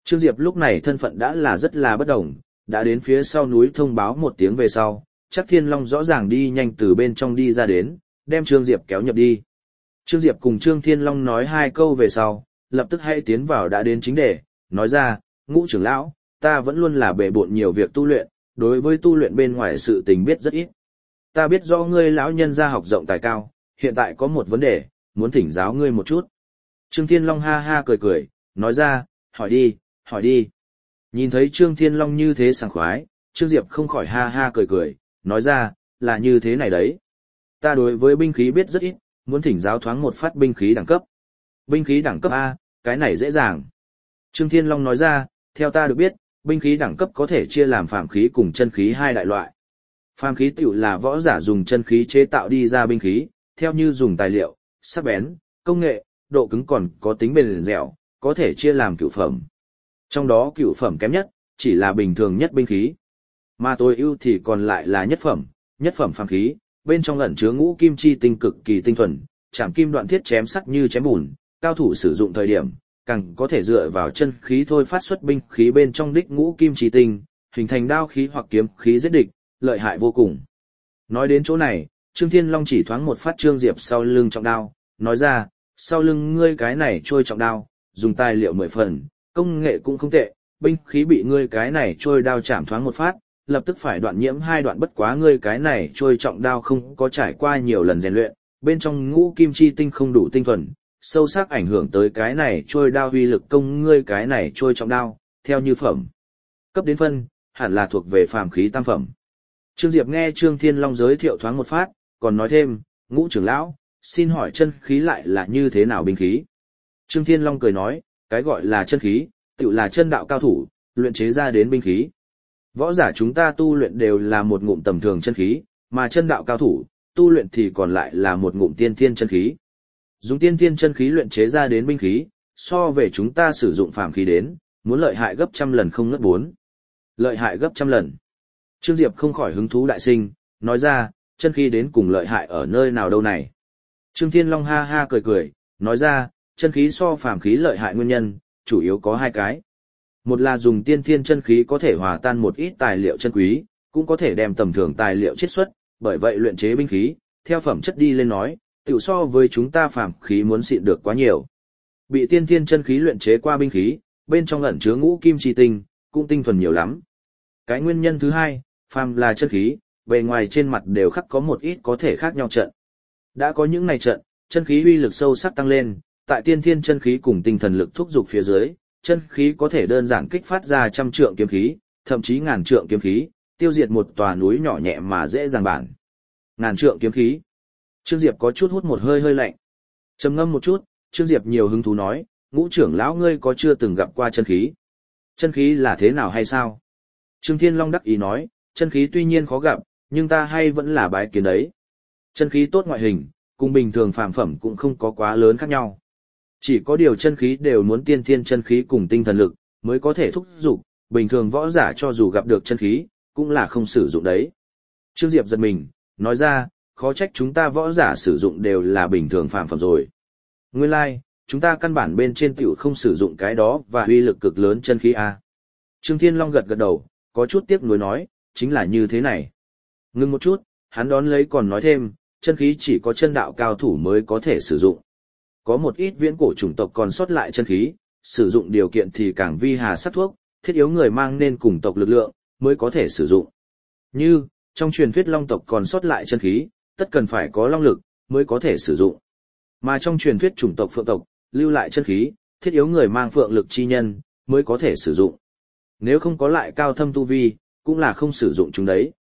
Trương Diệp lúc này thân phận đã là rất là bất đồng, đã đến phía sau núi thông báo một tiếng về sau, chắc Thiên Long rõ ràng đi nhanh từ bên trong đi ra đến, đem Trương Diệp kéo nhập đi. Trương Diệp cùng Trương Thiên Long nói hai câu về sau, lập tức hãy tiến vào đã đến chính đề, nói ra, Ngũ trưởng lão, ta vẫn luôn là bề bộn nhiều việc tu luyện, đối với tu luyện bên ngoài sự tình biết rất ít. Ta biết do ngươi lão nhân gia học rộng tài cao, hiện tại có một vấn đề, muốn thỉnh giáo ngươi một chút. Trương Thiên Long ha ha cười cười, nói ra, hỏi đi, hỏi đi. Nhìn thấy Trương Thiên Long như thế sảng khoái, Trương Diệp không khỏi ha ha cười cười, nói ra, là như thế này đấy. Ta đối với binh khí biết rất ít, muốn thỉnh giáo thoáng một phát binh khí đẳng cấp. Binh khí đẳng cấp A, cái này dễ dàng. Trương Thiên Long nói ra, theo ta được biết, binh khí đẳng cấp có thể chia làm phàm khí cùng chân khí hai đại loại. Phàm khí tựu là võ giả dùng chân khí chế tạo đi ra binh khí, theo như dùng tài liệu, sắc bén, công nghệ, độ cứng còn có tính bền dẻo, có thể chia làm cửu phẩm. Trong đó cửu phẩm kém nhất, chỉ là bình thường nhất binh khí. Mà tối ưu thì còn lại là nhất phẩm phàm khí, bên trong ẩn chứa ngũ kim chi tinh cực kỳ tinh thuần, chạm kim đoạn thiết chém sắt như chém bùn, cao thủ sử dụng thời điểm, càng có thể dựa vào chân khí thôi phát xuất binh khí bên trong đích ngũ kim chi tinh, hình thành đao khí hoặc kiếm khí giết địch, lợi hại vô cùng. Nói đến chỗ này, Trương Thiên Long chỉ thoáng một phát Trương Diệp sau lưng trọng đao, nói ra, sau lưng ngươi cái này trôi trọng đao, dùng tài liệu 10 phần, công nghệ cũng không tệ, binh khí bị ngươi cái này trôi đao chạm thoáng một phát, lập tức phải đoạn nhiễm 2 đoạn, bất quá ngươi cái này trôi trọng đao không có trải qua nhiều lần rèn luyện, bên trong ngũ kim chi tinh không đủ tinh thuần, sâu sắc ảnh hưởng tới cái này trôi đao uy lực công ngươi cái này trôi trọng đao, theo như phẩm. Cấp đến phân, hẳn là thuộc về phàm khí tam phẩm. Trương Diệp nghe Trương Thiên Long giới thiệu thoáng một phát, còn nói thêm, Ngũ trưởng lão, xin hỏi chân khí lại là như thế nào binh khí? Trương Thiên Long cười nói, cái gọi là chân khí, tự là chân đạo cao thủ, luyện chế ra đến binh khí. Võ giả chúng ta tu luyện đều là một ngụm tầm thường chân khí, mà chân đạo cao thủ, tu luyện thì còn lại là một ngụm tiên thiên chân khí. Dùng tiên thiên chân khí luyện chế ra đến binh khí, so về chúng ta sử dụng phàm khí đến, muốn lợi hại gấp trăm lần không ngớt 4. Lợi hại gấp trăm lần. Trương Diệp không khỏi hứng thú đại sinh, nói ra, chân khí đến cùng lợi hại ở nơi nào đâu này. Trương Thiên Long ha ha cười cười, nói ra, chân khí so phàm khí lợi hại nguyên nhân, chủ yếu có 2 cái. Một là dùng tiên thiên chân khí có thể hòa tan một ít tài liệu chân quý, cũng có thể đem tầm thường tài liệu chiết xuất, bởi vậy luyện chế binh khí, theo phẩm chất đi lên nói, tiểu so với chúng ta phàm khí muốn xịn được quá nhiều. Bị tiên thiên chân khí luyện chế qua binh khí, bên trong ẩn chứa ngũ kim chi tinh, cũng tinh thuần nhiều lắm. Cái nguyên nhân thứ 2, phàm là chân khí, bề ngoài trên mặt đều khắc có một ít có thể khác nhau trận. Đã có những này trận, chân khí uy lực sâu sắc tăng lên, tại tiên thiên chân khí cùng tinh thần lực thúc dục phía dưới, chân khí có thể đơn giản kích phát ra trăm trượng kiếm khí, thậm chí ngàn trượng kiếm khí, tiêu diệt một tòa núi nhỏ nhẹ mà dễ dàng bản. Ngàn trượng kiếm khí. Trương Diệp có chút hút một hơi hơi lạnh. Trầm ngâm một chút, Trương Diệp nhiều hứng thú nói, Ngũ trưởng lão ngươi có chưa từng gặp qua chân khí? Chân khí là thế nào hay sao? Trương Thiên Long đắc ý nói, chân khí tuy nhiên khó gặp, nhưng ta hay vẫn là bái kiến đấy. Chân khí tốt ngoại hình, cùng bình thường phàm phẩm cũng không có quá lớn khác nhau. Chỉ có điều chân khí đều muốn tiên thiên chân khí cùng tinh thần lực, mới có thể thúc dục, bình thường võ giả cho dù gặp được chân khí, cũng là không sử dụng đấy. Trương Diệp giật mình, nói ra, khó trách chúng ta võ giả sử dụng đều là bình thường phàm phẩm rồi. Nguyên lai, chúng ta căn bản bên trên tiểu không sử dụng cái đó và uy lực cực lớn chân khí A. Trương Thiên Long gật gật đầu, có chút tiếc nuối nói, chính là như thế này. Ngưng một chút, hắn đón lấy còn nói thêm, chân khí chỉ có chân đạo cao thủ mới có thể sử dụng. Có một ít viễn cổ chủng tộc còn sót lại chân khí, sử dụng điều kiện thì càng vi hà sắc thuốc, thiết yếu người mang nên cùng tộc lực lượng, mới có thể sử dụng. Như, trong truyền thuyết long tộc còn sót lại chân khí, tất cần phải có long lực, mới có thể sử dụng. Mà trong truyền thuyết chủng tộc phượng tộc, lưu lại chân khí, thiết yếu người mang phượng lực chi nhân, mới có thể sử dụng. Nếu không có lại cao thâm tu vi, cũng là không sử dụng chúng đấy.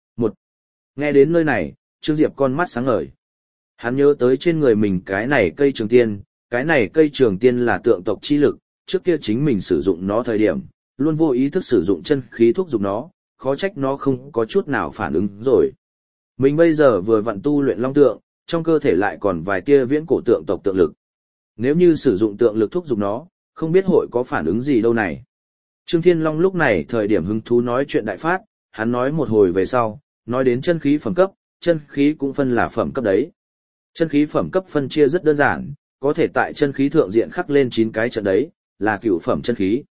Nghe đến nơi này, Trương Diệp con mắt sáng ngời. Hắn nhớ tới trên người mình cái này cây trường tiên, cái này cây trường tiên là tượng tộc chi lực, trước kia chính mình sử dụng nó thời điểm, luôn vô ý thức sử dụng chân khí thúc giục nó, khó trách nó không có chút nào phản ứng rồi. Mình bây giờ vừa vặn tu luyện long tượng, trong cơ thể lại còn vài tia viễn cổ tượng tộc tượng lực. Nếu như sử dụng tượng lực thúc giục nó, không biết hội có phản ứng gì đâu này. Trương Thiên Long lúc này thời điểm hứng thú nói chuyện đại phát, hắn nói một hồi về sau, nói đến chân khí phẩm cấp, chân khí cũng phân là phẩm cấp đấy. Chân khí phẩm cấp phân chia rất đơn giản, có thể tại chân khí thượng diện khắc lên 9 cái trận đấy, là cửu phẩm chân khí.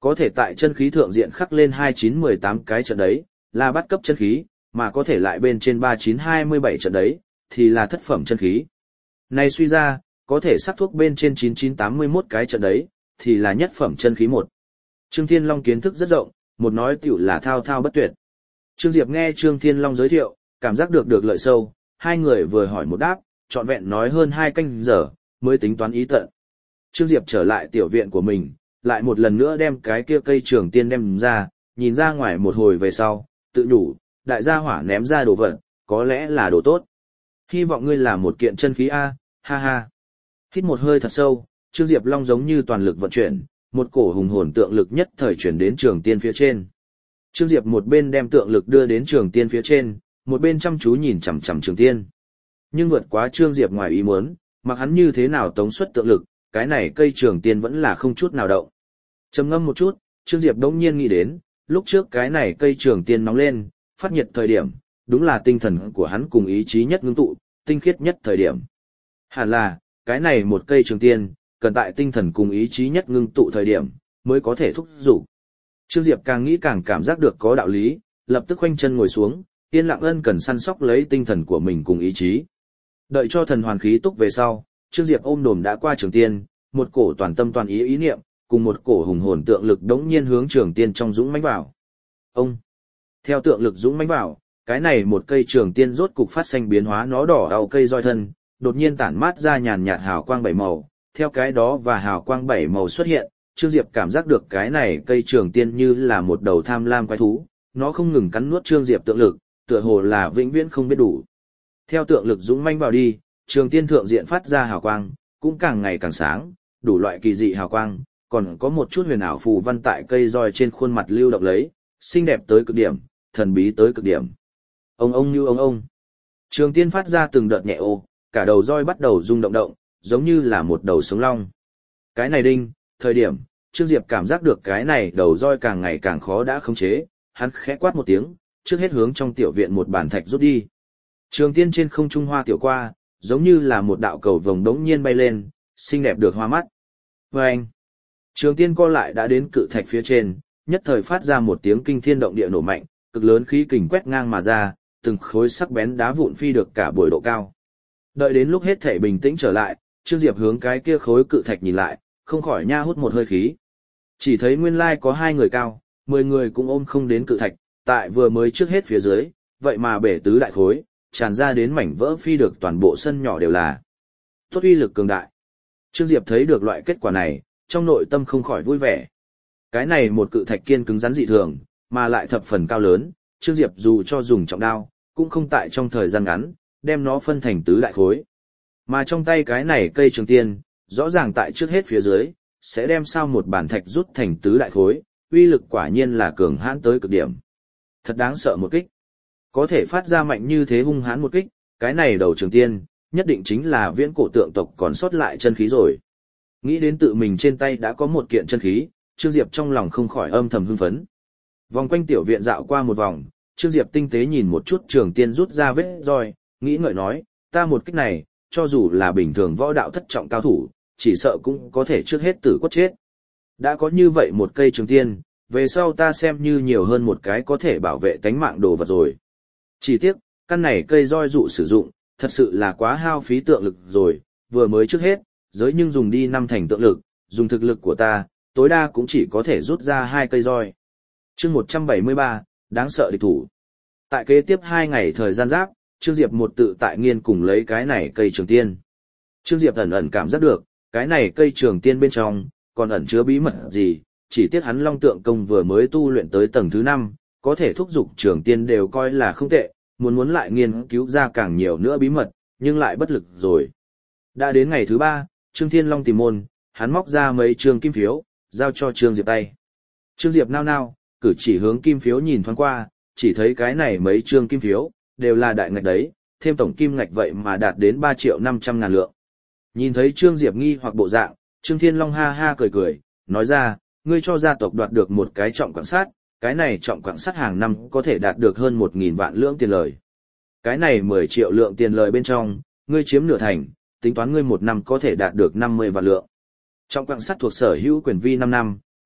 Có thể tại chân khí thượng diện khắc lên 2918 cái trận đấy, là bắt cấp chân khí, mà có thể lại bên trên 3927 trận đấy, thì là thất phẩm chân khí. Này suy ra, có thể sắc thuốc bên trên 9981 cái trận đấy, thì là nhất phẩm chân khí một. Trương Thiên Long kiến thức rất rộng, một nói tiểu là thao thao bất tuyệt. Trương Diệp nghe Trương Thiên Long giới thiệu, cảm giác được lợi sâu, hai người vừa hỏi một đáp, trọn vẹn nói hơn 2 canh giờ, mới tính toán ý tận. Trương Diệp trở lại tiểu viện của mình, lại một lần nữa đem cái kia cây trường tiên đem ra, nhìn ra ngoài một hồi về sau, tự nhủ, đại gia hỏa ném ra đồ vật, có lẽ là đồ tốt. Hy vọng ngươi là một kiện chân khí A, ha ha. Hít một hơi thật sâu, Trương Diệp Long giống như toàn lực vận chuyển, một cổ hùng hồn tượng lực nhất thời chuyển đến trường tiên phía trên. Trương Diệp một bên đem tượng lực đưa đến trường tiên phía trên, một bên chăm chú nhìn chằm chằm trường tiên. Nhưng vượt quá Trương Diệp ngoài ý muốn, mặc hắn như thế nào tống xuất tượng lực, cái này cây trường tiên vẫn là không chút nào động. Trầm ngâm một chút, Trương Diệp đống nhiên nghĩ đến, lúc trước cái này cây trường tiên nóng lên, phát nhiệt thời điểm, đúng là tinh thần của hắn cùng ý chí nhất ngưng tụ, tinh khiết nhất thời điểm. Hẳn là, cái này một cây trường tiên, cần tại tinh thần cùng ý chí nhất ngưng tụ thời điểm, mới có thể thúc giục. Trương Diệp càng nghĩ càng cảm giác được có đạo lý, lập tức khoanh chân ngồi xuống, yên lặng ân cần săn sóc lấy tinh thần của mình cùng ý chí. Đợi cho thần hoàn khí túc về sau, Trương Diệp ôm đồm đã qua trường tiên, một cổ toàn tâm toàn ý ý niệm, cùng một cổ hùng hồn tượng lực đống nhiên hướng trường tiên trong dũng mãnh vào. Ông, theo tượng lực dũng mãnh vào, cái này một cây trường tiên rốt cục phát sinh biến hóa, nó đỏ đau cây roi thân, đột nhiên tản mát ra nhàn nhạt hào quang 7 màu, theo cái đó và hào quang 7 màu xuất hiện, Trương Diệp cảm giác được cái này cây trường tiên như là một đầu tham lam quái thú, nó không ngừng cắn nuốt Trương Diệp tượng lực, tựa hồ là vĩnh viễn không biết đủ. Theo tượng lực dũng mãnh vào đi, trường tiên thượng diện phát ra hào quang, cũng càng ngày càng sáng, đủ loại kỳ dị hào quang, còn có một chút huyền ảo phù văn tại cây roi trên khuôn mặt lưu động lấy, xinh đẹp tới cực điểm, thần bí tới cực điểm. Ông như ông. Trường tiên phát ra từng đợt nhẹ ô, cả đầu roi bắt đầu rung động động, giống như là một đầu sống long. Cái này đinh, thời điểm, Trương Diệp cảm giác được cái này đầu roi càng ngày càng khó đã khống chế, hắn khẽ quát một tiếng, trước hết hướng trong tiểu viện một bàn thạch rút đi. Trường tiên trên không trung hoa tiểu qua, giống như là một đạo cầu vồng đống nhiên bay lên, xinh đẹp được hoa mắt. Vâng! Trường tiên co lại đã đến cự thạch phía trên, nhất thời phát ra một tiếng kinh thiên động địa nổ mạnh, cực lớn khí kình quét ngang mà ra, từng khối sắc bén đá vụn phi được cả buổi độ cao. Đợi đến lúc hết thể bình tĩnh trở lại, Trương Diệp hướng cái kia khối cự thạch nhìn lại, không khỏi nha hút một hơi khí. Chỉ thấy nguyên lai có 2 người cao, 10 người cũng ôm không đến cự thạch, tại vừa mới trước hết phía dưới, vậy mà bể tứ đại khối, tràn ra đến mảnh vỡ phi được toàn bộ sân nhỏ đều là. Tốt uy lực cường đại. Trương Diệp thấy được loại kết quả này, trong nội tâm không khỏi vui vẻ. Cái này một cự thạch kiên cứng rắn dị thường, mà lại thập phần cao lớn, Trương Diệp dù cho dùng trọng đao, cũng không tại trong thời gian ngắn, đem nó phân thành tứ đại khối. Mà trong tay cái này cây trường tiên, rõ ràng tại trước hết phía dưới, sẽ đem sao một bản thạch rút thành tứ đại khối, uy lực quả nhiên là cường hãn tới cực điểm. Thật đáng sợ một kích. Có thể phát ra mạnh như thế hung hãn một kích, cái này đầu trường tiên, nhất định chính là viễn cổ tượng tộc còn sót lại chân khí rồi. Nghĩ đến tự mình trên tay đã có một kiện chân khí, Trương Diệp trong lòng không khỏi âm thầm hưng phấn. Vòng quanh tiểu viện dạo qua một vòng, Trương Diệp tinh tế nhìn một chút trường tiên rút ra vết roi, nghĩ ngợi nói, ta một kích này, cho dù là bình thường võ đạo thất trọng cao thủ, chỉ sợ cũng có thể trước hết tử quất chết. Đã có như vậy một cây trường tiên, về sau ta xem như nhiều hơn một cái có thể bảo vệ tánh mạng đồ vật rồi. Chỉ tiếc, căn này cây roi dụ sử dụng, thật sự là quá hao phí tượng lực rồi, vừa mới trước hết, giới nhưng dùng đi 5 thành tượng lực, dùng thực lực của ta, tối đa cũng chỉ có thể rút ra 2 cây roi. Chương 173, đáng sợ địch thủ. Tại kế tiếp 2 ngày thời gian giáp, Trương Diệp một tự tại nghiên cùng lấy cái này cây trường tiên. Trương Diệp ẩn ẩn cảm giác được, cái này cây trường tiên bên trong, còn ẩn chứa bí mật gì, chỉ tiếc hắn Long Tượng Công vừa mới tu luyện tới tầng thứ 5, có thể thúc giục trường tiên đều coi là không tệ, muốn lại nghiên cứu ra càng nhiều nữa bí mật, nhưng lại bất lực rồi. Đã đến ngày thứ 3, Trương Thiên Long tìm môn, hắn móc ra mấy trường kim phiếu, giao cho Trương Diệp tay. Trương Diệp nao nao, cử chỉ hướng kim phiếu nhìn thoáng qua, chỉ thấy cái này mấy trương kim phiếu, đều là đại ngạch đấy, thêm tổng kim ngạch vậy mà đạt đến 3.500.000 lượng. Nhìn thấy Trương Diệp nghi hoặc bộ dạng, Trương Thiên Long ha ha cười cười, nói ra, ngươi cho gia tộc đoạt được một cái trọng quảng sát, cái này trọng quảng sát hàng năm có thể đạt được hơn 1.000 vạn lượng tiền lời. Cái này 10 triệu lượng tiền lời bên trong, ngươi chiếm nửa thành, tính toán ngươi một năm có thể đạt được 50 vạn lượng. Trọng quảng sát thuộc sở hữu quyền vi 5 năm,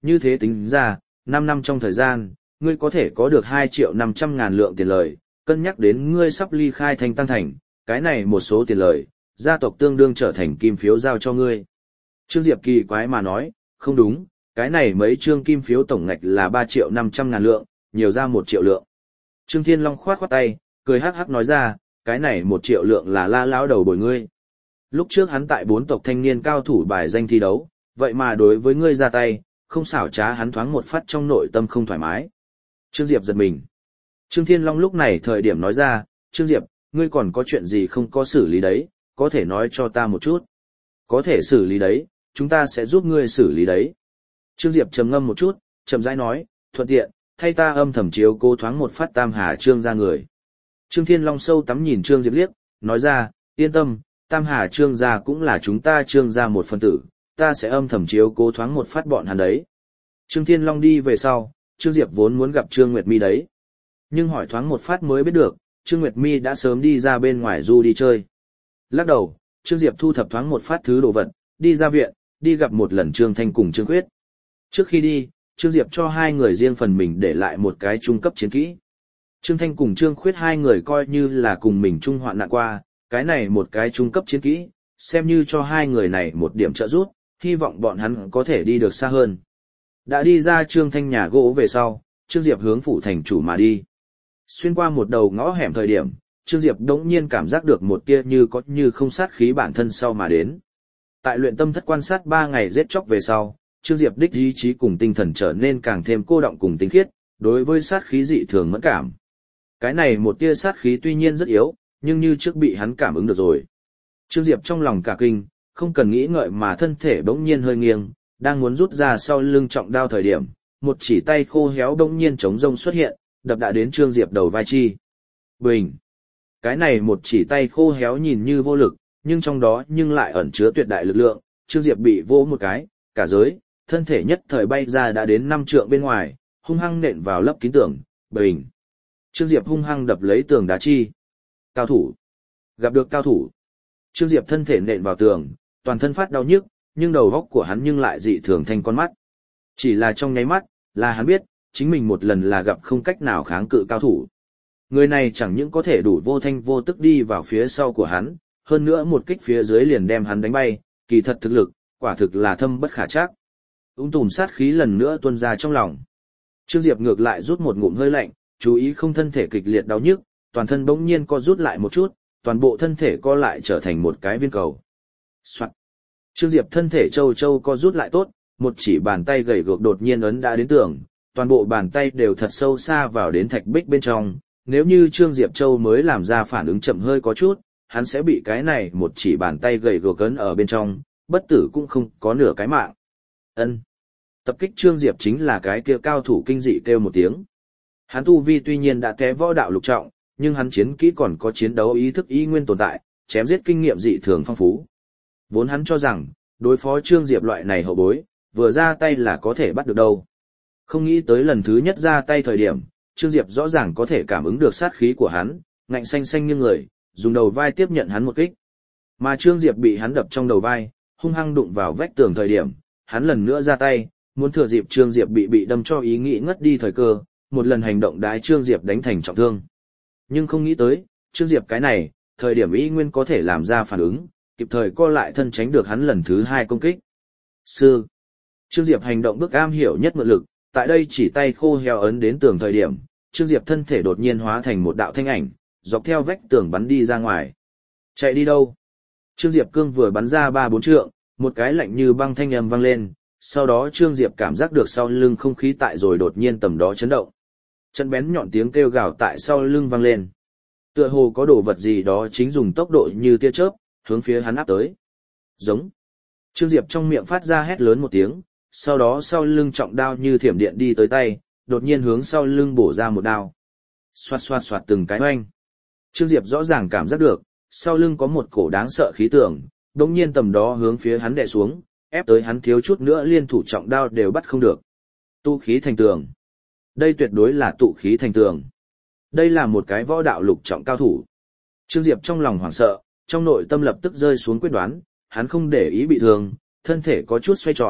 như thế tính ra, 5 năm trong thời gian, ngươi có thể có được 2.500.000 lượng tiền lời, cân nhắc đến ngươi sắp ly khai Thanh Tăng Thành, cái này một số tiền lời, gia tộc tương đương trở thành kim phiếu giao cho ngươi. Trương Diệp kỳ quái mà nói, không đúng, cái này mấy trương kim phiếu tổng ngạch là 3.500.000 lượng, nhiều ra 1 triệu lượng. Trương Thiên Long khoát khoát tay, cười hắc hắc nói ra, cái này 1 triệu lượng là La lão đầu bồi ngươi. Lúc trước hắn tại 4 tộc thanh niên cao thủ bài danh thi đấu, vậy mà đối với ngươi ra tay, không xảo trá hắn thoáng một phát trong nội tâm không thoải mái. Trương Diệp giật mình. Trương Thiên Long lúc này thời điểm nói ra, Trương Diệp, ngươi còn có chuyện gì không có xử lý đấy, có thể nói cho ta một chút. Có thể xử lý đấy, chúng ta sẽ giúp ngươi xử lý đấy. Trương Diệp trầm ngâm một chút, chậm rãi nói, thuận tiện, thay ta âm thầm chiếu cố thoáng một phát Tam Hà Trương gia người. Trương Thiên Long sâu tắm nhìn Trương Diệp liếc, nói ra, yên tâm, Tam Hà Trương gia cũng là chúng ta Trương gia một phần tử, ta sẽ âm thầm chiếu cố thoáng một phát bọn hắn đấy. Trương Thiên Long đi về sau, Trương Diệp vốn muốn gặp Trương Nguyệt Mi đấy. Nhưng hỏi thoáng một phát mới biết được, Trương Nguyệt Mi đã sớm đi ra bên ngoài du đi chơi. Lắc đầu, Trương Diệp thu thập thoáng một phát thứ đồ vật, đi ra viện, đi gặp một lần Trương Thanh cùng Trương Khuyết. Trước khi đi, Trương Diệp cho hai người riêng phần mình để lại một cái trung cấp chiến kỹ. Trương Thanh cùng Trương Khuyết hai người coi như là cùng mình chung hoạn nạn qua, cái này một cái trung cấp chiến kỹ, xem như cho hai người này một điểm trợ giúp, hy vọng bọn hắn có thể đi được xa hơn. Đã đi ra Trương Thanh nhà gỗ về sau, Trương Diệp hướng phủ thành chủ mà đi. Xuyên qua một đầu ngõ hẻm thời điểm, Trương Diệp đống nhiên cảm giác được một tia như có như không sát khí bản thân sau mà đến. Tại luyện tâm thất quan sát 3 ngày giết chóc về sau, Trương Diệp đích ý chí cùng tinh thần trở nên càng thêm cô động cùng tinh khiết, đối với sát khí dị thường mẫn cảm. Cái này một tia sát khí tuy nhiên rất yếu, nhưng như trước bị hắn cảm ứng được rồi. Trương Diệp trong lòng cả kinh, không cần nghĩ ngợi mà thân thể bỗng nhiên hơi nghiêng, đang muốn rút ra sau lưng trọng đao thời điểm, một chỉ tay khô héo bỗng nhiên chống rông xuất hiện, đập đã đến Trương Diệp đầu vai chi. Bình! Cái này một chỉ tay khô héo nhìn như vô lực, nhưng trong đó nhưng lại ẩn chứa tuyệt đại lực lượng, Trương Diệp bị vỗ một cái, cả giới, thân thể nhất thời bay ra đã đến 5 trượng bên ngoài, hung hăng nện vào lấp kín tường, bình. Trương Diệp hung hăng đập lấy tường đá chi. Cao thủ! Gặp được cao thủ! Trương Diệp thân thể nện vào tường, toàn thân phát đau nhức, nhưng đầu óc của hắn nhưng lại dị thường thành con mắt. Chỉ là trong nháy mắt, là hắn biết, chính mình một lần là gặp không cách nào kháng cự cao thủ. Người này chẳng những có thể đủ vô thanh vô tức đi vào phía sau của hắn, hơn nữa một kích phía dưới liền đem hắn đánh bay, kỳ thật thực lực, quả thực là thâm bất khả trắc. Tùm sát khí lần nữa tuôn ra trong lòng. Trương Diệp ngược lại rút một ngụm hơi lạnh, chú ý không thân thể kịch liệt đau nhức, toàn thân bỗng nhiên co rút lại một chút, toàn bộ thân thể co lại trở thành một cái viên cầu. Soạn. Trương Diệp thân thể châu châu co rút lại tốt, một chỉ bàn tay gầy guộc đột nhiên ấn đã đến tường, toàn bộ bàn tay đều thật sâu xa vào đến thạch bích bên trong. Nếu như Trương Diệp Châu mới làm ra phản ứng chậm hơi có chút, hắn sẽ bị cái này một chỉ bàn tay gầy guộc ấn ở bên trong, bất tử cũng không có nửa cái mạng. Ân. Tập kích Trương Diệp chính là cái kia cao thủ kinh dị kêu một tiếng. Hắn tu vi tuy nhiên đã té võ đạo lục trọng, nhưng hắn chiến kỹ còn có chiến đấu ý thức y nguyên tồn tại, chém giết kinh nghiệm dị thường phong phú. Vốn hắn cho rằng, đối phó Trương Diệp loại này hậu bối, vừa ra tay là có thể bắt được đâu. Không nghĩ tới lần thứ nhất ra tay thời điểm, Trương Diệp rõ ràng có thể cảm ứng được sát khí của hắn, ngạnh xanh xanh như người, dùng đầu vai tiếp nhận hắn một kích. Mà Trương Diệp bị hắn đập trong đầu vai, hung hăng đụng vào vách tường thời điểm, hắn lần nữa ra tay, muốn thừa dịp Trương Diệp bị đâm cho ý nghĩ ngất đi thời cơ, một lần hành động đái Trương Diệp đánh thành trọng thương. Nhưng không nghĩ tới, Trương Diệp cái này, thời điểm y nguyên có thể làm ra phản ứng, kịp thời co lại thân tránh được hắn lần thứ 2 công kích. Sư. Trương Diệp hành động bước am hiểu nhất mượn lực, tại đây chỉ tay khô héo ấn đến tường thời điểm, Trương Diệp thân thể đột nhiên hóa thành một đạo thanh ảnh, dọc theo vách tường bắn đi ra ngoài. Chạy đi đâu? Trương Diệp cương vừa bắn ra 3-4 trượng, một cái lạnh như băng thanh âm vang lên, sau đó Trương Diệp cảm giác được sau lưng không khí tại rồi đột nhiên tầm đó chấn động. Chân bén nhọn tiếng kêu gào tại sau lưng vang lên. Tựa hồ có đồ vật gì đó chính dùng tốc độ như tia chớp, hướng phía hắn áp tới. Giống. Trương Diệp trong miệng phát ra hét lớn một tiếng, sau đó sau lưng trọng đao như thiểm điện đi tới tay, đột nhiên hướng sau lưng bổ ra một đao. Xoạt xoạt xoạt từng cái oanh. Trương Diệp rõ ràng cảm giác được, sau lưng có một cổ đáng sợ khí tượng, đột nhiên tầm đó hướng phía hắn đè xuống, ép tới hắn thiếu chút nữa liên thủ trọng đao đều bắt không được. Tu khí thành tường. Đây tuyệt đối là tụ khí thành tường. Đây là một cái võ đạo lục trọng cao thủ. Trương Diệp trong lòng hoảng sợ, trong nội tâm lập tức rơi xuống quyết đoán, hắn không để ý bị thương, thân thể có chút xoay tròn,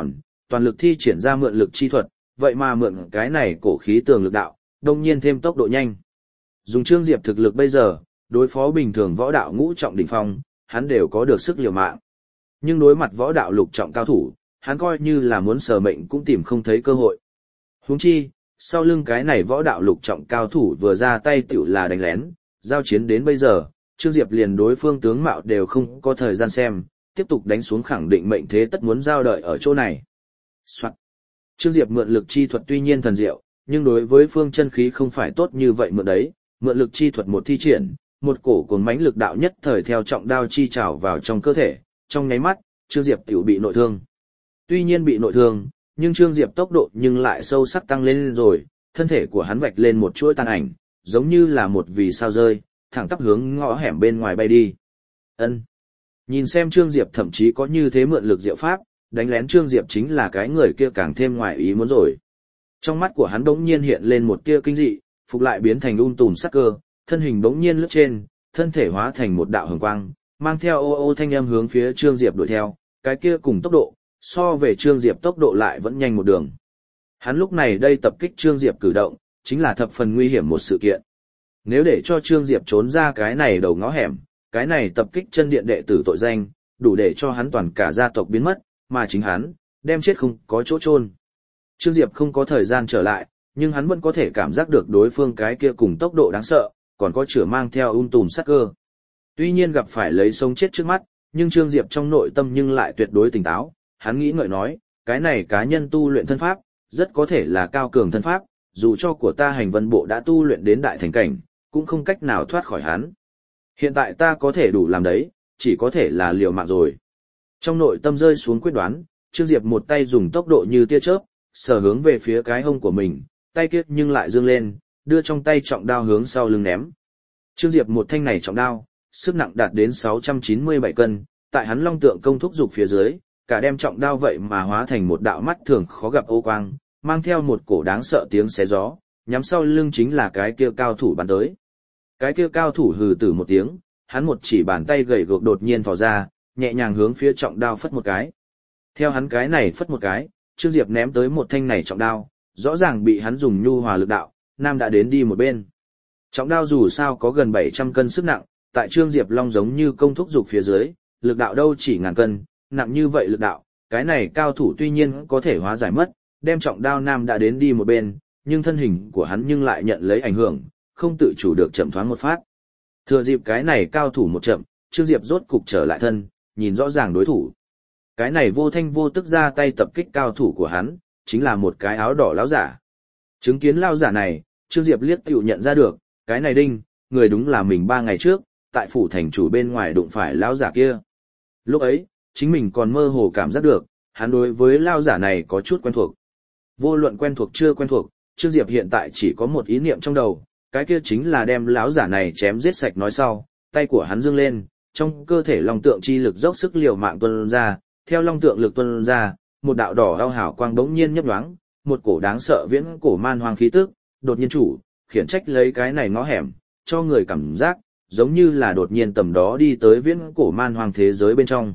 toàn lực thi triển ra mượn lực chi thuật, vậy mà mượn cái này cổ khí tường lực đạo, đông nhiên thêm tốc độ nhanh. Dùng Trương Diệp thực lực bây giờ, đối phó bình thường võ đạo ngũ trọng đỉnh phong, hắn đều có được sức liều mạng. Nhưng đối mặt võ đạo lục trọng cao thủ, hắn coi như là muốn sờ mệnh cũng tìm không thấy cơ hội. Huống chi, sau lưng cái này võ đạo lục trọng cao thủ vừa ra tay tiểu là đánh lén, giao chiến đến bây giờ, Trương Diệp liền đối phương tướng mạo đều không có thời gian xem, tiếp tục đánh xuống khẳng định mệnh thế tất muốn giao đợi ở chỗ này. Soạn. Trương Diệp mượn lực chi thuật tuy nhiên thần diệu, nhưng đối với phương chân khí không phải tốt như vậy mượn đấy, mượn lực chi thuật một thi triển, một cổ cuồng mãnh lực đạo nhất thời theo trọng đao chi trào vào trong cơ thể, trong nháy mắt, Trương Diệp tiểu bị nội thương. Tuy nhiên bị nội thương, nhưng Trương Diệp tốc độ nhưng lại sâu sắc tăng lên rồi, thân thể của hắn vạch lên một chuỗi tàn ảnh, giống như là một vì sao rơi, thẳng tắp hướng ngõ hẻm bên ngoài bay đi. Ân. Nhìn xem Trương Diệp thậm chí có như thế mượn lực diệu pháp, đánh lén Trương Diệp chính là cái người kia càng thêm ngoài ý muốn rồi. Trong mắt của hắn bỗng nhiên hiện lên một tia kinh dị, phục lại biến thành tùm sắc cơ, thân hình bỗng nhiên lướt trên, thân thể hóa thành một đạo hồng quang, mang theo ô ô thanh âm hướng phía Trương Diệp đuổi theo, cái kia cùng tốc độ, so về Trương Diệp tốc độ lại vẫn nhanh một đường. Hắn lúc này đây tập kích Trương Diệp cử động, chính là thập phần nguy hiểm một sự kiện. Nếu để cho Trương Diệp trốn ra cái này đầu ngõ hẻm, cái này tập kích chân điện đệ tử tội danh, đủ để cho hắn toàn cả gia tộc biến mất, mà chính hắn, đem chết không có chỗ chôn. Trương Diệp không có thời gian trở lại, nhưng hắn vẫn có thể cảm giác được đối phương cái kia cùng tốc độ đáng sợ, còn có chửa mang theo tùm sắc cơ. Tuy nhiên gặp phải lấy sống chết trước mắt, nhưng Trương Diệp trong nội tâm nhưng lại tuyệt đối tỉnh táo, hắn nghĩ ngợi nói, cái này cá nhân tu luyện thân pháp, rất có thể là cao cường thân pháp, dù cho của ta hành vân bộ đã tu luyện đến đại thành cảnh, cũng không cách nào thoát khỏi hắn. Hiện tại ta có thể đủ làm đấy, chỉ có thể là liều mạng rồi. Trong nội tâm rơi xuống quyết đoán, Trương Diệp một tay dùng tốc độ như tia chớp, sờ hướng về phía cái hông của mình, tay kia nhưng lại dương lên, đưa trong tay trọng đao hướng sau lưng ném. Trương Diệp một thanh này trọng đao, sức nặng đạt đến 697 cân, tại hắn long tượng công thúc dục phía dưới, cả đem trọng đao vậy mà hóa thành một đạo mắt thường khó gặp ô quang, mang theo một cổ đáng sợ tiếng xé gió, nhắm sau lưng chính là cái kia cao thủ bắn tới. Cái kia cao thủ hừ tử một tiếng, hắn một chỉ bàn tay gầy gộc đột nhiên thò ra, nhẹ nhàng hướng phía trọng đao phất một cái. Theo hắn cái này phất một cái, Trương Diệp ném tới một thanh này trọng đao, rõ ràng bị hắn dùng nhu hòa lực đạo, nam đã đến đi một bên. Trọng đao dù sao có gần 700 cân sức nặng, tại Trương Diệp Long giống như công thúc dục phía dưới, lực đạo đâu chỉ ngàn cân, nặng như vậy lực đạo, cái này cao thủ tuy nhiên có thể hóa giải mất, đem trọng đao nam đã đến đi một bên, nhưng thân hình của hắn nhưng lại nhận lấy ảnh hưởng, không tự chủ được chậm thoáng một phát. Thừa dịp cái này cao thủ một chậm, Trương Diệp rốt cục trở lại thân, nhìn rõ ràng đối thủ. Cái này vô thanh vô tức ra tay tập kích cao thủ của hắn, chính là một cái áo đỏ lão giả. Chứng kiến lão giả này, Trương Diệp liếc tiểu nhận ra được, cái này đinh, người đúng là mình 3 ngày trước, tại phủ thành chủ bên ngoài đụng phải lão giả kia. Lúc ấy, chính mình còn mơ hồ cảm giác được, hắn đối với lão giả này có chút quen thuộc. Vô luận quen thuộc chưa quen thuộc, Trương Diệp hiện tại chỉ có một ý niệm trong đầu, cái kia chính là đem lão giả này chém giết sạch nói sau, tay của hắn dương lên, trong cơ thể long tượng chi lực dốc sức liều mạng tuôn ra, theo long tượng lực tuôn ra, một đạo đỏ ao hào quang bỗng nhiên nhấp nhoáng, một cổ đáng sợ viễn cổ man hoang khí tức, đột nhiên chủ, khiển trách lấy cái này ngõ hẻm, cho người cảm giác giống như là đột nhiên tầm đó đi tới viễn cổ man hoang thế giới bên trong.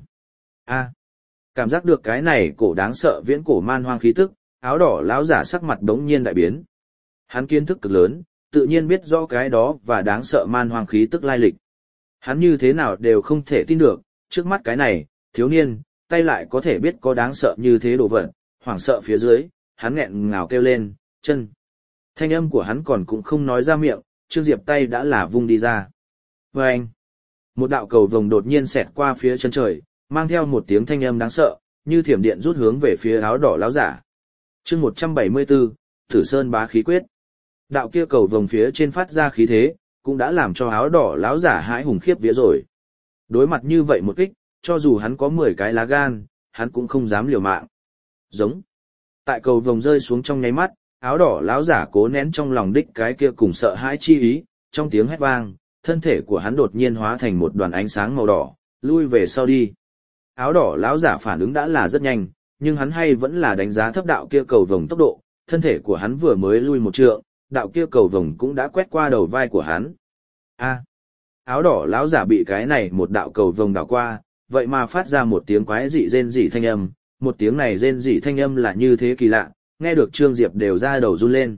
Cảm giác được cái này cổ đáng sợ viễn cổ man hoang khí tức, áo đỏ lão giả sắc mặt bỗng nhiên đại biến. Hắn kiến thức cực lớn, tự nhiên biết rõ cái đó và đáng sợ man hoang khí tức lai lịch. Hắn như thế nào đều không thể tin được, trước mắt cái này, thiếu niên, tay lại có thể biết có đáng sợ như thế đồ vật, hoảng sợ phía dưới, hắn nghẹn ngào kêu lên, chân. Thanh âm của hắn còn cũng không nói ra miệng, Trương Diệp tay đã là vung đi ra. Và anh, một đạo cầu vồng đột nhiên xẹt qua phía chân trời, mang theo một tiếng thanh âm đáng sợ, như thiểm điện rút hướng về phía áo đỏ lão giả. Chương 174, Tử Sơn bá khí quyết. Đạo kia cầu vồng phía trên phát ra khí thế, cũng đã làm cho áo đỏ lão giả hãi hùng khiếp vía rồi. Đối mặt như vậy một kích, cho dù hắn có 10 cái lá gan, hắn cũng không dám liều mạng. Giống. Tại cầu vồng rơi xuống trong nháy mắt, áo đỏ lão giả cố nén trong lòng đích cái kia cùng sợ hãi chi ý, trong tiếng hét vang, thân thể của hắn đột nhiên hóa thành một đoàn ánh sáng màu đỏ, lui về sau đi. Áo đỏ lão giả phản ứng đã là rất nhanh, nhưng hắn hay vẫn là đánh giá thấp đạo kia cầu vồng tốc độ, thân thể của hắn vừa mới lui một trượng, đạo kia cầu vồng cũng đã quét qua đầu vai của hắn. Áo đỏ lão giả bị cái này một đạo cầu vồng đảo qua, vậy mà phát ra một tiếng quái dị rên rỉ thanh âm, một tiếng này rên rỉ thanh âm là như thế kỳ lạ, nghe được Trương Diệp đều ra đầu run lên.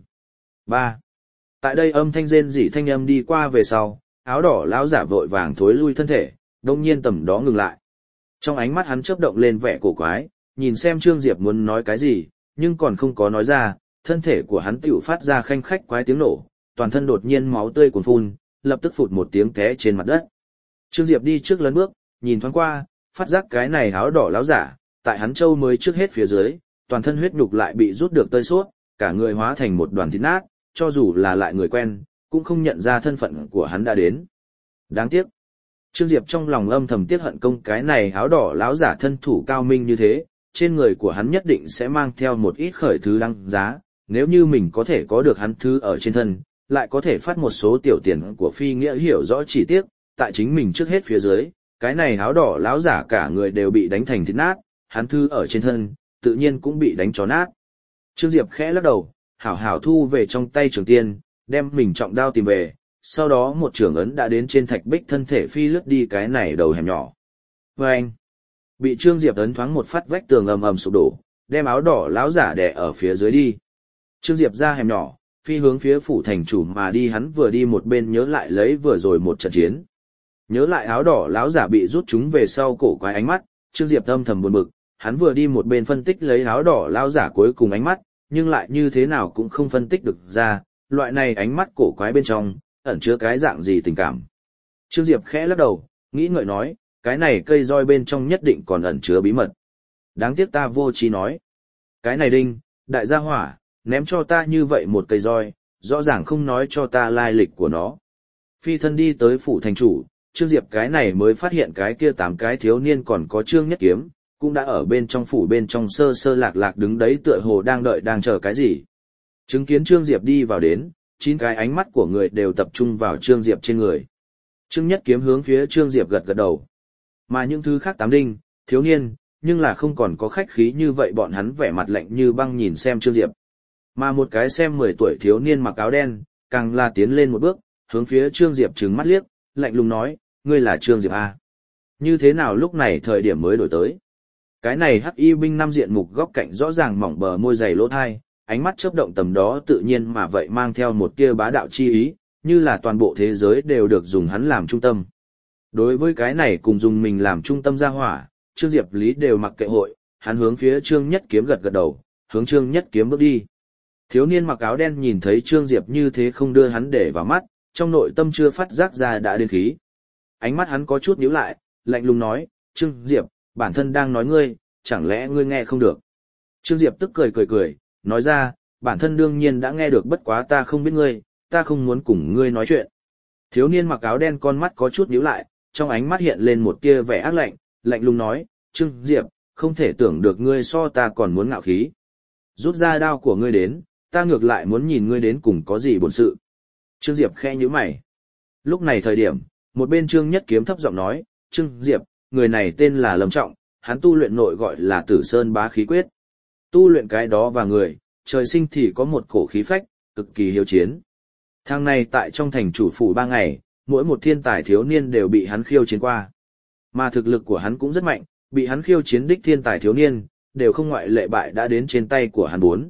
3. Tại đây âm thanh rên rỉ thanh âm đi qua về sau, áo đỏ lão giả vội vàng thối lui thân thể, đông nhiên tầm đó ngừng lại. Trong ánh mắt hắn chớp động lên vẻ cổ quái, nhìn xem Trương Diệp muốn nói cái gì, nhưng còn không có nói ra, thân thể của hắn tiểu phát ra khanh khách quái tiếng nổ, toàn thân đột nhiên máu tươi cuồn phun, lập tức phụt một tiếng té trên mặt đất. Trương Diệp đi trước lấn bước, nhìn thoáng qua, phát giác cái này áo đỏ lão giả, tại hắn châu mới trước hết phía dưới, toàn thân huyết nhục lại bị rút được tơi suốt, cả người hóa thành một đoàn thịt nát, cho dù là lại người quen, cũng không nhận ra thân phận của hắn đã đến. Đáng tiếc. Trương Diệp trong lòng âm thầm tiếc hận công cái này áo đỏ lão giả thân thủ cao minh như thế, trên người của hắn nhất định sẽ mang theo một ít khởi thứ đăng giá, nếu như mình có thể có được hắn thứ ở trên thân, lại có thể phát một số tiểu tiền của phi nghĩa hiểu rõ chỉ tiếc, tại chính mình trước hết phía dưới, cái này áo đỏ lão giả cả người đều bị đánh thành thịt nát, hắn thư ở trên thân, tự nhiên cũng bị đánh chó nát. Trương Diệp khẽ lắc đầu, hảo hảo thu về trong tay trường tiên, đem mình trọng đao tìm về, sau đó một trường ấn đã đến trên thạch bích thân thể phi lướt đi cái này đầu hẻm nhỏ. Và anh, bị Trương Diệp ấn thoáng một phát vách tường ầm ầm sụp đổ, đem áo đỏ lão giả đè ở phía dưới đi. Trương Diệp ra hẻm nhỏ, phi hướng phía phủ thành chủ mà đi, hắn vừa đi một bên nhớ lại lấy vừa rồi một trận chiến. Nhớ lại áo đỏ lão giả bị rút chúng về sau cổ quái ánh mắt, Trương Diệp âm thầm buồn bực, hắn vừa đi một bên phân tích lấy áo đỏ lão giả cuối cùng ánh mắt, nhưng lại như thế nào cũng không phân tích được ra, loại này ánh mắt cổ quái bên trong, ẩn chứa cái dạng gì tình cảm. Trương Diệp khẽ lắc đầu, nghĩ ngợi nói, cái này cây roi bên trong nhất định còn ẩn chứa bí mật. Đáng tiếc ta vô trí nói. Cái này đinh, đại gia hỏa, ném cho ta như vậy một cây roi, rõ ràng không nói cho ta lai lịch của nó. Phi thân đi tới phủ thành chủ, Trương Diệp cái này mới phát hiện cái kia 8 cái thiếu niên còn có Trương Nhất Kiếm, cũng đã ở bên trong phủ bên trong sơ sơ lạc lạc đứng đấy tựa hồ đang đợi đang chờ cái gì. Chứng kiến Trương Diệp đi vào đến, 9 cái ánh mắt của người đều tập trung vào Trương Diệp trên người. Trương Nhất Kiếm hướng phía Trương Diệp gật gật đầu. Mà những thứ khác 8 đinh, thiếu niên, nhưng là không còn có khách khí như vậy, bọn hắn vẻ mặt lạnh như băng nhìn xem Trương Diệp. Mà một cái xem 10 tuổi thiếu niên mặc áo đen, càng là tiến lên một bước, hướng phía Trương Diệp trừng mắt liếc, lạnh lùng nói, ngươi là Trương Diệp à? Như thế nào lúc này thời điểm mới đổi tới? Cái này hắc y binh năm diện mục góc cạnh rõ ràng mỏng bờ môi dày lỗ thai, ánh mắt chớp động tầm đó tự nhiên mà vậy mang theo một tia bá đạo chi ý, như là toàn bộ thế giới đều được dùng hắn làm trung tâm. Đối với cái này cùng dùng mình làm trung tâm ra hỏa, Trương Diệp Lý đều mặc kệ hội, hắn hướng phía Trương Nhất Kiếm gật gật đầu, hướng Trương Nhất Kiếm bước đi. Thiếu niên mặc áo đen nhìn thấy Trương Diệp như thế không đưa hắn để vào mắt, trong nội tâm chưa phát giác ra đã đến khí. Ánh mắt hắn có chút nhíu lại, lạnh lùng nói, Trương Diệp, bản thân đang nói ngươi, chẳng lẽ ngươi nghe không được. Trương Diệp tức cười, nói ra, bản thân đương nhiên đã nghe được, bất quá ta không biết ngươi, ta không muốn cùng ngươi nói chuyện. Thiếu niên mặc áo đen con mắt có chút nhíu lại, trong ánh mắt hiện lên một tia vẻ ác lạnh, lạnh lùng nói, Trương Diệp, không thể tưởng được ngươi so ta còn muốn ngạo khí. Rút ra đao của ngươi đến, ta ngược lại muốn nhìn ngươi đến cùng có gì bổn sự. Trương Diệp khẽ nhíu mày. Lúc này thời điểm, một bên Trương Nhất Kiếm thấp giọng nói, Trương Diệp, người này tên là Lâm Trọng, hắn tu luyện nội gọi là Tử Sơn Bá Khí Quyết. Tu luyện cái đó và người, trời sinh thì có một cổ khí phách, cực kỳ hiếu chiến. Thang này tại trong thành chủ phủ 3 ngày, mỗi một thiên tài thiếu niên đều bị hắn khiêu chiến qua. Mà thực lực của hắn cũng rất mạnh, bị hắn khiêu chiến đích thiên tài thiếu niên, đều không ngoại lệ bại đã đến trên tay của hắn 4.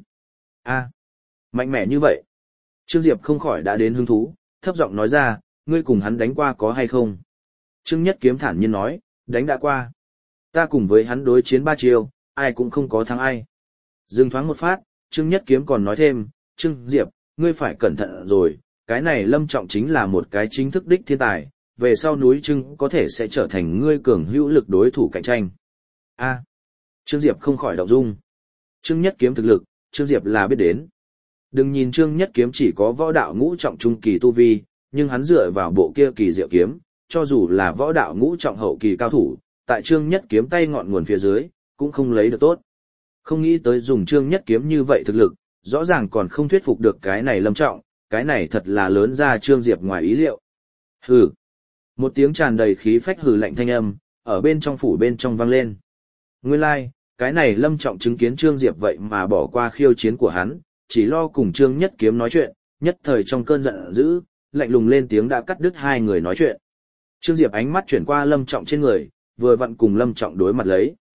Mạnh mẽ như vậy. Trương Diệp không khỏi đã đến hứng thú, thấp giọng nói ra, ngươi cùng hắn đánh qua có hay không? Trương Nhất Kiếm thản nhiên nói, đánh đã qua. Ta cùng với hắn đối chiến 3 chiêu, ai cũng không có thắng ai. Dừng thoáng một phát, Trương Nhất Kiếm còn nói thêm, Trương Diệp, ngươi phải cẩn thận rồi, cái này Lâm Trọng chính là một cái chính thức đích thiên tài, về sau núi Trưng có thể sẽ trở thành ngươi cường hữu lực đối thủ cạnh tranh. Trương Diệp không khỏi động dung. Trương Nhất Kiếm thực lực, Trương Diệp là biết đến. Đừng nhìn Trương Nhất Kiếm chỉ có võ đạo ngũ trọng trung kỳ tu vi, nhưng hắn dựa vào bộ kia kỳ diệu kiếm, cho dù là võ đạo ngũ trọng hậu kỳ cao thủ, tại Trương Nhất Kiếm tay ngọn nguồn phía dưới, cũng không lấy được tốt. Không nghĩ tới dùng Trương Nhất Kiếm như vậy thực lực, rõ ràng còn không thuyết phục được cái này Lâm Trọng, cái này thật là lớn ra Trương Diệp ngoài ý liệu. Hừ. Một tiếng tràn đầy khí phách hừ lạnh thanh âm, ở bên trong phủ bên trong vang lên. Nguyên lai, cái này Lâm Trọng chứng kiến Trương Diệp vậy mà bỏ qua khiêu chiến của hắn, chỉ lo cùng Trương Nhất Kiếm nói chuyện, nhất thời trong cơn giận dữ, lạnh lùng lên tiếng đã cắt đứt hai người nói chuyện. Trương Diệp ánh mắt chuyển qua Lâm Trọng trên người, vừa vặn cùng Lâm Trọng đối mặt lấy.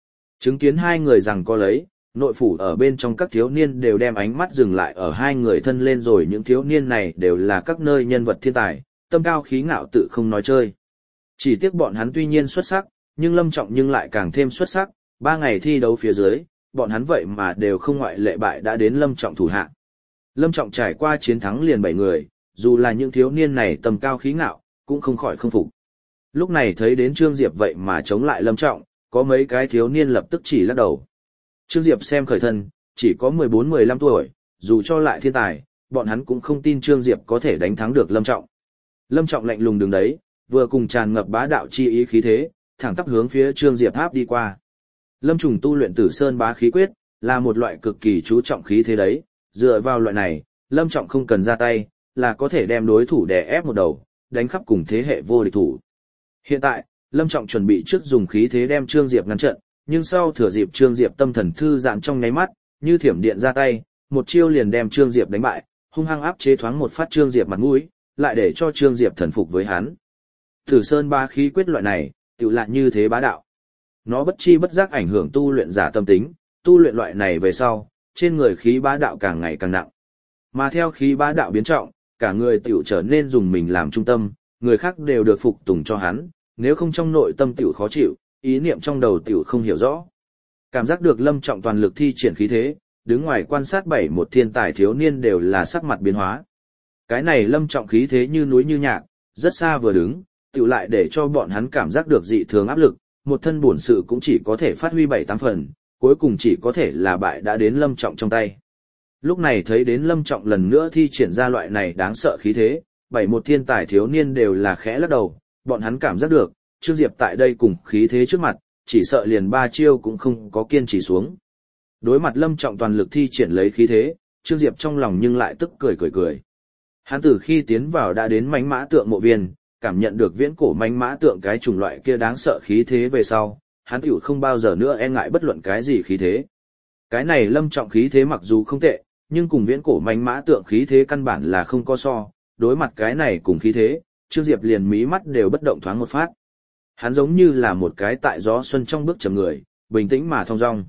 Chứng kiến hai người rằng có lấy, nội phủ ở bên trong các thiếu niên đều đem ánh mắt dừng lại ở hai người thân lên rồi, những thiếu niên này đều là các nơi nhân vật thiên tài, tâm cao khí ngạo tự không nói chơi. Chỉ tiếc bọn hắn tuy nhiên xuất sắc, nhưng Lâm Trọng nhưng lại càng thêm xuất sắc, 3 ngày thi đấu phía dưới, bọn hắn vậy mà đều không ngoại lệ bại đã đến Lâm Trọng thủ hạ. Lâm Trọng trải qua chiến thắng liền 7 người, dù là những thiếu niên này tầm cao khí ngạo, cũng không khỏi không phục. Lúc này thấy đến Trương Diệp vậy mà chống lại Lâm Trọng, có mấy cái thiếu niên lập tức chỉ lắc đầu. Trương Diệp xem khởi thân, chỉ có 14-15 tuổi, dù cho lại thiên tài, bọn hắn cũng không tin Trương Diệp có thể đánh thắng được Lâm Trọng. Lâm Trọng lạnh lùng đứng đấy, vừa cùng tràn ngập bá đạo chi ý khí thế, thẳng tắp hướng phía Trương Diệp áp đi qua. Lâm Trùng tu luyện Tử Sơn Bá Khí Quyết, là một loại cực kỳ chú trọng khí thế đấy, dựa vào loại này, Lâm Trọng không cần ra tay, là có thể đem đối thủ đè ép một đầu, đánh khắp cùng thế hệ vô địch thủ. Hiện tại, Lâm Trọng chuẩn bị trước dùng khí thế đem Trương Diệp ngăn trận, nhưng sau thừa dịp Trương Diệp tâm thần thư giãn trong nháy mắt, như thiểm điện ra tay, một chiêu liền đem Trương Diệp đánh bại, hung hăng áp chế thoáng một phát Trương Diệp mặt mũi, lại để cho Trương Diệp thần phục với hắn. Tử Sơn Bá Khí Quyết loại này, tựu lại như thế bá đạo. Nó bất chi bất giác ảnh hưởng tu luyện giả tâm tính, tu luyện loại này về sau, trên người khí bá đạo càng ngày càng nặng. Mà theo khí bá đạo biến trọng, cả người tiểu trở nên dùng mình làm trung tâm, người khác đều được phục tùng cho hắn, nếu không trong nội tâm tiểu khó chịu, ý niệm trong đầu tiểu không hiểu rõ. Cảm giác được Lâm Trọng toàn lực thi triển khí thế, đứng ngoài quan sát 7 thiên tài thiếu niên đều là sắc mặt biến hóa. Cái này Lâm Trọng khí thế như núi như nhạc, rất xa vừa đứng, tiểu lại để cho bọn hắn cảm giác được dị thường áp lực, một thân bổn sự cũng chỉ có thể phát huy 7-8 phần, cuối cùng chỉ có thể là bại đã đến Lâm Trọng trong tay. Lúc này thấy đến Lâm Trọng lần nữa thi triển ra loại này đáng sợ khí thế, 7 thiên tài thiếu niên đều là khẽ lắc đầu, bọn hắn cảm giác được, Trương Diệp tại đây cùng khí thế trước mặt, chỉ sợ liền 3 chiêu cũng không có kiên trì xuống. Đối mặt Lâm Trọng toàn lực thi triển lấy khí thế, Trương Diệp trong lòng nhưng lại tức cười. Hắn từ khi tiến vào đã đến Mánh Mã Tượng mộ viên, cảm nhận được viễn cổ Mánh Mã Tượng cái chủng loại kia đáng sợ khí thế về sau, hắn tiểu không bao giờ nữa e ngại bất luận cái gì khí thế. Cái này Lâm Trọng khí thế mặc dù không tệ, nhưng cùng viễn cổ Mánh Mã Tượng khí thế căn bản là không có so, đối mặt cái này cùng khí thế, Trương Diệp liền mí mắt đều bất động thoáng một phát. Hắn giống như là một cái tại gió xuân trong bước chậm người, bình tĩnh mà thong dong.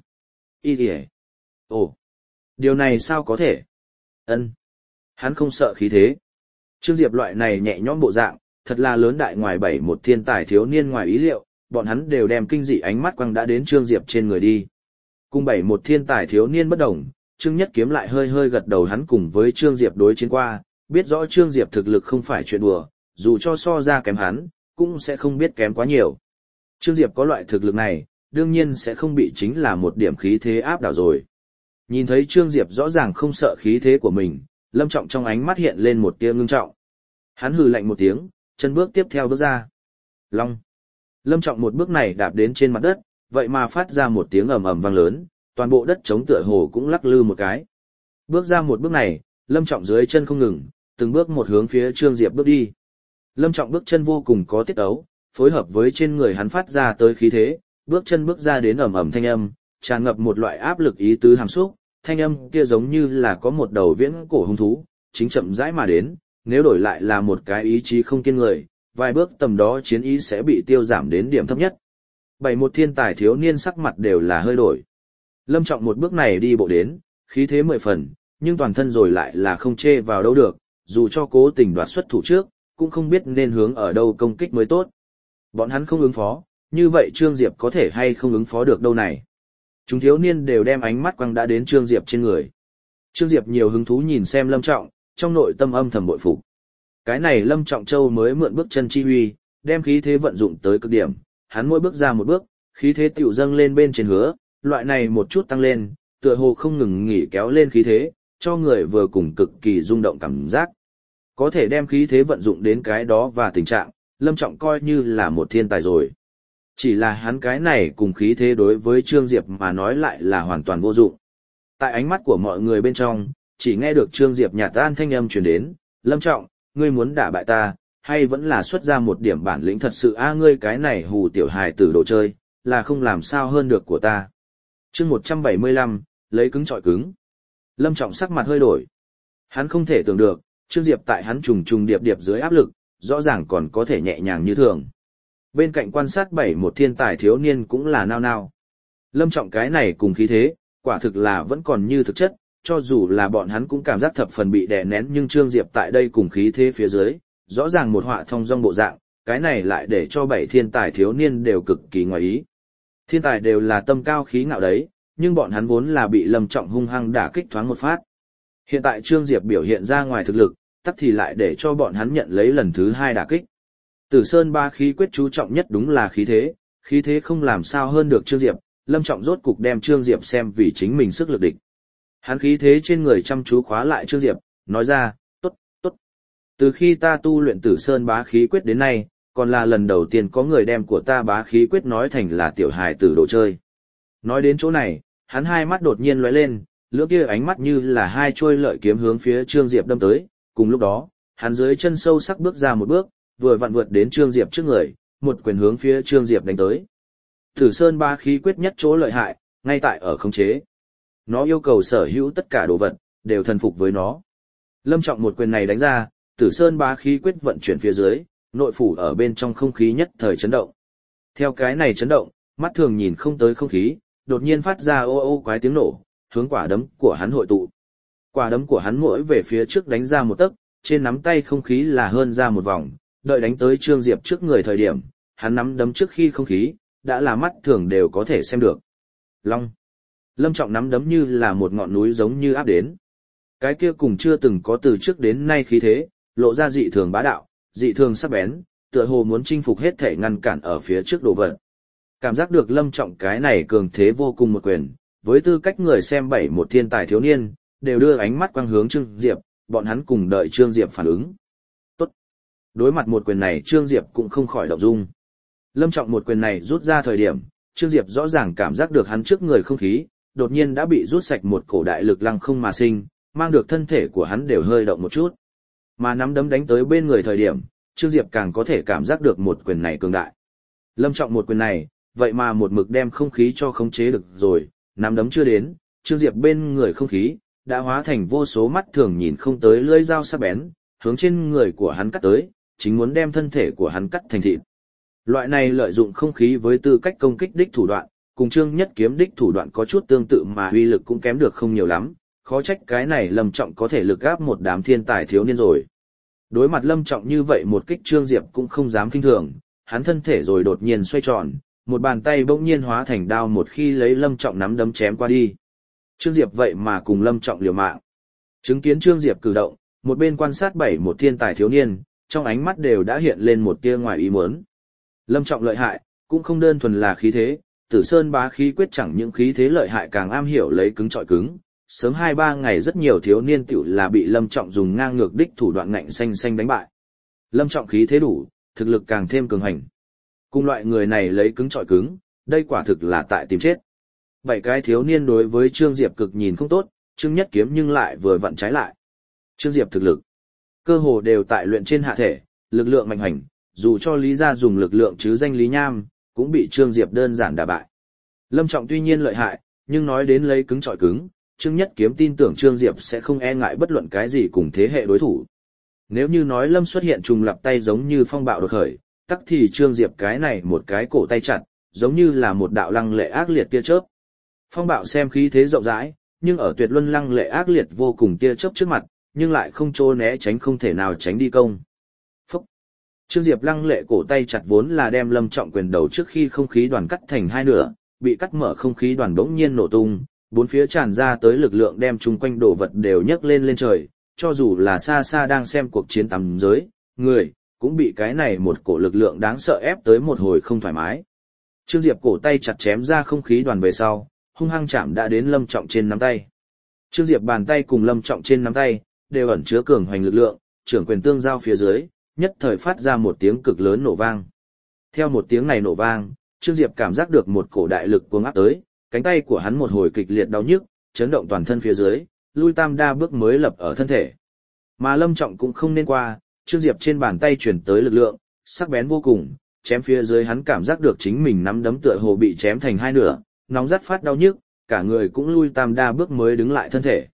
Ồ, điều này sao có thể? Ân, hắn không sợ khí thế. Trương Diệp loại này nhẹ nhõm bộ dạng, thật là lớn đại ngoài 7 thiên tài thiếu niên ngoài ý liệu, bọn hắn đều đem kinh dị ánh mắt quăng đã đến Trương Diệp trên người đi. Cùng 7 thiên tài thiếu niên bất đồng, Trương Nhất Kiếm lại hơi gật đầu, hắn cùng với Trương Diệp đối chiến qua, biết rõ Trương Diệp thực lực không phải chuyện đùa, dù cho so ra kém hắn, cũng sẽ không biết kém quá nhiều. Trương Diệp có loại thực lực này, đương nhiên sẽ không bị chính là một điểm khí thế áp đảo rồi. Nhìn thấy Trương Diệp rõ ràng không sợ khí thế của mình, Lâm Trọng trong ánh mắt hiện lên một tia ngưng trọng. Hắn hừ lạnh một tiếng, chân bước tiếp theo bước ra. Long. Lâm Trọng một bước này đạp đến trên mặt đất, vậy mà phát ra một tiếng ầm ầm vang lớn, toàn bộ đất trống tựa hồ cũng lắc lư một cái. Bước ra một bước này, Lâm Trọng dưới chân không ngừng, từng bước một hướng phía Trương Diệp bước đi. Lâm Trọng bước chân vô cùng có tiết ấu, phối hợp với trên người hắn phát ra tới khí thế, bước chân bước ra đến ầm ầm thanh âm, tràn ngập một loại áp lực ý tứ hàm xúc, thanh âm kia giống như là có một đầu viễn cổ hung thú, chính chậm rãi mà đến, nếu đổi lại là một cái ý chí không kiên người, vài bước tầm đó chiến ý sẽ bị tiêu giảm đến điểm thấp nhất. 7 thiên tài thiếu niên sắc mặt đều là hơi đổi. Lâm Trọng một bước này đi bộ đến, khí thế 10 phần, nhưng toàn thân rồi lại là không chê vào đâu được, dù cho cố tình đoạt xuất thủ trước, cũng không biết nên hướng ở đâu công kích mới tốt. Bọn hắn không ứng phó, như vậy Trương Diệp có thể hay không ứng phó được đâu này. Chúng thiếu niên đều đem ánh mắt quăng đã đến Trương Diệp trên người. Trương Diệp nhiều hứng thú nhìn xem Lâm Trọng, trong nội tâm âm thầm bội phục. Cái này Lâm Trọng Châu mới mượn bước chân chi huy, đem khí thế vận dụng tới cực điểm, hắn mỗi bước ra một bước, khí thế tiểu dâng lên bên trên hứa, loại này một chút tăng lên, tựa hồ không ngừng nghỉ kéo lên khí thế, cho người vừa cùng cực kỳ rung động cảm giác. Có thể đem khí thế vận dụng đến cái đó và tình trạng, Lâm Trọng coi như là một thiên tài rồi. Chỉ là hắn cái này cùng khí thế đối với Trương Diệp mà nói lại là hoàn toàn vô dụng. Tại ánh mắt của mọi người bên trong, chỉ nghe được Trương Diệp nhạt tan thanh âm truyền đến, Lâm Trọng, ngươi muốn đả bại ta, hay vẫn là xuất ra một điểm bản lĩnh thật sự ngươi cái này hù tiểu hài tử đồ chơi, là không làm sao hơn được của ta. Chương 175, lấy cứng chọi cứng. Lâm Trọng sắc mặt hơi đổi. Hắn không thể tưởng được, Trương Diệp tại hắn trùng trùng điệp điệp dưới áp lực, rõ ràng còn có thể nhẹ nhàng như thường. Bên cạnh quan sát 7 thiên tài thiếu niên cũng là nao nao. Lâm Trọng cái này cùng khí thế, quả thực là vẫn còn như thực chất, cho dù là bọn hắn cũng cảm giác thập phần bị đè nén, nhưng Trương Diệp tại đây cùng khí thế phía dưới, rõ ràng một họa thông dong bộ dạng, cái này lại để cho 7 thiên tài thiếu niên đều cực kỳ ngoài ý. Thiên tài đều là tâm cao khí ngạo đấy, nhưng bọn hắn vốn là bị Lâm Trọng hung hăng đả kích thoáng một phát. Hiện tại Trương Diệp biểu hiện ra ngoài thực lực, tắc thì lại để cho bọn hắn nhận lấy lần thứ 2 đả kích. Tử Sơn ba khí quyết chú trọng nhất đúng là khí thế không làm sao hơn được Trương Diệp, Lâm Trọng rốt cục đem Trương Diệp xem vì chính mình sức lực địch. Hắn khí thế trên người chăm chú khóa lại Trương Diệp, nói ra, tốt, tốt. Từ khi ta tu luyện Tử Sơn bá khí quyết đến nay, còn là lần đầu tiên có người đem của ta bá khí quyết nói thành là tiểu hài tử đồ chơi. Nói đến chỗ này, hắn hai mắt đột nhiên lóe lên, lưỡi kia ánh mắt như là hai chuôi lợi kiếm hướng phía Trương Diệp đâm tới, cùng lúc đó, hắn dưới chân sâu sắc bước ra một bước, vừa vặn vượt đến Trương Diệp trước người, một quyền hướng phía Trương Diệp đánh tới. Tử Sơn ba khí quyết nhất chỗ lợi hại, ngay tại ở khống chế. Nó yêu cầu sở hữu tất cả đồ vật, đều thần phục với nó. Lâm Trọng một quyền này đánh ra, Tử Sơn ba khí quyết vận chuyển phía dưới, nội phủ ở bên trong không khí nhất thời chấn động. Theo cái này chấn động, mắt thường nhìn không tới không khí, đột nhiên phát ra ô ô quái tiếng nổ, hướng quả đấm của hắn hội tụ. Quả đấm của hắn mỗi về phía trước đánh ra một tấc, trên nắm tay không khí là hơn ra một vòng, đợi đánh tới Trương Diệp trước người thời điểm, hắn nắm đấm trước khi không khí, đã là mắt thường đều có thể xem được. Long. Lâm Trọng nắm đấm như là một ngọn núi giống như áp đến. Cái kia cùng chưa từng có từ trước đến nay khí thế, lộ ra dị thường bá đạo, dị thường sắc bén, tựa hồ muốn chinh phục hết thể ngăn cản ở phía trước đồ vật. Cảm giác được Lâm Trọng cái này cường thế vô cùng một quyền, với tư cách người xem 71 thiên tài thiếu niên, đều đưa ánh mắt quang hướng Trương Diệp, bọn hắn cùng đợi Trương Diệp phản ứng. Tốt. Đối mặt một quyền này Trương Diệp cũng không khỏi động dung. Lâm Trọng một quyền này rút ra thời điểm, Trương Diệp rõ ràng cảm giác được hắn trước người không khí, đột nhiên đã bị rút sạch một cổ đại lực lăng không mà sinh, mang được thân thể của hắn đều hơi động một chút. Mà nắm đấm đánh tới bên người thời điểm, Trương Diệp càng có thể cảm giác được một quyền này cường đại. Lâm Trọng một quyền này, vậy mà một mực đem không khí cho khống chế được rồi, nắm đấm chưa đến, Trương Diệp bên người không khí, đã hóa thành vô số mắt thường nhìn không tới lưỡi dao sắc bén, hướng trên người của hắn cắt tới, chính muốn đem thân thể của hắn cắt thành thịt. Loại này lợi dụng không khí với tư cách công kích đích thủ đoạn, cùng Trương Nhất Kiếm đích thủ đoạn có chút tương tự mà uy lực cũng kém được không nhiều lắm, khó trách cái này Lâm Trọng có thể lực áp một đám thiên tài thiếu niên rồi. Đối mặt Lâm Trọng như vậy một kích Trương Diệp cũng không dám kinh thường, hắn thân thể rồi đột nhiên xoay tròn, một bàn tay bỗng nhiên hóa thành đao một khi lấy Lâm Trọng nắm đấm chém qua đi. Trương Diệp vậy mà cùng Lâm Trọng liều mạng. Chứng kiến Trương Diệp cử động, một bên quan sát 71 thiên tài thiếu niên, trong ánh mắt đều đã hiện lên một tia ngoài ý muốn. Lâm Trọng lợi hại, cũng không đơn thuần là khí thế, Tử Sơn bá khí quyết chẳng những khí thế lợi hại càng am hiểu lấy cứng trọi cứng. Sớm 2-3 ngày rất nhiều thiếu niên tiểu là bị Lâm Trọng dùng ngang ngược đích thủ đoạn ngạnh xanh xanh đánh bại. Lâm Trọng khí thế đủ, thực lực càng thêm cường hành. Cùng loại người này lấy cứng trọi cứng, đây quả thực là tại tìm chết. 7 cái thiếu niên đối với Trương Diệp cực nhìn không tốt, Trương Nhất Kiếm nhưng lại vừa vặn trái lại. Trương Diệp thực lực, cơ hồ đều tại luyện trên hạ thể, lực lượng mạnh hành, dù cho Lý gia dùng lực lượng chứ danh Lý Nham, cũng bị Trương Diệp đơn giản đả bại. Lâm Trọng tuy nhiên lợi hại, nhưng nói đến lấy cứng trọi cứng, Trương Nhất Kiếm tin tưởng Trương Diệp sẽ không e ngại bất luận cái gì cùng thế hệ đối thủ. Nếu như nói Lâm xuất hiện trùng lập tay giống như phong bạo đột khởi, tắc thì Trương Diệp cái này một cái cổ tay chặt, giống như là một đạo lăng lệ ác liệt tia chớp. Phong bạo xem khí thế rộng rãi, nhưng ở tuyệt luân lăng lệ ác liệt vô cùng tia chớp trước mặt, nhưng lại không trô né tránh không thể nào tránh đi công. Phúc! Trương Diệp lăng lệ cổ tay chặt vốn là đem Lâm Trọng quyền đầu trước khi không khí đoàn cắt thành hai nửa, bị cắt mở không khí đoàn bỗng nhiên nổ tung, bốn phía tràn ra tới lực lượng đem chung quanh đồ vật đều nhấc lên lên trời, cho dù là xa xa đang xem cuộc chiến tầm giới, người, cũng bị cái này một cổ lực lượng đáng sợ ép tới một hồi không thoải mái. Trương Diệp cổ tay chặt chém ra không khí đoàn về sau, hung hăng chạm đã đến Lâm Trọng trên nắm tay. Trương Diệp bàn tay cùng Lâm Trọng trên nắm tay, đều ẩn chứa cường hoành lực lượng, trưởng quyền tương giao phía dưới, nhất thời phát ra một tiếng cực lớn nổ vang. Theo một tiếng này nổ vang, Trương Diệp cảm giác được một cổ đại lực cuồng áp tới, cánh tay của hắn một hồi kịch liệt đau nhức, chấn động toàn thân phía dưới, lui tam đa bước mới lập ở thân thể. Mà Lâm Trọng cũng không nên qua, Trương Diệp trên bàn tay chuyển tới lực lượng, sắc bén vô cùng, chém phía dưới hắn cảm giác được chính mình nắm đấm tựa hồ bị chém thành hai nửa, nóng rát phát đau nhức, cả người cũng lui tam đa bước mới đứng lại thân thể.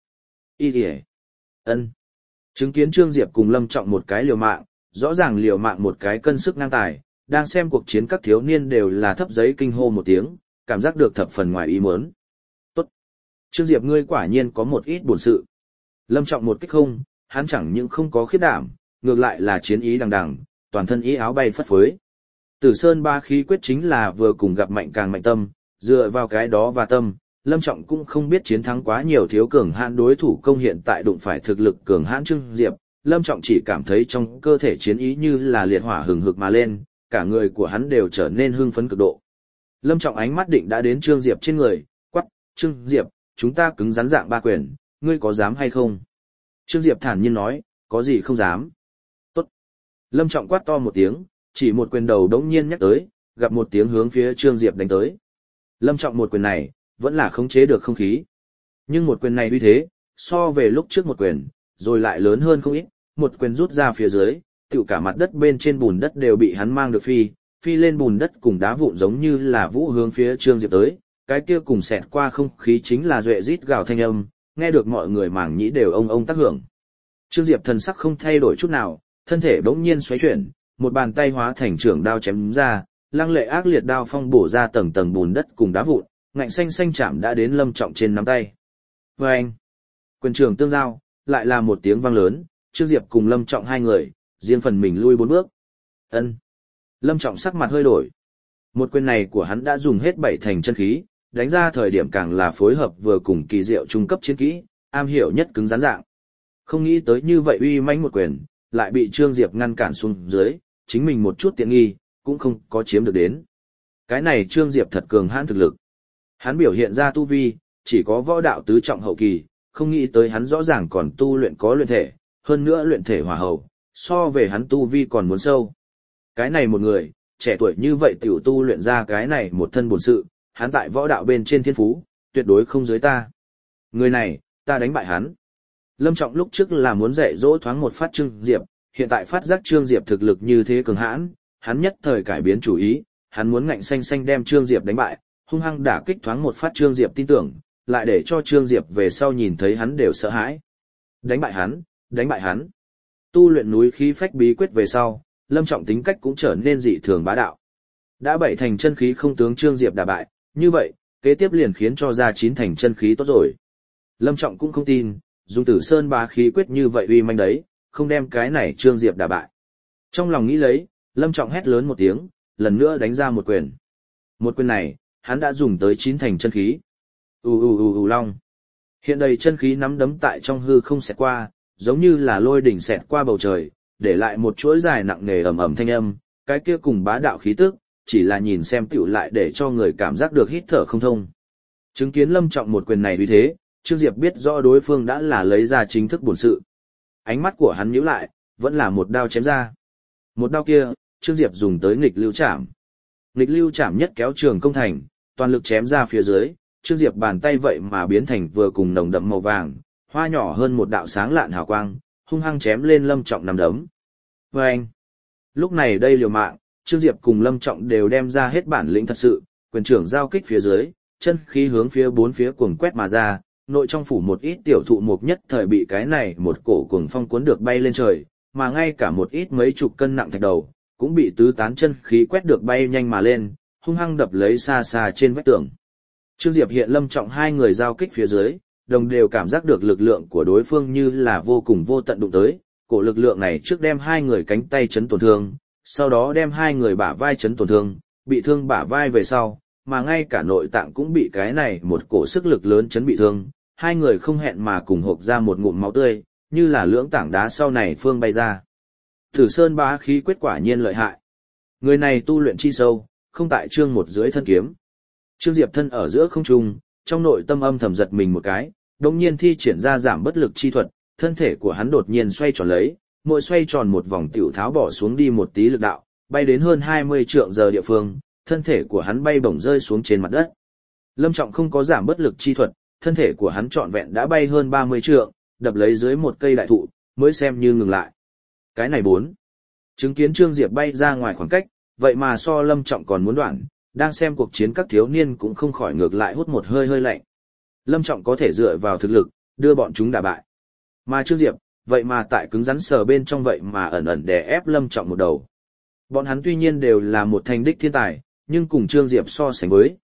Ân. Chứng kiến Trương Diệp cùng Lâm Trọng một cái liều mạng, rõ ràng liều mạng một cái cân sức ngang tài, đang xem cuộc chiến các thiếu niên đều là thấp giấy kinh hô một tiếng, cảm giác được thập phần ngoài ý muốn. Tốt. Trương Diệp ngươi quả nhiên có một ít buồn sự. Lâm Trọng một kích không, hắn chẳng những không có khiếp đảm, ngược lại là chiến ý đằng đằng, toàn thân ý áo bay phất phới. Tử Sơn ba khí quyết chính là vừa cùng gặp mạnh càng mạnh tâm, dựa vào cái đó và tâm, Lâm Trọng cũng không biết chiến thắng quá nhiều thiếu cường hãn đối thủ công hiện tại đụng phải thực lực cường hãn Trương Diệp, Lâm Trọng chỉ cảm thấy trong cơ thể chiến ý như là liệt hỏa hừng hực mà lên, cả người của hắn đều trở nên hưng phấn cực độ. Lâm Trọng ánh mắt định đã đến Trương Diệp trên người, quắc, Trương Diệp, chúng ta cứng rắn dạng ba quyền, ngươi có dám hay không? Trương Diệp thản nhiên nói, có gì không dám. Tốt. Lâm Trọng quát to một tiếng, chỉ một quyền đầu đống nhiên nhắc tới, gặp một tiếng hướng phía Trương Diệp đánh tới. Lâm Trọng một quyền này, vẫn là khống chế được không khí. Nhưng một quyền này uy thế, so về lúc trước một quyền, rồi lại lớn hơn không ít, một quyền rút ra phía dưới, tựu cả mặt đất bên trên bùn đất đều bị hắn mang được phi lên bùn đất cùng đá vụn giống như là vũ hướng phía Trương Diệp tới, cái kia cùng xẹt qua không khí chính là duệ rít gào thanh âm, nghe được mọi người màng nhĩ đều ông tác hưởng. Trương Diệp thần sắc không thay đổi chút nào, thân thể bỗng nhiên xoáy chuyển, một bàn tay hóa thành trưởng đao chém ra, lăng lệ ác liệt đao phong bổ ra tầng tầng bùn đất cùng đá vụn, ngạnh xanh xanh chạm đã đến Lâm Trọng trên nắm tay. Vâng! Quyền trường tương giao, lại là một tiếng vang lớn, Trương Diệp cùng Lâm Trọng hai người, riêng phần mình lui 4 bước. Ân. Lâm Trọng sắc mặt hơi đổi. Một quyền này của hắn đã dùng hết 7 thành chân khí, đánh ra thời điểm càng là phối hợp vừa cùng kỳ diệu trung cấp chiến kỹ, am hiểu nhất cứng rắn dạng. Không nghĩ tới như vậy uy mãnh một quyền, lại bị Trương Diệp ngăn cản xuống dưới, chính mình một chút tiện nghi, cũng không có chiếm được đến. Cái này Trương Diệp thật cường hãn thực lực. Hắn biểu hiện ra tu vi, chỉ có võ đạo tứ trọng hậu kỳ, không nghĩ tới hắn rõ ràng còn tu luyện có luyện thể, hơn nữa luyện thể hỏa hậu, so về hắn tu vi còn muốn sâu. Cái này một người, trẻ tuổi như vậy tiểu tu luyện ra cái này một thân bổn sự, hắn tại võ đạo bên trên thiên phú, tuyệt đối không dưới ta. Người này, ta đánh bại hắn. Lâm Trọng lúc trước là muốn dạy dỗ thoáng một phát Trương Diệp, hiện tại phát giác Trương Diệp thực lực như thế cường hãn, hắn nhất thời cải biến chủ ý, hắn muốn ngạnh xanh xanh đem Trương Diệp đánh bại, hung hăng đả kích thoáng một phát Trương Diệp tin tưởng, lại để cho Trương Diệp về sau nhìn thấy hắn đều sợ hãi. Đánh bại hắn, đánh bại hắn. Tu luyện núi khí phách bí quyết về sau, Lâm Trọng tính cách cũng trở nên dị thường bá đạo. Đã 7 thành chân khí không tướng Trương Diệp đả bại, như vậy, kế tiếp liền khiến cho ra 9 thành chân khí tốt rồi. Lâm Trọng cũng không tin, dùng Tử Sơn bá khí quyết như vậy uy manh đấy, không đem cái này Trương Diệp đả bại. Trong lòng nghĩ lấy, Lâm Trọng hét lớn một tiếng, lần nữa đánh ra một quyền. Một quyền này, hắn đã dùng tới 9 thành chân khí. Long. Hiện đầy chân khí nắm đấm tại trong hư không xẹt qua, giống như là lôi đỉnh xẹt qua bầu trời, để lại một chuỗi dài nặng nề ầm ầm thanh âm, cái kia cùng bá đạo khí tức, chỉ là nhìn xem tựu lại để cho người cảm giác được hít thở không thông. Chứng kiến Lâm Trọng một quyền này uy thế, Trương Diệp biết rõ đối phương đã là lấy ra chính thức bổn sự. Ánh mắt của hắn nhíu lại, vẫn là một đao chém ra. Một đao kia, Trương Diệp dùng tới nghịch lưu chạm. Nghịch lưu chạm nhất kéo trường công thành, toàn lực chém ra phía dưới, Trương Diệp bàn tay vậy mà biến thành vừa cùng nồng đậm màu vàng, hoa nhỏ hơn một đạo sáng lạn hào quang, hung hăng chém lên Lâm Trọng nằm đấm. Vâng! Lúc này đây liều mạng, Trương Diệp cùng Lâm Trọng đều đem ra hết bản lĩnh thật sự, quyền trưởng giao kích phía dưới, chân khí hướng phía bốn phía cuồng quét mà ra, nội trong phủ một ít tiểu thụ mục nhất thời bị cái này một cổ cuồng phong cuốn được bay lên trời, mà ngay cả một ít mấy chục cân nặng thạch đầu, cũng bị tứ tán chân khí quét được bay nhanh mà lên, hung hăng đập lấy xa xa trên vách tường. Trương Diệp hiện Lâm Trọng hai người giao kích phía dưới, đồng đều cảm giác được lực lượng của đối phương như là vô cùng vô tận đụng tới, cổ lực lượng này trước đem hai người cánh tay chấn tổn thương, sau đó đem hai người bả vai chấn tổn thương, bị thương bả vai về sau, mà ngay cả nội tạng cũng bị cái này một cổ sức lực lớn chấn bị thương, hai người không hẹn mà cùng hộc ra một ngụm máu tươi, như là lưỡng tảng đá sau này phương bay ra. Tử Sơn bá khí quyết quả nhiên lợi hại. Người này tu luyện chi sâu, không tại chương một dưới thân kiếm. Trương Diệp thân ở giữa không trung, trong nội tâm âm thầm giật mình một cái, đồng nhiên thi triển ra giảm bất lực chi thuật, thân thể của hắn đột nhiên xoay tròn lấy, mỗi xoay tròn một vòng tiểu tháo bỏ xuống đi một tí lực đạo, bay đến hơn 20 trượng giờ địa phương, thân thể của hắn bay bổng rơi xuống trên mặt đất. Lâm Trọng không có giảm bất lực chi thuật, thân thể của hắn trọn vẹn đã bay hơn 30 trượng, đập lấy dưới một cây đại thụ, mới xem như ngừng lại. Cái này 4. Chứng kiến Trương Diệp bay ra ngoài khoảng cách, vậy mà so Lâm Trọng còn muốn đoạn, đang xem cuộc chiến các thiếu niên cũng không khỏi ngược lại hút một hơi hơi lạnh. Lâm Trọng có thể dựa vào thực lực, đưa bọn chúng đả bại. Mà Trương Diệp, vậy mà tại cứng rắn sờ bên trong vậy mà ẩn ẩn đè ép Lâm Trọng một đầu. Bọn hắn tuy nhiên đều là một thành đích thiên tài, nhưng cùng Trương Diệp so sánh với,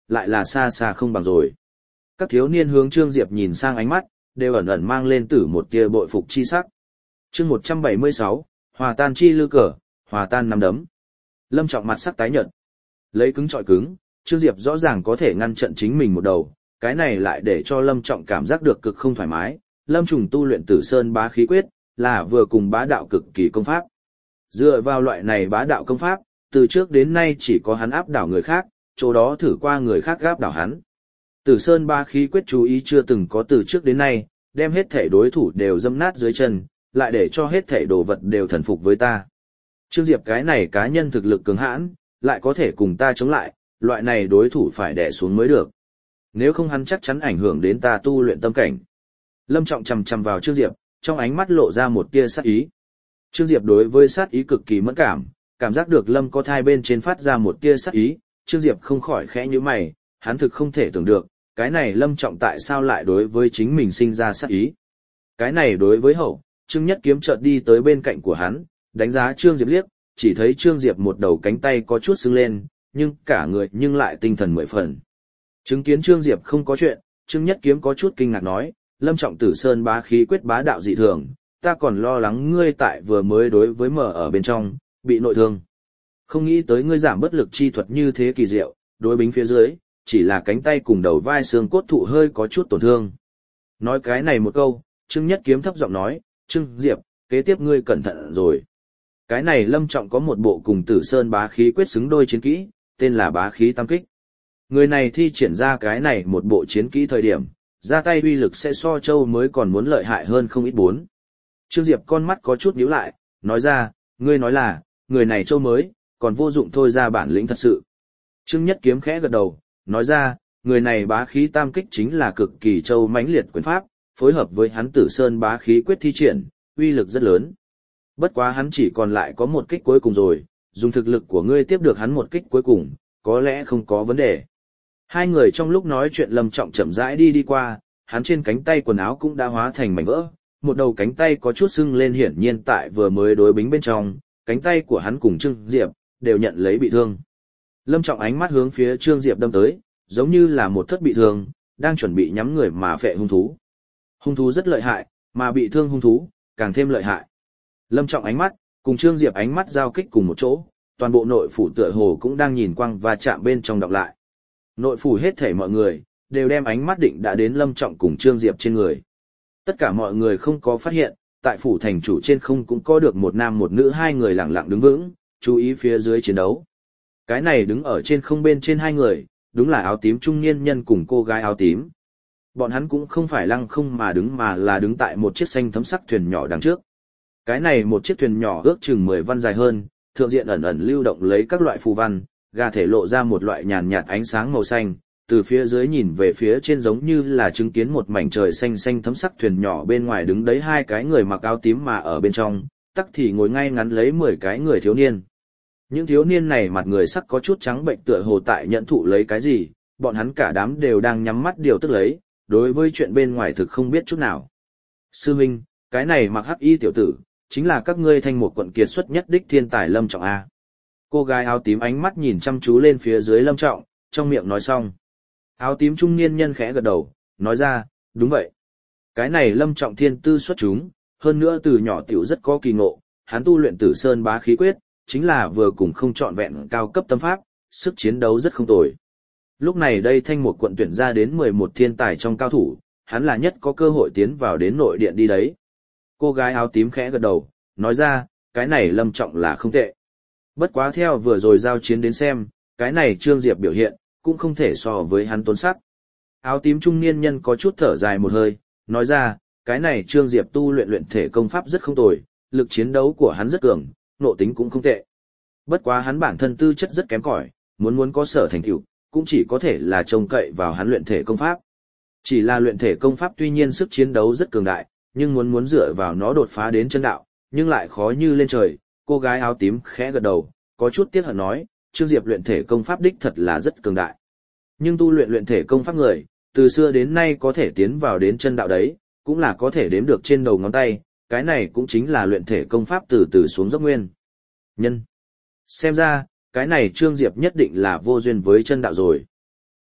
lại là xa xa không bằng rồi. Các thiếu niên hướng Trương Diệp nhìn sang ánh mắt, đều ẩn ẩn mang lên tử một tia bội phục chi sắc. Chương 176, hòa tan chi lư cờ, hòa tan nắm đấm. Lâm Trọng mặt sắc tái nhợt, lấy cứng chọi cứng, Trương Diệp rõ ràng có thể ngăn trận chính mình một đầu, cái này lại để cho Lâm Trọng cảm giác được cực không thoải mái. Lâm Trùng tu luyện Tử Sơn Bá Khí Quyết, là vừa cùng bá đạo cực kỳ công pháp. Dựa vào loại này bá đạo công pháp, từ trước đến nay chỉ có hắn áp đảo người khác, chỗ đó thử qua người khác áp đảo hắn. Tử Sơn Bá Khí Quyết chú ý chưa từng có từ trước đến nay, đem hết thể đối thủ đều dâm nát dưới chân, lại để cho hết thể đồ vật đều thần phục với ta. Trương Diệp cái này cá nhân thực lực cường hãn, lại có thể cùng ta chống lại, loại này đối thủ phải đè xuống mới được. Nếu không hắn chắc chắn ảnh hưởng đến ta tu luyện tâm cảnh. Lâm Trọng chằm chằm vào Trương Diệp, trong ánh mắt lộ ra một tia sát ý. Trương Diệp đối với sát ý cực kỳ mẫn cảm, cảm giác được Lâm có thai bên trên phát ra một tia sát ý, Trương Diệp không khỏi khẽ nhíu mày, hắn thực không thể tưởng được, cái này Lâm Trọng tại sao lại đối với chính mình sinh ra sát ý. Cái này đối với hậu, Trương Nhất Kiếm chợt đi tới bên cạnh của hắn, đánh giá Trương Diệp liếc, chỉ thấy Trương Diệp một đầu cánh tay có chút sưng lên, nhưng cả người nhưng lại tinh thần mười phần. Chứng kiến Trương Diệp không có chuyện, Trương Nhất Kiếm có chút kinh ngạc nói, Lâm Trọng Tử Sơn Bá Khí Quyết bá đạo dị thường, ta còn lo lắng ngươi tại vừa mới đối với mở ở bên trong, bị nội thương. Không nghĩ tới ngươi giảm bất lực chi thuật như thế kỳ diệu, đối bính phía dưới, chỉ là cánh tay cùng đầu vai xương cốt thụ hơi có chút tổn thương. Nói cái này một câu, Trương Nhất Kiếm thấp giọng nói, Trương Diệp, kế tiếp ngươi cẩn thận rồi. Cái này Lâm Trọng có một bộ cùng Tử Sơn Bá Khí Quyết xứng đôi chiến kỹ, tên là Bá Khí Tam Kích. Người này thi triển ra cái này một bộ chiến kỹ thời điểm, ra tay uy lực sẽ so châu mới còn muốn lợi hại hơn không ít bốn. Trương Diệp con mắt có chút nhíu lại, nói ra, ngươi nói là, người này châu mới, còn vô dụng thôi ra bản lĩnh thật sự. Trương Nhất Kiếm khẽ gật đầu, nói ra, người này Bá Khí Tam Kích chính là cực kỳ châu mãnh liệt quyền pháp, phối hợp với hắn Tử Sơn Bá Khí Quyết thi triển, uy lực rất lớn. Bất quá hắn chỉ còn lại có một kích cuối cùng rồi, dùng thực lực của ngươi tiếp được hắn một kích cuối cùng, có lẽ không có vấn đề. Hai người trong lúc nói chuyện Lâm Trọng chậm rãi đi qua, hắn trên cánh tay quần áo cũng đã hóa thành mảnh vỡ, một đầu cánh tay có chút sưng lên hiển nhiên tại vừa mới đối bính bên trong, cánh tay của hắn cùng Trương Diệp đều nhận lấy bị thương. Lâm Trọng ánh mắt hướng phía Trương Diệp đâm tới, giống như là một thất bị thương, đang chuẩn bị nhắm người mà phệ hung thú. Hung thú rất lợi hại, mà bị thương hung thú càng thêm lợi hại. Lâm Trọng ánh mắt cùng Trương Diệp ánh mắt giao kích cùng một chỗ, toàn bộ nội phủ tựa hồ cũng đang nhìn quang và chạm bên trong đọc lại. Nội phủ hết thảy mọi người đều đem ánh mắt định đã đến Lâm Trọng cùng Trương Diệp trên người. Tất cả mọi người không có phát hiện, tại phủ thành chủ trên không cũng có được một nam một nữ hai người lặng lặng đứng vững, chú ý phía dưới chiến đấu. Cái này đứng ở trên không bên trên hai người, đúng là áo tím trung niên nhân cùng cô gái áo tím. Bọn hắn cũng không phải lăng không mà là đứng tại một chiếc xanh thấm sắc thuyền nhỏ đằng trước. Cái này một chiếc thuyền nhỏ ước chừng 10 văn dài hơn, thượng diện ẩn ẩn lưu động lấy các loại phù văn, gà thể lộ ra một loại nhàn nhạt ánh sáng màu xanh, từ phía dưới nhìn về phía trên giống như là chứng kiến một mảnh trời xanh xanh thấm sắc thuyền nhỏ bên ngoài đứng đấy hai cái người mặc áo tím mà ở bên trong, tắc thì ngồi ngay ngắn lấy 10 cái người thiếu niên. Những thiếu niên này mặt người sắc có chút trắng bệnh tựa hồ tại nhận thụ lấy cái gì, bọn hắn cả đám đều đang nhắm mắt điều tức lấy, đối với chuyện bên ngoài thực không biết chút nào. Sư huynh, cái này mặc hắc y tiểu tử, chính là các ngươi Thanh Mục quận kiệt xuất nhất đích thiên tài Lâm Trọng A. Cô gái áo tím ánh mắt nhìn chăm chú lên phía dưới Lâm Trọng, trong miệng nói xong. Áo tím trung niên nhân khẽ gật đầu, nói ra, đúng vậy. Cái này Lâm Trọng thiên tư xuất chúng, hơn nữa từ nhỏ tiểu rất có kỳ ngộ, hắn tu luyện Tử Sơn Bá Khí Quyết, chính là vừa cùng không trọn vẹn cao cấp tâm pháp, sức chiến đấu rất không tồi. Lúc này đây Thanh Mục quận tuyển ra đến 11 thiên tài trong cao thủ, hắn là nhất có cơ hội tiến vào đến nội điện đi đấy. Cô gái áo tím khẽ gật đầu, nói ra, cái này Lâm Trọng là không tệ. Bất quá theo vừa rồi giao chiến đến xem, cái này Trương Diệp biểu hiện, cũng không thể so với hắn tôn sắc. Áo tím trung niên nhân có chút thở dài một hơi, nói ra, cái này Trương Diệp tu luyện thể công pháp rất không tồi, lực chiến đấu của hắn rất cường, nộ tính cũng không tệ. Bất quá hắn bản thân tư chất rất kém cỏi, muốn có sở thành tựu, cũng chỉ có thể là trông cậy vào hắn luyện thể công pháp. Chỉ là luyện thể công pháp tuy nhiên sức chiến đấu rất cường đại, nhưng muốn dựa vào nó đột phá đến chân đạo, nhưng lại khó như lên trời. Cô gái áo tím khẽ gật đầu, có chút tiếc hận nói, Trương Diệp luyện thể công pháp đích thật là rất cường đại. Nhưng tu luyện thể công pháp người, từ xưa đến nay có thể tiến vào đến chân đạo đấy, cũng là có thể đếm được trên đầu ngón tay, cái này cũng chính là luyện thể công pháp từ từ xuống dốc nguyên. Nhân. Xem ra, cái này Trương Diệp nhất định là vô duyên với chân đạo rồi.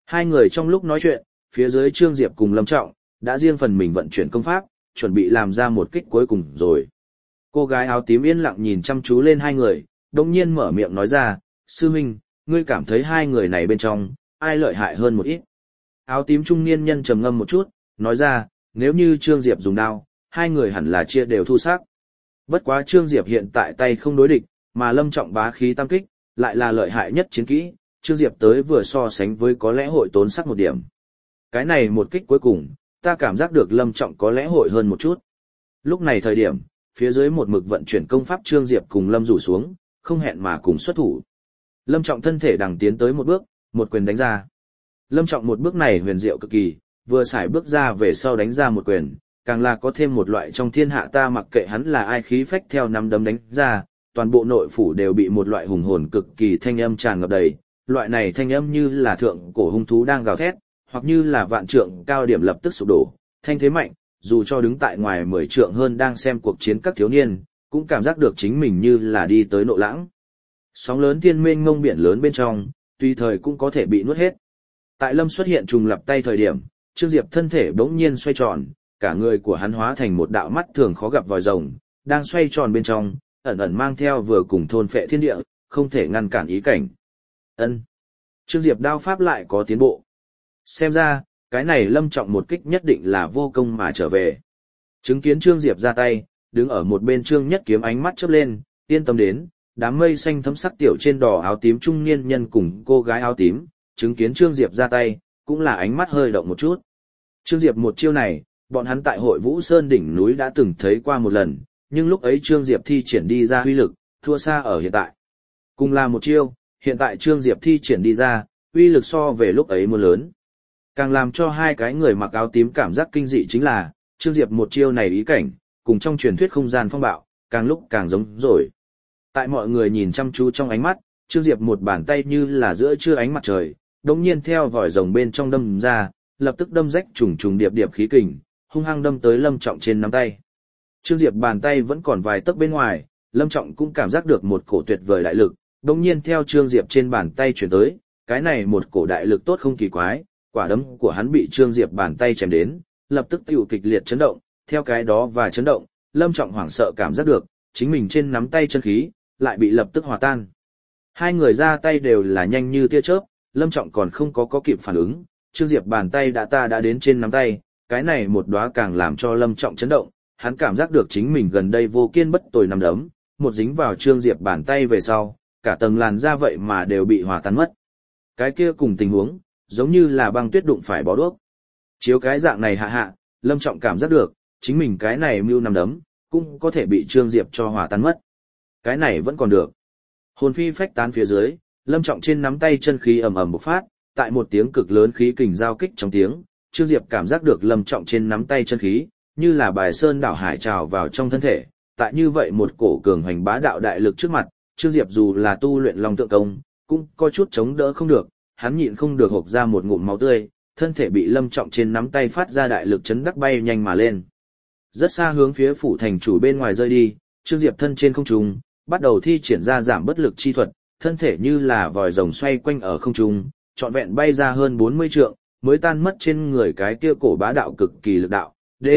Hai người trong lúc nói chuyện, phía dưới Trương Diệp cùng Lâm Trọng, đã riêng phần mình vận chuyển công pháp, chuẩn bị làm ra một kích cuối cùng rồi. Cô gái áo tím yên lặng nhìn chăm chú lên hai người, đồng nhiên mở miệng nói ra, sư huynh, ngươi cảm thấy hai người này bên trong, ai lợi hại hơn một ít. Áo tím trung niên nhân trầm ngâm một chút, nói ra, nếu như Trương Diệp dùng đao, hai người hẳn là chia đều thu sắc. Bất quá Trương Diệp hiện tại tay không đối địch, mà Lâm Trọng bá khí tam kích, lại là lợi hại nhất chiến kỹ, Trương Diệp tới vừa so sánh với có lẽ hội tốn sắc một điểm. Cái này một kích cuối cùng, ta cảm giác được Lâm Trọng có lẽ hội hơn một chút. Lúc này thời điểm, phía dưới một mực vận chuyển công pháp Trương Diệp cùng Lâm rủ xuống, không hẹn mà cùng xuất thủ. Lâm Trọng thân thể đằng tiến tới một bước, một quyền đánh ra. Lâm Trọng một bước này huyền diệu cực kỳ, vừa xài bước ra về sau đánh ra một quyền, càng là có thêm một loại trong thiên hạ ta mặc kệ hắn là ai khí phách theo nắm đấm đánh ra, toàn bộ nội phủ đều bị một loại hùng hồn cực kỳ thanh âm tràn ngập đầy, loại này thanh âm như là thượng cổ hung thú đang gào thét, hoặc như là vạn trượng cao điểm lập tức sụp đổ, thanh thế mạnh, dù cho đứng tại ngoài 10 trượng hơn đang xem cuộc chiến các thiếu niên, cũng cảm giác được chính mình như là đi tới nộ lãng. Sóng lớn thiên mênh mông biển lớn bên trong, tùy thời cũng có thể bị nuốt hết. Tại Lâm xuất hiện trùng lập tay thời điểm, Trương Diệp thân thể bỗng nhiên xoay tròn, cả người của hắn hóa thành một đạo mắt thường khó gặp vòi rồng, đang xoay tròn bên trong, ẩn ẩn mang theo vừa cùng thôn phệ thiên địa, không thể ngăn cản ý cảnh. Ân, Trương Diệp đao pháp lại có tiến bộ. Xem ra, cái này Lâm Trọng một kích nhất định là vô công mà trở về. Chứng kiến Trương Diệp ra tay, đứng ở một bên Trương Nhất Kiếm ánh mắt chớp lên, yên tâm đến, đám mây xanh thấm sắc tiểu trên đỏ áo tím trung niên nhân cùng cô gái áo tím, chứng kiến Trương Diệp ra tay, cũng là ánh mắt hơi động một chút. Trương Diệp một chiêu này, bọn hắn tại hội Vũ Sơn đỉnh núi đã từng thấy qua một lần, nhưng lúc ấy Trương Diệp thi triển đi ra uy lực, thua xa ở hiện tại. Cùng là một chiêu, hiện tại Trương Diệp thi triển đi ra, uy lực so về lúc ấy mưa lớn. Càng làm cho hai cái người mặc áo tím cảm giác kinh dị chính là, Trương Diệp một chiêu này ý cảnh, cùng trong truyền thuyết không gian phong bạo, càng lúc càng giống rồi. Tại mọi người nhìn chăm chú trong ánh mắt, Trương Diệp một bàn tay như là giữa trưa ánh mặt trời, đột nhiên theo vòi rồng bên trong đâm ra, lập tức đâm rách trùng trùng điệp điệp khí kình, hung hăng đâm tới Lâm Trọng trên nắm tay. Trương Diệp bàn tay vẫn còn vài tấc bên ngoài, Lâm Trọng cũng cảm giác được một cổ tuyệt vời đại lực, đột nhiên theo Trương Diệp trên bàn tay chuyển tới, cái này một cổ đại lực tốt không kỳ quái, quả đấm của hắn bị Trương Diệp bàn tay chém đến, lập tức tiểu kịch liệt chấn động, theo cái đó và chấn động, Lâm Trọng hoảng sợ cảm giác được, chính mình trên nắm tay chân khí, lại bị lập tức hòa tan. Hai người ra tay đều là nhanh như tia chớp, Lâm Trọng còn không có kịp phản ứng, Trương Diệp bàn tay đã đến trên nắm tay, cái này một đóa càng làm cho Lâm Trọng chấn động, hắn cảm giác được chính mình gần đây vô kiên bất tồi nắm đấm, một dính vào Trương Diệp bàn tay về sau, cả tầng làn da vậy mà đều bị hòa tan mất. Cái kia cùng tình huống, giống như là băng tuyết đụng phải bó đuốc. Chiếu cái dạng này hạ, Lâm Trọng cảm giác được, chính mình cái này mưu nắm đấm, cũng có thể bị Trương Diệp cho hòa tan mất. Cái này vẫn còn được. Hồn phi phách tán phía dưới, Lâm Trọng trên nắm tay chân khí ầm ầm bộc phát, tại một tiếng cực lớn khí kình giao kích trong tiếng, Trương Diệp cảm giác được Lâm Trọng trên nắm tay chân khí, như là bài sơn đảo hải trào vào trong thân thể, tại như vậy một cổ cường hoành bá đạo đại lực trước mặt, Trương Diệp dù là tu luyện Long Tượng Công, cũng có chút chống đỡ không được, hắn nhịn không được hộc ra một ngụm máu tươi, thân thể bị Lâm Trọng trên nắm tay phát ra đại lực chấn đắc bay nhanh mà lên. Rất xa hướng phía phủ thành chủ bên ngoài rơi đi, Trương Diệp thân trên không trung, bắt đầu thi triển ra giảm bất lực chi thuật, thân thể như là vòi rồng xoay quanh ở không trung, trọn vẹn bay ra hơn 40 trượng, mới tan mất trên người cái kia cổ bá đạo cực kỳ lực đạo.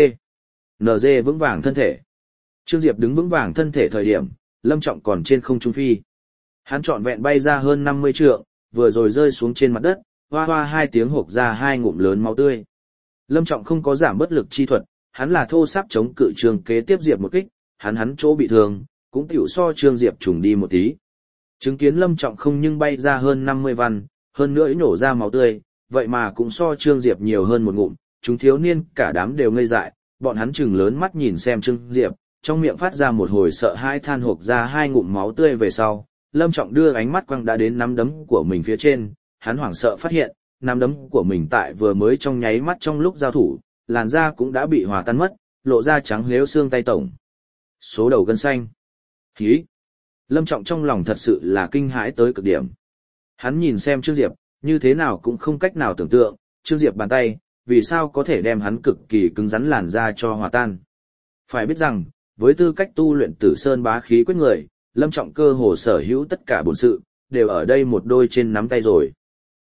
NG vững vàng thân thể. Trương Diệp đứng vững vàng thân thể thời điểm, Lâm Trọng còn trên không trung phi. Hắn trọn vẹn bay ra hơn 50 trượng, vừa rồi rơi xuống trên mặt đất, hoa hoa hai tiếng hộc ra hai ngụm lớn máu tươi. Lâm Trọng không có giảm bất lực chi thuật, hắn là thô sáp chống cự Trương kế tiếp Diệp một kích, hắn chỗ bị thương, cũng tiểu so Trương Diệp trùng đi một tí. Chứng kiến Lâm Trọng không nhưng bay ra hơn 50 văn, hơn nữa nổ ra máu tươi, vậy mà cũng so Trương Diệp nhiều hơn một ngụm, chúng thiếu niên cả đám đều ngây dại, bọn hắn chừng lớn mắt nhìn xem Trương Diệp, trong miệng phát ra một hồi sợ hãi than hộc ra hai ngụm máu tươi về sau, Lâm Trọng đưa ánh mắt quăng đã đến nắm đấm của mình phía trên, hắn hoảng sợ phát hiện, nắm đấm của mình tại vừa mới trong nháy mắt trong lúc giao thủ, làn da cũng đã bị hòa tan mất, lộ ra trắng lếu xương tay tổng. Số đầu gân xanh. Hí! Lâm Trọng trong lòng thật sự là kinh hãi tới cực điểm. Hắn nhìn xem Trương Diệp, như thế nào cũng không cách nào tưởng tượng, Trương Diệp bàn tay, vì sao có thể đem hắn cực kỳ cứng rắn làn da cho hòa tan. Phải biết rằng, với tư cách tu luyện Tử Sơn bá khí quyết người, Lâm Trọng cơ hồ sở hữu tất cả bổn sự, đều ở đây một đôi trên nắm tay rồi.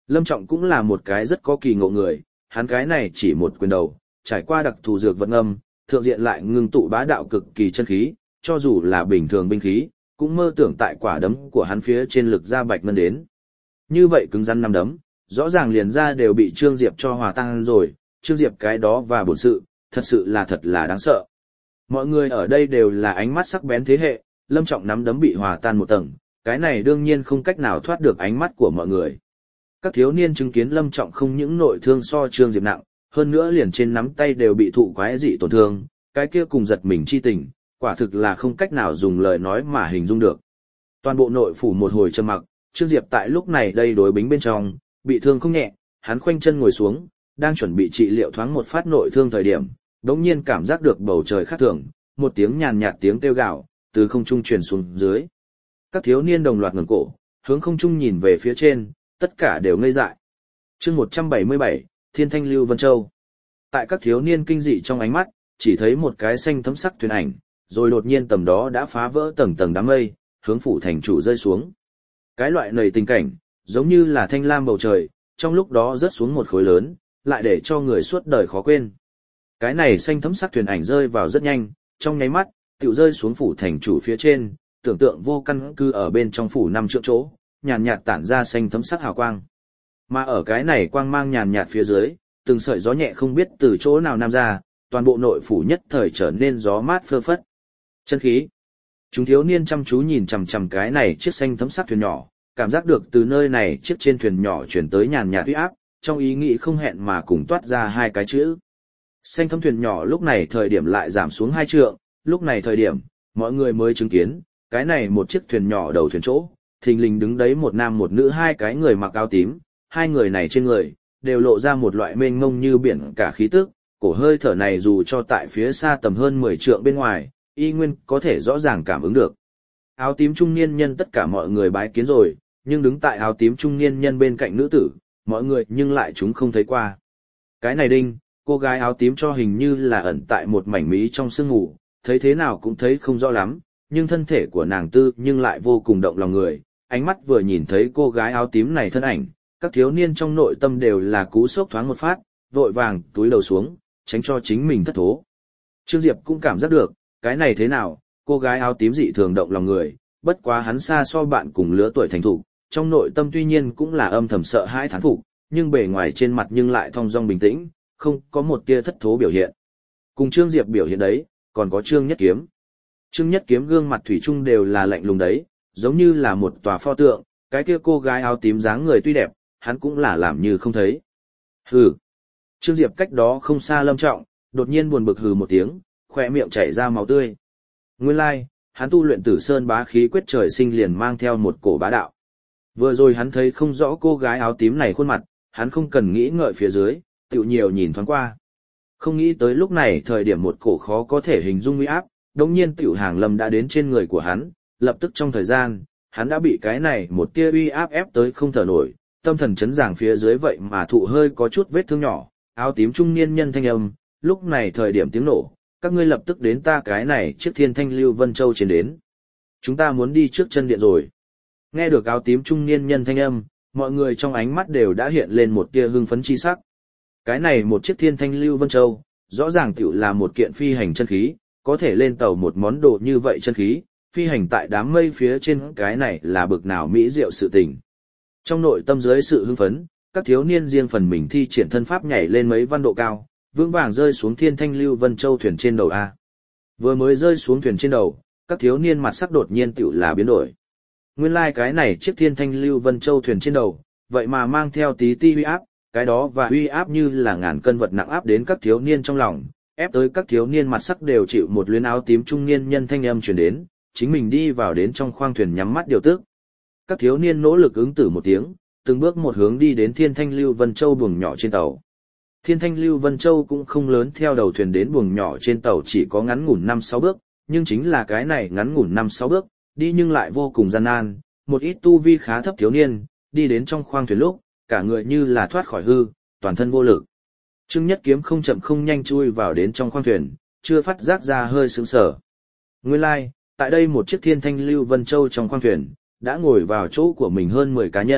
Lâm Trọng cũng là một cái rất có kỳ ngộ người, hắn cái này chỉ một quyền đầu, trải qua đặc thù dược vận âm, thượng diện lại ngưng tụ bá đạo cực kỳ chân khí, cho dù là bình thường binh khí, cũng mơ tưởng tại quả đấm của hắn phía trên lực ra bạch ngân đến. Như vậy cứng rắn năm đấm, rõ ràng liền ra đều bị Trương Diệp cho hòa tan rồi, Trương Diệp cái đó và bổn sự, thật là đáng sợ. Mọi người ở đây đều là ánh mắt sắc bén thế hệ, Lâm Trọng nắm đấm bị hòa tan một tầng, cái này đương nhiên không cách nào thoát được ánh mắt của mọi người. Các thiếu niên chứng kiến Lâm Trọng không những nội thương so Trương Diệp nặng, hơn nữa liền trên nắm tay đều bị thụ quái dị tổn thương, cái kia cùng giật mình chi tình, quả thực là không cách nào dùng lời nói mà hình dung được. Toàn bộ nội phủ một hồi trầm mặc, Trương Diệp tại lúc này đây đối bính bên trong, bị thương không nhẹ, hắn khoanh chân ngồi xuống, đang chuẩn bị trị liệu thoáng một phát nội thương thời điểm, đống nhiên cảm giác được bầu trời khác thường, một tiếng nhàn nhạt tiếng kêu gào, từ không trung truyền xuống dưới. Các thiếu niên đồng loạt ngẩng cổ, hướng không trung nhìn về phía trên, tất cả đều ngây dại. Chương 177, Thiên Thanh Lưu Vân Châu. Tại các thiếu niên kinh dị trong ánh mắt, chỉ thấy một cái xanh thấm sắc thuyền ảnh, rồi đột nhiên tầm đó đã phá vỡ tầng tầng đám mây, hướng phủ thành chủ rơi xuống. Cái loại này tình cảnh, giống như là thanh lam bầu trời, trong lúc đó rớt xuống một khối lớn, lại để cho người suốt đời khó quên. Cái này xanh thấm sắc thuyền ảnh rơi vào rất nhanh, trong nháy mắt, tựu rơi xuống phủ thành chủ phía trên, tưởng tượng vô căn cứ ở bên trong phủ 5 trượng chỗ, nhàn nhạt tản ra xanh thấm sắc hào quang. Mà ở cái này quang mang nhàn nhạt phía dưới, từng sợi gió nhẹ không biết từ chỗ nào nam ra, toàn bộ nội phủ nhất thời trở nên gió mát phơ phất. Chân khí. Chúng thiếu niên chăm chú nhìn chằm chằm cái này chiếc xanh thấm sắc thuyền nhỏ, cảm giác được từ nơi này chiếc trên thuyền nhỏ chuyển tới nhàn nhạt uy áp, trong ý nghĩ không hẹn mà cùng toát ra hai cái chữ. Xanh thấm thuyền nhỏ lúc này thời điểm lại giảm xuống 2 trượng, lúc này thời điểm, mọi người mới chứng kiến, cái này một chiếc thuyền nhỏ đầu thuyền chỗ, thình lình đứng đấy một nam một nữ hai cái người mặc áo tím, hai người này trên người, đều lộ ra một loại mênh mông như biển cả khí tức, cổ hơi thở này dù cho tại phía xa tầm hơn 10 trượng bên ngoài, y nguyên có thể rõ ràng cảm ứng được. Áo tím trung niên nhân tất cả mọi người bái kiến rồi, nhưng đứng tại áo tím trung niên nhân bên cạnh nữ tử, mọi người nhưng lại chúng không thấy qua. Cái này đinh, cô gái áo tím cho hình như là ẩn tại một mảnh mí trong sương ngủ, thấy thế nào cũng thấy không rõ lắm, nhưng thân thể của nàng tư nhưng lại vô cùng động lòng người, ánh mắt vừa nhìn thấy cô gái áo tím này thân ảnh, các thiếu niên trong nội tâm đều là cú sốc thoáng một phát, vội vàng túi đầu xuống, tránh cho chính mình thất thố. Trương Diệp cũng cảm giác được, cái này thế nào, cô gái áo tím dị thường động lòng người, bất quá hắn xa so bạn cùng lứa tuổi thành thục, trong nội tâm tuy nhiên cũng là âm thầm sợ hãi thán phục, nhưng bề ngoài trên mặt nhưng lại thong dong bình tĩnh, không có một tia thất thố biểu hiện. Cùng Trương Diệp biểu hiện đấy, còn có Trương Nhất Kiếm. Trương Nhất Kiếm gương mặt thủy chung đều là lạnh lùng đấy, giống như là một tòa pho tượng, cái kia cô gái áo tím dáng người tuy đẹp, hắn cũng là làm như không thấy. Hừ. Trương Diệp cách đó không xa Lâm Trọng, đột nhiên buồn bực hừ một tiếng, khóe miệng chảy ra máu tươi. Nguyên lai, hắn tu luyện Tử Sơn bá khí quyết trời sinh liền mang theo một cổ bá đạo. Vừa rồi hắn thấy không rõ cô gái áo tím này khuôn mặt, hắn không cần nghĩ ngợi phía dưới, tựu nhiều nhìn thoáng qua. Không nghĩ tới lúc này thời điểm một cổ khó có thể hình dung uy áp, đột nhiên tiểu hàng lâm đã đến trên người của hắn, lập tức trong thời gian, hắn đã bị cái này một tia uy áp ép tới không thở nổi, tâm thần chấn giảng phía dưới vậy mà thụ hơi có chút vết thương nhỏ, áo tím trung niên nhân thanh âm, lúc này thời điểm tiếng nổ, các ngươi lập tức đến ta cái này chiếc Thiên Thanh Lưu Vân Châu trên đến. Chúng ta muốn đi trước chân điện rồi. Nghe được áo tím trung niên nhân thanh âm, mọi người trong ánh mắt đều đã hiện lên một tia hưng phấn chi sắc. Cái này một chiếc Thiên Thanh Lưu Vân Châu, rõ ràng tiểu là một kiện phi hành chân khí, có thể lên tàu một món đồ như vậy chân khí, phi hành tại đám mây phía trên cái này là bực nào mỹ diệu sự tình. Trong nội tâm dưới sự hưng phấn, các thiếu niên riêng phần mình thi triển thân pháp nhảy lên mấy văn độ cao, vững vàng rơi xuống Thiên Thanh Lưu Vân Châu thuyền trên đầu A. Vừa mới rơi xuống thuyền trên đầu, các thiếu niên mặt sắc đột nhiên tiểu là biến đổi. Nguyên lai cái này chiếc Thiên Thanh Lưu Vân Châu thuyền trên đầu, vậy mà mang theo tí ti uy áp, cái đó và uy áp như là ngàn cân vật nặng áp đến các thiếu niên trong lòng, ép tới các thiếu niên mặt sắc đều chịu một luyến áo tím trung niên nhân thanh âm truyền đến, chính mình đi vào đến trong khoang thuyền nhắm mắt điều tức. Các thiếu niên nỗ lực ứng tử một tiếng, từng bước một hướng đi đến Thiên Thanh Lưu Vân Châu buồng nhỏ trên tàu. Thiên Thanh Lưu Vân Châu cũng không lớn, theo đầu thuyền đến buồng nhỏ trên tàu chỉ có ngắn ngủn 5-6 bước, nhưng chính là cái này ngắn ngủn 5-6 bước, đi nhưng lại vô cùng gian nan, một ít tu vi khá thấp thiếu niên, đi đến trong khoang thuyền lúc, cả người như là thoát khỏi hư, toàn thân vô lực. Trương Nhất Kiếm không chậm không nhanh chui vào đến trong khoang thuyền, chưa phát giác ra hơi sững sờ. Nguyên lai, tại đây một chiếc Thiên Thanh Lưu Vân Châu trong khoang thuyền, đã ngồi vào chỗ của mình hơn 10 cá nhân,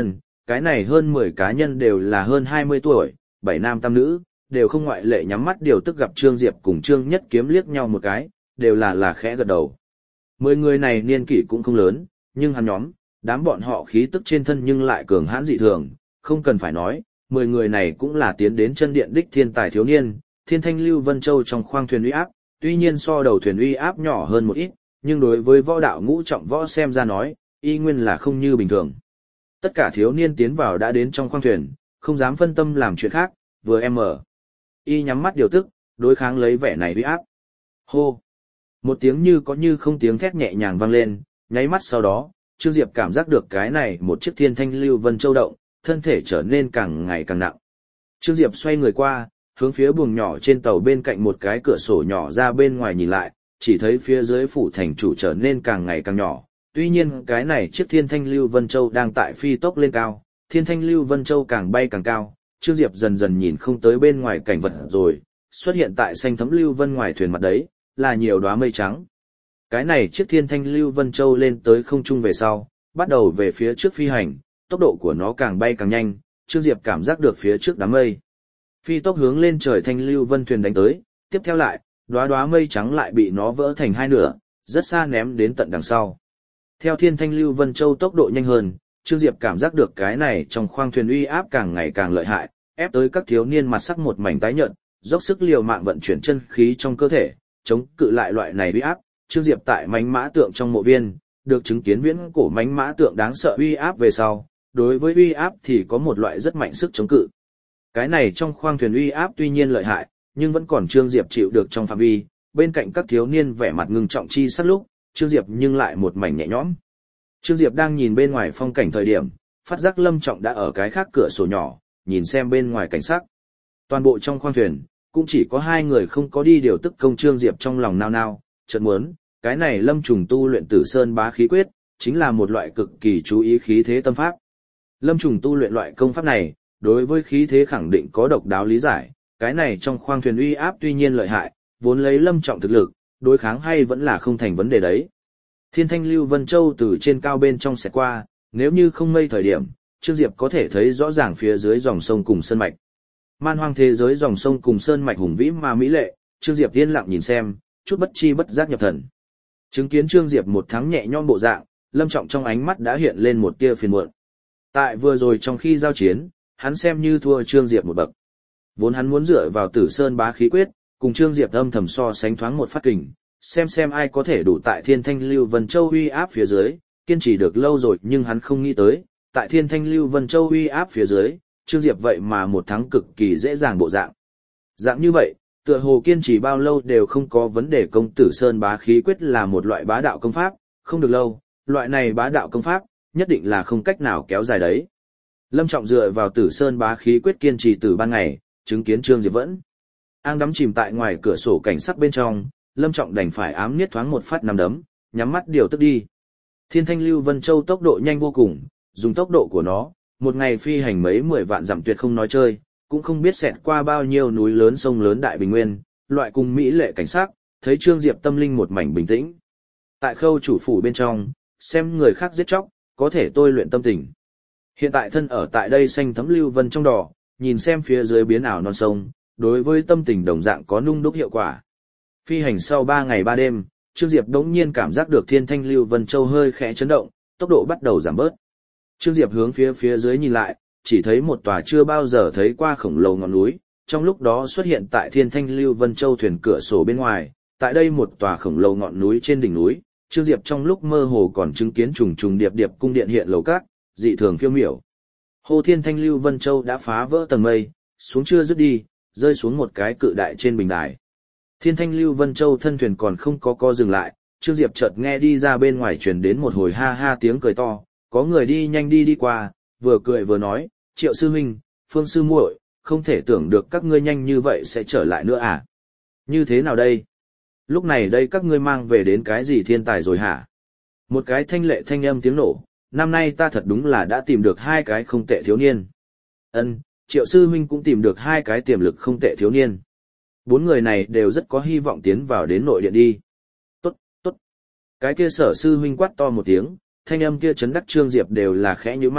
cái này hơn 10 cá nhân đều là hơn 20 tuổi, 7 nam tam nữ, đều không ngoại lệ nhắm mắt điều tức gặp Trương Diệp cùng Trương Nhất Kiếm liếc nhau một cái, đều là khẽ gật đầu. 10 người này niên kỷ cũng không lớn, nhưng hắn nhóm, đám bọn họ khí tức trên thân nhưng lại cường hãn dị thường, không cần phải nói, 10 người này cũng là tiến đến chân điện đích thiên tài thiếu niên, Thiên Thanh Lưu Vân Châu trong khoang thuyền uy áp, tuy nhiên so đầu thuyền uy áp nhỏ hơn một ít, nhưng đối với võ đạo ngũ trọng võ xem ra nói, y nguyên là không như bình thường. Tất cả thiếu niên tiến vào đã đến trong khoang thuyền, không dám phân tâm làm chuyện khác, vừa em mở. Y nhắm mắt điều tức, đối kháng lấy vẻ này uy áp. Hô! Một tiếng như có như không tiếng thét nhẹ nhàng vang lên, nháy mắt sau đó, Trương Diệp cảm giác được cái này một chiếc Thiên Thanh Lưu Vân Châu động, thân thể trở nên càng ngày càng nặng. Trương Diệp xoay người qua, hướng phía buồng nhỏ trên tàu bên cạnh một cái cửa sổ nhỏ ra bên ngoài nhìn lại, chỉ thấy phía dưới phủ thành chủ trở nên càng ngày càng nhỏ. Tuy nhiên cái này chiếc Thiên Thanh Lưu Vân Châu đang tại phi tốc lên cao, Thiên Thanh Lưu Vân Châu càng bay càng cao, Trương Diệp dần dần nhìn không tới bên ngoài cảnh vật rồi, xuất hiện tại xanh thấm lưu vân ngoài thuyền mặt đấy, là nhiều đóa mây trắng. Cái này chiếc Thiên Thanh Lưu Vân Châu lên tới không trung về sau, bắt đầu về phía trước phi hành, tốc độ của nó càng bay càng nhanh, Trương Diệp cảm giác được phía trước đám mây. Phi tốc hướng lên trời Thanh Lưu Vân thuyền đánh tới, tiếp theo lại, đóa mây trắng lại bị nó vỡ thành hai nửa, rất xa ném đến tận đằng sau. Theo Thiên Thanh Lưu Vân Châu tốc độ nhanh hơn, Trương Diệp cảm giác được cái này trong khoang thuyền uy áp càng ngày càng lợi hại, ép tới các thiếu niên mặt sắc một mảnh tái nhợt, dốc sức liều mạng vận chuyển chân khí trong cơ thể, chống cự lại loại này uy áp. Trương Diệp tại mánh mã tượng trong mộ viên, được chứng kiến viễn cổ mánh mã tượng đáng sợ uy áp về sau, đối với uy áp thì có một loại rất mạnh sức chống cự. Cái này trong khoang thuyền uy áp tuy nhiên lợi hại, nhưng vẫn còn Trương Diệp chịu được trong phạm vi, bên cạnh các thiếu niên vẻ mặt ngưng trọng chi sắc lúc, Trương Diệp nhưng lại một mảnh nhẹ nhõm. Trương Diệp đang nhìn bên ngoài phong cảnh thời điểm, phát giác Lâm Trọng đã ở cái khác cửa sổ nhỏ, nhìn xem bên ngoài cảnh sắc. Toàn bộ trong khoang thuyền, cũng chỉ có hai người không có đi điều tức công. Trương Diệp trong lòng nao nao, chợt muốn, cái này Lâm Trùng tu luyện Tử Sơn Bá Khí Quyết, chính là một loại cực kỳ chú ý khí thế tâm pháp. Lâm Trùng tu luyện loại công pháp này, đối với khí thế khẳng định có độc đáo lý giải, cái này trong khoang thuyền uy áp tuy nhiên lợi hại, vốn lấy Lâm Trọng thực lực, đối kháng hay vẫn là không thành vấn đề đấy. Thiên Thanh Lưu Vân Châu từ trên cao bên trong sẽ qua, nếu như không mây thời điểm, Trương Diệp có thể thấy rõ ràng phía dưới dòng sông cùng sơn mạch. Man hoang thế giới dòng sông cùng sơn mạch hùng vĩ mà mỹ lệ, Trương Diệp yên lặng nhìn xem, chút bất chi bất giác nhập thần. Chứng kiến Trương Diệp một thắng nhẹ nhõm bộ dạng, Lâm Trọng trong ánh mắt đã hiện lên một tia phiền muộn. Tại vừa rồi trong khi giao chiến, hắn xem như thua Trương Diệp một bậc. Vốn hắn muốn dựa vào Tử Sơn Bá Khí Quyết, cùng Trương Diệp âm thầm so sánh thoáng một phát kình, xem ai có thể đủ tại Thiên Thanh Lưu Vân Châu uy áp phía dưới, kiên trì được lâu rồi, nhưng hắn không nghĩ tới, tại Thiên Thanh Lưu Vân Châu uy áp phía dưới, Trương Diệp vậy mà một thắng cực kỳ dễ dàng bộ dạng. Dạng như vậy, tựa hồ kiên trì bao lâu đều không có vấn đề. Công Tử Sơn Bá Khí Quyết là một loại bá đạo công pháp, không được lâu, loại này bá đạo công pháp, nhất định là không cách nào kéo dài đấy. Lâm Trọng dựa vào Tử Sơn Bá Khí Quyết kiên trì từ ban ngày, chứng kiến Trương Diệp vẫn ang đắm chìm tại ngoài cửa sổ cảnh sắc bên trong, Lâm Trọng đành phải ám niết thoáng một phát nắm đấm, nhắm mắt điều tức đi. Thiên Thanh Lưu Vân Châu tốc độ nhanh vô cùng, dùng tốc độ của nó, một ngày phi hành mấy 10 vạn dặm tuyệt không nói chơi, cũng không biết xẹt qua bao nhiêu núi lớn sông lớn đại bình nguyên, loại cùng mỹ lệ cảnh sắc, thấy Trương Diệp tâm linh một mảnh bình tĩnh. Tại Khâu chủ phủ bên trong, xem người khác giết chóc, có thể tôi luyện tâm tình. Hiện tại thân ở tại đây xanh thấm lưu vân trong đỏ, nhìn xem phía dưới biến ảo non sông, đối với tâm tình đồng dạng có nung đúc hiệu quả. Phi hành sau 3 ngày 3 đêm, Trương Diệp đống nhiên cảm giác được Thiên Thanh Lưu Vân Châu hơi khẽ chấn động, tốc độ bắt đầu giảm bớt. Trương Diệp hướng phía dưới nhìn lại, chỉ thấy một tòa chưa bao giờ thấy qua khổng lồ ngọn núi, trong lúc đó xuất hiện tại Thiên Thanh Lưu Vân Châu thuyền cửa sổ bên ngoài, tại đây một tòa khổng lồ ngọn núi trên đỉnh núi, Trương Diệp trong lúc mơ hồ còn chứng kiến trùng trùng điệp điệp cung điện hiện lầu các, dị thường phiêu miểu. Hồ Thiên Thanh Lưu Vân Châu đã phá vỡ tầng mây, xuống chưa dứt đi, rơi xuống một cái cự đại trên bình đài. Thiên Thanh Lưu Vân Châu thân thuyền còn không có co dừng lại, Trương Diệp chợt nghe đi ra bên ngoài truyền đến một hồi ha ha tiếng cười to, có người đi nhanh đi qua, vừa cười vừa nói, Triệu sư huynh, Phương sư muội, không thể tưởng được các ngươi nhanh như vậy sẽ trở lại nữa à? Như thế nào đây? Lúc này đây các ngươi mang về đến cái gì thiên tài rồi hả? Một cái thanh lệ thanh âm tiếng nổ, năm nay ta thật đúng là đã tìm được 2 cái không tệ thiếu niên. Ân, Triệu sư huynh cũng tìm được 2 cái tiềm lực không tệ thiếu niên. 4 người này đều rất có hy vọng tiến vào đến nội điện đi. Tốt, tốt. Cái kia Sở sư huynh quát to một tiếng, thanh âm kia chấn đắc Trương Diệp đều là khẽ nhíu mày,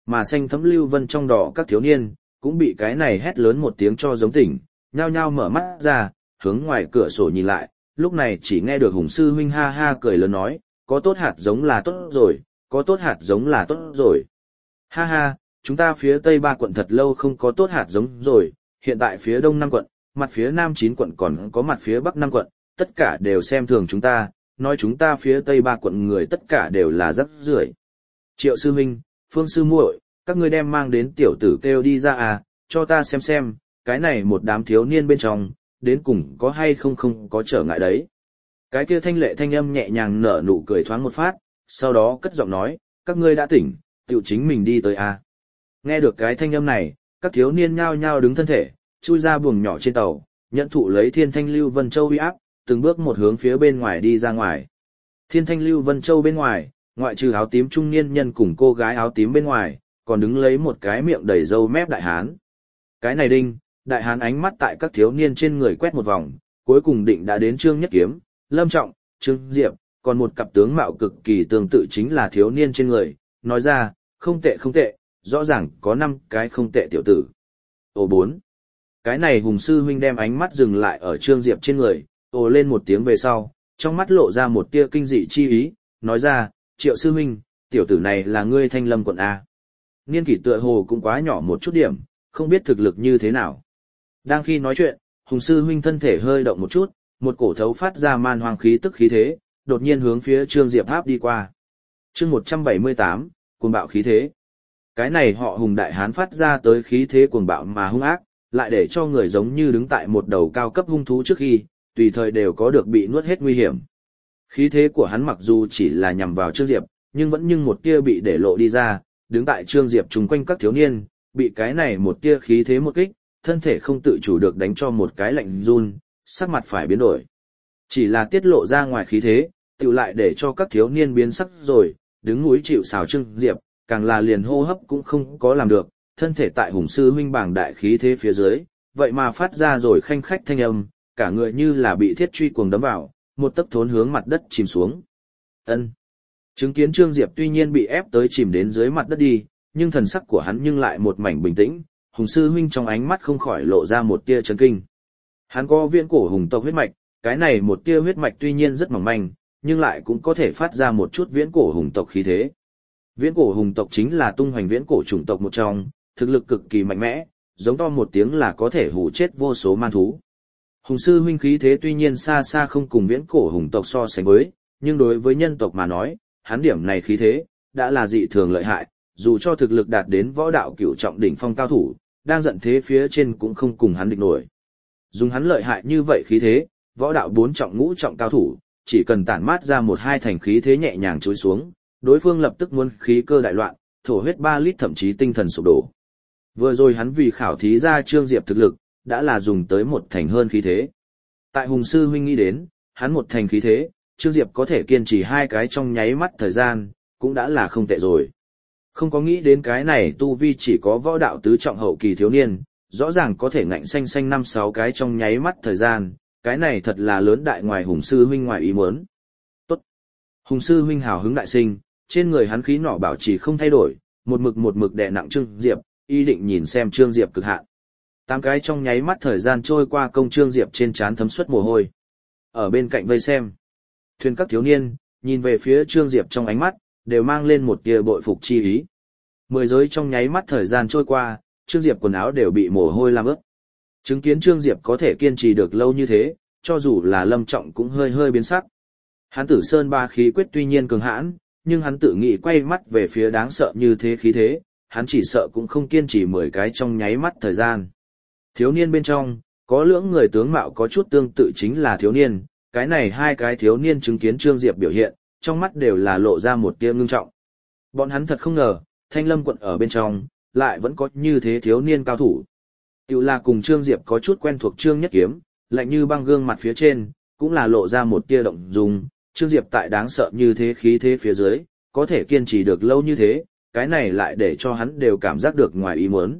mà xanh thấm lưu vân trong đỏ các thiếu niên, cũng bị cái này hét lớn một tiếng cho giống tỉnh, nhao nhao mở mắt ra, hướng ngoài cửa sổ nhìn lại, lúc này chỉ nghe được Hùng sư huynh ha ha cười lớn nói, có tốt hạt giống là tốt rồi, có tốt hạt giống là tốt rồi. Ha ha, chúng ta phía Tây 3 quận thật lâu không có tốt hạt giống rồi, hiện tại phía Đông 5 quận, mặt phía Nam 9 quận còn có mặt phía Bắc 5 quận, tất cả đều xem thường chúng ta, nói chúng ta phía Tây 3 quận người tất cả đều là rắc rưởi. Triệu sư huynh, Phương sư muội, các ngươi đem mang đến tiểu tử kêu đi ra à, cho ta xem, cái này một đám thiếu niên bên trong, đến cùng có hay không có trở ngại đấy. Cái kia thanh lệ thanh âm nhẹ nhàng nở nụ cười thoáng một phát, sau đó cất giọng nói, các ngươi đã tỉnh, tự chính mình đi tới à. Nghe được cái thanh âm này, các thiếu niên nhao nhao đứng thân thể, chui ra buồng nhỏ trên tàu, nhận thụ lấy Thiên Thanh Lưu Vân Châu uy áp, từng bước một hướng phía bên ngoài đi ra ngoài. Thiên Thanh Lưu Vân Châu bên ngoài, ngoại trừ áo tím trung niên nhân cùng cô gái áo tím bên ngoài, còn đứng lấy một cái miệng đầy râu mép đại hán. Cái này đinh, đại hán ánh mắt tại các thiếu niên trên người quét một vòng, cuối cùng định đã đến Trương Nhất Kiếm, Lâm Trọng, Trương Diệp, còn một cặp tướng mạo cực kỳ tương tự chính là thiếu niên trên người, nói ra, không tệ, rõ ràng có 5 cái không tệ tiểu tử. Ồ 4. Cái này Hùng sư huynh đem ánh mắt dừng lại ở Trương Diệp trên người, ồ lên một tiếng về sau, trong mắt lộ ra một tia kinh dị chi ý, nói ra, Triệu sư huynh, tiểu tử này là ngươi Thanh Lâm quận A. Niên kỷ tựa hồ cũng quá nhỏ một chút điểm, không biết thực lực như thế nào. Đang khi nói chuyện, Hùng sư huynh thân thể hơi động một chút, một cổ thấu phát ra man hoang khí tức khí thế, đột nhiên hướng phía Trương Diệp áp đi qua. Chương 178, cuồng bạo khí thế. Cái này họ Hùng đại hán phát ra tới khí thế cuồng bạo mà hung ác, lại để cho người giống như đứng tại một đầu cao cấp hung thú trước khi, tùy thời đều có được bị nuốt hết nguy hiểm. Khí thế của hắn mặc dù chỉ là nhằm vào Trương Diệp, nhưng vẫn như một tia bị để lộ đi ra, đứng tại Trương Diệp chung quanh các thiếu niên, bị cái này một tia khí thế một kích, thân thể không tự chủ được đánh cho một cái lạnh run, sắc mặt phải biến đổi. Chỉ là tiết lộ ra ngoài khí thế, tự lại để cho các thiếu niên biến sắc rồi, đứng núi chịu sào Trương Diệp, càng là liền hô hấp cũng không có làm được, thân thể tại Hùng sư huynh bảng đại khí thế phía dưới, vậy mà phát ra rồi khanh khách thanh âm, cả người như là bị thiết truy cuồng đấm vào, một tấc thốn hướng mặt đất chìm xuống. Ân. Chứng kiến Trương Diệp tuy nhiên bị ép tới chìm đến dưới mặt đất đi, nhưng thần sắc của hắn nhưng lại một mảnh bình tĩnh, Hùng sư huynh trong ánh mắt không khỏi lộ ra một tia chấn kinh. Hắn có viễn cổ hùng tộc huyết mạch, cái này một tia huyết mạch tuy nhiên rất mỏng manh, nhưng lại cũng có thể phát ra một chút viễn cổ hùng tộc khí thế. Viễn cổ hùng tộc chính là tung hoành viễn cổ chủng tộc một trong, thực lực cực kỳ mạnh mẽ, giống to một tiếng là có thể hù chết vô số man thú. Hùng sư huynh khí thế tuy nhiên xa xa không cùng viễn cổ hùng tộc so sánh với, nhưng đối với nhân tộc mà nói, hắn điểm này khí thế, đã là dị thường lợi hại, dù cho thực lực đạt đến võ đạo cửu trọng đỉnh phong cao thủ, đang giận thế phía trên cũng không cùng hắn địch nổi. Dùng hắn lợi hại như vậy khí thế, võ đạo 4 trọng ngũ trọng cao thủ, chỉ cần tản mát ra một hai thành khí thế nhẹ nhàng trôi xuống, đối phương lập tức muốn khí cơ đại loạn, thổ huyết 3 lít thậm chí tinh thần sụp đổ. Vừa rồi hắn vì khảo thí ra Trương Diệp thực lực, đã là dùng tới một thành hơn khí thế. Tại Hùng sư huynh nghĩ đến, hắn một thành khí thế, Trương Diệp có thể kiên trì 2 cái trong nháy mắt thời gian, cũng đã là không tệ rồi. Không có nghĩ đến cái này tu vi chỉ có võ đạo tứ trọng hậu kỳ thiếu niên, rõ ràng có thể ngạnh xanh xanh 5-6 cái trong nháy mắt thời gian, cái này thật là lớn đại ngoài Hùng sư huynh ngoài ý muốn. Tốt. Hùng sư huynh hào hứng đại sinh, trên người hắn khí nỏ bảo trì không thay đổi, một mực đè nặng Trương Diệp, ý định nhìn xem Trương Diệp cực hạn. 8 cái trong nháy mắt thời gian trôi qua, công Trương Diệp trên trán thấm suất mồ hôi. Ở bên cạnh vây xem, thuyền các thiếu niên, nhìn về phía Trương Diệp trong ánh mắt, đều mang lên một tia bội phục chi ý. 10 giới trong nháy mắt thời gian trôi qua, Trương Diệp quần áo đều bị mồ hôi làm ướt. Chứng kiến Trương Diệp có thể kiên trì được lâu như thế, cho dù là Lâm Trọng cũng hơi biến sắc. Hắn Tử Sơn ba khí quyết tuy nhiên cường hãn, nhưng hắn tự nghĩ quay mắt về phía đáng sợ như thế khí thế, hắn chỉ sợ cũng không kiên trì 10 cái trong nháy mắt thời gian. Thiếu niên bên trong, có lưỡng người tướng mạo có chút tương tự chính là thiếu niên, cái này 2 cái thiếu niên chứng kiến Trương Diệp biểu hiện, trong mắt đều là lộ ra một tia ngưng trọng. Bọn hắn thật không ngờ, Thanh Lâm quận ở bên trong, lại vẫn có như thế thiếu niên cao thủ. Tiểu là cùng Trương Diệp có chút quen thuộc Trương Nhất Kiếm, lạnh như băng gương mặt phía trên, cũng là lộ ra một tia động dung. Trương Diệp tại đáng sợ như thế khí thế phía dưới, có thể kiên trì được lâu như thế, cái này lại để cho hắn đều cảm giác được ngoài ý muốn.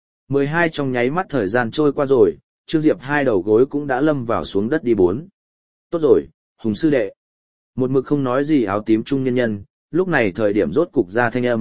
12 trong nháy mắt thời gian trôi qua rồi, Trương Diệp 2 đầu gối cũng đã lâm vào xuống đất đi 4. Tốt rồi, Hùng sư đệ. Một mực không nói gì áo tím trung nhân nhân, lúc này thời điểm rốt cục ra thanh âm,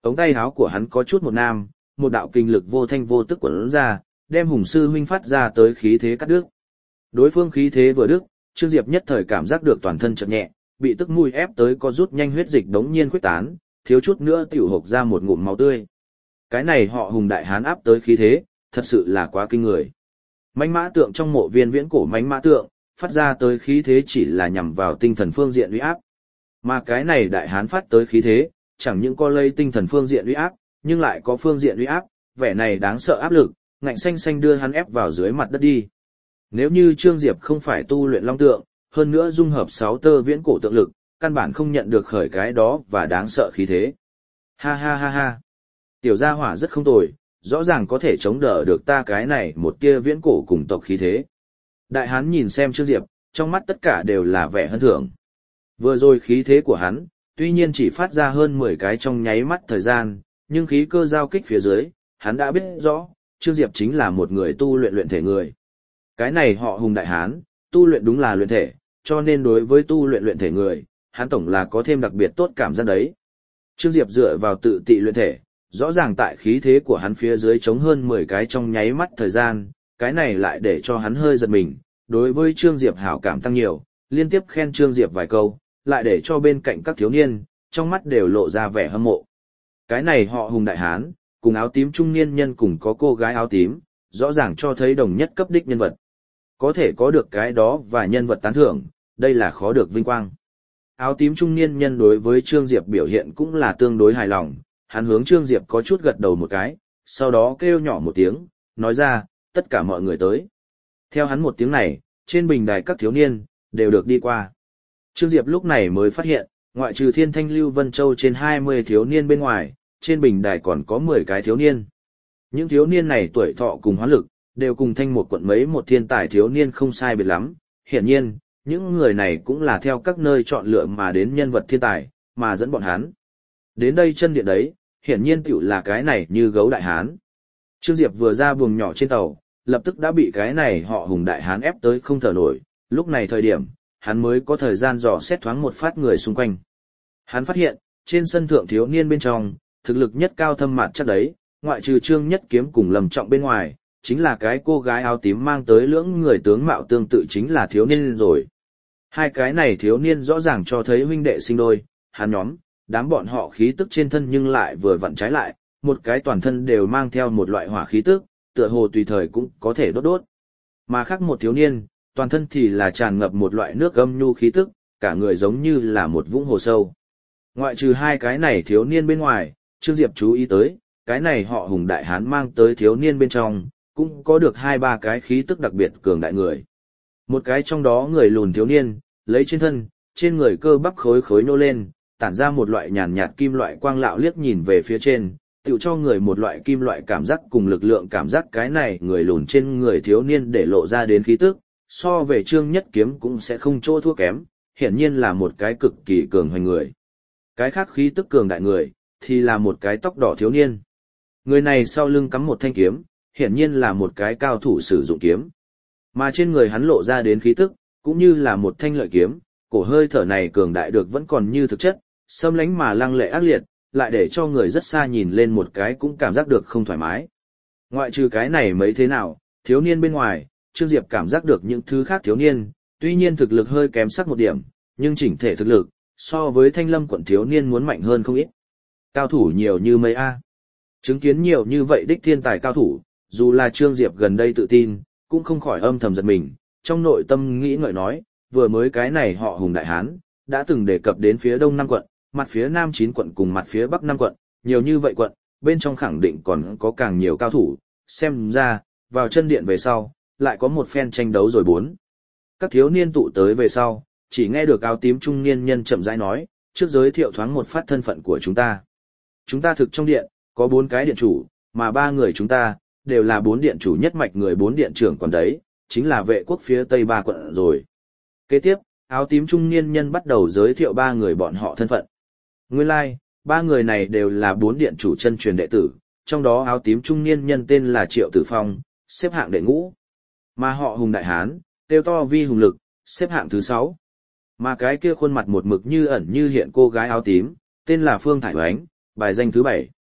ống tay áo của hắn có chút một nam, một đạo kinh lực vô thanh vô tức quẩn ra, đem Hùng sư huynh phát ra tới khí thế cắt đứt. Đối phương khí thế vừa đứt, Trương Diệp nhất thời cảm giác được toàn thân chợt nhẹ, bị tức mũi ép tới có rút nhanh huyết dịch đống nhiên khuếch tán, thiếu chút nữa tiểu hộc ra một ngụm máu tươi. Cái này họ Hùng đại hán áp tới khí thế, thật sự là quá kinh người. Mãnh mã tượng trong mộ viên viễn cổ mãnh mã tượng, phát ra tới khí thế chỉ là nhằm vào tinh thần phương diện uy áp. Mà cái này đại hán phát tới khí thế, chẳng những có lây tinh thần phương diện uy áp, nhưng lại có phương diện uy áp, vẻ này đáng sợ áp lực, ngạnh xanh xanh đưa hắn ép vào dưới mặt đất đi. Nếu như Trương Diệp không phải tu luyện long tượng, hơn nữa dung hợp 6 tơ viễn cổ tượng lực, căn bản không nhận được khởi cái đó và đáng sợ khí thế. Ha ha ha ha. Tiểu gia hỏa rất không tồi, rõ ràng có thể chống đỡ được ta cái này một tia viễn cổ cùng tộc khí thế. Đại hán nhìn xem Trương Diệp, trong mắt tất cả đều là vẻ hân thưởng. Vừa rồi khí thế của hắn, tuy nhiên chỉ phát ra hơn 10 cái trong nháy mắt thời gian, nhưng khí cơ giao kích phía dưới, hắn đã biết rõ, Trương Diệp chính là một người tu luyện luyện thể người. Cái này họ Hùng đại hán, tu luyện đúng là luyện thể, cho nên đối với tu luyện luyện thể người, hắn tổng là có thêm đặc biệt tốt cảm giác đấy. Trương Diệp dựa vào tự tị luyện thể, rõ ràng tại khí thế của hắn phía dưới chống hơn 10 cái trong nháy mắt thời gian, cái này lại để cho hắn hơi giật mình, đối với Trương Diệp hảo cảm tăng nhiều, liên tiếp khen Trương Diệp vài câu, lại để cho bên cạnh các thiếu niên, trong mắt đều lộ ra vẻ hâm mộ. Cái này họ Hùng đại hán, cùng áo tím trung niên nhân cùng có cô gái áo tím, rõ ràng cho thấy đồng nhất cấp đích nhân vật. Có thể có được cái đó và nhân vật tán thưởng, đây là khó được vinh quang. Áo tím trung niên nhân đối với Trương Diệp biểu hiện cũng là tương đối hài lòng, hắn hướng Trương Diệp có chút gật đầu một cái, sau đó kêu nhỏ một tiếng, nói ra, tất cả mọi người tới. Theo hắn một tiếng này, trên bình đài các thiếu niên, đều được đi qua. Trương Diệp lúc này mới phát hiện, ngoại trừ Thiên Thanh Lưu Vân Châu trên 20 thiếu niên bên ngoài, trên bình đài còn có 10 cái thiếu niên. Những thiếu niên này tuổi thọ cùng hóa lực, đều cùng Thanh một quận mấy một thiên tài thiếu niên không sai biệt lắm. Hiển nhiên, những người này cũng là theo các nơi chọn lựa mà đến nhân vật thiên tài, mà dẫn bọn hắn. Đến đây chân điện đấy, hiển nhiên tiểu là cái này như gấu đại hán. Trương Diệp vừa ra buồng nhỏ trên tàu, lập tức đã bị cái này họ Hùng đại hán ép tới không thở nổi, lúc này thời điểm, hắn mới có thời gian dò xét thoáng một phát người xung quanh. Hắn phát hiện, trên sân thượng thiếu niên bên trong, thực lực nhất cao thâm mặt chắc đấy, ngoại trừ Trương Nhất Kiếm cùng Lâm Trọng bên ngoài, chính là cái cô gái áo tím mang tới lưỡng người tướng mạo tương tự chính là thiếu niên rồi. Hai cái này thiếu niên rõ ràng cho thấy huynh đệ sinh đôi, hắn nhóm, đám bọn họ khí tức trên thân nhưng lại vừa vặn trái lại, một cái toàn thân đều mang theo một loại hỏa khí tức, tựa hồ tùy thời cũng có thể đốt đốt. Mà khác một thiếu niên, toàn thân thì là tràn ngập một loại nước âm nhu khí tức, cả người giống như là một vũng hồ sâu. Ngoại trừ hai cái này thiếu niên bên ngoài, Trương Diệp chú ý tới, cái này họ Hùng đại hán mang tới thiếu niên bên trong, cũng có được 2-3 cái khí tức đặc biệt cường đại người. Một cái trong đó người lùn thiếu niên, lấy trên thân, trên người cơ bắp khối khối nô lên, tản ra một loại nhàn nhạt kim loại quang lạo liếc nhìn về phía trên, tự cho người một loại kim loại cảm giác cùng lực lượng cảm giác cái này người lùn trên người thiếu niên để lộ ra đến khí tức, so về Trương Nhất Kiếm cũng sẽ không chỗ thua kém, hiển nhiên là một cái cực kỳ cường hoành người. Cái khác khí tức cường đại người, thì là một cái tóc đỏ thiếu niên. Người này sau lưng cắm một thanh kiếm, hiển nhiên là một cái cao thủ sử dụng kiếm. Mà trên người hắn lộ ra đến khí tức, cũng như là một thanh lợi kiếm, cổ hơi thở này cường đại được vẫn còn như thực chất, xâm lánh mà lăng lệ ác liệt, lại để cho người rất xa nhìn lên một cái cũng cảm giác được không thoải mái. Ngoại trừ cái này mấy thế nào, thiếu niên bên ngoài, Trương Diệp cảm giác được những thứ khác thiếu niên, tuy nhiên thực lực hơi kém sắc một điểm, nhưng chỉnh thể thực lực, so với Thanh Lâm quận thiếu niên muốn mạnh hơn không ít. Cao thủ nhiều như mấy A. Chứng kiến nhiều như vậy đích thiên tài cao thủ, dù là Trương Diệp gần đây tự tin, cũng không khỏi âm thầm giật mình, trong nội tâm nghĩ ngợi nói, vừa mới cái này họ Hùng đại hán, đã từng đề cập đến phía đông 5 quận, mặt phía nam 9 quận cùng mặt phía bắc 5 quận, nhiều như vậy quận, bên trong khẳng định còn có càng nhiều cao thủ, xem ra, vào chân điện về sau, lại có một phen tranh đấu rồi bốn. Các thiếu niên tụ tới về sau, chỉ nghe được áo tím trung niên nhân chậm rãi nói, trước giới thiệu thoáng một phát thân phận của chúng ta. Chúng ta thực trong điện, có 4 cái điện chủ, mà 3 người chúng ta, đều là 4 điện chủ nhất mạch người 4 điện trưởng còn đấy, chính là vệ quốc phía tây 3 quận rồi. Kế tiếp, áo tím trung niên nhân bắt đầu giới thiệu 3 người bọn họ thân phận. Nguyên lai, like, 3 người này đều là 4 điện chủ chân truyền đệ tử, trong đó áo tím trung niên nhân tên là Triệu Tử Phong, xếp hạng đệ ngũ. Mà họ Hùng đại hán, tiêu to vi hùng lực, xếp hạng thứ 6. Mà cái kia khuôn mặt một mực như ẩn như hiện cô gái áo tím, tên là Phương Thải Oánh, bài danh thứ 7.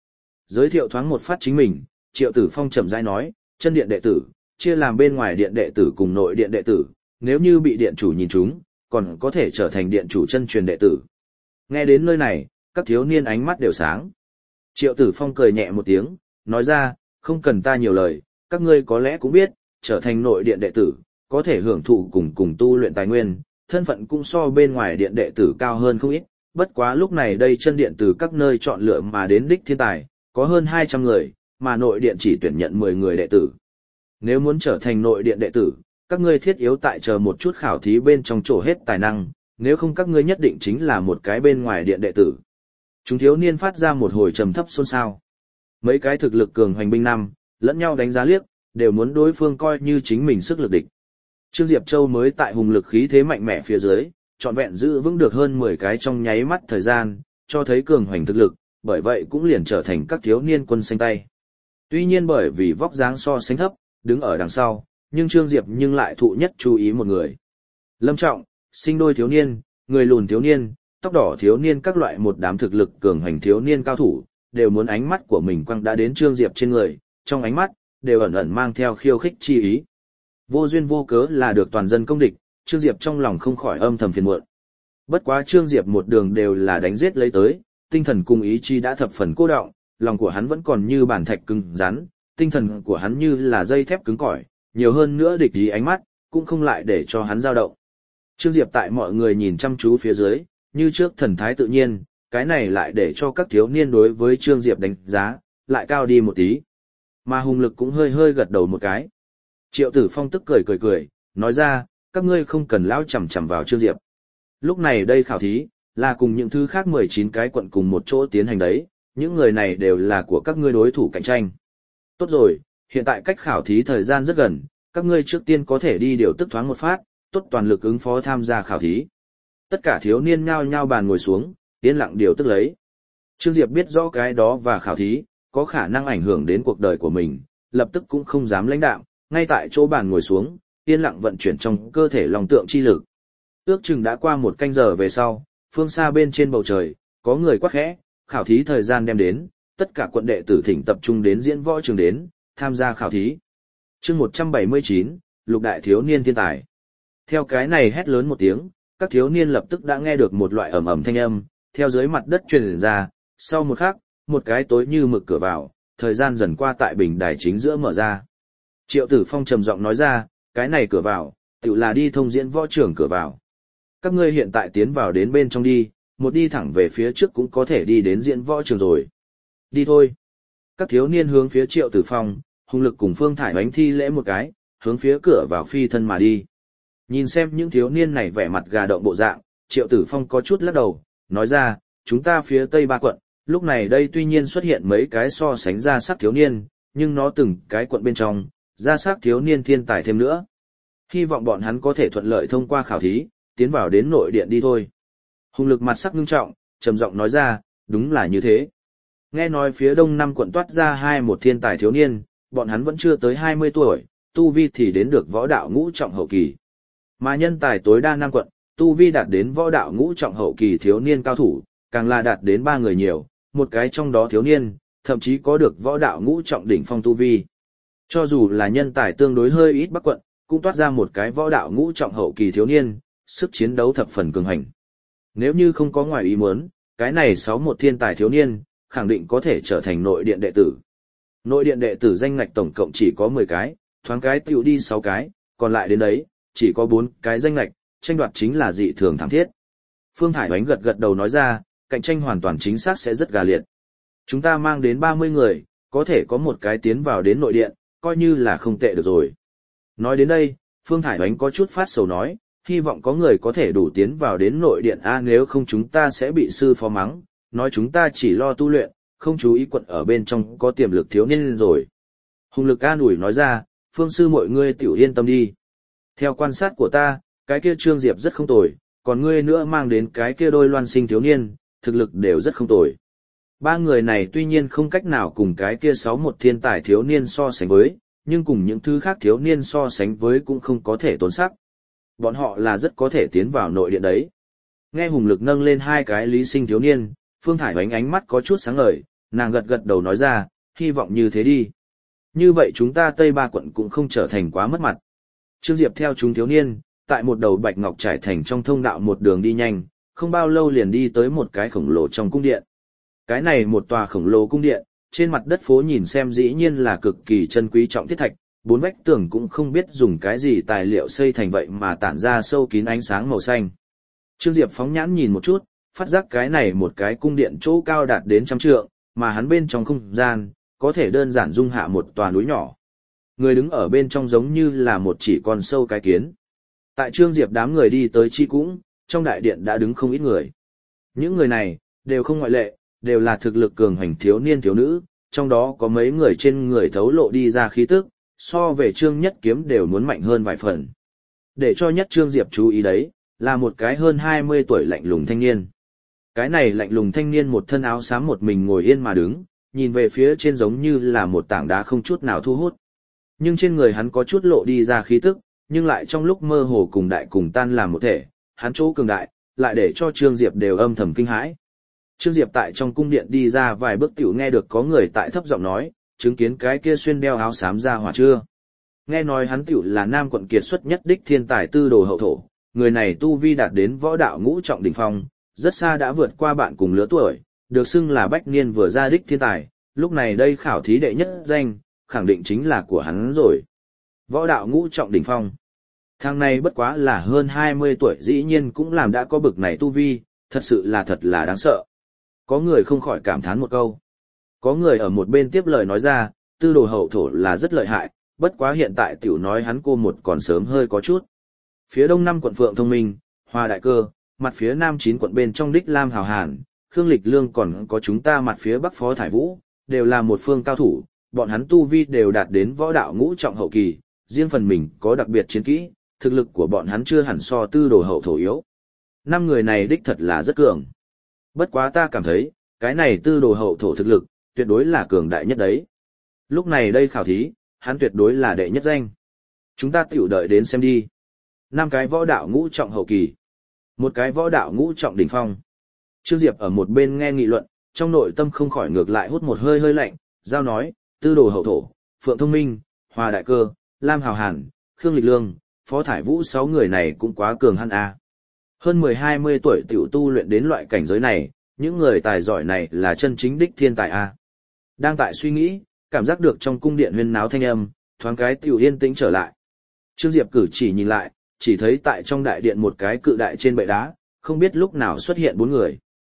Giới thiệu thoáng một phát chính mình, Triệu Tử Phong chậm rãi nói, chân điện đệ tử, chia làm bên ngoài điện đệ tử cùng nội điện đệ tử, nếu như bị điện chủ nhìn trúng, còn có thể trở thành điện chủ chân truyền đệ tử. Nghe đến nơi này, các thiếu niên ánh mắt đều sáng. Triệu Tử Phong cười nhẹ một tiếng, nói ra, không cần ta nhiều lời, các ngươi có lẽ cũng biết, trở thành nội điện đệ tử, có thể hưởng thụ cùng tu luyện tài nguyên, thân phận cũng so bên ngoài điện đệ tử cao hơn không ít, bất quá lúc này đây chân điện từ các nơi chọn lựa mà đến đích thiên tài, có hơn 200 người, mà nội điện chỉ tuyển nhận 10 người đệ tử. Nếu muốn trở thành nội điện đệ tử, các ngươi thiết yếu tại chờ một chút khảo thí bên trong trổ hết tài năng, nếu không các ngươi nhất định chính là một cái bên ngoài điện đệ tử. Chúng thiếu niên phát ra một hồi trầm thấp xôn xao. Mấy cái thực lực cường hoành binh năm, lẫn nhau đánh giá liếc, đều muốn đối phương coi như chính mình sức lực địch. Trương Diệp Châu mới tại hùng lực khí thế mạnh mẽ phía dưới, trọn vẹn giữ vững được hơn 10 cái trong nháy mắt thời gian, cho thấy cường hoành thực lực, bởi vậy cũng liền trở thành các thiếu niên quân xanh tay. Tuy nhiên bởi vì vóc dáng so sánh thấp, đứng ở đằng sau, nhưng Trương Diệp nhưng lại thụ nhất chú ý một người. Lâm Trọng, sinh đôi thiếu niên, người lùn thiếu niên, tóc đỏ thiếu niên các loại một đám thực lực cường hoành thiếu niên cao thủ, đều muốn ánh mắt của mình quăng đã đến Trương Diệp trên người, trong ánh mắt, đều ẩn ẩn mang theo khiêu khích chi ý. Vô duyên vô cớ là được toàn dân công địch, Trương Diệp trong lòng không khỏi âm thầm phiền muộn. Bất quá Trương Diệp một đường đều là đánh giết lấy tới, tinh thần cùng ý chí đã thập phần cô đọng, lòng của hắn vẫn còn như bản thạch cứng rắn, tinh thần của hắn như là dây thép cứng cỏi, nhiều hơn nữa địch ý ánh mắt, cũng không lại để cho hắn dao động. Trương Diệp tại mọi người nhìn chăm chú phía dưới, như trước thần thái tự nhiên, cái này lại để cho các thiếu niên đối với Trương Diệp đánh giá, lại cao đi một tí. Mà hùng lực cũng hơi hơi gật đầu một cái. Triệu Tử Phong tức cười, nói ra, các ngươi không cần lao chằm chằm vào Trương Diệp. Lúc này đây khảo thí, là cùng những thứ khác 19 cái quận cùng một chỗ tiến hành đấy, những người này đều là của các ngươi đối thủ cạnh tranh. Tốt rồi, hiện tại cách khảo thí thời gian rất gần, các ngươi trước tiên có thể đi điều tức thoáng một phát, tốt toàn lực ứng phó tham gia khảo thí. Tất cả thiếu niên nhao nhao bàn ngồi xuống, yên lặng điều tức lấy. Trương Diệp biết rõ cái đó và khảo thí, có khả năng ảnh hưởng đến cuộc đời của mình, lập tức cũng không dám lãnh đạo, ngay tại chỗ bàn ngồi xuống, yên lặng vận chuyển trong cơ thể lòng tượng chi lực. Ước chừng đã qua một canh giờ về sau, phương xa bên trên bầu trời, có người quát khẽ, khảo thí thời gian đem đến, tất cả quận đệ tử thỉnh tập trung đến diễn võ trường đến, tham gia khảo thí. Chương 179, Lục đại thiếu niên thiên tài. Theo cái này hét lớn một tiếng, các thiếu niên lập tức đã nghe được một loại ầm ầm thanh âm, theo dưới mặt đất truyền ra, sau một khắc, một cái tối như mực cửa vào, thời gian dần qua tại bình đài chính giữa mở ra. Triệu Tử Phong trầm giọng nói ra, cái này cửa vào, tự là đi thông diễn võ trường cửa vào. Các ngươi hiện tại tiến vào đến bên trong đi, một đi thẳng về phía trước cũng có thể đi đến diễn võ trường rồi. Đi thôi. Các thiếu niên hướng phía Triệu Tử Phong, hùng lực cùng Phương Thải Hoánh thi lễ một cái, hướng phía cửa vào phi thân mà đi. Nhìn xem những thiếu niên này vẻ mặt gà động bộ dạng, Triệu Tử Phong có chút lắc đầu, nói ra, chúng ta phía tây ba quận, lúc này đây tuy nhiên xuất hiện mấy cái so sánh ra sắc thiếu niên, nhưng nó từng cái quận bên trong, ra sắc thiếu niên thiên tài thêm nữa. Hy vọng bọn hắn có thể thuận lợi thông qua khảo thí, tiến vào đến nội điện đi thôi. Hùng lực mặt sắc ngưng trọng, trầm giọng nói ra, đúng là như thế. Nghe nói phía đông năm quận toát ra một thiên tài thiếu niên, bọn hắn vẫn chưa tới 20 tuổi, tu vi thì đến được võ đạo ngũ trọng hậu kỳ. Mà nhân tài tối đa năm quận, tu vi đạt đến võ đạo ngũ trọng hậu kỳ thiếu niên cao thủ, càng là đạt đến 3 người nhiều, một cái trong đó thiếu niên, thậm chí có được võ đạo ngũ trọng đỉnh phong tu vi. Cho dù là nhân tài tương đối hơi ít bắc quận, cũng toát ra một cái võ đạo ngũ trọng hậu kỳ thiếu niên, sức chiến đấu thập phần cường hành. Nếu như không có ngoài ý muốn, cái này 61 thiên tài thiếu niên, khẳng định có thể trở thành nội điện đệ tử. Nội điện đệ tử danh ngạch tổng cộng chỉ có 10 cái, thoáng cái tiểu đi 6 cái, còn lại đến đấy, chỉ có 4 cái danh ngạch, tranh đoạt chính là dị thường thảm thiết. Phương Thải Hoánh gật đầu nói ra, cạnh tranh hoàn toàn chính xác sẽ rất gà liệt. Chúng ta mang đến 30 người, có thể có một cái tiến vào đến nội điện, coi như là không tệ được rồi. Nói đến đây, Phương Thải Hoánh có chút phát sầu nói, hy vọng có người có thể đủ tiến vào đến nội điện nếu không chúng ta sẽ bị sư phó mắng, nói chúng ta chỉ lo tu luyện, không chú ý quận ở bên trong có tiềm lực thiếu niên rồi. Hùng lực an ủi nói ra, Phương sư mọi ngươi tiểu yên tâm đi. Theo quan sát của ta, cái kia Trương Diệp rất không tồi, còn ngươi nữa mang đến cái kia đôi loan sinh thiếu niên, thực lực đều rất không tồi. 3 người này tuy nhiên không cách nào cùng cái kia 61 thiên tài thiếu niên so sánh với, nhưng cùng những thứ khác thiếu niên so sánh với cũng không có thể tốn sắc. Bọn họ là rất có thể tiến vào nội điện đấy. Nghe hùng lực nâng lên 2 cái lý sinh thiếu niên, Phương Thải Hoánh ánh mắt có chút sáng ngời, nàng gật gật đầu nói ra, hy vọng như thế đi. Như vậy chúng ta Tây Ba quận cũng không trở thành quá mất mặt. Trương Diệp theo chúng thiếu niên, tại một đầu bạch ngọc trải thành trong thông đạo một đường đi nhanh, không bao lâu liền đi tới một cái khổng lồ trong cung điện. Cái này một tòa khổng lồ cung điện, trên mặt đất phố nhìn xem dĩ nhiên là cực kỳ chân quý trọng thiết thạch, bốn vách tường cũng không biết dùng cái gì tài liệu xây thành vậy mà tản ra sâu kín ánh sáng màu xanh. Trương Diệp phóng nhãn nhìn một chút, phát giác cái này một cái cung điện chỗ cao đạt đến 100 trượng, mà hắn bên trong không gian, có thể đơn giản dung hạ một tòa núi nhỏ. Người đứng ở bên trong giống như là một chỉ con sâu cái kiến. Tại Trương Diệp đám người đi tới chi cũng, trong đại điện đã đứng không ít người. Những người này, đều không ngoại lệ, đều là thực lực cường hành thiếu niên thiếu nữ, trong đó có mấy người trên người thấu lộ đi ra khí tức, so về Trương Nhất Kiếm đều muốn mạnh hơn vài phần. Để cho nhất Trương Diệp chú ý đấy, là một cái hơn 20 tuổi lạnh lùng thanh niên. Cái này lạnh lùng thanh niên một thân áo xám một mình ngồi yên mà đứng, nhìn về phía trên giống như là một tảng đá không chút nào thu hút. Nhưng trên người hắn có chút lộ đi ra khí tức, nhưng lại trong lúc mơ hồ cùng đại cùng tan làm một thể, hắn chỗ cường đại, lại để cho Trương Diệp đều âm thầm kinh hãi. Trương Diệp tại trong cung điện đi ra vài bước tiểu nghe được có người tại thấp giọng nói, chứng kiến cái kia xuyên đeo áo xám ra hỏa chưa? Nghe nói hắn tiểu là Nam quận kiệt xuất nhất đích thiên tài tư đồ hậu thổ, người này tu vi đạt đến võ đạo ngũ trọng đỉnh phong, rất xa đã vượt qua bạn cùng lứa tuổi, được xưng là bách niên vừa ra đích thiên tài, lúc này đây khảo thí đệ nhất danh, khẳng định chính là của hắn rồi. Võ đạo ngũ trọng đỉnh phong. Thằng này bất quá là hơn 20 tuổi dĩ nhiên cũng làm đã có bực này tu vi, thật là đáng sợ. Có người không khỏi cảm thán một câu. Có người ở một bên tiếp lời nói ra, tư đồ hậu thổ là rất lợi hại, bất quá hiện tại tiểu nói hắn cô một còn sớm hơi có chút. Phía đông 5 quận Phượng Thông Minh, Hoa Đại Cơ, mặt phía nam 9 quận bên trong đích Lam Hào Hàn, Khương Lịch Lương còn có chúng ta mặt phía bắc Phó Thải Vũ, đều là một phương cao thủ, bọn hắn tu vi đều đạt đến võ đạo ngũ trọng hậu kỳ, riêng phần mình có đặc biệt chiến kỹ, thực lực của bọn hắn chưa hẳn so tư đồ hậu thổ yếu. 5 người này đích thật là rất cường. Bất quá ta cảm thấy, cái này tư đồ hậu thổ thực lực, tuyệt đối là cường đại nhất đấy. Lúc này đây khảo thí, hắn tuyệt đối là đệ nhất danh. Chúng ta tiểu đợi đến xem đi. 5 cái võ đạo ngũ trọng hậu kỳ, một cái võ đạo ngũ trọng đỉnh phong. Trương Diệp ở một bên nghe nghị luận, trong nội tâm không khỏi ngược lại hút một hơi hơi lạnh, giao nói, tư đồ hậu thổ, Phượng Thông Minh, Hoa Đại Cơ, Lam Hào Hàn, Khương Lịch Lương, Phó Thải Vũ 6 người này cũng quá cường hắn a. Hơn 10-20 tuổi tiểu tu luyện đến loại cảnh giới này, những người tài giỏi này là chân chính đích thiên tài a. Đang tại suy nghĩ, cảm giác được trong cung điện huyên náo thanh âm, thoáng cái tiểu yên tĩnh trở lại. Trương Diệp cử chỉ nhìn lại, chỉ thấy tại trong đại điện một cái cự đại trên bệ đá, không biết lúc nào xuất hiện 4 người.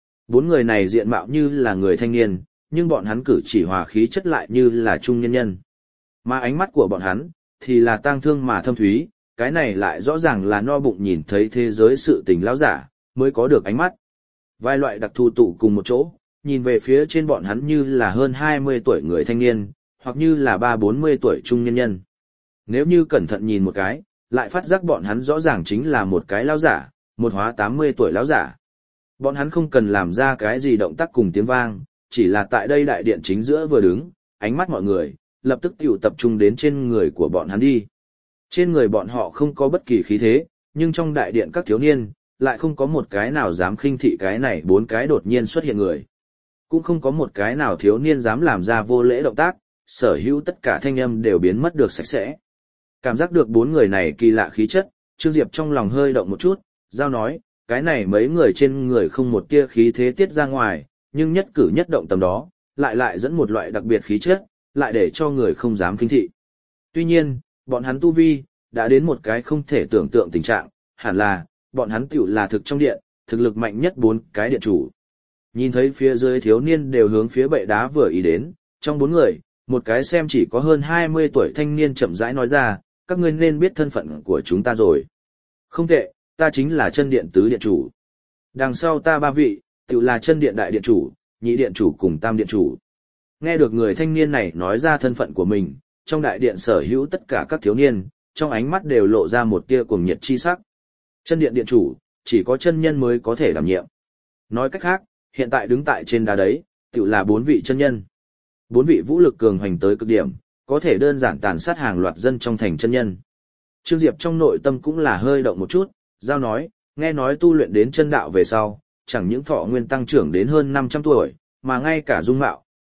4 người này diện mạo như là người thanh niên, nhưng bọn hắn cử chỉ hòa khí chất lại như là trung nhân nhân. Mà ánh mắt của bọn hắn, thì là tang thương mà thâm thúy, cái này lại rõ ràng là no bụng nhìn thấy thế giới sự tình lão giả, mới có được ánh mắt. Vài loại đặc thù tụ cùng một chỗ, nhìn về phía trên bọn hắn như là hơn 20 tuổi người thanh niên, hoặc như là 30-40 tuổi trung nhân nhân. Nếu như cẩn thận nhìn một cái, lại phát giác bọn hắn rõ ràng chính là một cái lão giả, một hóa 80 tuổi lão giả. Bọn hắn không cần làm ra cái gì động tác cùng tiếng vang, chỉ là tại đây đại điện chính giữa vừa đứng, ánh mắt mọi người, lập tức tiểu tập trung đến trên người của bọn hắn đi. Trên người bọn họ không có bất kỳ khí thế, nhưng trong đại điện các thiếu niên, lại không có một cái nào dám khinh thị cái này 4 cái đột nhiên xuất hiện người. Cũng không có một cái nào thiếu niên dám làm ra vô lễ động tác, sở hữu tất cả thanh âm đều biến mất được sạch sẽ. Cảm giác được 4 người này kỳ lạ khí chất, Trương Diệp trong lòng hơi động một chút, giao nói, cái này mấy người trên người không một tia khí thế tiết ra ngoài, nhưng nhất cử nhất động tầm đó, lại dẫn một loại đặc biệt khí chất, lại để cho người không dám khinh thị. Tuy nhiên, bọn hắn tu vi, đã đến một cái không thể tưởng tượng tình trạng, hẳn là, bọn hắn tiểu là thực trong điện, thực lực mạnh nhất 4 cái điện chủ. Nhìn thấy phía dưới thiếu niên đều hướng phía bệ đá vừa ý đến, trong 4 người, một cái xem chỉ có hơn 20 tuổi thanh niên chậm rãi nói ra, các ngươi nên biết thân phận của chúng ta rồi. Không tệ, ta chính là chân điện tứ điện chủ. Đằng sau ta 3 vị, tiểu là chân điện đại điện chủ, nhị điện chủ cùng tam điện chủ. Nghe được người thanh niên này nói ra thân phận của mình, trong đại điện sở hữu tất cả các thiếu niên, trong ánh mắt đều lộ ra một tia cuồng nhiệt chi sắc. Chân điện điện chủ, chỉ có chân nhân mới có thể đảm nhiệm. Nói cách khác, hiện tại đứng tại trên đá đấy, tiểu là 4 vị chân nhân. 4 vị vũ lực cường hoành tới cực điểm, có thể đơn giản tàn sát hàng loạt dân trong thành chân nhân. Trương Diệp trong nội tâm cũng là hơi động một chút, giao nói, nghe nói tu luyện đến chân đạo về sau, chẳng những thọ nguyên tăng trưởng đến hơn 500 tuổi, mà ngay cả dung mạo,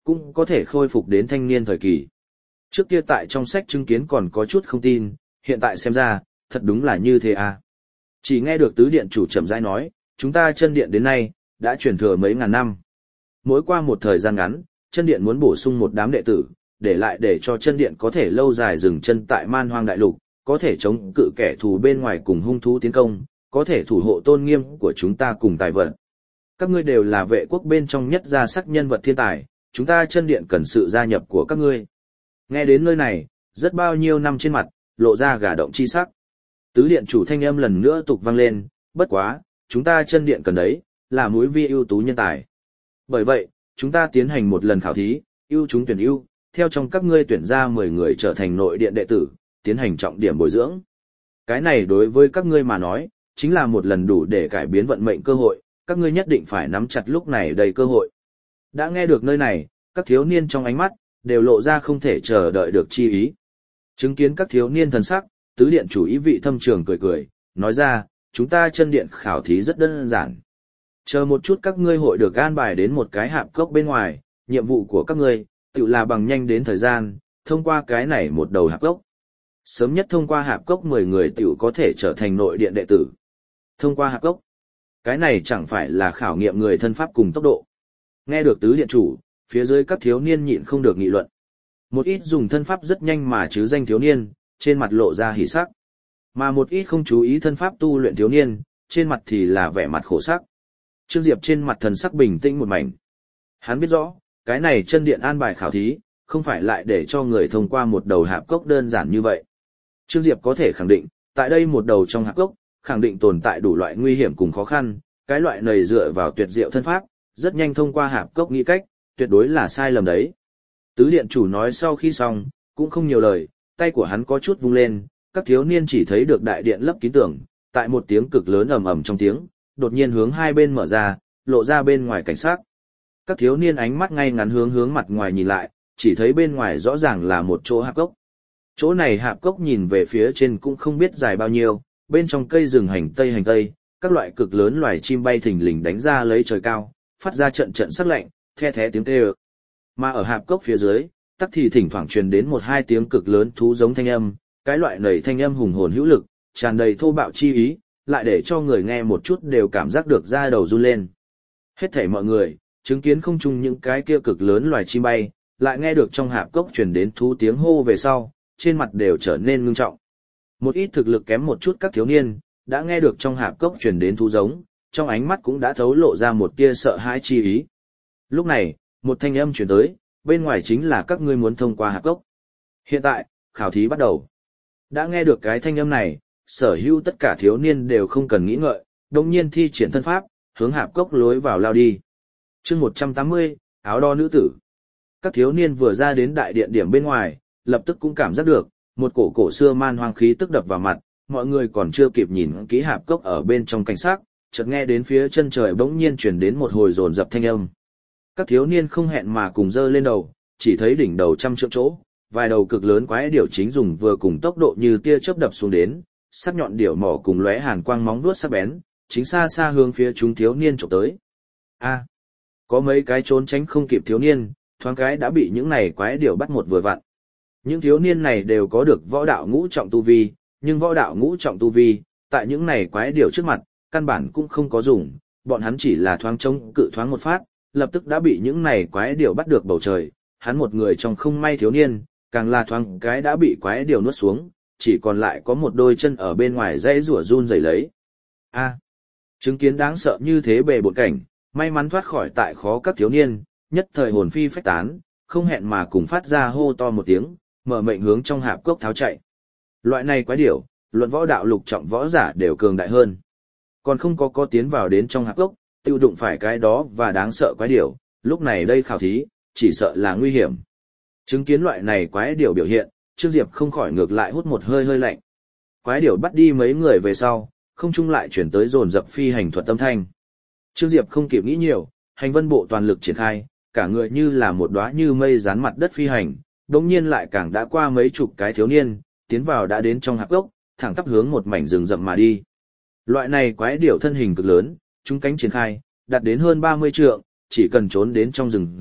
cũng có thể khôi phục đến thanh niên thời kỳ. Trước kia tại trong sách chứng kiến còn có chút không tin, hiện tại xem ra, thật đúng là như thế à. Chỉ nghe được tứ điện chủ chậm rãi nói, chúng ta chân điện đến nay, đã truyền thừa mấy ngàn năm. Mỗi qua một thời gian ngắn, chân điện muốn bổ sung một đám đệ tử, để lại để cho chân điện có thể lâu dài dừng chân tại man hoang đại lục, có thể chống cự kẻ thù bên ngoài cùng hung thú tiến công, có thể thủ hộ tôn nghiêm của chúng ta cùng tài vật. Các ngươi đều là vệ quốc bên trong nhất gia sắc nhân vật thiên tài, chúng ta chân điện cần sự gia nhập của các ngươi. Nghe đến nơi này, rất bao nhiêu năm trên mặt, lộ ra gà động chi sắc. Tứ điện chủ thanh âm lần nữa tục vang lên, bất quá, chúng ta chân điện cần đấy, là mũi vi ưu tú nhân tài. Bởi vậy, chúng ta tiến hành một lần khảo thí, ưu chúng tuyển ưu, theo trong các ngươi tuyển ra 10 người trở thành nội điện đệ tử, tiến hành trọng điểm bồi dưỡng. Cái này đối với các ngươi mà nói, chính là một lần đủ để cải biến vận mệnh cơ hội, các ngươi nhất định phải nắm chặt lúc này đầy cơ hội. Đã nghe được nơi này, các thiếu niên trong ánh mắt, đều lộ ra không thể chờ đợi được chi ý. Chứng kiến các thiếu niên thần sắc, tứ điện chủ ý vị thâm trường cười cười, nói ra, chúng ta chân điện khảo thí rất đơn giản. Chờ một chút các ngươi hội được an bài đến một cái hạp cốc bên ngoài, nhiệm vụ của các ngươi, tự là bằng nhanh đến thời gian, thông qua cái này một đầu hạp cốc. Sớm nhất thông qua hạp cốc 10 người tiểu có thể trở thành nội điện đệ tử. Thông qua hạp cốc. Cái này chẳng phải là khảo nghiệm người thân pháp cùng tốc độ. Nghe được tứ điện chủ, phía dưới các thiếu niên nhịn không được nghị luận. Một ít dùng thân pháp rất nhanh mà chứ danh thiếu niên, trên mặt lộ ra hỉ sắc. Mà một ít không chú ý thân pháp tu luyện thiếu niên, trên mặt thì là vẻ mặt khổ sắc. Trương Diệp trên mặt thần sắc bình tĩnh một mảnh. Hắn biết rõ, cái này chân điện an bài khảo thí, không phải lại để cho người thông qua một đầu hạp cốc đơn giản như vậy. Trương Diệp có thể khẳng định, tại đây một đầu trong hạp cốc, khẳng định tồn tại đủ loại nguy hiểm cùng khó khăn, cái loại này dựa vào tuyệt diệu thân pháp, rất nhanh thông qua hạp cốc nghĩ cách, tuyệt đối là sai lầm đấy. Tứ điện chủ nói sau khi xong, cũng không nhiều lời, tay của hắn có chút vung lên, các thiếu niên chỉ thấy được đại điện lấp kín tường, tại một tiếng cực lớn ầm ầm trong tiếng, đột nhiên hướng hai bên mở ra, lộ ra bên ngoài cảnh sát. Các thiếu niên ánh mắt ngay ngắn hướng mặt ngoài nhìn lại, chỉ thấy bên ngoài rõ ràng là một chỗ hạp cốc. Chỗ này hạp cốc nhìn về phía trên cũng không biết dài bao nhiêu, bên trong cây rừng hành tây, các loại cực lớn loài chim bay thình lình đánh ra lấy trời cao, phát ra trận trận sắc lạnh, the thé tiếng kêu. Mà ở hạp cốc phía dưới, tắc thì thỉnh thoảng truyền đến một hai tiếng cực lớn thú giống thanh âm, cái loại nảy thanh âm hùng hồn hữu lực, tràn đầy thô bạo chi ý, lại để cho người nghe một chút đều cảm giác được da đầu run lên. Hết thảy mọi người, chứng kiến không chung những cái kia cực lớn loài chim bay, lại nghe được trong hạp cốc truyền đến thú tiếng hô về sau, trên mặt đều trở nên ngưng trọng. Một ít thực lực kém một chút các thiếu niên, đã nghe được trong hạp cốc truyền đến thú giống, trong ánh mắt cũng đã thấu lộ ra một tia sợ hãi chi ý. Lúc này, một thanh âm truyền tới, bên ngoài chính là các ngươi muốn thông qua hạp cốc. Hiện tại, khảo thí bắt đầu. Đã nghe được cái thanh âm này, sở hữu tất cả thiếu niên đều không cần nghĩ ngợi, đồng nhiên thi triển thân pháp, hướng hạp cốc lối vào lao đi. Chương 180, áo đo nữ tử. Các thiếu niên vừa ra đến đại điện điểm bên ngoài, lập tức cũng cảm giác được, một cổ xưa man hoang khí tức đập vào mặt, mọi người còn chưa kịp nhìn kỹ hạp cốc ở bên trong cảnh sát, chợt nghe đến phía chân trời bỗng nhiên truyền đến một hồi dồn dập thanh âm. Các thiếu niên không hẹn mà cùng giơ lên đầu, chỉ thấy đỉnh đầu trăm trượng chỗ, vài đầu cực lớn quái điểu chính dùng vừa cùng tốc độ như tia chớp đập xuống đến, sắc nhọn điểu mỏ cùng lóe hàn quang móng vuốt sắc bén, chính xa xa hướng phía chúng thiếu niên chụp tới. A, có mấy cái trốn tránh không kịp thiếu niên, thoáng cái đã bị những này quái điểu bắt một vừa vặn. Những thiếu niên này đều có được võ đạo ngũ trọng tu vi, nhưng võ đạo ngũ trọng tu vi, tại những này quái điểu trước mặt, căn bản cũng không có dùng, bọn hắn chỉ là thoáng chống cự thoáng một phát, lập tức đã bị những này quái điểu bắt được bầu trời, hắn một người trong không may thiếu niên, càng là thoáng cái đã bị quái điểu nuốt xuống, chỉ còn lại có một đôi chân ở bên ngoài dãy rủa run rẩy lấy. A, chứng kiến đáng sợ như thế bề bộn cảnh, may mắn thoát khỏi tại khó các thiếu niên, nhất thời hồn phi phách tán, không hẹn mà cùng phát ra hô to một tiếng, mở mệnh hướng trong hạp cốc tháo chạy. Loại này quái điểu, luận võ đạo lục trọng võ giả đều cường đại hơn. Còn không có tiến vào đến trong hạp cốc, tiêu đụng phải cái đó và đáng sợ quái điểu, lúc này đây khảo thí, chỉ sợ là nguy hiểm. Chứng kiến loại này quái điểu biểu hiện, Trương Diệp không khỏi ngược lại hút một hơi lạnh. Quái điểu bắt đi mấy người về sau, không trung lại chuyển tới dồn dập phi hành thuật âm thanh. Trương Diệp không kịp nghĩ nhiều, hành vân bộ toàn lực triển khai, cả người như là một đóa như mây dán mặt đất phi hành, đống nhiên lại càng đã qua mấy chục cái thiếu niên, tiến vào đã đến trong hạp cốc, thẳng tắp hướng một mảnh rừng rậm mà đi. Loại này quái điểu thân hình cực lớn, chúng cánh triển khai, đạt đến hơn 30 trượng, chỉ cần trốn đến trong rừng rậm,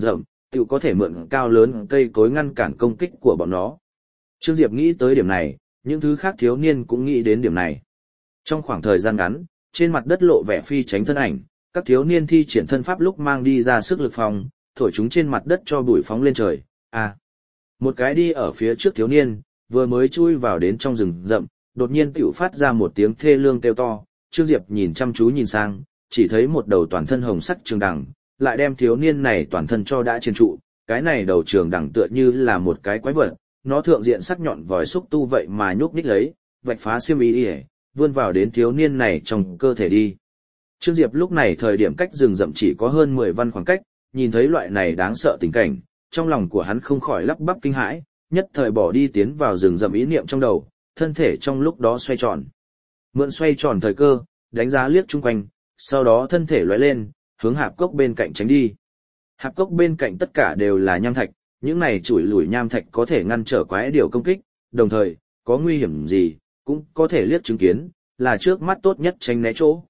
tự có thể mượn cao lớn cây cối ngăn cản công kích của bọn nó. Trương Diệp nghĩ tới điểm này, những thứ khác thiếu niên cũng nghĩ đến điểm này. Trong khoảng thời gian ngắn, trên mặt đất lộ vẻ phi tránh thân ảnh, các thiếu niên thi triển thân pháp lúc mang đi ra sức lực phòng, thổi chúng trên mặt đất cho bụi phóng lên trời. Một cái đi ở phía trước thiếu niên, vừa mới chui vào đến trong rừng rậm, đột nhiên tiểu phát ra một tiếng thê lương kêu to. Trương Diệp nhìn chăm chú nhìn sang, chỉ thấy một đầu toàn thân hồng sắc trường đằng, lại đem thiếu niên này toàn thân cho đã trên trụ. Cái này đầu trường đằng tựa như là một cái quái vật, nó thượng diện sắc nhọn vòi xúc tu vậy mà nhúc nhích lấy, vạch phá xiêm y, vươn vào đến thiếu niên này trong cơ thể đi. Trương Diệp lúc này thời điểm cách rừng rậm chỉ có hơn 10 văn khoảng cách, nhìn thấy loại này đáng sợ tình cảnh, trong lòng của hắn không khỏi lắp bắp kinh hãi, nhất thời bỏ đi tiến vào rừng rậm ý niệm trong đầu, thân thể trong lúc đó xoay tròn. Mượn xoay tròn thời cơ, đánh giá liếc chung quanh, sau đó thân thể lóe lên, hướng hạp cốc bên cạnh tránh đi. Hạp cốc bên cạnh tất cả đều là nham thạch, những này chủi lủi nham thạch có thể ngăn trở quái điểu công kích, đồng thời, có nguy hiểm gì, cũng có thể liếc chứng kiến, là trước mắt tốt nhất tránh né chỗ.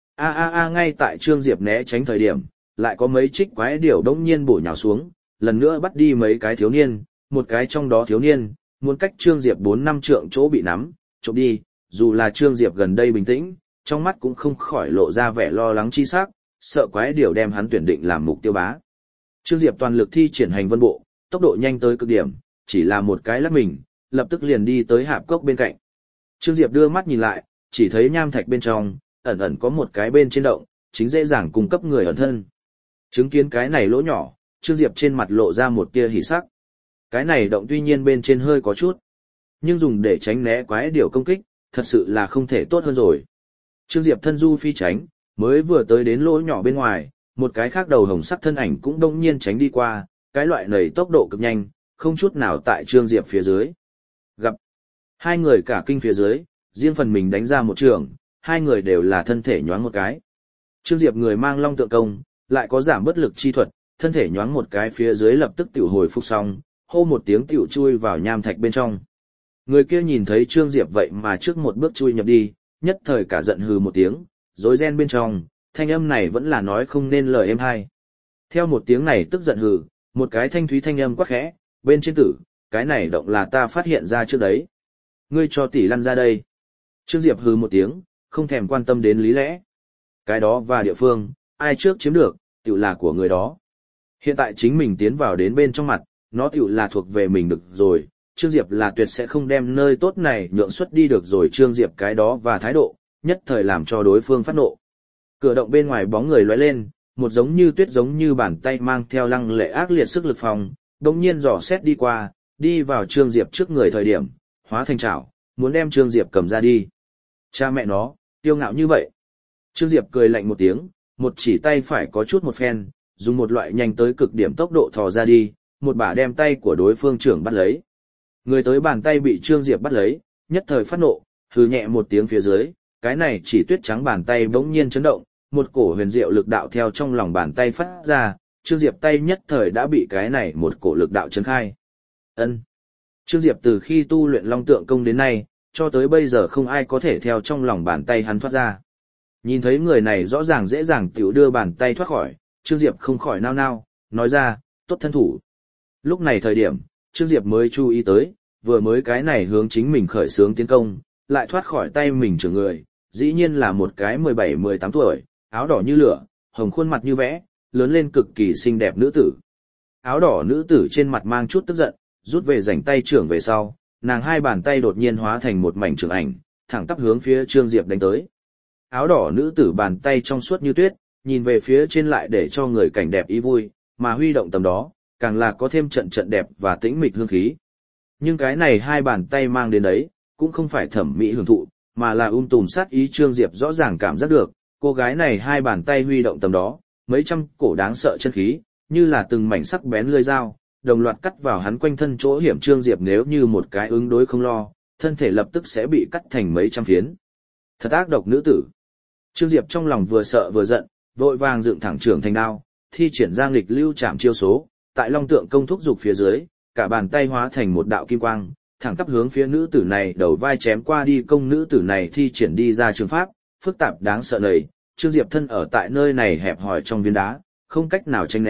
Ngay tại Trương Diệp né tránh thời điểm, lại có mấy trích quái điểu đống nhiên bổ nhào xuống, lần nữa bắt đi mấy cái thiếu niên, một cái trong đó thiếu niên, muốn cách Trương Diệp 4-5 trượng chỗ bị nắm, trộm đi, dù là Trương Diệp gần đây bình tĩnh, trong mắt cũng không khỏi lộ ra vẻ lo lắng chi sắc, sợ quái điểu đem hắn tuyển định làm mục tiêu bá. Trương Diệp toàn lực thi triển hành vân bộ, tốc độ nhanh tới cực điểm, chỉ là một cái lắc mình, lập tức liền đi tới hạp cốc bên cạnh. Trương Diệp đưa mắt nhìn lại, chỉ thấy nham thạch bên trong, ẩn ẩn có một cái bên trên động, chính dễ dàng cung cấp người ẩn thân. Chứng kiến cái này lỗ nhỏ, Trương Diệp trên mặt lộ ra một tia hỉ sắc. Cái này động tuy nhiên bên trên hơi có chút, nhưng dùng để tránh né quái điểu công kích, thật sự là không thể tốt hơn rồi. Trương Diệp thân du phi tránh, mới vừa tới đến lỗ nhỏ bên ngoài, một cái khác đầu hồng sắc thân ảnh cũng đông nhiên tránh đi qua, cái loại này tốc độ cực nhanh, không chút nào tại Trương Diệp phía dưới. Gặp hai người cả kinh phía dưới, riêng phần mình đánh ra một trường, hai người đều là thân thể nhoáng một cái. Trương Diệp người mang long tượng công, lại có giảm bất lực chi thuật, thân thể nhoáng một cái phía dưới lập tức tiểu hồi phục xong, hô một tiếng tiểu chui vào nham thạch bên trong. Người kia nhìn thấy Trương Diệp vậy mà trước một bước chui nhập đi, nhất thời cả giận hừ một tiếng, rối ren bên trong, thanh âm này vẫn là nói không nên lời êm hay. Theo một tiếng này tức giận hừ, một cái thanh thúy thanh âm quát khẽ, bên trên tử, cái này động là ta phát hiện ra trước đấy. Ngươi cho tỷ lăn ra đây. Trương Diệp hừ một tiếng, không thèm quan tâm đến lý lẽ. Cái đó và địa phương, ai trước chiếm được, tiểu là của người đó. Hiện tại chính mình tiến vào đến bên trong mặt, nó tiểu là thuộc về mình được rồi. Trương Diệp là tuyệt sẽ không đem nơi tốt này nhượng xuất đi được rồi. Trương Diệp cái đó và thái độ, nhất thời làm cho đối phương phát nộ. Cửa động bên ngoài bóng người lóe lên, một giống như tuyết giống như bàn tay mang theo lăng lệ ác liệt sức lực phòng, đồng nhiên dò xét đi qua, đi vào Trương Diệp trước người thời điểm, hóa thành chảo, muốn đem Trương Diệp cầm ra đi. Cha mẹ nó, tiêu ngạo như vậy. Trương Diệp cười lạnh một tiếng, một chỉ tay phải có chút một phen, dùng một loại nhanh tới cực điểm tốc độ thò ra đi, một bả đem tay của đối phương trưởng bắt lấy. Người tới bàn tay bị Trương Diệp bắt lấy, nhất thời phát nộ, hừ nhẹ một tiếng phía dưới, cái này chỉ tuyết trắng bàn tay bỗng nhiên chấn động, một cổ huyền diệu lực đạo theo trong lòng bàn tay phát ra, Trương Diệp tay nhất thời đã bị cái này một cổ lực đạo chấn khai. Ân. Trương Diệp từ khi tu luyện long tượng công đến nay, cho tới bây giờ không ai có thể theo trong lòng bàn tay hắn thoát ra. Nhìn thấy người này rõ ràng dễ dàng tiểu đưa bàn tay thoát khỏi, Trương Diệp không khỏi nao nao, nói ra, tốt thân thủ. Lúc này thời điểm, Trương Diệp mới chú ý tới, vừa mới cái này hướng chính mình khởi xướng tiến công, lại thoát khỏi tay mình trưởng người, dĩ nhiên là một cái 17-18 tuổi, áo đỏ như lửa, hồng khuôn mặt như vẽ, lớn lên cực kỳ xinh đẹp nữ tử. Áo đỏ nữ tử trên mặt mang chút tức giận, rút về rảnh tay trưởng về sau, nàng hai bàn tay đột nhiên hóa thành một mảnh trường ảnh, thẳng tắp hướng phía Trương Diệp đánh tới. Áo đỏ nữ tử bàn tay trong suốt như tuyết, nhìn về phía trên lại để cho người cảnh đẹp ý vui, mà huy động tầm đó, càng là có thêm trận trận đẹp và tĩnh mịch hương khí. Nhưng cái này hai bàn tay mang đến đấy, cũng không phải thẩm mỹ hưởng thụ, mà là tùm sát ý. Trương Diệp rõ ràng cảm giác được, cô gái này hai bàn tay huy động tầm đó, mấy trăm cổ đáng sợ chân khí, như là từng mảnh sắc bén lưỡi dao, đồng loạt cắt vào hắn quanh thân chỗ hiểm. Trương Diệp nếu như một cái ứng đối không lo, thân thể lập tức sẽ bị cắt thành mấy trăm phiến. Thật ác độc nữ tử. Trương Diệp trong lòng vừa sợ vừa giận, vội vàng dựng thẳng trường thành đao, thi triển ra nghịch lưu chạm chiêu số, tại long tượng công thúc dục phía dưới, cả bàn tay hóa thành một đạo kim quang, thẳng tắp hướng phía nữ tử này đầu vai chém qua đi. Công nữ tử này thi triển đi ra trường pháp, phức tạp đáng sợ này, Trương Diệp thân ở tại nơi này hẹp hòi trong viên đá, không cách nào tránh né,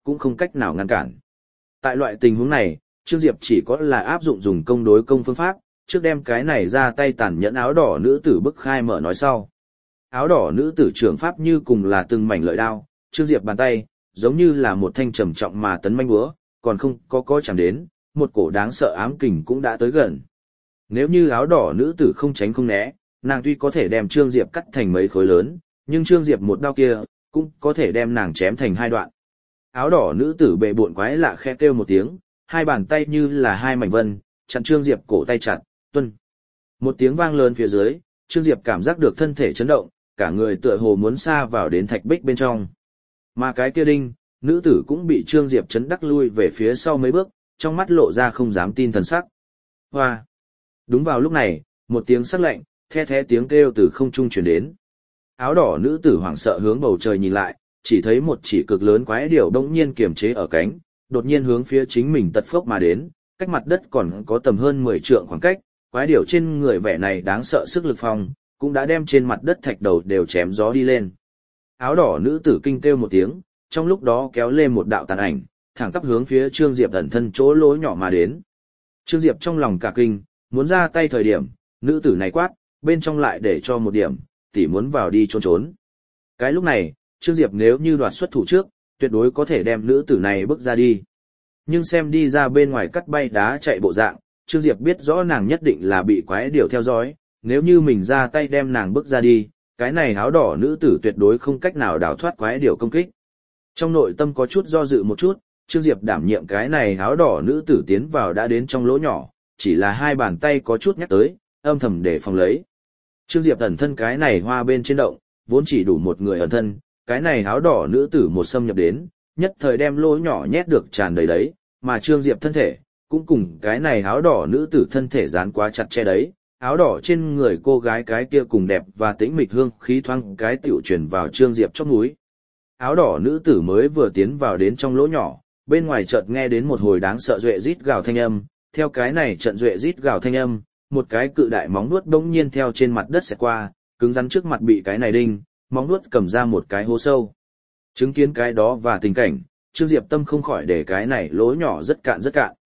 cũng không cách nào ngăn cản. Tại loại tình huống này, Trương Diệp chỉ có là áp dụng dùng công đối công phương pháp, trước đem cái này ra tay tàn nhẫn áo đỏ nữ tử bức khai mở nói sau. Áo đỏ nữ tử trưởng pháp như cùng là từng mảnh lợi đao, Trương Diệp bàn tay, giống như là một thanh trầm trọng mà tấn manh búa, còn không có chạm đến, một cổ đáng sợ ám kình cũng đã tới gần. Nếu như áo đỏ nữ tử không tránh không né, nàng tuy có thể đem Trương Diệp cắt thành mấy khối lớn, nhưng Trương Diệp một đao kia, cũng có thể đem nàng chém thành hai đoạn. Áo đỏ nữ tử bệ bộn quái lạ khẽ kêu một tiếng, hai bàn tay như là hai mảnh vân, chặn Trương Diệp cổ tay chặt, tuân. Một tiếng vang lớn phía dưới, Trương Diệp cảm giác được thân thể chấn động, cả người tựa hồ muốn xa vào đến thạch bích bên trong. Mà cái kia đinh, nữ tử cũng bị Trương Diệp chấn đắc lui về phía sau mấy bước, trong mắt lộ ra không dám tin thần sắc. Hoa! Đúng vào lúc này, một tiếng sắc lạnh, the thé tiếng kêu từ không trung truyền đến. Áo đỏ nữ tử hoảng sợ hướng bầu trời nhìn lại, chỉ thấy một chỉ cực lớn quái điểu đột nhiên kiềm chế ở cánh, đột nhiên hướng phía chính mình tật phốc mà đến, cách mặt đất còn có tầm hơn 10 trượng khoảng cách, quái điểu trên người vẻ này đáng sợ sức lực phong, cũng đã đem trên mặt đất thạch đầu đều chém gió đi lên. Áo đỏ nữ tử kinh kêu một tiếng, trong lúc đó kéo lên một đạo tàn ảnh, thẳng tắp hướng phía Trương Diệp ẩn thân chỗ lỗ nhỏ mà đến. Trương Diệp trong lòng cả kinh, muốn ra tay thời điểm, nữ tử này quát, bên trong lại để cho một điểm, tỉ muốn vào đi trốn. Cái lúc này, Trương Diệp nếu như đoạt xuất thủ trước, tuyệt đối có thể đem nữ tử này bước ra đi. Nhưng xem đi ra bên ngoài cắt bay đá chạy bộ dạng, Trương Diệp biết rõ nàng nhất định là bị quái điểu theo dõi, nếu như mình ra tay đem nàng bước ra đi, cái này áo đỏ nữ tử tuyệt đối không cách nào đào thoát quái điểu công kích. Trong nội tâm có chút do dự một chút, Trương Diệp đảm nhiệm cái này áo đỏ nữ tử tiến vào đã đến trong lỗ nhỏ, chỉ là hai bàn tay có chút nhắc tới, âm thầm để phòng lấy. Trương Diệp ẩn thân cái này hoa bên trên động, vốn chỉ đủ một người ẩn thân, cái này áo đỏ nữ tử một xâm nhập đến, nhất thời đem lỗ nhỏ nhét được tràn đầy đấy, mà Trương Diệp thân thể, cũng cùng cái này áo đỏ nữ tử thân thể dán quá chặt che đấy, áo đỏ trên người cô gái cái kia cùng đẹp và tĩnh mịch hương khí thoang cái tiểu truyền vào Trương Diệp chóp mũi. Áo đỏ nữ tử mới vừa tiến vào đến trong lỗ nhỏ, bên ngoài chợt nghe đến một hồi đáng sợ duệ rít gào thanh âm, theo cái này trận duệ rít gào thanh âm, một cái cự đại móng vuốt bỗng nhiên theo trên mặt đất xẹt qua, cứng rắn trước mặt bị cái này đinh, móng vuốt cầm ra một cái hố sâu. Chứng kiến cái đó và tình cảnh, Trương Diệp tâm không khỏi để cái này lỗ nhỏ rất cạn.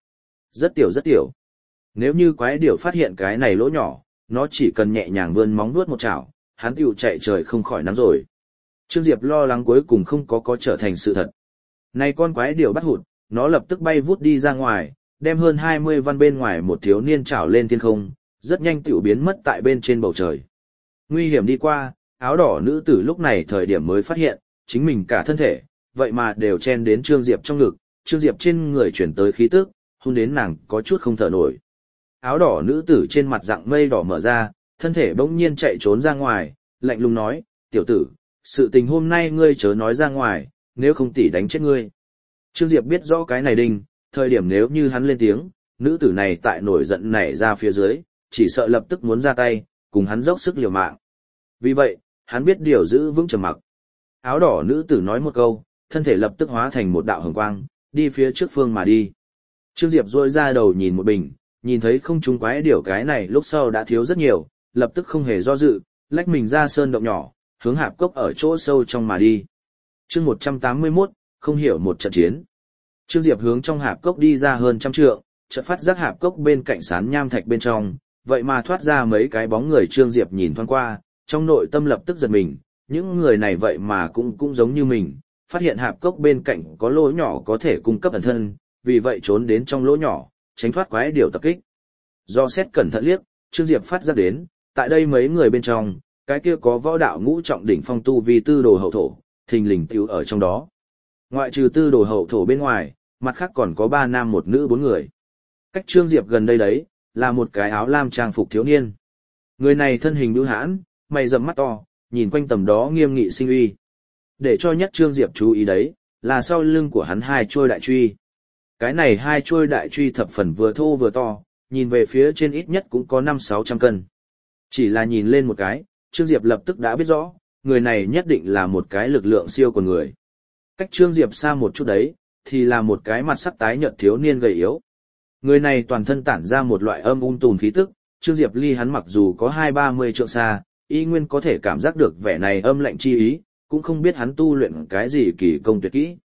Rất tiểu. Nếu như quái điểu phát hiện cái này lỗ nhỏ, nó chỉ cần nhẹ nhàng vươn móng vuốt một chảo, hắn tiểu chạy trời không khỏi nắm rồi. Trương Diệp lo lắng cuối cùng không có trở thành sự thật. Này con quái điểu bắt hụt, nó lập tức bay vút đi ra ngoài, đem hơn 20 văn bên ngoài một thiếu niên chảo lên thiên không, rất nhanh tiểu biến mất tại bên trên bầu trời. Nguy hiểm đi qua, áo đỏ nữ tử lúc này thời điểm mới phát hiện, chính mình cả thân thể, vậy mà đều chen đến Trương Diệp trong ngực, Trương Diệp trên người chuyển tới khí tức, hôn đến nàng có chút không thở nổi. Áo đỏ nữ tử trên mặt dạng mây đỏ mở ra, thân thể bỗng nhiên chạy trốn ra ngoài, lạnh lùng nói, tiểu tử, sự tình hôm nay ngươi chớ nói ra ngoài, nếu không tỷ đánh chết ngươi. Trương Diệp biết rõ cái này đinh, thời điểm nếu như hắn lên tiếng, nữ tử này tại nổi giận nảy ra phía dưới, chỉ sợ lập tức muốn ra tay, cùng hắn dốc sức liều mạng. Vì vậy, hắn biết điều giữ vững trầm mặc. Áo đỏ nữ tử nói một câu, thân thể lập tức hóa thành một đạo hồng quang, đi phía trước phương mà đi. Trương Diệp rôi ra đầu nhìn một bình, nhìn thấy không trúng quái điểu cái này lúc sau đã thiếu rất nhiều, lập tức không hề do dự, lách mình ra sơn động nhỏ, hướng hạp cốc ở chỗ sâu trong mà đi. Chương 181, không hiểu một trận chiến. Trương Diệp hướng trong hạp cốc đi ra hơn 100 trượng, chợt phát giác hạp cốc bên cạnh sán nham thạch bên trong, vậy mà thoát ra mấy cái bóng người. Trương Diệp nhìn thoáng qua, trong nội tâm lập tức giật mình, những người này vậy mà cũng giống như mình, phát hiện hạp cốc bên cạnh có lỗ nhỏ có thể cung cấp ẩn thân, vì vậy trốn đến trong lỗ nhỏ, tránh thoát quái điểu tập kích. Do xét cẩn thận liếc, Trương Diệp phát giác đến, tại đây mấy người bên trong, cái kia có võ đạo ngũ trọng đỉnh phong tu vi tư đồ hậu thổ, thình lình tiểu ở trong đó. Ngoại trừ tư đồ hậu thổ bên ngoài, mặt khác còn có 3 nam 1 nữ 4 người. Cách Trương Diệp gần đây đấy, là một cái áo lam trang phục thiếu niên. Người này thân hình bưu hãn, mày rậm mắt to, nhìn quanh tầm đó nghiêm nghị sinh uy. Để cho nhất Trương Diệp chú ý đấy, là sau lưng của hắn 2 chuôi đại truy. Cái này 2 chuôi đại truy thập phần vừa thô vừa to, nhìn về phía trên ít nhất cũng có 500-600 cân. Chỉ là nhìn lên một cái, Trương Diệp lập tức đã biết rõ, người này nhất định là một cái lực lượng siêu quần người. Cách Trương Diệp xa một chút đấy, thì là một cái mặt sắc tái nhợt thiếu niên gầy yếu. Người này toàn thân tản ra một loại âm tùn khí tức, Trương Diệp ly hắn mặc dù có 20-30 trượng xa, y nguyên có thể cảm giác được vẻ này âm lạnh chi ý, cũng không biết hắn tu luyện cái gì kỳ công tuyệt kỹ.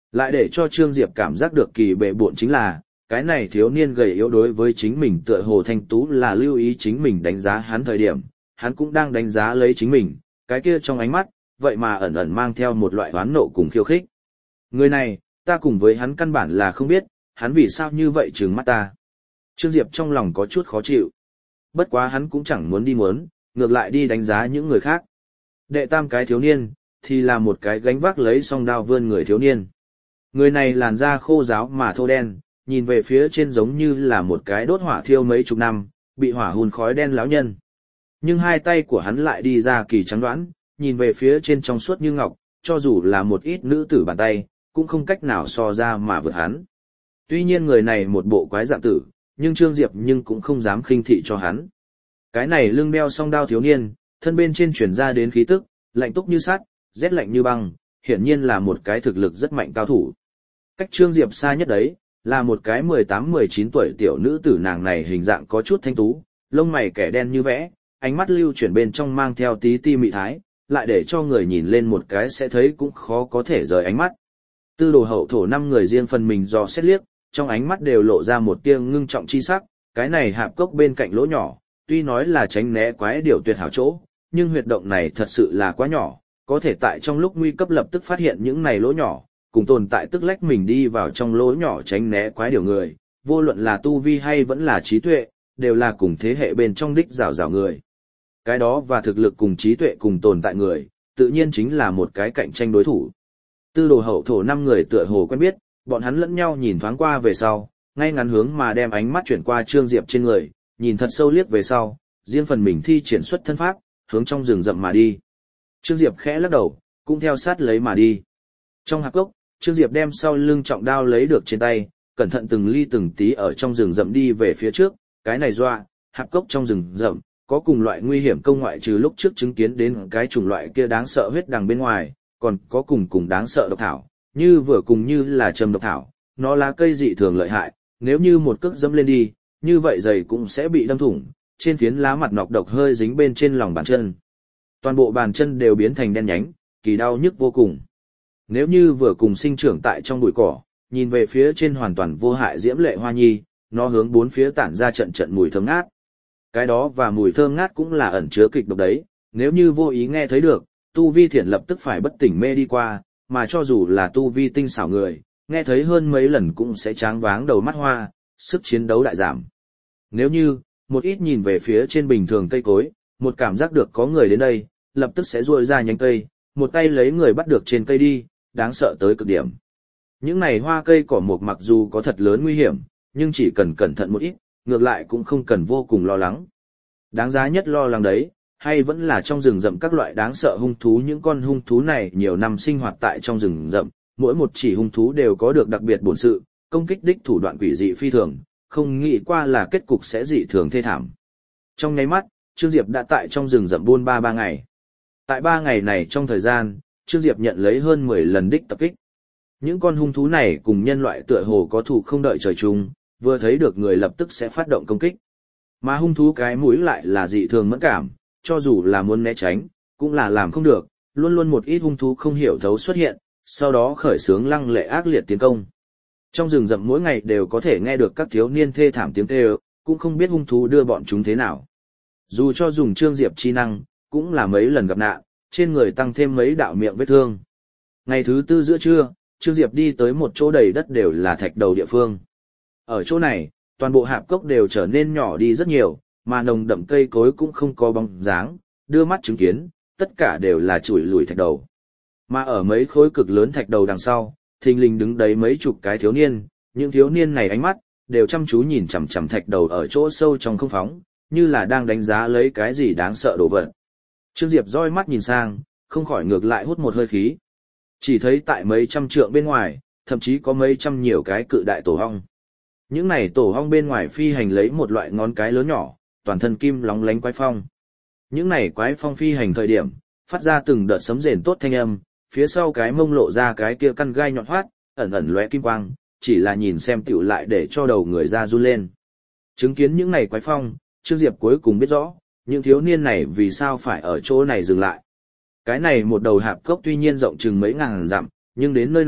Lại để cho Trương Diệp cảm giác được kỳ bệ bộn chính là, cái này thiếu niên gầy yếu đối với chính mình tựa hồ thanh tú là lưu ý chính mình đánh giá hắn thời điểm, hắn cũng đang đánh giá lấy chính mình, cái kia trong ánh mắt, vậy mà ẩn ẩn mang theo một loại oán nộ cùng khiêu khích. Người này, ta cùng với hắn căn bản là không biết, hắn vì sao như vậy trừng mắt ta. Trương Diệp trong lòng có chút khó chịu. Bất quá hắn cũng chẳng muốn đi muốn, ngược lại đi đánh giá những người khác. Đệ tam cái thiếu niên, thì là một cái gánh vác lấy song đao vươn người thiếu niên. Người này làn da khô ráo mà thô đen, nhìn về phía trên giống như là một cái đốt hỏa thiêu mấy chục năm, bị hỏa hun khói đen lão nhân. Nhưng hai tay của hắn lại đi ra kỳ trắng đoán, nhìn về phía trên trong suốt như ngọc, cho dù là một ít nữ tử bàn tay, cũng không cách nào so ra mà vượt hắn. Tuy nhiên người này một bộ quái dạng tử, nhưng Trương Diệp nhưng cũng không dám khinh thị cho hắn. Cái này lưng đeo song đao thiếu niên, thân bên trên truyền ra đến khí tức, lạnh túc như sắt, rét lạnh như băng, hiển nhiên là một cái thực lực rất mạnh cao thủ. Cách Trương Diệp xa nhất đấy, là một cái 18-19 tuổi tiểu nữ tử, nàng này hình dạng có chút thanh tú, lông mày kẻ đen như vẽ, ánh mắt lưu chuyển bên trong mang theo tí ti mị thái, lại để cho người nhìn lên một cái sẽ thấy cũng khó có thể rời ánh mắt. Tư đồ hậu thổ 5 người riêng phần mình dò xét liếc, trong ánh mắt đều lộ ra một tia ngưng trọng chi sắc, cái này hạp cốc bên cạnh lỗ nhỏ, tuy nói là tránh né quái điều tuyệt hảo chỗ, nhưng huyệt động này thật sự là quá nhỏ, có thể tại trong lúc nguy cấp lập tức phát hiện những này lỗ nhỏ, cùng tồn tại tức lách mình đi vào trong lỗ nhỏ tránh né quái điều người, vô luận là tu vi hay vẫn là trí tuệ, đều là cùng thế hệ bên trong đích rào rào người. Cái đó và thực lực cùng trí tuệ cùng tồn tại người, tự nhiên chính là một cái cạnh tranh đối thủ. Tư đồ hậu thổ 5 người tựa hồ quen biết, bọn hắn lẫn nhau nhìn thoáng qua về sau, ngay ngắn hướng mà đem ánh mắt chuyển qua Trương Diệp trên người, nhìn thật sâu liếc về sau, riêng phần mình thi triển xuất thân pháp, hướng trong rừng rậm mà đi. Trương Diệp khẽ lắc đầu, cũng theo sát lấy mà đi. Trong hạp cốc, Trương Diệp đem sau lưng trọng đao lấy được trên tay, cẩn thận từng ly từng tí ở trong rừng rậm đi về phía trước, cái này doa, hạp cốc trong rừng rậm, có cùng loại nguy hiểm công ngoại trừ lúc trước chứng kiến đến cái chủng loại kia đáng sợ huyết đằng bên ngoài, còn có cùng đáng sợ độc thảo, như vừa cùng như là trầm độc thảo, nó lá cây dị thường lợi hại, nếu như một cước dẫm lên đi, như vậy giày cũng sẽ bị đâm thủng, trên phiến lá mặt nọc độc hơi dính bên trên lòng bàn chân. Toàn bộ bàn chân đều biến thành đen nhánh, kỳ đau nhức vô cùng. Nếu như vừa cùng sinh trưởng tại trong bụi cỏ, nhìn về phía trên hoàn toàn vô hại diễm lệ hoa nhi, nó hướng bốn phía tản ra trận trận mùi thơm ngát. Cái đó và mùi thơm ngát cũng là ẩn chứa kịch độc đấy, nếu như vô ý nghe thấy được, tu vi thiện lập tức phải bất tỉnh mê đi qua, mà cho dù là tu vi tinh xảo người, nghe thấy hơn mấy lần cũng sẽ tráng váng đầu mắt hoa, sức chiến đấu đại giảm. Nếu như, một ít nhìn về phía trên bình thường cây cối, một cảm giác được có người đến đây, lập tức sẽ duỗi ra nhánh cây, một tay lấy người bắt được trên cây đi, đáng sợ tới cực điểm. Những này hoa cây cỏ mục mặc dù có thật lớn nguy hiểm, nhưng chỉ cần cẩn thận một ít, ngược lại cũng không cần vô cùng lo lắng. Đáng giá nhất lo lắng đấy, hay vẫn là trong rừng rậm các loại đáng sợ hung thú. Những con hung thú này nhiều năm sinh hoạt tại trong rừng rậm, mỗi một chỉ hung thú đều có được đặc biệt bổn sự, công kích đích thủ đoạn quỷ dị phi thường, không nghĩ qua là kết cục sẽ dị thường thê thảm. Trong nháy mắt, Trương Diệp đã tại trong rừng rậm buôn ba ngày. Tại 3 ngày này trong thời gian, Trương Diệp nhận lấy hơn 10 lần đích tập kích. Những con hung thú này cùng nhân loại tựa hồ có thù không đợi trời chung, vừa thấy được người lập tức sẽ phát động công kích. Mà hung thú cái mũi lại là dị thường mẫn cảm, cho dù là muốn né tránh, cũng là làm không được, luôn luôn một ít hung thú không hiểu thấu xuất hiện, sau đó khởi xướng lăng lệ ác liệt tiến công. Trong rừng rậm mỗi ngày đều có thể nghe được các thiếu niên thê thảm tiếng kêu, cũng không biết hung thú đưa bọn chúng thế nào. Dù cho dùng Trương Diệp chi năng, cũng là mấy lần gặp nạn, trên người tăng thêm mấy đạo miệng vết thương. Ngày thứ 4 giữa trưa, Trương Diệp đi tới một chỗ đầy đất đều là thạch đầu địa phương. Ở chỗ này, toàn bộ hạp cốc đều trở nên nhỏ đi rất nhiều, mà nồng đậm cây cối cũng không có bóng dáng, đưa mắt chứng kiến, tất cả đều là chùi lùi thạch đầu. Mà ở mấy khối cực lớn thạch đầu đằng sau, thình lình đứng đấy mấy chục cái thiếu niên, những thiếu niên này ánh mắt đều chăm chú nhìn chằm chằm thạch đầu ở chỗ sâu trong không phóng, như là đang đánh giá lấy cái gì đáng sợ đồ vật. Trương Diệp roi mắt nhìn sang, không khỏi ngược lại hút một hơi khí. Chỉ thấy tại mấy trăm trượng bên ngoài, thậm chí có mấy trăm nhiều cái cự đại tổ ong. Những này tổ ong bên ngoài phi hành lấy một loại ngón cái lớn nhỏ, toàn thân kim lóng lánh quái phong. Những này quái phong phi hành thời điểm, phát ra từng đợt sấm rền tốt thanh âm, phía sau cái mông lộ ra cái kia căn gai nhọn hoắt, ẩn ẩn lóe kim quang, chỉ là nhìn xem tựu lại để cho đầu người ra run lên. Chứng kiến những này quái phong, Trương Diệp cuối cùng biết rõ, những thiếu niên này vì sao phải ở chỗ này dừng lại. Cái này một đầu hạp cốc tuy nhiên rộng chừng mấy ngàn dặm, nhưng đến nơi này,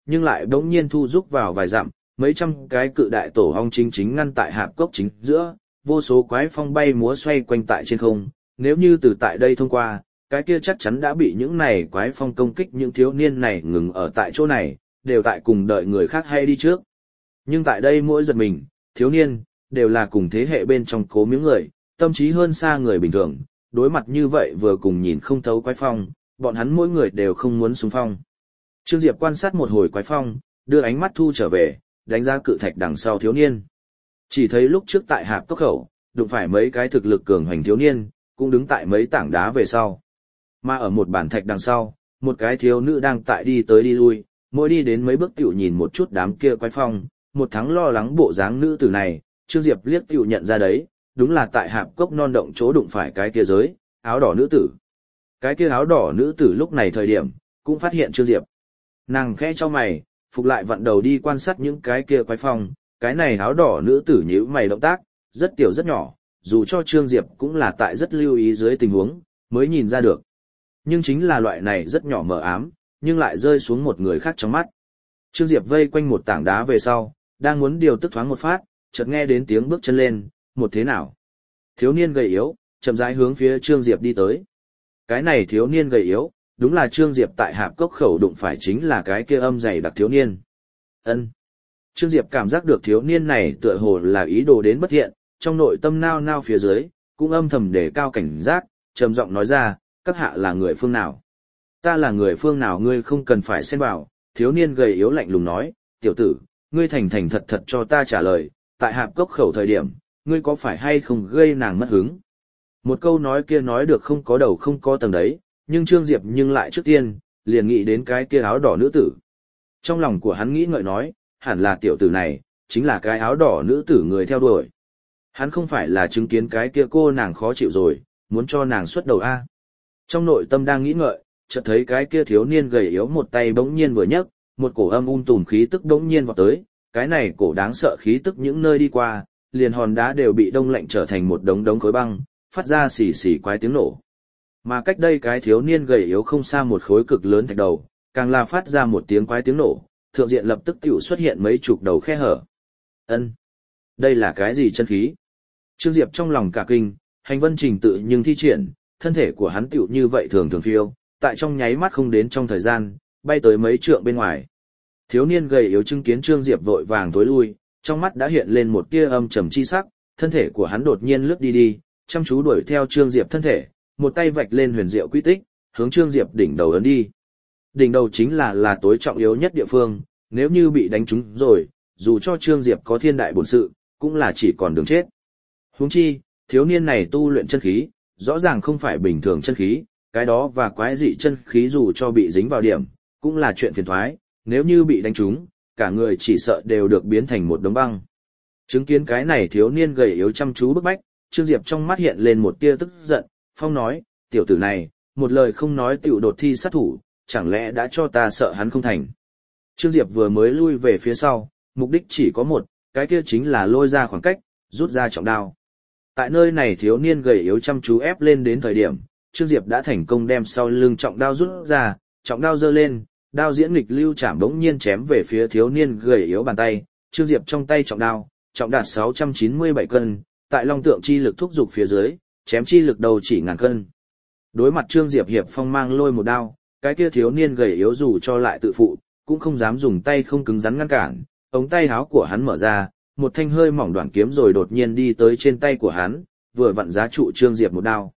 nhưng lại bỗng nhiên thu rút vào vài dặm, mấy trăm cái cự đại tổ ong chính ngăn tại hạp cốc chính giữa, vô số quái phong bay múa xoay quanh tại trên không, nếu như từ tại đây thông qua, cái kia chắc chắn đã bị những này quái phong công kích, những thiếu niên này ngừng ở tại chỗ này, đều tại cùng đợi người khác hay đi trước. Nhưng tại đây mỗi giật mình, thiếu niên, đều là cùng thế hệ bên trong cố miếng người, tâm trí hơn xa người bình thường, đối mặt như vậy vừa cùng nhìn không thấu quái phong, bọn hắn mỗi người đều không muốn xung phong. Trương Diệp quan sát một hồi quái phong, đưa ánh mắt thu trở về, đánh giá cự thạch đằng sau thiếu niên. Chỉ thấy lúc trước tại hạp cốc khẩu, đụng phải mấy cái thực lực cường hoành thiếu niên, cũng đứng tại mấy tảng đá về sau. Mà ở một bản thạch đằng sau, một cái thiếu nữ đang tại đi tới đi lui, mỗi đi đến mấy bước tiểu nhìn một chút đám kia quái phong, một tháng lo lắng bộ dáng nữ tử này, Trương Diệp liếc tiểu nhận ra đấy, đúng là tại hạp cốc non động chỗ đụng phải cái kia giới, áo đỏ nữ tử. Cái kia áo đỏ nữ tử lúc này thời điểm, cũng phát hiện Trương Diệp. Nàng khẽ cho mày, phục lại vặn đầu đi quan sát những cái kia quái phong, cái này áo đỏ nữ tử nhíu mày động tác, rất tiểu rất nhỏ, dù cho Trương Diệp cũng là tại rất lưu ý dưới tình huống, mới nhìn ra được. Nhưng chính là loại này rất nhỏ mờ ám, nhưng lại rơi xuống một người khác trong mắt. Trương Diệp vây quanh một tảng đá về sau, đang muốn điều tức thoáng một phát, chợt nghe đến tiếng bước chân lên, một thế nào. Thiếu niên gầy yếu, chậm rãi hướng phía Trương Diệp đi tới. Cái này thiếu niên gầy yếu, đúng là Trương Diệp tại hạp cốc khẩu đụng phải chính là cái kia âm dày đặc thiếu niên. Ân. Trương Diệp cảm giác được thiếu niên này tựa hồ là ý đồ đến bất thiện, trong nội tâm nao nao phía dưới, cũng âm thầm đề cao cảnh giác, trầm giọng nói ra, các hạ là người phương nào? Ta là người phương nào ngươi không cần phải xen vào, thiếu niên gầy yếu lạnh lùng nói, tiểu tử, ngươi thành thành thật thật cho ta trả lời, tại hạp cốc khẩu thời điểm, ngươi có phải hay không gây nàng mất hứng? Một câu nói kia nói được không có đầu không có tầng đấy, nhưng Trương Diệp nhưng lại trước tiên, liền nghĩ đến cái kia áo đỏ nữ tử. Trong lòng của hắn nghĩ ngợi nói, hẳn là tiểu tử này, chính là cái áo đỏ nữ tử người theo đuổi. Hắn không phải là chứng kiến cái kia cô nàng khó chịu rồi, muốn cho nàng xuất đầu A. Trong nội tâm đang nghĩ ngợi, chợt thấy cái kia thiếu niên gầy yếu một tay bỗng nhiên vừa nhấc, một cổ âm tùm khí tức bỗng nhiên vọt tới, cái này cổ đáng sợ khí tức những nơi đi qua, liền hòn đá đều bị đông lạnh trở thành một đống khối băng, phát ra xì xì quái tiếng nổ. Mà cách đây cái thiếu niên gầy yếu không xa một khối cực lớn thạch đầu, càng là phát ra một tiếng quái tiếng nổ, thượng diện lập tức tiểu xuất hiện mấy chục đầu khe hở. Ân, đây là cái gì chân khí? Trương Diệp trong lòng cả kinh, hành vân trình tự nhưng thi triển, thân thể của hắn tiểu như vậy thường phiêu, tại trong nháy mắt không đến trong thời gian, bay tới mấy trượng bên ngoài. Thiếu niên gầy yếu chứng kiến Trương Diệp vội vàng tối lui, trong mắt đã hiện lên một tia âm trầm chi sắc, thân thể của hắn đột nhiên lướt đi, chăm chú đuổi theo Trương Diệp thân thể, một tay vạch lên huyền diệu quy tích, hướng Trương Diệp đỉnh đầu ấn đi. Đỉnh đầu chính là tối trọng yếu nhất địa phương, nếu như bị đánh trúng rồi, dù cho Trương Diệp có thiên đại bổn sự, cũng là chỉ còn đường chết. Huống chi, thiếu niên này tu luyện chân khí, rõ ràng không phải bình thường chân khí, cái đó và quái dị chân khí dù cho bị dính vào điểm, cũng là chuyện phiền toái, nếu như bị đánh trúng, cả người chỉ sợ đều được biến thành một đống băng. Chứng kiến cái này thiếu niên gầy yếu chăm chú bức bách, Trương Diệp trong mắt hiện lên một tia tức giận, phong nói, tiểu tử này, một lời không nói tiểu đột thi sát thủ, chẳng lẽ đã cho ta sợ hắn không thành. Trương Diệp vừa mới lui về phía sau, mục đích chỉ có một, cái kia chính là lôi ra khoảng cách, rút ra trọng đao. Tại nơi này thiếu niên gầy yếu chăm chú ép lên đến thời điểm, Trương Diệp đã thành công đem sau lưng trọng đao rút ra, trọng đao giơ lên, đao diễn nghịch lưu chạm bỗng nhiên chém về phía thiếu niên gầy yếu bàn tay, Trương Diệp trong tay trọng đao, trọng đạt 697 cân, tại long tượng chi lực thúc dục phía dưới, chém chi lực đầu chỉ ngàn cân. Đối mặt Trương Diệp hiệp phong mang lôi một đao, cái kia thiếu niên gầy yếu dù cho lại tự phụ, cũng không dám dùng tay không cứng rắn ngăn cản, ống tay áo của hắn mở ra, một thanh hơi mỏng đoạn kiếm rồi đột nhiên đi tới trên tay của hắn, vừa vặn giá trụ Trương Diệp một đao.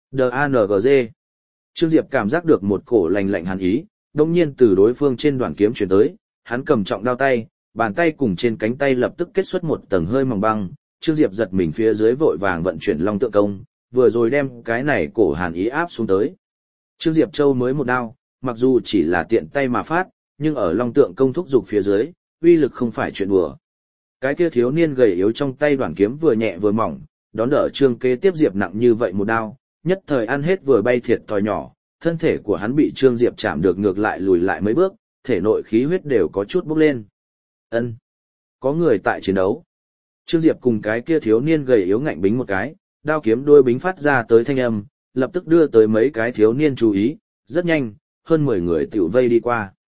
DANGG. Trương Diệp cảm giác được một cổ lạnh lạnh hàn ý, đồng nhiên từ đối phương trên đoạn kiếm chuyển tới, hắn cầm trọng đao tay, bàn tay cùng trên cánh tay lập tức kết xuất một tầng hơi mỏng băng, Trương Diệp giật mình phía dưới vội vàng vận chuyển long tượng công, vừa rồi đem cái này cổ hàn ý áp xuống tới. Trương Diệp Châu mới một đao, mặc dù chỉ là tiện tay mà phát, nhưng ở long tượng công thúc dục phía dưới, uy lực không phải chuyện đùa. Cái kia thiếu niên gầy yếu trong tay đoạn kiếm vừa nhẹ vừa mỏng, đón đỡ Trương kế tiếp Diệp nặng như vậy một đao, nhất thời ăn hết vừa bay thiệt thòi nhỏ, thân thể của hắn bị Trương Diệp chạm được ngược lại lùi lại mấy bước, thể nội khí huyết đều có chút bốc lên. Ân, có người tại chiến đấu. Trương Diệp cùng cái kia thiếu niên gầy yếu ngạnh bính một cái, đao kiếm đôi bính phát ra tới thanh âm, lập tức đưa tới mấy cái thiếu niên chú ý, rất nhanh, hơn 10 người tiểu vây đi qua.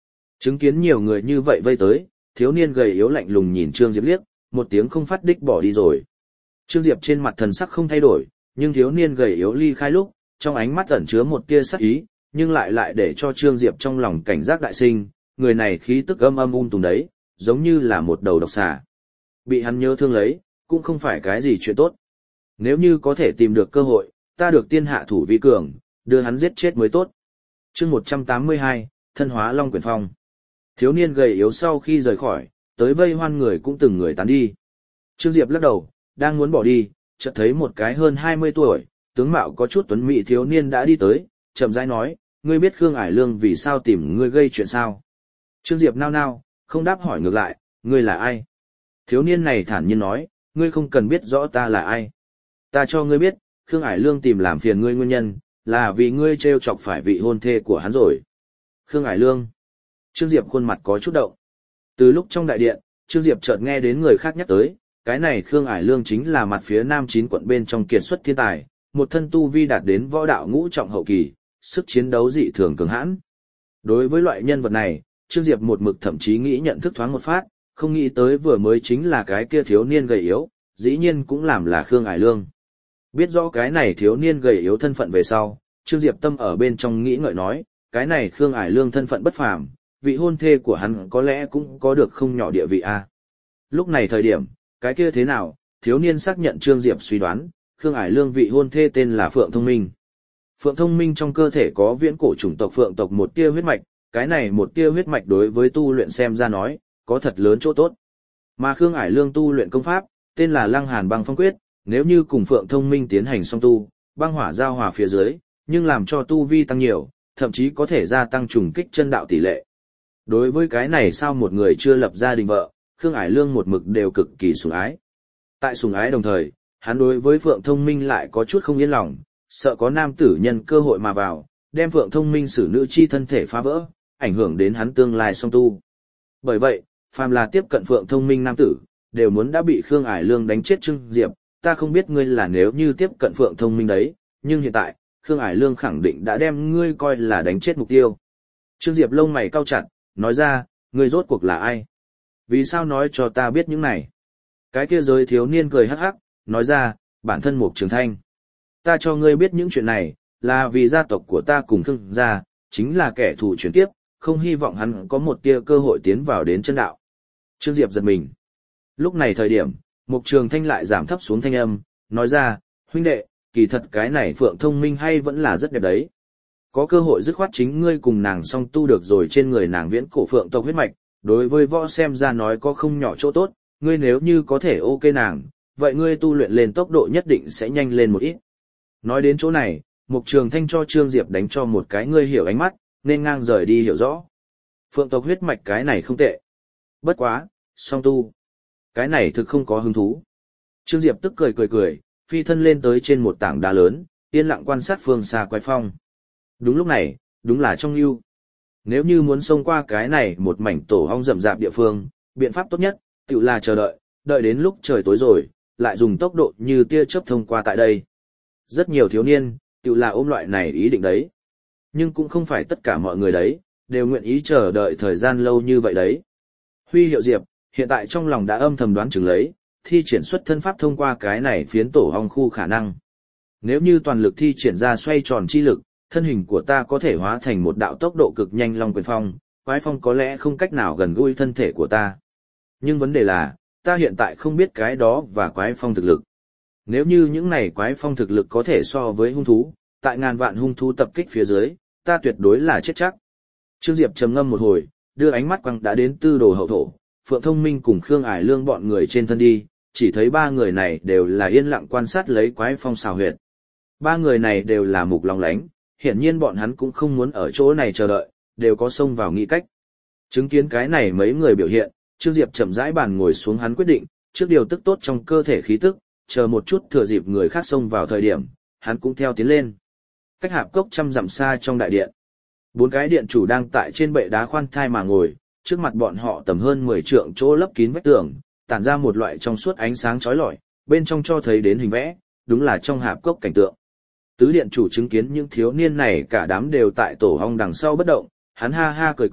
Chứng kiến nhiều người như vậy vây tới, thiếu niên gầy yếu lạnh lùng nhìn Trương Diệp liếc, một tiếng không phát đích bỏ đi rồi. Trương Diệp trên mặt thần sắc không thay đổi, nhưng thiếu niên gầy yếu ly khai lúc, trong ánh mắt ẩn chứa một tia sắc ý, nhưng lại để cho Trương Diệp trong lòng cảnh giác đại sinh, người này khí tức tùng đấy, giống như là một đầu độc xà. Bị hắn nhớ thương lấy, cũng không phải cái gì chuyện tốt. Nếu như có thể tìm được cơ hội, ta được tiên hạ thủ vi cường, đưa hắn giết chết mới tốt. Chương 182, thân hóa Long Quyển Phong. Thiếu niên gầy yếu sau khi rời khỏi, tới vây hoan người cũng từng người tán đi. Trương Diệp lắc đầu, đang muốn bỏ đi, chợt thấy một cái hơn 20 tuổi, tướng mạo có chút tuấn mỹ thiếu niên đã đi tới, chậm rãi nói, ngươi biết Khương Ải Lương vì sao tìm ngươi gây chuyện sao? Trương Diệp nao nao, không đáp hỏi ngược lại, ngươi là ai? Thiếu niên này thản nhiên nói, ngươi không cần biết rõ ta là ai. Ta cho ngươi biết, Khương Ải Lương tìm làm phiền ngươi nguyên nhân, là vì ngươi trêu chọc phải vị hôn thê của hắn rồi. Khương Ải Lương. Trương Diệp khuôn mặt có chút động. Từ lúc trong đại điện, Trương Diệp chợt nghe đến người khác nhắc tới, cái này Khương Ải Lương chính là mặt phía nam 9 quận bên trong kiệt xuất thiên tài, một thân tu vi đạt đến võ đạo ngũ trọng hậu kỳ, sức chiến đấu dị thường cường hãn. Đối với loại nhân vật này, Trương Diệp một mực thậm chí nghĩ nhận thức thoáng một phát, không nghĩ tới vừa mới chính là cái kia thiếu niên gầy yếu, dĩ nhiên cũng làm là Khương Ải Lương. Biết rõ cái này thiếu niên gầy yếu thân phận về sau, Trương Diệp tâm ở bên trong nghĩ ngợi nói, cái này Khương Ải Lương thân phận bất phàm, vị hôn thê của hắn có lẽ cũng có được không nhỏ địa vị a. Lúc này thời điểm, cái kia thế nào, thiếu niên xác nhận Trương Diệp suy đoán, Khương Ải Lương vị hôn thê tên là Phượng Thông Minh. Phượng Thông Minh trong cơ thể có viễn cổ chủng tộc Phượng tộc một tia huyết mạch, cái này một tia huyết mạch đối với tu luyện xem ra nói, có thật lớn chỗ tốt. Mà Khương Ải Lương tu luyện công pháp, tên là Lăng Hàn Băng Phong Quyết, nếu như cùng Phượng Thông Minh tiến hành song tu, băng hỏa giao hòa phía dưới, nhưng làm cho tu vi tăng nhiều, thậm chí có thể gia tăng trùng kích chân đạo tỷ lệ. Đối với cái này sao một người chưa lập gia đình vợ, Khương Ải Lương một mực đều cực kỳ sủng ái. Tại sủng ái đồng thời, hắn đối với Phượng Thông Minh lại có chút không yên lòng, sợ có nam tử nhân cơ hội mà vào, đem Phượng Thông Minh xử nữ chi thân thể phá vỡ, ảnh hưởng đến hắn tương lai song tu. Bởi vậy, phàm là tiếp cận Phượng Thông Minh nam tử, đều muốn đã bị Khương Ải Lương đánh chết. Trương Diệp, ta không biết ngươi là nếu như tiếp cận Phượng Thông Minh đấy, nhưng hiện tại, Khương Ải Lương khẳng định đã đem ngươi coi là đánh chết mục tiêu. Trương Diệp lông mày cau chặt, nói ra, ngươi rốt cuộc là ai? Vì sao nói cho ta biết những này? Cái kia giới thiếu niên cười hắc hắc, nói ra, bản thân Mục Trường Thanh. Ta cho ngươi biết những chuyện này, là vì gia tộc của ta cùng Khương gia, chính là kẻ thù chuyển tiếp, không hy vọng hắn có một tia cơ hội tiến vào đến chân đạo. Trương Diệp giật mình. Lúc này thời điểm, Mục Trường Thanh lại giảm thấp xuống thanh âm, nói ra, huynh đệ, kỳ thật cái này Phượng Thông Minh hay vẫn là rất đẹp đấy. Có cơ hội dứt khoát chính ngươi cùng nàng song tu được rồi, trên người nàng viễn cổ Phượng tộc huyết mạch, đối với võ xem ra nói có không nhỏ chỗ tốt, ngươi nếu như có thể ok nàng, vậy ngươi tu luyện lên tốc độ nhất định sẽ nhanh lên một ít. Nói đến chỗ này, Mục Trường Thanh cho Trương Diệp đánh cho một cái ngươi hiểu ánh mắt, nên ngang rời đi hiểu rõ. Phượng tộc huyết mạch cái này không tệ. Bất quá, song tu. Cái này thực không có hứng thú. Trương Diệp tức cười, phi thân lên tới trên một tảng đá lớn, yên lặng quan sát phương xa quái phong. Đúng lúc này, đúng là trong ưu. Nếu như muốn xông qua cái này một mảnh tổ ong rậm rạp địa phương, biện pháp tốt nhất, tự là chờ đợi, đợi đến lúc trời tối rồi, lại dùng tốc độ như tia chớp thông qua tại đây. Rất nhiều thiếu niên, tự là ôm loại này ý định đấy. Nhưng cũng không phải tất cả mọi người đấy, đều nguyện ý chờ đợi thời gian lâu như vậy đấy. Huy Hiệu Diệp, hiện tại trong lòng đã âm thầm đoán chừng lấy, thi triển xuất thân pháp thông qua cái này phiến tổ ong khu khả năng. Nếu như toàn lực thi triển ra xoay tròn chi lực, thân hình của ta có thể hóa thành một đạo tốc độ cực nhanh Long Quyền Phong, quái phong có lẽ không cách nào gần gũi thân thể của ta. Nhưng vấn đề là, ta hiện tại không biết cái đó và quái phong thực lực. Nếu như những này quái phong thực lực có thể so với hung thú, tại ngàn vạn hung thú tập kích phía dưới, ta tuyệt đối là chết chắc. Trương Diệp trầm ngâm một hồi, đưa ánh mắt quăng đã đến Tư Đồ hậu thổ, Phượng Thông Minh cùng Khương Ải Lương bọn người trên thân đi, chỉ thấy ba người này đều là yên lặng quan sát lấy quái phong xào huyệt. Ba người này đều là mục long lánh, hiển nhiên bọn hắn cũng không muốn ở chỗ này chờ đợi, đều có xông vào nghĩ cách. Chứng kiến cái này mấy người biểu hiện, Trương Diệp chậm rãi bàn ngồi xuống, hắn quyết định, trước điều tức tốt trong cơ thể khí tức, chờ một chút thừa dịp người khác xông vào thời điểm, hắn cũng theo tiến lên. Cách hạp cốc 100 dặm xa trong đại điện, 4 cái điện chủ đang tại trên bệ đá khoan thai mà ngồi, trước mặt bọn họ tầm hơn 10 trượng chỗ lấp kín vách tường, tản ra một loại trong suốt ánh sáng chói lọi, bên trong cho thấy đến hình vẽ, đúng là trong hạp cốc cảnh tượng. Tứ điện chủ chứng kiến những thiếu niên này cả đám đều tại tổ ong đằng sau bất động, hắn ha ha cười,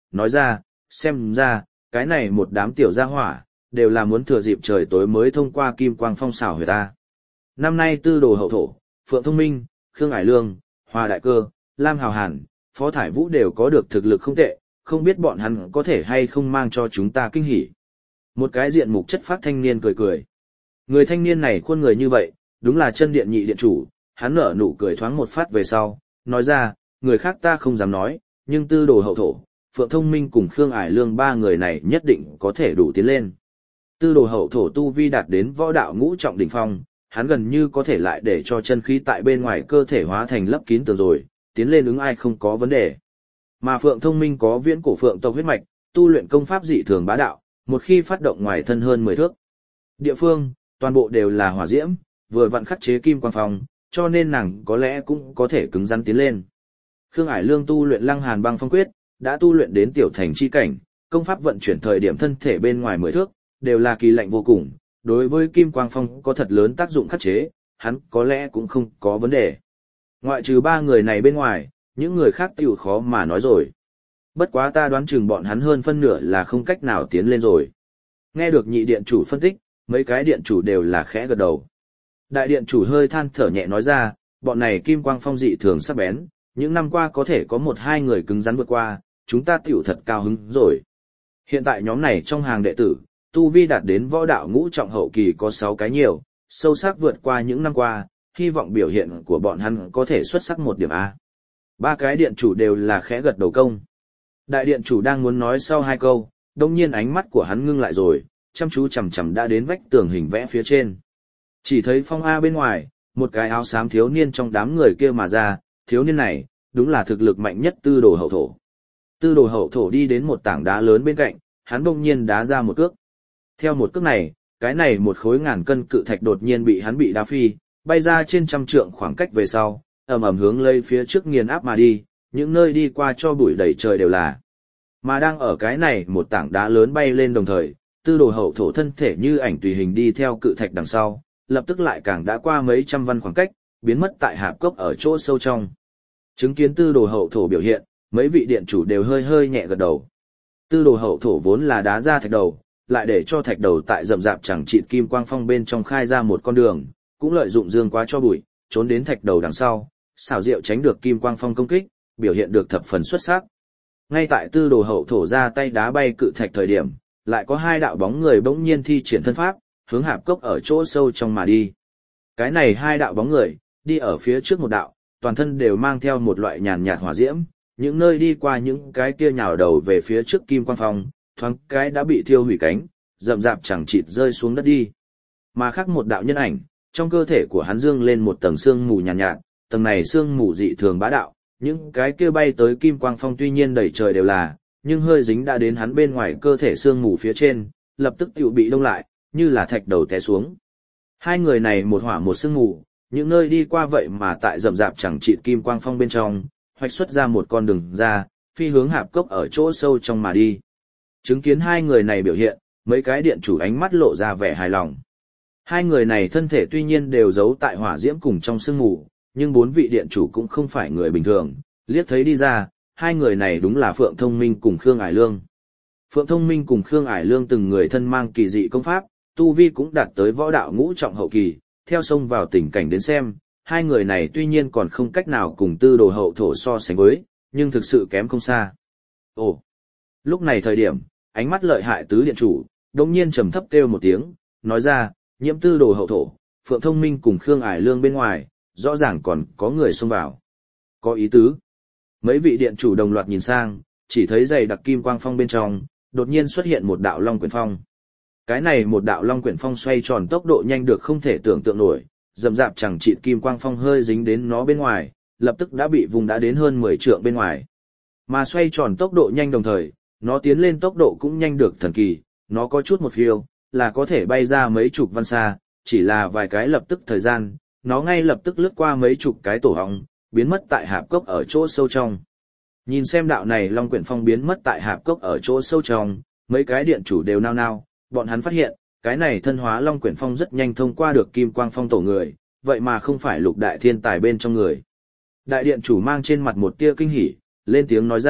nói ra, xem ra, cái này một đám tiểu gia hỏa, đều là muốn thừa dịp trời tối mới thông qua kim quang phong xảo huyệt ta. Năm nay tư đồ hậu thổ, Phượng Thông Minh, Khương Ải Lương, Hoa Đại Cơ, Lam Hào Hàn, Phó Thải Vũ đều có được thực lực không tệ, không biết bọn hắn có thể hay không mang cho chúng ta kinh hỉ. Một cái diện mục chất phác thanh niên cười cười. Người thanh niên này khuôn người như vậy, đúng là chân điện nhị điện chủ, hắn nở nụ cười thoáng một phát về sau, nói ra, người khác ta không dám nói, nhưng tư đồ hậu thổ, Phượng Thông Minh cùng Khương Ải Lương ba người này nhất định có thể đủ tiến lên. Tư đồ hậu thổ tu vi đạt đến võ đạo ngũ trọng đỉnh phong, hắn gần như có thể lại để cho chân khí tại bên ngoài cơ thể hóa thành lấp kín tường rồi, tiến lên ứng ai không có vấn đề. Mà Phượng Thông Minh có viễn cổ phượng tộc huyết mạch, tu luyện công pháp dị thường bá đạo, một khi phát động ngoài thân hơn 10 thước. Địa phương, toàn bộ đều là hỏa diễm, vừa vặn khắc chế kim quang phong, cho nên nàng có lẽ cũng có thể cứng rắn tiến lên. Khương Ải Lương tu luyện Lăng Hàn Băng Phong Quyết, đã tu luyện đến tiểu thành chi cảnh, công pháp vận chuyển thời điểm thân thể bên ngoài 10 thước, đều là kỳ lạnh vô cùng, đối với kim quang phong có thật lớn tác dụng khắc chế, hắn có lẽ cũng không có vấn đề. Ngoại trừ ba người này bên ngoài, những người khác tiểu khó mà nói rồi. Bất quá ta đoán chừng bọn hắn hơn phân nửa là không cách nào tiến lên rồi. Nghe được nhị điện chủ phân tích, mấy cái điện chủ đều là khẽ gật đầu. Đại điện chủ hơi than thở nhẹ nói ra, bọn này kim quang phong dị thường sắc bén, những năm qua có thể có một hai người cứng rắn vượt qua, chúng ta tiểu thật cao hứng rồi. Hiện tại nhóm này trong hàng đệ tử, tu vi đạt đến võ đạo ngũ trọng hậu kỳ có 6 cái nhiều, sâu sắc vượt qua những năm qua, hy vọng biểu hiện của bọn hắn có thể xuất sắc một điểm A. Ba cái điện chủ đều là khẽ gật đầu công. Đại điện chủ đang muốn nói sau hai câu, đồng nhiên ánh mắt của hắn ngưng lại rồi, chăm chú chằm chằm đã đến vách tường hình vẽ phía trên. Chỉ thấy phong A bên ngoài, một cái áo xám thiếu niên trong đám người kia mà ra, thiếu niên này, đúng là thực lực mạnh nhất tư đồ hậu thổ. Tư đồ hậu thổ đi đến một tảng đá lớn bên cạnh, hắn bỗng nhiên đá ra một cước. Theo một cước này, cái này một khối ngàn cân cự thạch đột nhiên bị hắn bị đá phi, bay ra trên trăm trượng khoảng cách về sau, ầm ầm hướng lấy phía trước nghiền áp mà đi, những nơi đi qua cho bụi đầy trời đều là. Mà đang ở cái này một tảng đá lớn bay lên đồng thời, tư đồ hậu thổ thân thể như ảnh tùy hình đi theo cự thạch đằng sau, lập tức lại càng đã qua mấy trăm văn khoảng cách, biến mất tại hạp cốc ở chỗ sâu trong. Chứng kiến tư đồ hậu thổ biểu hiện, mấy vị điện chủ đều hơi hơi nhẹ gật đầu. Tư đồ hậu thổ vốn là đá ra thạch đầu, lại để cho thạch đầu tại rậm rạp chẳng chịt kim quang phong bên trong khai ra một con đường, cũng lợi dụng dương quá cho bụi, trốn đến thạch đầu đằng sau, xảo diệu tránh được kim quang phong công kích, biểu hiện được thập phần xuất sắc. Ngay tại tư đồ hậu thổ ra tay đá bay cự thạch thời điểm, lại có hai đạo bóng người bỗng nhiên thi triển thân pháp, hướng hạp cốc ở chỗ sâu trong mà đi. Cái này hai đạo bóng người, đi ở phía trước một đạo, toàn thân đều mang theo một loại nhàn nhạt hỏa diễm, những nơi đi qua những cái kia nhào đầu về phía trước kim quang phong, thoáng cái đã bị thiêu hủy cánh, rậm rạp chẳng chịt rơi xuống đất đi. Mà khác một đạo nhân ảnh, trong cơ thể của hắn dương lên một tầng sương mù nhàn nhạt, tầng này sương mù dị thường bá đạo, những cái kia bay tới kim quang phong tuy nhiên đầy trời đều là, nhưng hơi dính đã đến hắn bên ngoài cơ thể sương mù phía trên, lập tức tiểu bị đông lại, như là thạch đầu té xuống. Hai người này một hỏa một sương mù, những nơi đi qua vậy mà tại rậm rạp chẳng chịt kim quang phong bên trong, hoạch xuất ra một con đường ra, phi hướng hạp cốc ở chỗ sâu trong mà đi. Chứng kiến hai người này biểu hiện, mấy cái điện chủ ánh mắt lộ ra vẻ hài lòng. Hai người này thân thể tuy nhiên đều giấu tại hỏa diễm cùng trong sương mù, nhưng bốn vị điện chủ cũng không phải người bình thường, liếc thấy đi ra, hai người này đúng là Phượng Thông Minh cùng Khương Ải Lương. Phượng Thông Minh cùng Khương Ải Lương từng người thân mang kỳ dị công pháp, tu vi cũng đạt tới võ đạo ngũ trọng hậu kỳ, theo xông vào tình cảnh đến xem, hai người này tuy nhiên còn không cách nào cùng tư đồ hậu thổ so sánh với, nhưng thực sự kém không xa. Ồ! Lúc này thời điểm, ánh mắt lợi hại tứ điện chủ, đồng nhiên trầm thấp kêu một tiếng, nói ra, nhiễm tư đồ hậu thổ, Phượng Thông Minh cùng Khương Ải Lương bên ngoài, rõ ràng còn có người xông vào. Có ý tứ. Mấy vị điện chủ đồng loạt nhìn sang, chỉ thấy dày đặc kim quang phong bên trong, đột nhiên xuất hiện một đạo long quyển phong. Cái này một đạo long quyển phong xoay tròn tốc độ nhanh được không thể tưởng tượng nổi, rậm rạp chẳng chịt kim quang phong hơi dính đến nó bên ngoài, lập tức đã bị vùng đã đến hơn 10 trượng bên ngoài. Mà xoay tròn tốc độ nhanh đồng thời, nó tiến lên tốc độ cũng nhanh được thần kỳ, nó có chút một phiêu, là có thể bay ra mấy chục văn xa, chỉ là vài cái lập tức thời gian, nó ngay lập tức lướt qua mấy chục cái tổ hóng, biến mất tại hạp cốc ở chỗ sâu trong. Nhìn xem đạo này long quyển phong biến mất tại hạp cốc ở chỗ sâu trong, mấy cái điện chủ đều nao nao, bọn hắn phát hiện, cái này thân hóa long quyển phong rất nhanh thông qua được kim quang phong tổ người, vậy mà không phải lục đại thiên tài bên trong người. Đại điện chủ mang trên mặt một tia kinh hỉ, lên tiếng nói ra,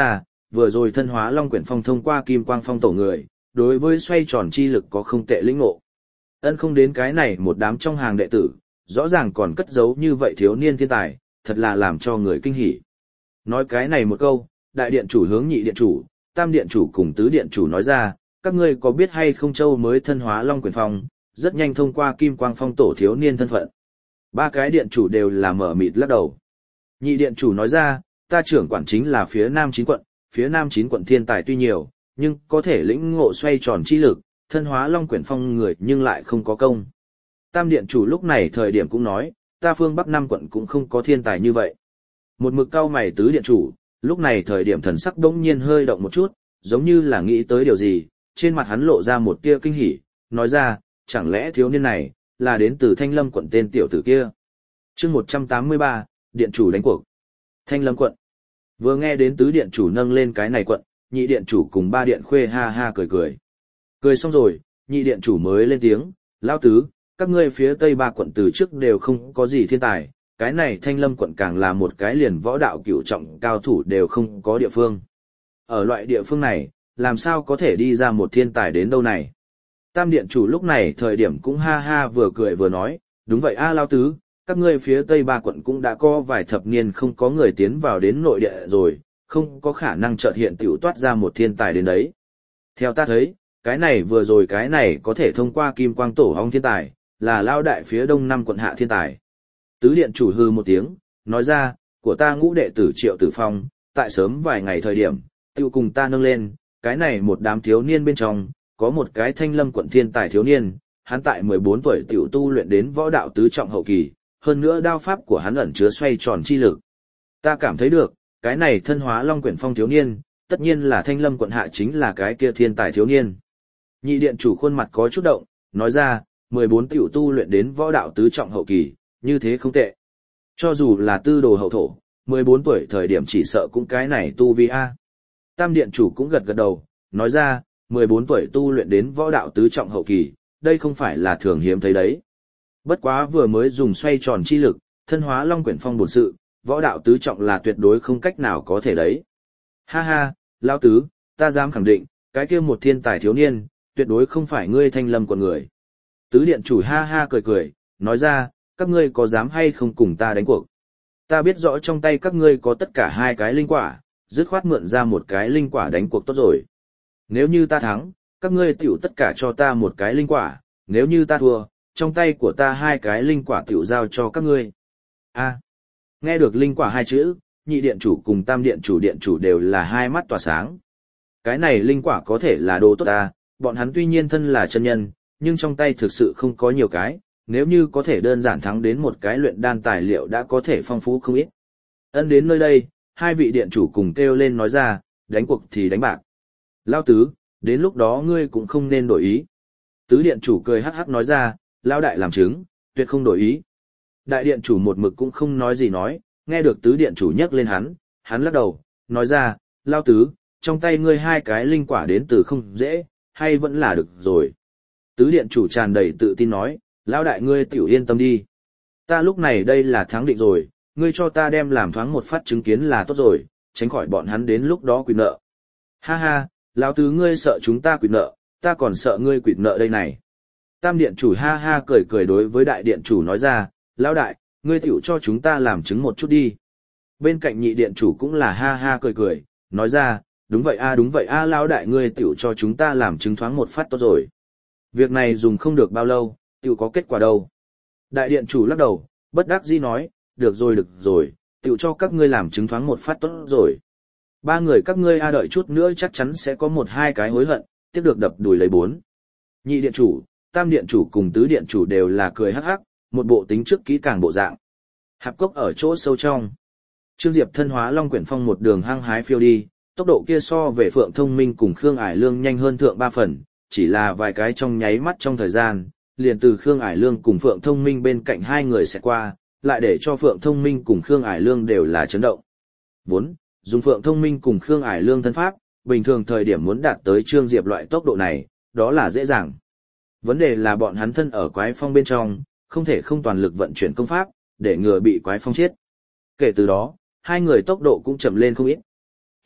vừa rồi thân hóa Long Quyển Phong thông qua Kim Quang Phong tổ người, đối với xoay tròn chi lực có không tệ lĩnh ngộ. Ân không đến cái này một đám trong hàng đệ tử, rõ ràng còn cất giấu như vậy thiếu niên thiên tài, thật là làm cho người kinh hỉ. Nói cái này một câu, đại điện chủ hướng nhị điện chủ, tam điện chủ cùng tứ điện chủ nói ra, các ngươi có biết hay không Châu mới thân hóa Long Quyển Phong, rất nhanh thông qua Kim Quang Phong tổ thiếu niên thân phận. Ba cái điện chủ đều là mở mịt lắc đầu. Nhị điện chủ nói ra, ta trưởng quản chính là phía Nam 9 quận, phía Nam 9 quận thiên tài tuy nhiều, nhưng có thể lĩnh ngộ xoay tròn chi lực, thân hóa Long Quyển Phong người nhưng lại không có công. Tam điện chủ lúc này thời điểm cũng nói, ta phương Bắc 5 quận cũng không có thiên tài như vậy. Một mực cau mày tứ điện chủ, lúc này thời điểm thần sắc đống nhiên hơi động một chút, giống như là nghĩ tới điều gì, trên mặt hắn lộ ra một tia kinh hỉ, nói ra, chẳng lẽ thiếu niên này, là đến từ Thanh Lâm quận tên tiểu tử kia. chương 183, điện chủ đánh cuộc. Thanh Lâm quận. Vừa nghe đến tứ điện chủ nâng lên cái này quận, nhị điện chủ cùng ba điện khuê ha ha cười cười. Cười xong rồi, nhị điện chủ mới lên tiếng, lao tứ, các ngươi phía tây ba quận từ trước đều không có gì thiên tài, cái này Thanh Lâm quận càng là một cái liền võ đạo cửu trọng cao thủ đều không có địa phương. Ở loại địa phương này, làm sao có thể đi ra một thiên tài đến đâu này? Tam điện chủ lúc này thời điểm cũng ha ha vừa cười vừa nói, đúng vậy a lao tứ, các ngươi phía tây ba quận cũng đã có vài thập niên không có người tiến vào đến nội địa rồi, không có khả năng chợt hiện tiểu toát ra một thiên tài đến đấy. Theo ta thấy, cái này vừa rồi cái này có thể thông qua Kim Quang tổ hong thiên tài, là lao đại phía đông năm quận hạ thiên tài. Tứ điện chủ hư một tiếng, nói ra, của ta ngũ đệ tử Triệu Tử Phong, tại sớm vài ngày thời điểm, tiêu cùng ta nâng lên, cái này một đám thiếu niên bên trong, có một cái Thanh Lâm quận thiên tài thiếu niên, hắn tại 14 tuổi tiểu tu luyện đến võ đạo tứ trọng hậu kỳ, hơn nữa đao pháp của hắn ẩn chứa xoay tròn chi lực. Ta cảm thấy được, cái này thân hóa Long Quyển Phong thiếu niên, tất nhiên là Thanh Lâm quận hạ chính là cái kia thiên tài thiếu niên. Nhị điện chủ khuôn mặt có chút động, nói ra, 14 tiểu tu luyện đến võ đạo tứ trọng hậu kỳ, như thế không tệ. Cho dù là tư đồ hậu thổ, 14 tuổi thời điểm chỉ sợ cũng cái này tu vi a. Tam điện chủ cũng gật gật đầu, nói ra, 14 tuổi tu luyện đến võ đạo tứ trọng hậu kỳ, đây không phải là thường hiếm thấy đấy. Bất quá vừa mới dùng xoay tròn chi lực, thân hóa Long Quyển Phong bổn sự, võ đạo tứ trọng là tuyệt đối không cách nào có thể đấy. Ha ha, lão tứ, ta dám khẳng định, cái kia một thiên tài thiếu niên, tuyệt đối không phải ngươi Thanh Lâm quận người. Tứ điện chủ ha ha cười cười, nói ra, các ngươi có dám hay không cùng ta đánh cuộc? Ta biết rõ trong tay các ngươi có tất cả hai cái linh quả, dứt khoát mượn ra một cái linh quả đánh cuộc tốt rồi. Nếu như ta thắng, các ngươi tiểu tất cả cho ta một cái linh quả, nếu như ta thua, trong tay của ta hai cái linh quả tiểu giao cho các ngươi. A. Nghe được linh quả hai chữ, nhị điện chủ cùng tam điện chủ đều là hai mắt tỏa sáng. Cái này linh quả có thể là đồ tốt ta, bọn hắn tuy nhiên thân là chân nhân, nhưng trong tay thực sự không có nhiều cái, nếu như có thể đơn giản thắng đến một cái luyện đan tài liệu đã có thể phong phú không ít. Ân đến nơi đây, hai vị điện chủ cùng kêu lên nói ra, đánh cuộc thì đánh bạc. Lao tứ, đến lúc đó ngươi cũng không nên đổi ý. Tứ điện chủ cười hắc hắc nói ra, lao đại làm chứng, tuyệt không đổi ý. Đại điện chủ một mực cũng không nói gì nói, nghe được tứ điện chủ nhắc lên hắn lắc đầu, nói ra, lao tứ, trong tay ngươi hai cái linh quả đến từ không dễ, hay vẫn là được rồi. Tứ điện chủ tràn đầy tự tin nói, lao đại ngươi tiểu yên tâm đi. Ta lúc này đây là thắng định rồi, ngươi cho ta đem làm thoáng một phát chứng kiến là tốt rồi, tránh khỏi bọn hắn đến lúc đó quỵt nợ. Ha ha, lão tứ ngươi sợ chúng ta quỵt nợ, ta còn sợ ngươi quỵt nợ đây này. Tam điện chủ ha ha cười cười đối với đại điện chủ nói ra, lão đại, ngươi tiểu cho chúng ta làm chứng một chút đi. Bên cạnh nhị điện chủ cũng là ha ha cười cười, nói ra, đúng vậy a lão đại ngươi tiểu cho chúng ta làm chứng thoáng một phát tốt rồi. Việc này dùng không được bao lâu, tiểu có kết quả đâu. Đại điện chủ lắc đầu, bất đắc dĩ nói, được rồi, tiểu cho các ngươi làm chứng thoáng một phát tốt rồi. Ba người các ngươi đợi chút nữa chắc chắn sẽ có một hai cái hối hận, tiếp được đập đùi lấy bốn. Nhị điện chủ, tam điện chủ cùng tứ điện chủ đều là cười hắc hắc, một bộ tính trước kỹ càng bộ dạng. Hạp cốc ở chỗ sâu trong. Trương Diệp thân hóa Long Quyển Phong một đường hăng hái phiêu đi, tốc độ kia so về Phượng Thông Minh cùng Khương Ải Lương nhanh hơn thượng 3 phần, chỉ là vài cái trong nháy mắt trong thời gian, liền từ Khương Ải Lương cùng Phượng Thông Minh bên cạnh hai người sẽ qua, lại để cho Phượng Thông Minh cùng Khương Ải Lương đều là chấn động. Vốn, dùng Phượng Thông Minh cùng Khương Ải Lương thân pháp, bình thường thời điểm muốn đạt tới Trương Diệp loại tốc độ này, đó là dễ dàng. Vấn đề là bọn hắn thân ở quái phong bên trong, không thể không toàn lực vận chuyển công pháp, để ngừa bị quái phong chết. Kể từ đó, hai người tốc độ cũng chậm lên không ít.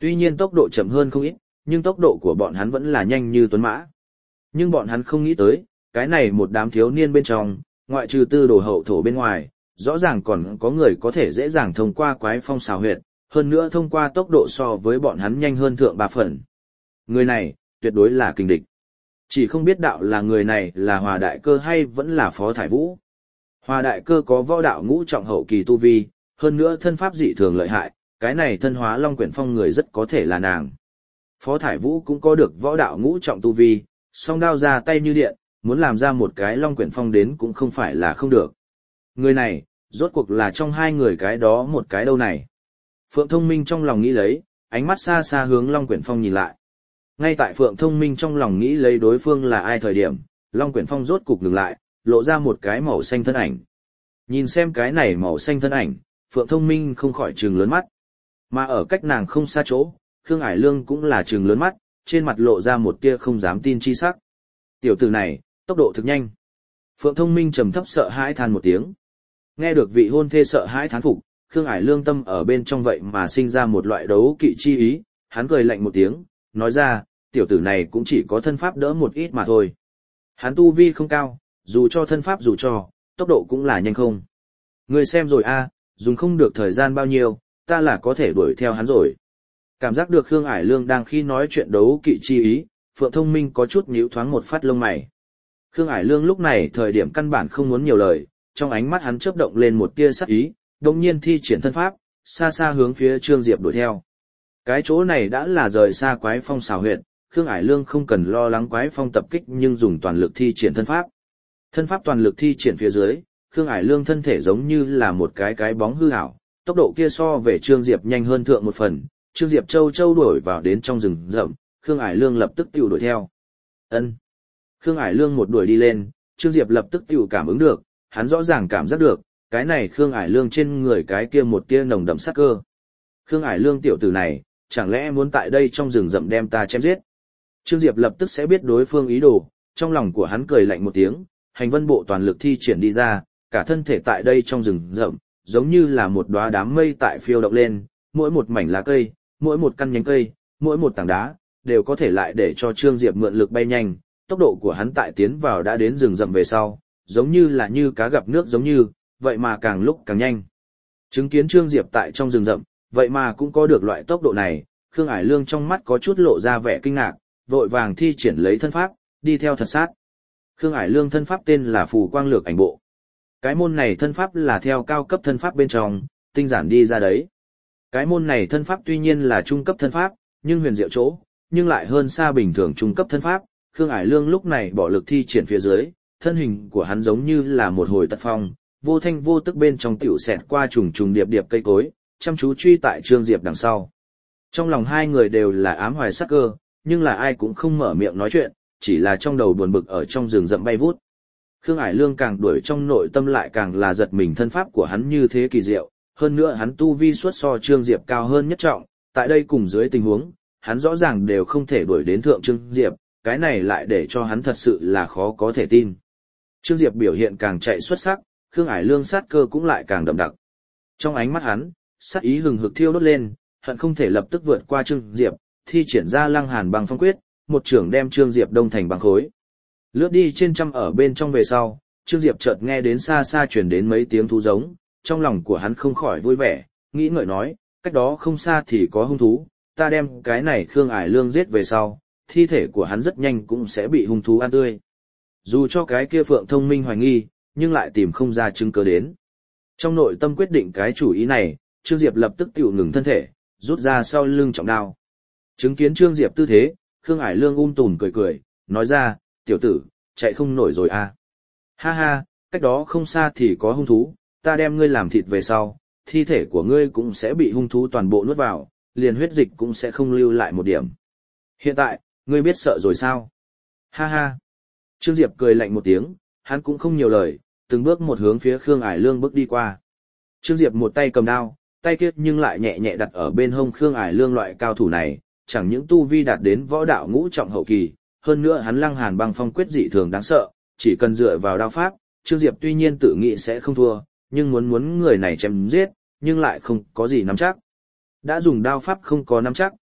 Tuy nhiên tốc độ chậm hơn không ít, nhưng tốc độ của bọn hắn vẫn là nhanh như tuấn mã. Nhưng bọn hắn không nghĩ tới, cái này một đám thiếu niên bên trong, ngoại trừ tư đồ hậu thổ bên ngoài, rõ ràng còn có người có thể dễ dàng thông qua quái phong xào huyệt, hơn nữa thông qua tốc độ so với bọn hắn nhanh hơn thượng 3 phần. Người này, tuyệt đối là kình địch. Chỉ không biết đạo là người này là Hòa Đại Cơ hay vẫn là Phó Thải Vũ. Hòa Đại Cơ có võ đạo ngũ trọng hậu kỳ tu vi, hơn nữa thân pháp dị thường lợi hại, cái này thân hóa Long Quyển Phong người rất có thể là nàng. Phó Thải Vũ cũng có được võ đạo ngũ trọng tu vi, song đao ra tay như điện, muốn làm ra một cái Long Quyển Phong đến cũng không phải là không được. Người này, rốt cuộc là trong hai người cái đó một cái đâu này. Phượng Thông Minh trong lòng nghĩ lấy, ánh mắt xa xa hướng Long Quyển Phong nhìn lại. Ngay tại Phượng Thông Minh trong lòng nghĩ lấy đối phương là ai thời điểm, Long Quyển Phong rốt cục ngừng lại, lộ ra một cái màu xanh thân ảnh. Nhìn xem cái này màu xanh thân ảnh, Phượng Thông Minh không khỏi trừng lớn mắt. Mà ở cách nàng không xa chỗ, Khương Ải Lương cũng là trừng lớn mắt, trên mặt lộ ra một tia không dám tin chi sắc. Tiểu tử này, tốc độ thực nhanh. Phượng Thông Minh trầm thấp sợ hãi than một tiếng. Nghe được vị hôn thê sợ hãi thán phục, Khương Ải Lương tâm ở bên trong vậy mà sinh ra một loại đấu kỵ chi ý, hắn cười lạnh một tiếng, nói ra, tiểu tử này cũng chỉ có thân pháp đỡ một ít mà thôi. Hắn tu vi không cao, dù cho thân pháp dù cho, tốc độ cũng là nhanh không. Người xem rồi a, dùng không được thời gian bao nhiêu, ta là có thể đuổi theo hắn rồi. Cảm giác được Khương Ải Lương đang khi nói chuyện đấu kỵ chi ý, Phượng Thông Minh có chút nhíu thoáng một phát lông mày. Khương Ải Lương lúc này thời điểm căn bản không muốn nhiều lời, trong ánh mắt hắn chớp động lên một tia sắc ý, đồng nhiên thi triển thân pháp, xa xa hướng phía Trương Diệp đuổi theo. Cái chỗ này đã là rời xa quái phong xào huyệt, Khương Ải Lương không cần lo lắng quái phong tập kích nhưng dùng toàn lực thi triển thân pháp. Thân pháp toàn lực thi triển phía dưới, Khương Ải Lương thân thể giống như là một cái bóng hư ảo, tốc độ kia so về Trương Diệp nhanh hơn thượng một phần, Trương Diệp châu đuổi vào đến trong rừng rậm, Khương Ải Lương lập tức tiêu đuổi theo. Ân. Khương Ải Lương một đuổi đi lên, Trương Diệp lập tức tiêu cảm ứng được, hắn rõ ràng cảm giác được, cái này Khương Ải Lương trên người cái kia một tia nồng đậm sát cơ. Khương Ải Lương tiểu tử này, chẳng lẽ muốn tại đây trong rừng rậm đem ta chém giết? Trương Diệp lập tức sẽ biết đối phương ý đồ, trong lòng của hắn cười lạnh một tiếng, hành vân bộ toàn lực thi triển đi ra, cả thân thể tại đây trong rừng rậm, giống như là một đóa đám mây tại phiêu động lên, mỗi một mảnh lá cây, mỗi một căn nhánh cây, mỗi một tảng đá, đều có thể lại để cho Trương Diệp mượn lực bay nhanh, tốc độ của hắn tại tiến vào đã đến rừng rậm về sau, giống như là như cá gặp nước giống như, vậy mà càng lúc càng nhanh. Chứng kiến Trương Diệp tại trong rừng rậm, vậy mà cũng có được loại tốc độ này, Khương Ải Lương trong mắt có chút lộ ra vẻ kinh ngạc, vội vàng thi triển lấy thân pháp, đi theo thật sát. Khương Ải Lương thân pháp tên là Phù Quang Lược Ảnh Bộ. Cái môn này thân pháp là theo cao cấp thân pháp bên trong, tinh giản đi ra đấy. Cái môn này thân pháp tuy nhiên là trung cấp thân pháp, nhưng huyền diệu chỗ, nhưng lại hơn xa bình thường trung cấp thân pháp. Khương Ải Lương lúc này bỏ lực thi triển phía dưới, thân hình của hắn giống như là một hồi tật phong, vô thanh vô tức bên trong tiểu xẹt qua trùng trùng điệp điệp cây cối, chăm chú truy tại Trương Diệp đằng sau. Trong lòng hai người đều là ám hoài sắc cơ, nhưng là ai cũng không mở miệng nói chuyện, chỉ là trong đầu buồn bực ở trong rừng rậm bay vút. Khương Ải Lương càng đuổi trong nội tâm lại càng là giật mình thân pháp của hắn như thế kỳ diệu, hơn nữa hắn tu vi suất so Trương Diệp cao hơn nhất trọng, tại đây cùng dưới tình huống, hắn rõ ràng đều không thể đuổi đến thượng Trương Diệp, cái này lại để cho hắn thật sự là khó có thể tin. Trương Diệp biểu hiện càng chạy xuất sắc, Khương Ải Lương sát cơ cũng lại càng đậm đặc. Trong ánh mắt hắn, sát ý hừng hực thiêu đốt lên, hận không thể lập tức vượt qua Trương Diệp, thi triển ra Lăng Hàn Băng Phong Quyết, một chưởng đem Trương Diệp đông thành băng khối. Lướt đi trên trăm ở bên trong về sau, Trương Diệp chợt nghe đến xa xa truyền đến mấy tiếng thú giống, trong lòng của hắn không khỏi vui vẻ, nghĩ ngợi nói, cách đó không xa thì có hung thú, ta đem cái này Khương Ải Lương giết về sau, thi thể của hắn rất nhanh cũng sẽ bị hung thú ăn tươi. Dù cho cái kia Phượng Thông Minh hoài nghi, nhưng lại tìm không ra chứng cứ đến. Trong nội tâm quyết định cái chủ ý này, Trương Diệp lập tức tiểu ngừng thân thể, rút ra sau lưng trọng đao. Chứng kiến Trương Diệp tư thế, Khương Ải Lương tùm cười cười, nói ra, tiểu tử, chạy không nổi rồi à. Ha ha, cách đó không xa thì có hung thú, ta đem ngươi làm thịt về sau, thi thể của ngươi cũng sẽ bị hung thú toàn bộ nuốt vào, liền huyết dịch cũng sẽ không lưu lại một điểm. Hiện tại, ngươi biết sợ rồi sao? Ha ha. Trương Diệp cười lạnh một tiếng, hắn cũng không nhiều lời, từng bước một hướng phía Khương Ải Lương bước đi qua. Trương Diệp một tay cầm đao, tay kia nhưng lại nhẹ nhẹ đặt ở bên hông Khương Ải Lương loại cao thủ này, chẳng những tu vi đạt đến võ đạo ngũ trọng hậu kỳ, hơn nữa hắn Lăng Hàn Băng Phong Quyết dị thường đáng sợ, chỉ cần dựa vào đao pháp, Trương Diệp tuy nhiên tự nghĩ sẽ không thua, nhưng muốn người này chém giết, nhưng lại không có gì nắm chắc. Đã dùng đao pháp không có nắm chắc,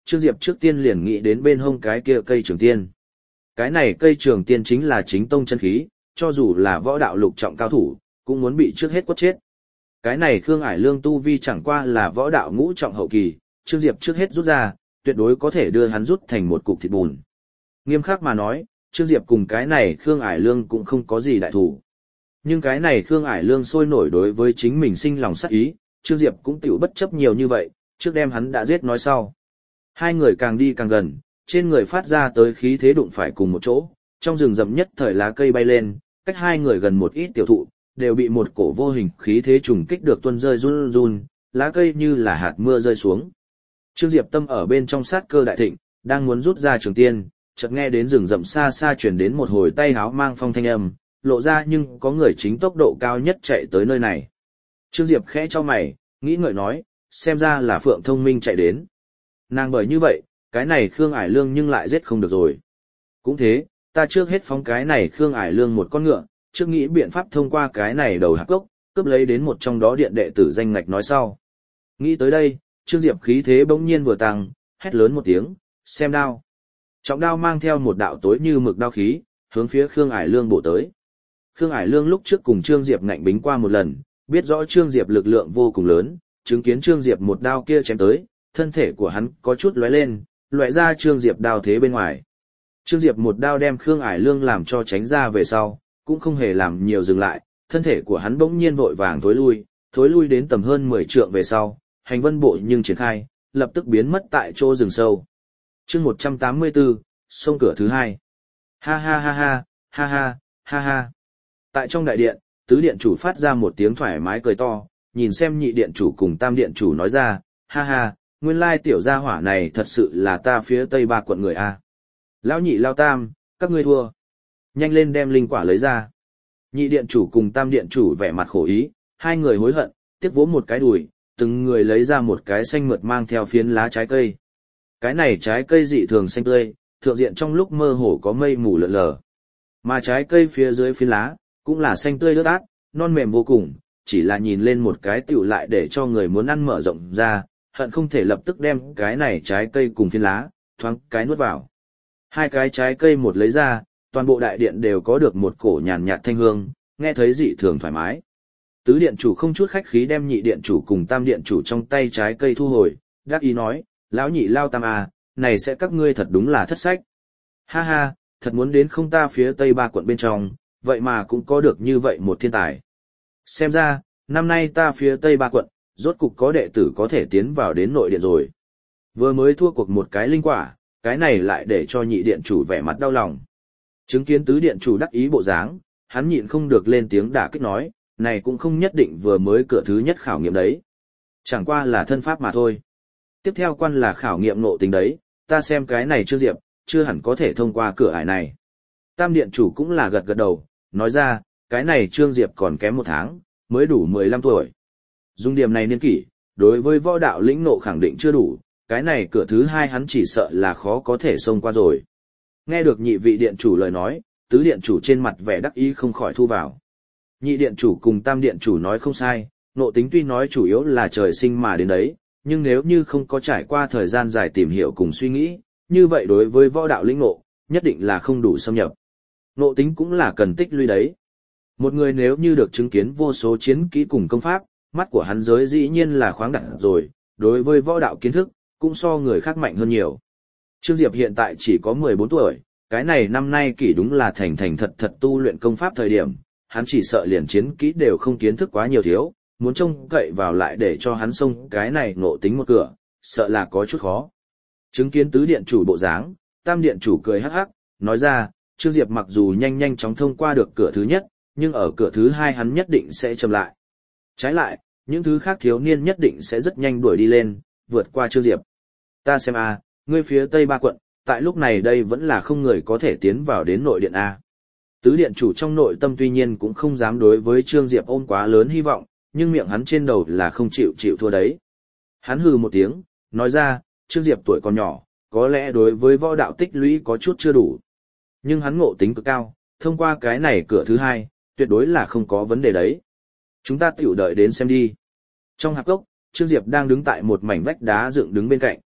Trương Diệp trước tiên liền nghĩ đến bên hông cái kia cây trường tiên. Cái này cây trường tiên chính là chính tông chân khí, cho dù là võ đạo lục trọng cao thủ, cũng muốn bị trước hết quất chết. Cái này Khương Ải Lương tu vi chẳng qua là võ đạo ngũ trọng hậu kỳ, Trương Diệp trước hết rút ra, tuyệt đối có thể đưa hắn rút thành một cục thịt bùn. Nghiêm khắc mà nói, Trương Diệp cùng cái này Khương Ải Lương cũng không có gì đại thủ. Nhưng cái này Khương Ải Lương sôi nổi đối với chính mình sinh lòng sát ý, Trương Diệp cũng tiểu bất chấp nhiều như vậy, trước đem hắn đã giết nói sau. Hai người càng đi càng gần, trên người phát ra tới khí thế đụng phải cùng một chỗ, trong rừng rậm nhất thời lá cây bay lên, cách hai người gần một ít tiểu thụ, đều bị một cổ vô hình khí thế trùng kích được tuôn rơi run run, lá cây như là hạt mưa rơi xuống. Trương Diệp tâm ở bên trong sát cơ đại thịnh, đang muốn rút ra trường tiên, chợt nghe đến rừng rậm xa xa truyền đến một hồi tay háo mang phong thanh âm, lộ ra nhưng có người chính tốc độ cao nhất chạy tới nơi này. Trương Diệp khẽ cho mày, nghĩ ngợi nói, xem ra là Phượng Thông Minh chạy đến. Nàng bởi như vậy, cái này Khương Ải Lương nhưng lại giết không được rồi. Cũng thế, ta trước hết phóng cái này Khương Ải Lương một con ngựa, trước nghĩ biện pháp thông qua cái này đầu hạc gốc, cướp lấy đến một trong đó điện đệ tử danh ngạch nói sau. Nghĩ tới đây, Trương Diệp khí thế bỗng nhiên vừa tăng, hét lớn một tiếng, xem đao. Trọng đao mang theo một đạo tối như mực đao khí, hướng phía Khương Ải Lương bổ tới. Khương Ải Lương lúc trước cùng Trương Diệp ngạnh bính qua một lần, biết rõ Trương Diệp lực lượng vô cùng lớn, chứng kiến Trương Diệp một đao kia chém tới, thân thể của hắn có chút lóe lên, loại ra Trương Diệp đao thế bên ngoài. Trương Diệp một đao đem Khương Ải Lương làm cho tránh ra về sau, cũng không hề làm nhiều dừng lại, thân thể của hắn bỗng nhiên vội vàng thối lui đến tầm hơn 10 trượng về sau, hành vân bộ nhưng triển khai, lập tức biến mất tại chỗ rừng sâu. Chương 184, sông cửa thứ hai. Ha ha ha ha, ha ha, ha ha. Tại trong đại điện, tứ điện chủ phát ra một tiếng thoải mái cười to, nhìn xem nhị điện chủ cùng tam điện chủ nói ra, ha ha, nguyên lai tiểu gia hỏa này thật sự là ta phía tây ba quận người a. Lão nhị lao tam, các ngươi thua. Nhanh lên đem linh quả lấy ra. Nhị điện chủ cùng tam điện chủ vẻ mặt khổ ý, hai người hối hận, tiếc vỗ một cái đùi, từng người lấy ra một cái xanh mượt mang theo phiến lá trái cây. Cái này trái cây dị thường xanh tươi, thượng diện trong lúc mơ hồ có mây mù lợn lờ. Mà trái cây phía dưới phiến lá, cũng là xanh tươi ướt át, non mềm vô cùng, chỉ là nhìn lên một cái tựu lại để cho người muốn ăn mở rộng ra, hận không thể lập tức đem cái này trái cây cùng phiến lá, thoáng cái nuốt vào. Hai cái trái cây một lấy ra, toàn bộ đại điện đều có được một cổ nhàn nhạt thanh hương, nghe thấy dị thường thoải mái. Tứ điện chủ không chút khách khí đem nhị điện chủ cùng tam điện chủ trong tay trái cây thu hồi, đáp ý nói, lão nhị lao tam à, này sẽ các ngươi thật đúng là thất sách. Ha ha, thật muốn đến không ta phía tây ba quận bên trong, vậy mà cũng có được như vậy một thiên tài. Xem ra, năm nay ta phía tây ba quận, rốt cục có đệ tử có thể tiến vào đến nội điện rồi. Vừa mới thua cuộc một cái linh quả, cái này lại để cho nhị điện chủ vẻ mặt đau lòng. Chứng kiến tứ điện chủ đắc ý bộ dáng, hắn nhịn không được lên tiếng đả kích nói, này cũng không nhất định vừa mới cửa thứ nhất khảo nghiệm đấy. Chẳng qua là thân pháp mà thôi. Tiếp theo quan là khảo nghiệm ngộ tính đấy, ta xem cái này Trương Diệp, chưa hẳn có thể thông qua cửa ải này. Tam điện chủ cũng là gật gật đầu, nói ra, cái này Trương Diệp còn kém 1 tháng, mới đủ 15 tuổi. Dùng điểm này niên kỷ, đối với võ đạo lĩnh nộ khẳng định chưa đủ, cái này cửa thứ hai hắn chỉ sợ là khó có thể xông qua rồi. Nghe được nhị vị điện chủ lời nói, tứ điện chủ trên mặt vẻ đắc ý không khỏi thu vào. Nhị điện chủ cùng tam điện chủ nói không sai, nộ tính tuy nói chủ yếu là trời sinh mà đến đấy, nhưng nếu như không có trải qua thời gian dài tìm hiểu cùng suy nghĩ, như vậy đối với võ đạo lĩnh ngộ, nhất định là không đủ xâm nhập. Nộ tính cũng là cần tích lũy đấy. Một người nếu như được chứng kiến vô số chiến kỹ cùng công pháp, mắt của hắn giới dĩ nhiên là khoáng đạt rồi, đối với võ đạo kiến thức, cũng so người khác mạnh hơn nhiều. Trương Diệp hiện tại chỉ có 14 tuổi, cái này năm nay kỷ đúng là thành thật tu luyện công pháp thời điểm, hắn chỉ sợ liền chiến kỹ đều không kiến thức quá nhiều thiếu, muốn trông cậy vào lại để cho hắn xông cái này ngộ tính một cửa, sợ là có chút khó. Chứng kiến tứ điện chủ bộ dáng, tam điện chủ cười hắc hắc, nói ra, Trương Diệp mặc dù nhanh chóng thông qua được cửa thứ nhất, nhưng ở cửa thứ hai hắn nhất định sẽ chậm lại. Trái lại, những thứ khác thiếu niên nhất định sẽ rất nhanh đuổi đi lên, vượt qua Trương Diệp. Ta xem a, ngươi phía tây ba quận, tại lúc này đây vẫn là không người có thể tiến vào đến nội điện a. Tứ điện chủ trong nội tâm tuy nhiên cũng không dám đối với Trương Diệp ôm quá lớn hy vọng, nhưng miệng hắn trên đầu là không chịu thua đấy. Hắn hừ một tiếng, nói ra, Trương Diệp tuổi còn nhỏ, có lẽ đối với võ đạo tích lũy có chút chưa đủ. Nhưng hắn ngộ tính cực cao, thông qua cái này cửa thứ hai, tuyệt đối là không có vấn đề đấy. Chúng ta tiểu đợi đến xem đi. Trong hạp cốc, Trương Diệp đang đứng tại một mảnh vách đá dựng đứng bên cạnh.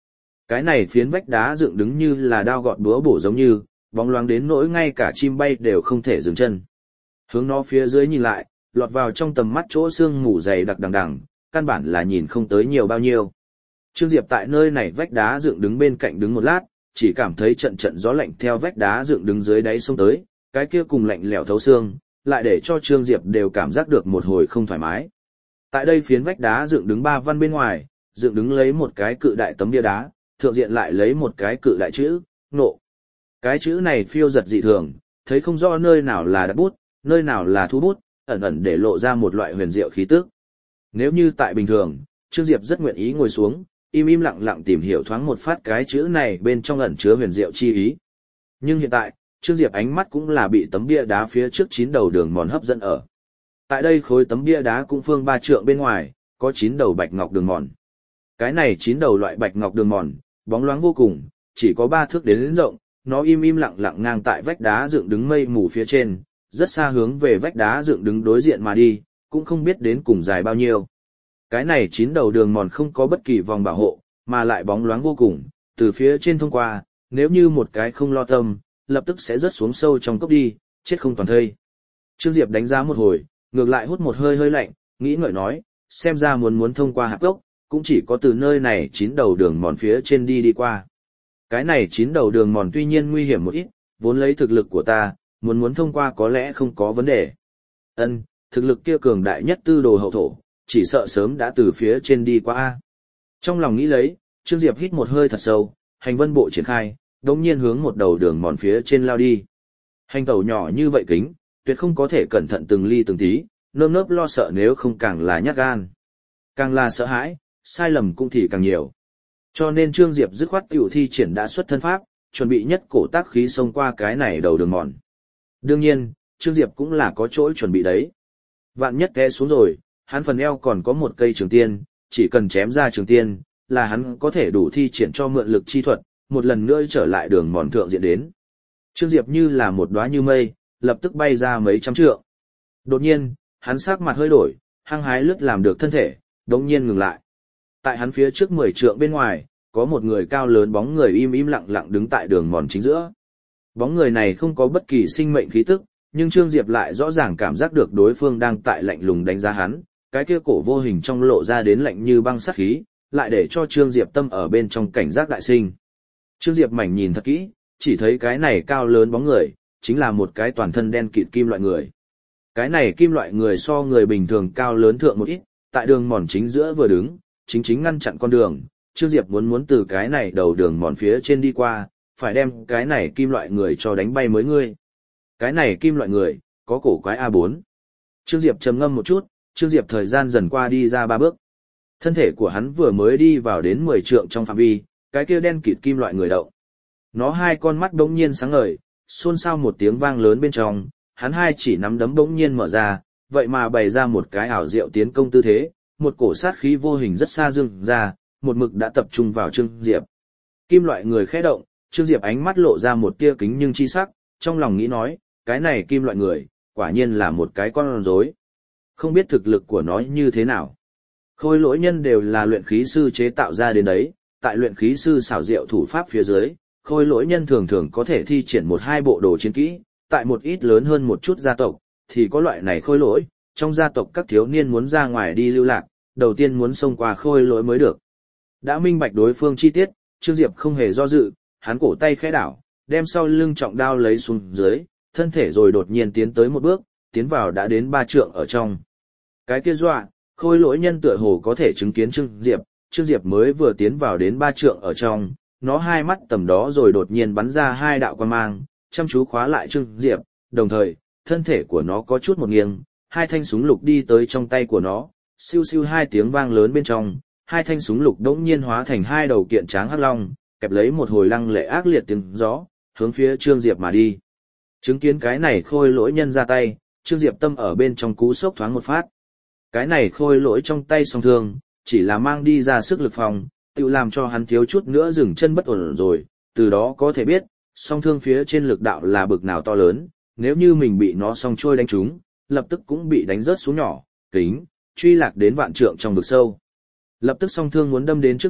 Cái này phiến vách đá dựng đứng như là đao gọt búa bổ giống như, bóng loáng đến nỗi ngay cả chim bay đều không thể dừng chân. Hướng nó phía dưới nhìn lại, lọt vào trong tầm mắt chỗ sương mù dày đặc đằng đằng, căn bản là nhìn không tới nhiều bao nhiêu. Trương Diệp tại nơi này vách đá dựng đứng bên cạnh đứng một lát, chỉ cảm thấy trận trận gió lạnh theo vách đá dựng đứng dưới đáy sông tới, cái kia cùng lạnh lẽo thấu xương, lại để cho Trương Diệp đều cảm giác được một hồi không thoải mái. Tại đây phiến vách đá dựng đứng ba văn bên ngoài, dựng đứng lấy một cái cự đại tấm bia đá, thượng diện lại lấy một cái cự đại chữ, nộ. Cái chữ này phiêu giật dị thường, thấy không rõ nơi nào là đặt bút, nơi nào là thu bút, ẩn ẩn để lộ ra một loại huyền diệu khí tức. Nếu như tại bình thường, Trương Diệp rất nguyện ý ngồi xuống, im im lặng lặng tìm hiểu thoáng một phát cái chữ này bên trong ẩn chứa huyền diệu chi ý. Nhưng hiện tại, Trương Diệp ánh mắt cũng là bị tấm bia đá phía trước 9 đầu đường mòn hấp dẫn ở. Tại đây khối tấm bia đá cũng phương 3 trượng bên ngoài, có 9 đầu bạch ngọc đường mòn. Cái này 9 đầu loại bạch ngọc đường mòn, bóng loáng vô cùng, chỉ có 3 thước đến rộng, nó im im lặng lặng ngang tại vách đá dựng đứng mây mù phía trên, rất xa hướng về vách đá dựng đứng đối diện mà đi, cũng không biết đến cùng dài bao nhiêu. Cái này 9 đầu đường mòn không có bất kỳ vòng bảo hộ, mà lại bóng loáng vô cùng, từ phía trên thông qua, nếu như một cái không lo tâm, lập tức sẽ rớt xuống sâu trong cốc đi, chết không toàn thây. Trương Diệp đánh giá một hồi, ngược lại hút một hơi hơi lạnh, nghĩ ngợi nói, xem ra muốn thông qua hạp cốc, cũng chỉ có từ nơi này 9 đầu đường mòn phía trên đi qua. Cái này 9 đầu đường mòn tuy nhiên nguy hiểm một ít, vốn lấy thực lực của ta, muốn thông qua có lẽ không có vấn đề. Ân, thực lực kia cường đại nhất tư đồ hậu thổ, chỉ sợ sớm đã từ phía trên đi qua a. Trong lòng nghĩ lấy, Trương Diệp hít một hơi thật sâu, hành vân bộ triển khai, đống nhiên hướng một đầu đường mòn phía trên lao đi. Hành tẩu nhỏ như vậy kính, tuyệt không có thể cẩn thận từng ly từng tí, nơm nớp lo sợ nếu không càng là nhát gan. Càng là sợ hãi, sai lầm cũng thì càng nhiều. Cho nên Trương Diệp dứt khoát tiểu thi triển đã xuất thân pháp, chuẩn bị nhất cổ tác khí xông qua cái này đầu đường mòn. Đương nhiên, Trương Diệp cũng là có chỗ chuẩn bị đấy. Vạn nhất té xuống rồi, hắn phần eo còn có một cây trường tiên, chỉ cần chém ra trường tiên, là hắn có thể đủ thi triển cho mượn lực chi thuật, một lần nữa trở lại đường mòn thượng diện đến. Trương Diệp như là một đóa như mây, lập tức bay ra mấy trăm trượng. Đột nhiên, hắn sắc mặt hơi đổi, hăng hái lướt làm được thân thể, đột nhiên ngừng lại. Tại hắn phía trước 10 trượng bên ngoài, có một người cao lớn bóng người im im lặng lặng đứng tại đường mòn chính giữa. Bóng người này không có bất kỳ sinh mệnh khí tức, nhưng Trương Diệp lại rõ ràng cảm giác được đối phương đang tại lạnh lùng đánh giá hắn, cái kia cổ vô hình trong lộ ra đến lạnh như băng sát khí, lại để cho Trương Diệp tâm ở bên trong cảnh giác đại sinh. Trương Diệp mảnh nhìn thật kỹ, chỉ thấy cái này cao lớn bóng người, chính là một cái toàn thân đen kịt kim loại người. Cái này kim loại người so người bình thường cao lớn thượng một ít, tại đường mòn chính giữa vừa đứng, chính ngăn chặn con đường. Trương Diệp muốn từ cái này đầu đường mòn phía trên đi qua, phải đem cái này kim loại người cho đánh bay mới ngươi. Cái này kim loại người, có cổ quái A4. Trương Diệp trầm ngâm một chút, Trương Diệp thời gian dần qua đi ra 3 bước. Thân thể của hắn vừa mới đi vào đến 10 trượng trong phạm vi, cái kia đen kịt kim loại người động. Nó hai con mắt đống nhiên sáng ngời, xôn xao một tiếng vang lớn bên trong, hắn hai chỉ nắm đấm đống nhiên mở ra, vậy mà bày ra một cái ảo diệu tiến công tư thế, một cổ sát khí vô hình rất xa dâng ra, một mực đã tập trung vào Trương Diệp. Kim loại người khẽ động, Trương Diệp ánh mắt lộ ra một tia kính nhưng chi sắc, trong lòng nghĩ nói, cái này kim loại người, quả nhiên là một cái con rối. Không biết thực lực của nó như thế nào. Khôi lỗi nhân đều là luyện khí sư chế tạo ra đến đấy, tại luyện khí sư xảo diệu thủ pháp phía dưới, khôi lỗi nhân thường thường có thể thi triển 1-2 bộ đồ chiến kỹ, tại một ít lớn hơn một chút gia tộc, thì có loại này khôi lỗi, trong gia tộc các thiếu niên muốn ra ngoài đi lưu lạc, đầu tiên muốn xông qua khôi lỗi mới được. Đã minh bạch đối phương chi tiết, Trương Diệp không hề do dự, hắn cổ tay khẽ đảo, đem sau lưng trọng đao lấy xuống dưới, thân thể rồi đột nhiên tiến tới một bước, tiến vào đã đến 3 trượng ở trong. Cái kia dọa, khôi lỗi nhân tựa hồ có thể chứng kiến Trương Diệp mới vừa tiến vào đến 3 trượng ở trong, nó hai mắt tầm đó rồi đột nhiên bắn ra 2 đạo quang mang, chăm chú khóa lại Trương Diệp, đồng thời, thân thể của nó có chút một nghiêng, 2 thanh súng lục đi tới trong tay của nó, siêu siêu 2 tiếng vang lớn bên trong, 2 thanh súng lục đống nhiên hóa thành 2 đầu kiện tráng hắc long, kẹp lấy một hồi lăng lệ ác liệt tiếng gió, hướng phía Trương Diệp mà đi. Chứng kiến cái này khôi lỗi nhân ra tay, Trương Diệp tâm ở bên trong cú sốc thoáng một phát. Cái này khôi lỗi trong tay song thương, chỉ là mang đi ra sức lực phòng, tự làm cho hắn thiếu chút nữa dừng chân bất ổn rồi, từ đó có thể biết, song thương phía trên lực đạo là bực nào to lớn, nếu như mình bị nó song trôi đánh trúng, lập tức cũng bị đánh rớt xuống nhỏ, kính, truy lạc đến vạn trượng trong vực sâu. Lập tức song thương muốn đâm đến trước mặt,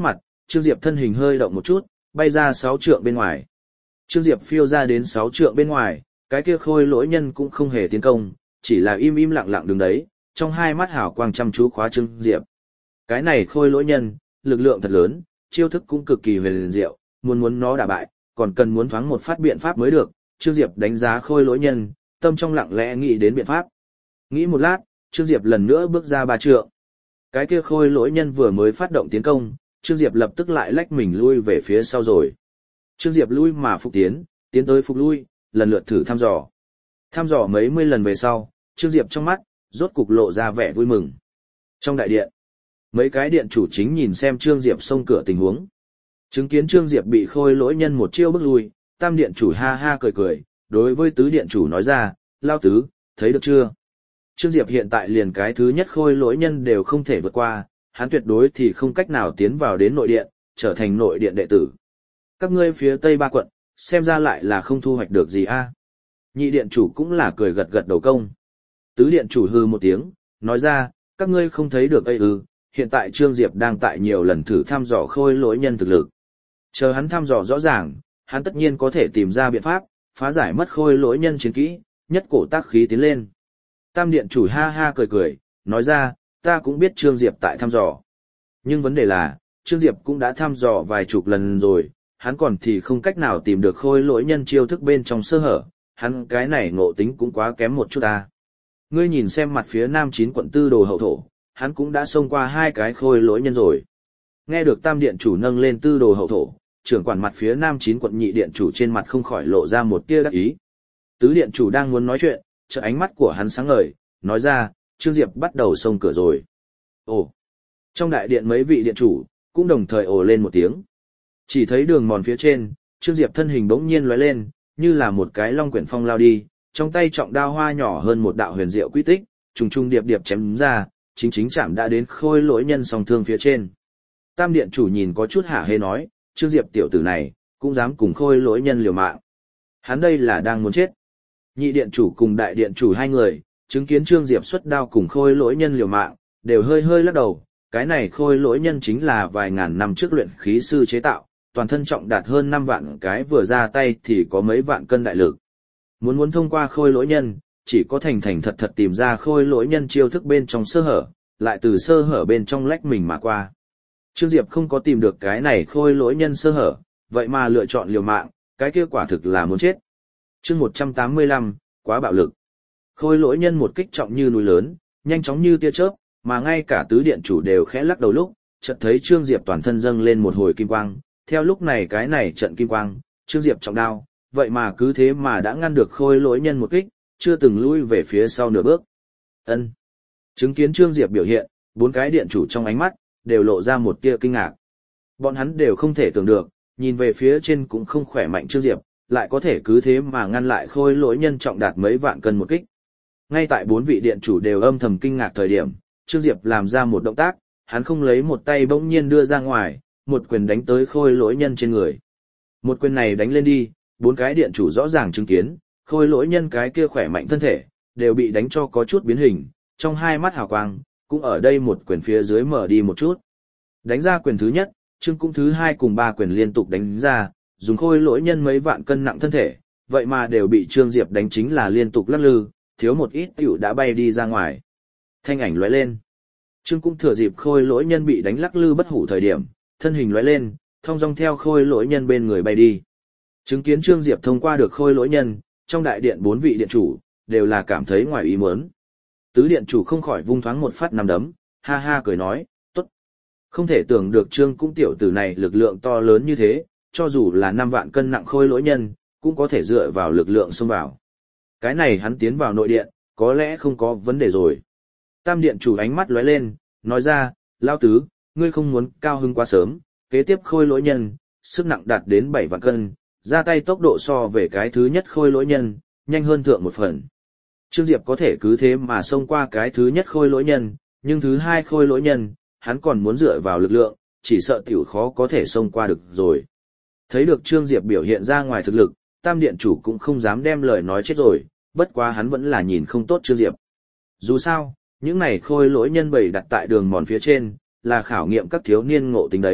Trương Diệp thân hình hơi động một chút, bay ra 6 trượng bên ngoài. Trương Diệp phiêu ra đến 6 trượng bên ngoài, cái kia khôi lỗi nhân cũng không hề tiến công, chỉ là im im lặng lặng đứng đấy, trong hai mắt hào quang chăm chú khóa Trương Diệp. Cái này khôi lỗi nhân, lực lượng thật lớn, chiêu thức cũng cực kỳ huyền diệu, muốn nó đả bại, còn cần muốn thoáng một phát biện pháp mới được. Trương Diệp đánh giá khôi lỗi nhân, tâm trong lặng lẽ nghĩ đến biện pháp. Nghĩ một lát, Trương Diệp lần nữa bước ra 3 trượng. Cái kia khôi lỗi nhân vừa mới phát động tiến công, Trương Diệp lập tức lại lách mình lui về phía sau rồi. Trương Diệp lui mà phục tiến, tiến tới phục lui, lần lượt thử thăm dò. Thăm dò mấy mươi lần về sau, Trương Diệp trong mắt, rốt cục lộ ra vẻ vui mừng. Trong đại điện, mấy cái điện chủ chính nhìn xem Trương Diệp xông cửa tình huống. Chứng kiến Trương Diệp bị khôi lỗi nhân một chiêu bức lui, tam điện chủ ha ha cười cười, đối với tứ điện chủ nói ra, lao tứ, thấy được chưa? Trương Diệp hiện tại liền cái thứ nhất khôi lỗi nhân đều không thể vượt qua, hắn tuyệt đối thì không cách nào tiến vào đến nội điện, trở thành nội điện đệ tử. Các ngươi phía tây ba quận, xem ra lại là không thu hoạch được gì a. Nhị điện chủ cũng là cười gật gật đầu công. Tứ điện chủ hư một tiếng, nói ra, các ngươi không thấy được ấy ư, hiện tại Trương Diệp đang tại nhiều lần thử thăm dò khôi lỗi nhân thực lực. Chờ hắn thăm dò rõ ràng, hắn tất nhiên có thể tìm ra biện pháp, phá giải mất khôi lỗi nhân chiến kỹ, nhất cổ tác khí tiến lên. Tam điện chủ ha ha cười cười, nói ra, ta cũng biết Trương Diệp tại thăm dò. Nhưng vấn đề là, Trương Diệp cũng đã thăm dò vài chục lần rồi, hắn còn thì không cách nào tìm được khôi lỗi nhân chiêu thức bên trong sơ hở, hắn cái này ngộ tính cũng quá kém một chút ta. Ngươi nhìn xem mặt phía nam 9 quận tư đồ hậu thổ, hắn cũng đã xông qua 2 cái khôi lỗi nhân rồi. Nghe được tam điện chủ nâng lên tư đồ hậu thổ, trưởng quản mặt phía nam 9 quận nhị điện chủ trên mặt không khỏi lộ ra một tia đắc ý. Tứ điện chủ đang muốn nói chuyện, chợt ánh mắt của hắn sáng ngời, nói ra, Trương Diệp bắt đầu xông cửa rồi. Ồ! Trong đại điện mấy vị điện chủ, cũng đồng thời ồ lên một tiếng. Chỉ thấy đường mòn phía trên, Trương Diệp thân hình bỗng nhiên lóe lên, như là một cái long quyển phong lao đi, trong tay trọng đao hoa nhỏ hơn một đạo huyền diệu quy tích, trùng trùng điệp điệp chém ra, chính chạm đã đến khôi lỗi nhân song thương phía trên. Tam điện chủ nhìn có chút hả hê nói, Trương Diệp tiểu tử này, cũng dám cùng khôi lỗi nhân liều mạng. Hắn đây là đang muốn chết. Nhị điện chủ cùng đại điện chủ hai người, chứng kiến Trương Diệp xuất đao cùng khôi lỗi nhân liều mạng, đều hơi hơi lắc đầu, cái này khôi lỗi nhân chính là vài ngàn năm trước luyện khí sư chế tạo, toàn thân trọng đạt hơn 5 vạn cái vừa ra tay thì có mấy vạn cân đại lực. Muốn thông qua khôi lỗi nhân, chỉ có thành thật tìm ra khôi lỗi nhân chiêu thức bên trong sơ hở, lại từ sơ hở bên trong lách mình mà qua. Trương Diệp không có tìm được cái này khôi lỗi nhân sơ hở, vậy mà lựa chọn liều mạng, cái kia quả thực là muốn chết. Chương 185, quá bạo lực. Khôi lỗi nhân một kích trọng như núi lớn, nhanh chóng như tia chớp, mà ngay cả tứ điện chủ đều khẽ lắc đầu lúc, chợt thấy Trương Diệp toàn thân dâng lên một hồi kim quang, theo lúc này cái này trận kim quang, Trương Diệp trọng đao, vậy mà cứ thế mà đã ngăn được khôi lỗi nhân một kích, chưa từng lui về phía sau nửa bước. Ân. Chứng kiến Trương Diệp biểu hiện, 4 cái điện chủ trong ánh mắt đều lộ ra một tia kinh ngạc. Bọn hắn đều không thể tưởng được, nhìn về phía trên cũng không khỏe mạnh Trương Diệp, lại có thể cứ thế mà ngăn lại khôi lỗi nhân trọng đạt mấy vạn cân một kích. Ngay tại 4 vị điện chủ đều âm thầm kinh ngạc thời điểm, Trương Diệp làm ra một động tác, hắn không lấy một tay bỗng nhiên đưa ra ngoài, một quyền đánh tới khôi lỗi nhân trên người. Một quyền này đánh lên đi, 4 cái điện chủ rõ ràng chứng kiến, khôi lỗi nhân cái kia khỏe mạnh thân thể, đều bị đánh cho có chút biến hình, trong hai mắt hào quang, cũng ở đây một quyền phía dưới mở đi một chút. Đánh ra quyền thứ nhất, Trương cũng thứ 2 cùng 3 quyền liên tục đánh ra, dùng khôi lỗi nhân mấy vạn cân nặng thân thể, vậy mà đều bị Trương Diệp đánh chính là liên tục lắc lư, thiếu một ít tiểu đã bay đi ra ngoài. Thanh ảnh lóe lên. Trương cũng thừa dịp khôi lỗi nhân bị đánh lắc lư bất hủ thời điểm, thân hình lóe lên, thong dong theo khôi lỗi nhân bên người bay đi. Chứng kiến Trương Diệp thông qua được khôi lỗi nhân, trong đại điện 4 vị điện chủ đều là cảm thấy ngoài ý muốn. Tứ điện chủ không khỏi vung thoáng một phát nắm đấm, ha ha cười nói, tốt. Không thể tưởng được Trương cũng tiểu tử này lực lượng to lớn như thế, cho dù là 5 vạn cân nặng khôi lỗi nhân, cũng có thể dựa vào lực lượng xông vào. Cái này hắn tiến vào nội điện, có lẽ không có vấn đề rồi. Tam điện chủ ánh mắt lóe lên, nói ra, lao tứ, ngươi không muốn cao hứng quá sớm, kế tiếp khôi lỗi nhân, sức nặng đạt đến 7 vạn cân, ra tay tốc độ so về cái thứ nhất khôi lỗi nhân, nhanh hơn thượng một phần. Trương Diệp có thể cứ thế mà xông qua cái thứ nhất khôi lỗi nhân, nhưng thứ 2 khôi lỗi nhân, hắn còn muốn dựa vào lực lượng, chỉ sợ tiểu khó có thể xông qua được rồi. Thấy được Trương Diệp biểu hiện ra ngoài thực lực, tam điện chủ cũng không dám đem lời nói chết rồi, bất quá hắn vẫn là nhìn không tốt Trương Diệp. Dù sao, những này khôi lỗi nhân bày đặt tại đường mòn phía trên, là khảo nghiệm các thiếu niên ngộ tính đấy,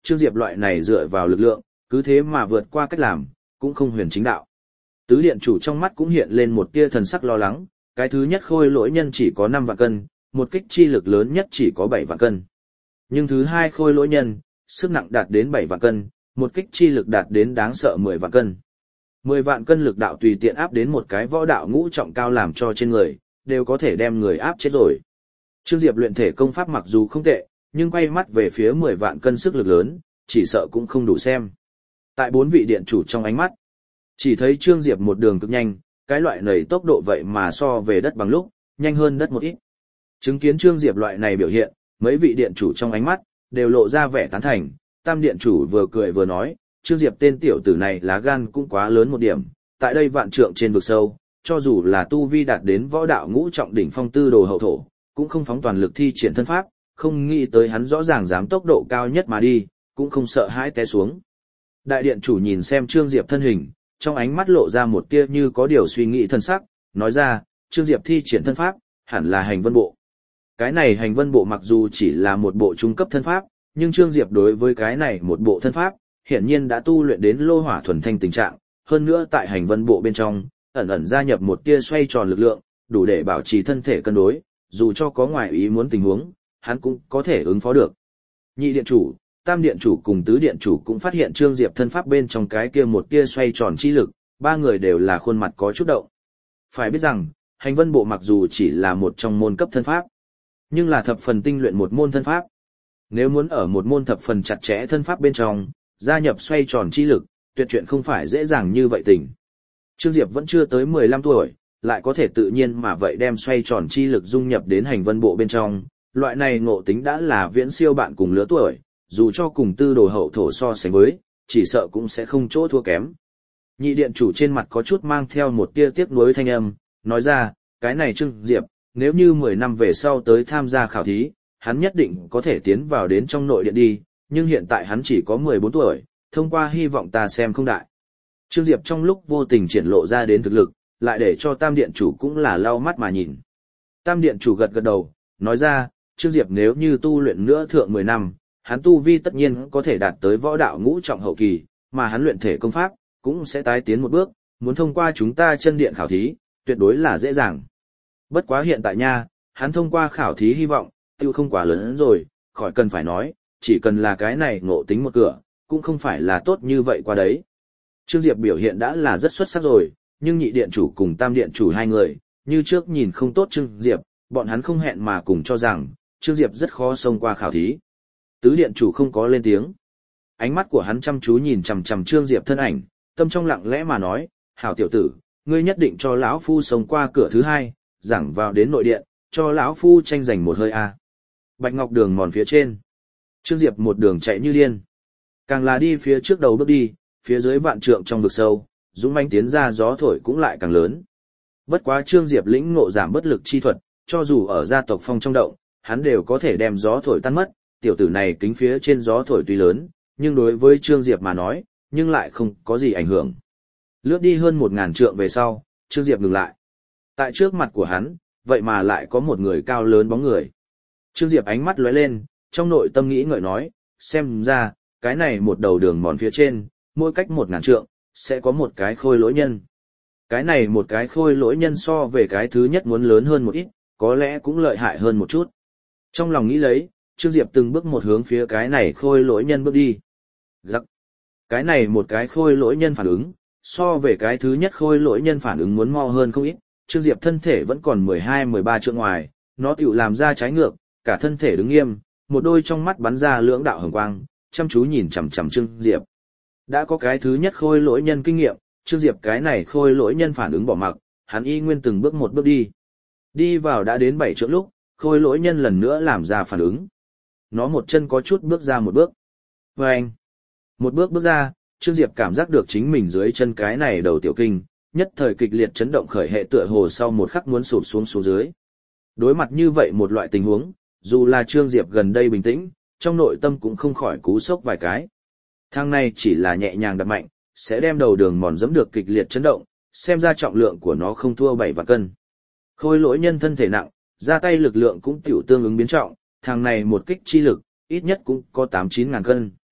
Trương Diệp loại này dựa vào lực lượng, cứ thế mà vượt qua cách làm, cũng không huyền chính đạo. Tứ điện chủ trong mắt cũng hiện lên một tia thần sắc lo lắng, cái thứ nhất khôi lỗi nhân chỉ có 5 vạn cân, một kích chi lực lớn nhất chỉ có 7 vạn cân. Nhưng thứ hai khôi lỗi nhân, sức nặng đạt đến 7 vạn cân, một kích chi lực đạt đến đáng sợ 10 vạn cân. 10 vạn cân lực đạo tùy tiện áp đến một cái võ đạo ngũ trọng cao làm cho trên người, đều có thể đem người áp chết rồi. Trương Diệp luyện thể công pháp mặc dù không tệ, nhưng quay mắt về phía 10 vạn cân sức lực lớn, chỉ sợ cũng không đủ xem. Tại 4 vị điện chủ trong ánh mắt, chỉ thấy Trương Diệp một đường cực nhanh, cái loại này tốc độ vậy mà so về đất bằng lúc, nhanh hơn đất một ít. Chứng kiến Trương Diệp loại này biểu hiện, mấy vị điện chủ trong ánh mắt, đều lộ ra vẻ tán thành, tam điện chủ vừa cười vừa nói, Trương Diệp tên tiểu tử này lá gan cũng quá lớn một điểm, tại đây vạn trượng trên vực sâu, cho dù là tu vi đạt đến võ đạo ngũ trọng đỉnh phong tư đồ hậu thổ, cũng không phóng toàn lực thi triển thân pháp, không nghĩ tới hắn rõ ràng dám tốc độ cao nhất mà đi, cũng không sợ hãi té xuống. Đại điện chủ nhìn xem Trương Diệp thân hình, trong ánh mắt lộ ra một tia như có điều suy nghĩ thân sắc, nói ra, Trương Diệp thi triển thân pháp, hẳn là hành vân bộ. Cái này hành vân bộ mặc dù chỉ là một bộ trung cấp thân pháp, nhưng Trương Diệp đối với cái này một bộ thân pháp, hiển nhiên đã tu luyện đến lô hỏa thuần thanh tình trạng, hơn nữa tại hành vân bộ bên trong, ẩn ẩn gia nhập một tia xoay tròn lực lượng, đủ để bảo trì thân thể cân đối, dù cho có ngoài ý muốn tình huống, hắn cũng có thể ứng phó được. Nhị điện chủ, tam điện chủ cùng tứ điện chủ cũng phát hiện Trương Diệp thân pháp bên trong cái kia một tia xoay tròn chi lực, ba người đều là khuôn mặt có chút động. Phải biết rằng, hành vân bộ mặc dù chỉ là một trong môn cấp thân pháp, nhưng là thập phần tinh luyện một môn thân pháp. Nếu muốn ở một môn thập phần chặt chẽ thân pháp bên trong, gia nhập xoay tròn chi lực, tuyệt chuyện không phải dễ dàng như vậy tình. Trương Diệp vẫn chưa tới 15 tuổi, lại có thể tự nhiên mà vậy đem xoay tròn chi lực dung nhập đến hành vân bộ bên trong, loại này ngộ tính đã là viễn siêu bạn cùng lứa tuổi, dù cho cùng tư đồ hậu thổ so sánh với, chỉ sợ cũng sẽ không chỗ thua kém. Nhị điện chủ trên mặt có chút mang theo một tia tiếc nuối thanh âm, nói ra, cái này Trương Diệp, nếu như 10 năm về sau tới tham gia khảo thí, hắn nhất định có thể tiến vào đến trong nội điện đi, nhưng hiện tại hắn chỉ có 14 tuổi, thông qua hy vọng ta xem không đại. Trương Diệp trong lúc vô tình triển lộ ra đến thực lực, lại để cho tam điện chủ cũng là lau mắt mà nhìn. Tam điện chủ gật gật đầu, nói ra, Trương Diệp nếu như tu luyện nữa thượng 10 năm, hắn tu vi tất nhiên có thể đạt tới võ đạo ngũ trọng hậu kỳ, mà hắn luyện thể công pháp, cũng sẽ tái tiến một bước, muốn thông qua chúng ta chân điện khảo thí, tuyệt đối là dễ dàng. Bất quá hiện tại nha, hắn thông qua khảo thí hy vọng, tiêu không quá lớn rồi, khỏi cần phải nói, chỉ cần là cái này ngộ tính một cửa, cũng không phải là tốt như vậy qua đấy. Trương Diệp biểu hiện đã là rất xuất sắc rồi, nhưng nhị điện chủ cùng tam điện chủ hai người, như trước nhìn không tốt Trương Diệp, bọn hắn không hẹn mà cùng cho rằng, Trương Diệp rất khó xông qua khảo thí. Tứ điện chủ không có lên tiếng. Ánh mắt của hắn chăm chú nhìn chằm chằm Trương Diệp thân ảnh, tâm trong lặng lẽ mà nói, hảo tiểu tử, ngươi nhất định cho lão phu xông qua cửa thứ hai, giảng vào đến nội điện, cho lão phu tranh giành một hơi a. Bạch Ngọc Đường mòn phía trên. Trương Diệp một đường chạy như điên. Càng là đi phía trước đầu bước đi, phía dưới vạn trượng trong vực sâu, dũng mãnh tiến ra gió thổi cũng lại càng lớn. Bất quá Trương Diệp lĩnh ngộ giảm bất lực chi thuật, cho dù ở gia tộc phong trong động, hắn đều có thể đem gió thổi tan mất, tiểu tử này kính phía trên gió thổi tuy lớn, nhưng đối với Trương Diệp mà nói, nhưng lại không có gì ảnh hưởng. Lướt đi hơn 1000 trượng về sau, Trương Diệp ngừng lại. Tại trước mặt của hắn, vậy mà lại có một người cao lớn bóng người. Trương Diệp ánh mắt lóe lên, trong nội tâm nghĩ ngợi nói, xem ra, cái này một đầu đường mòn phía trên, mỗi cách 1000 trượng, sẽ có một cái khôi lỗi nhân. Cái này một cái khôi lỗi nhân so về cái thứ nhất muốn lớn hơn một ít, có lẽ cũng lợi hại hơn một chút. Trong lòng nghĩ lấy, Trương Diệp từng bước một hướng phía cái này khôi lỗi nhân bước đi. Giặc! Cái này một cái khôi lỗi nhân phản ứng, so về cái thứ nhất khôi lỗi nhân phản ứng muốn mau hơn không ít, Trương Diệp thân thể vẫn còn 12-13 trượng ngoài, nó tựu làm ra trái ngược, cả thân thể đứng nghiêm, một đôi trong mắt bắn ra lưỡng đạo hồng quang, chăm chú nhìn chằm chằm Trương Diệp. Đã có cái thứ nhất khôi lỗi nhân kinh nghiệm, Trương Diệp cái này khôi lỗi nhân phản ứng bỏ mặc, hắn y nguyên từng bước một bước đi. Đi vào đã đến 7 trượng lúc, khôi lỗi nhân lần nữa làm ra phản ứng. Nó một chân có chút bước ra một bước. Vâng! Một bước bước ra, Trương Diệp cảm giác được chính mình dưới chân cái này đầu tiểu kinh, nhất thời kịch liệt chấn động khởi hệ tựa hồ sau một khắc muốn sụp xuống xuống dưới. Đối mặt như vậy một loại tình huống, dù là Trương Diệp gần đây bình tĩnh, trong nội tâm cũng không khỏi cú sốc vài cái. Thang này chỉ là nhẹ nhàng đập mạnh, sẽ đem đầu đường mòn dẫm được kịch liệt chấn động, xem ra trọng lượng của nó không thua 7 vạn cân. Khôi lỗi nhân thân thể nặng, ra tay lực lượng cũng tiểu tương ứng biến trọng, thằng này một kích chi lực, ít nhất cũng có 8-9 ngàn cân.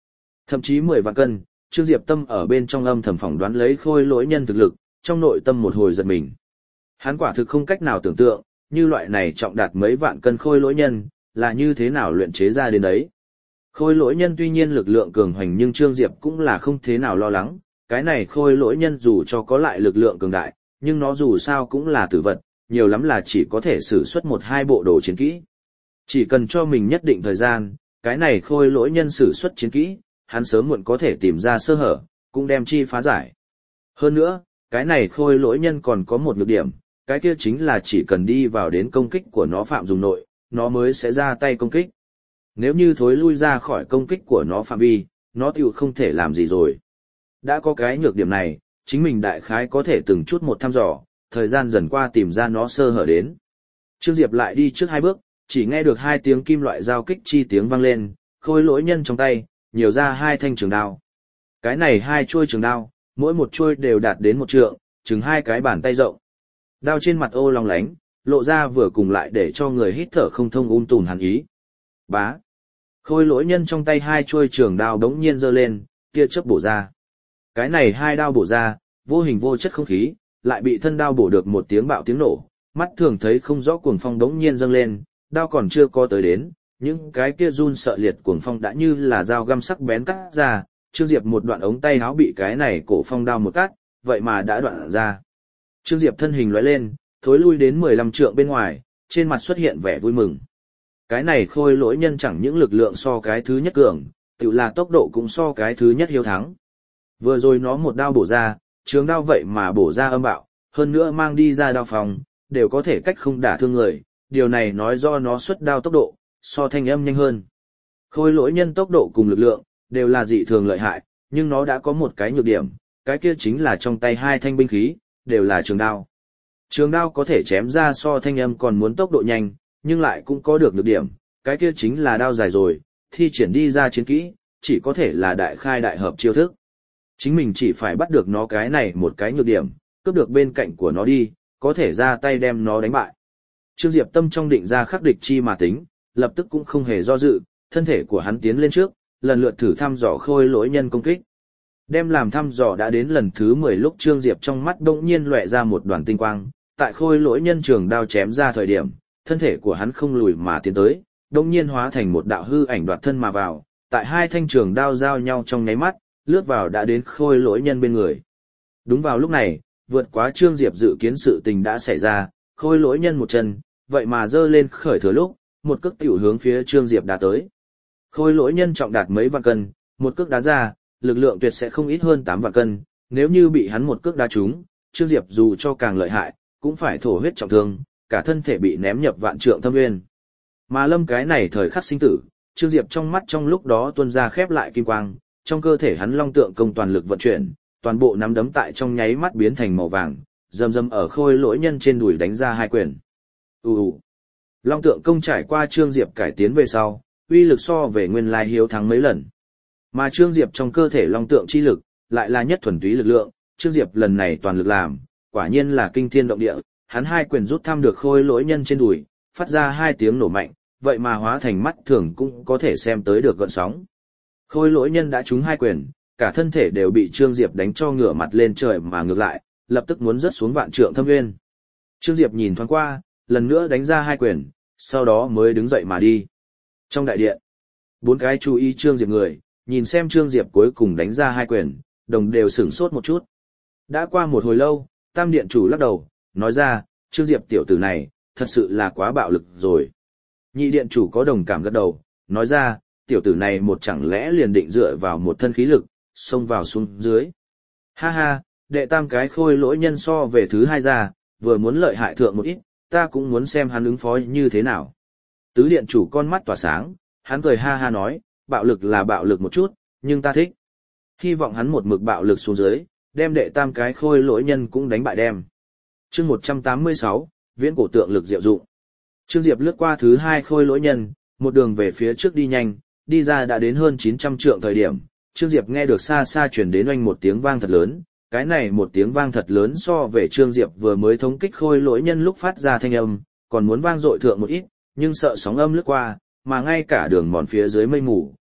Thậm chí 10 vạn cân, Trương Diệp Tâm ở bên trong âm thầm phỏng đoán lấy khôi lỗi nhân thực lực, trong nội tâm một hồi giật mình. Hắn quả thực không cách nào tưởng tượng, như loại này trọng đạt mấy vạn cân khôi lỗi nhân, là như thế nào luyện chế ra đến đấy. Khôi lỗi nhân tuy nhiên lực lượng cường hoành nhưng Trương Diệp cũng là không thế nào lo lắng, cái này khôi lỗi nhân dù cho có lại lực lượng cường đại, nhưng nó dù sao cũng là tử vật, nhiều lắm là chỉ có thể sử xuất một hai bộ đồ chiến kỹ. Chỉ cần cho mình nhất định thời gian, cái này khôi lỗi nhân sử xuất chiến kỹ, hắn sớm muộn có thể tìm ra sơ hở, cũng đem chi phá giải. Hơn nữa, cái này khôi lỗi nhân còn có một nhược điểm, cái kia chính là chỉ cần đi vào đến công kích của nó phạm dùng nội, nó mới sẽ ra tay công kích. Nếu như thối lui ra khỏi công kích của nó phạm vi, nó tiểu không thể làm gì rồi. Đã có cái nhược điểm này, chính mình đại khái có thể từng chút một thăm dò, thời gian dần qua tìm ra nó sơ hở đến. Trương Diệp lại đi trước 2 bước, chỉ nghe được 2 tiếng kim loại giao kích chi tiếng vang lên, khôi lỗi nhân trong tay, nhiều ra 2 thanh trường đao. Cái này 2 chuôi trường đao, mỗi một chuôi đều đạt đến 1 trượng, chừng 2 cái bàn tay rộng. Đao trên mặt ô long lánh, lộ ra vừa cùng lại để cho người hít thở không thông tùm hàn ý. Bá. Khôi lỗi nhân trong tay 2 chuôi trường đao đống nhiên giơ lên, tia chớp bổ ra. Cái này 2 đao bổ ra, vô hình vô chất không khí, lại bị thân đao bổ được một tiếng bạo tiếng nổ, mắt thường thấy không rõ cuồng phong đống nhiên dâng lên, đao còn chưa có tới đến, những cái kia run sợ liệt cuồng phong đã như là dao găm sắc bén cắt ra, Trương Diệp một đoạn ống tay áo bị cái này cổ phong đao một cắt, vậy mà đã đoạn ra. Trương Diệp thân hình lóe lên, thối lui đến 15 trượng bên ngoài, trên mặt xuất hiện vẻ vui mừng. Cái này khôi lỗi nhân chẳng những lực lượng so cái thứ nhất cường, tự là tốc độ cũng so cái thứ nhất hiếu thắng. Vừa rồi nó một đao bổ ra, trường đao vậy mà bổ ra âm bạo, hơn nữa mang đi ra đao phòng, đều có thể cách không đả thương người, điều này nói do nó xuất đao tốc độ, so thanh âm nhanh hơn. Khôi lỗi nhân tốc độ cùng lực lượng, đều là dị thường lợi hại, nhưng nó đã có một cái nhược điểm, cái kia chính là trong tay 2 thanh binh khí, đều là trường đao. Trường đao có thể chém ra so thanh âm còn muốn tốc độ nhanh, nhưng lại cũng có được nhược điểm, cái kia chính là đao dài rồi, thi triển đi ra chiến kỹ, chỉ có thể là đại khai đại hợp chiêu thức. Chính mình chỉ phải bắt được nó cái này một cái nhược điểm, cướp được bên cạnh của nó đi, có thể ra tay đem nó đánh bại. Trương Diệp tâm trong định ra khắc địch chi mà tính, lập tức cũng không hề do dự, thân thể của hắn tiến lên trước, lần lượt thử thăm dò khôi lỗi nhân công kích. Đem làm thăm dò đã đến lần thứ 10 lúc Trương Diệp trong mắt bỗng nhiên lóe ra một đoàn tinh quang, tại khôi lỗi nhân trường đao chém ra thời điểm, thân thể của hắn không lùi mà tiến tới, bỗng nhiên hóa thành một đạo hư ảnh đoạt thân mà vào, tại 2 thanh trường đao giao nhau trong nháy mắt, lướt vào đã đến khôi lỗi nhân bên người. Đúng vào lúc này, vượt quá Trương Diệp dự kiến sự tình đã xảy ra, khôi lỗi nhân một chân, vậy mà giơ lên khởi thừa lúc, một cước tiểu hướng phía Trương Diệp đá tới. Khôi lỗi nhân trọng đạt mấy vạn cân, một cước đá ra, lực lượng tuyệt sẽ không ít hơn 8 vạn cân, nếu như bị hắn một cước đá trúng, Trương Diệp dù cho càng lợi hại, cũng phải thổ huyết trọng thương, cả thân thể bị ném nhập vạn trượng thâm nguyên. Mà lâm cái này thời khắc sinh tử, Trương Diệp trong mắt trong lúc đó tuôn ra khép lại kim quang, trong cơ thể hắn long tượng công toàn lực vận chuyển, toàn bộ nắm đấm tại trong nháy mắt biến thành màu vàng, rầm rầm ở khôi lỗi nhân trên đùi đánh ra 2 quyền. Long tượng công trải qua Trương Diệp cải tiến về sau, uy lực so về nguyên lai hiếu thắng mấy lần. Mà Trương Diệp trong cơ thể long tượng chi lực, lại là nhất thuần túy lực lượng, Trương Diệp lần này toàn lực làm, quả nhiên là kinh thiên động địa, hắn 2 quyền rút thăm được khôi lỗi nhân trên đùi, phát ra 2 tiếng nổ mạnh, vậy mà hóa thành mắt thường cũng có thể xem tới được gợn sóng. Khôi lỗi nhân đã trúng 2 quyền, cả thân thể đều bị Trương Diệp đánh cho ngửa mặt lên trời mà ngược lại, lập tức muốn rớt xuống vạn trượng thâm nguyên. Trương Diệp nhìn thoáng qua, lần nữa đánh ra 2 quyền, sau đó mới đứng dậy mà đi. Trong đại điện, 4 cái chú ý Trương Diệp người, nhìn xem Trương Diệp cuối cùng đánh ra 2 quyền, đồng đều sửng sốt một chút. Đã qua một hồi lâu, Tam điện chủ lắc đầu, nói ra, Trương Diệp tiểu tử này, thật sự là quá bạo lực rồi. Nhị điện chủ có đồng cảm gật đầu, nói ra, tiểu tử này một chẳng lẽ liền định dựa vào một thân khí lực, xông vào xuống dưới. Ha ha, đệ tam cái khôi lỗi nhân so về thứ 2 ra, vừa muốn lợi hại thượng một ít, ta cũng muốn xem hắn ứng phó như thế nào. Tứ điện chủ con mắt tỏa sáng, hắn cười ha ha nói, bạo lực là bạo lực một chút, nhưng ta thích. Hy vọng hắn một mực bạo lực xuống dưới, đem đệ tam cái khôi lỗi nhân cũng đánh bại đem. Chương 186, viễn cổ tượng lực diệu dụng. Trương Diệp lướt qua thứ 2 khôi lỗi nhân, một đường về phía trước đi nhanh, đi ra đã đến hơn 900 trượng thời điểm, Trương Diệp nghe được xa xa truyền đến oanh một tiếng vang thật lớn, cái này một tiếng vang thật lớn so về Trương Diệp vừa mới thống kích khôi lỗi nhân lúc phát ra thanh âm, còn muốn vang dội thượng một ít, nhưng sợ sóng âm lướt qua, mà ngay cả đường mòn phía dưới mây mù,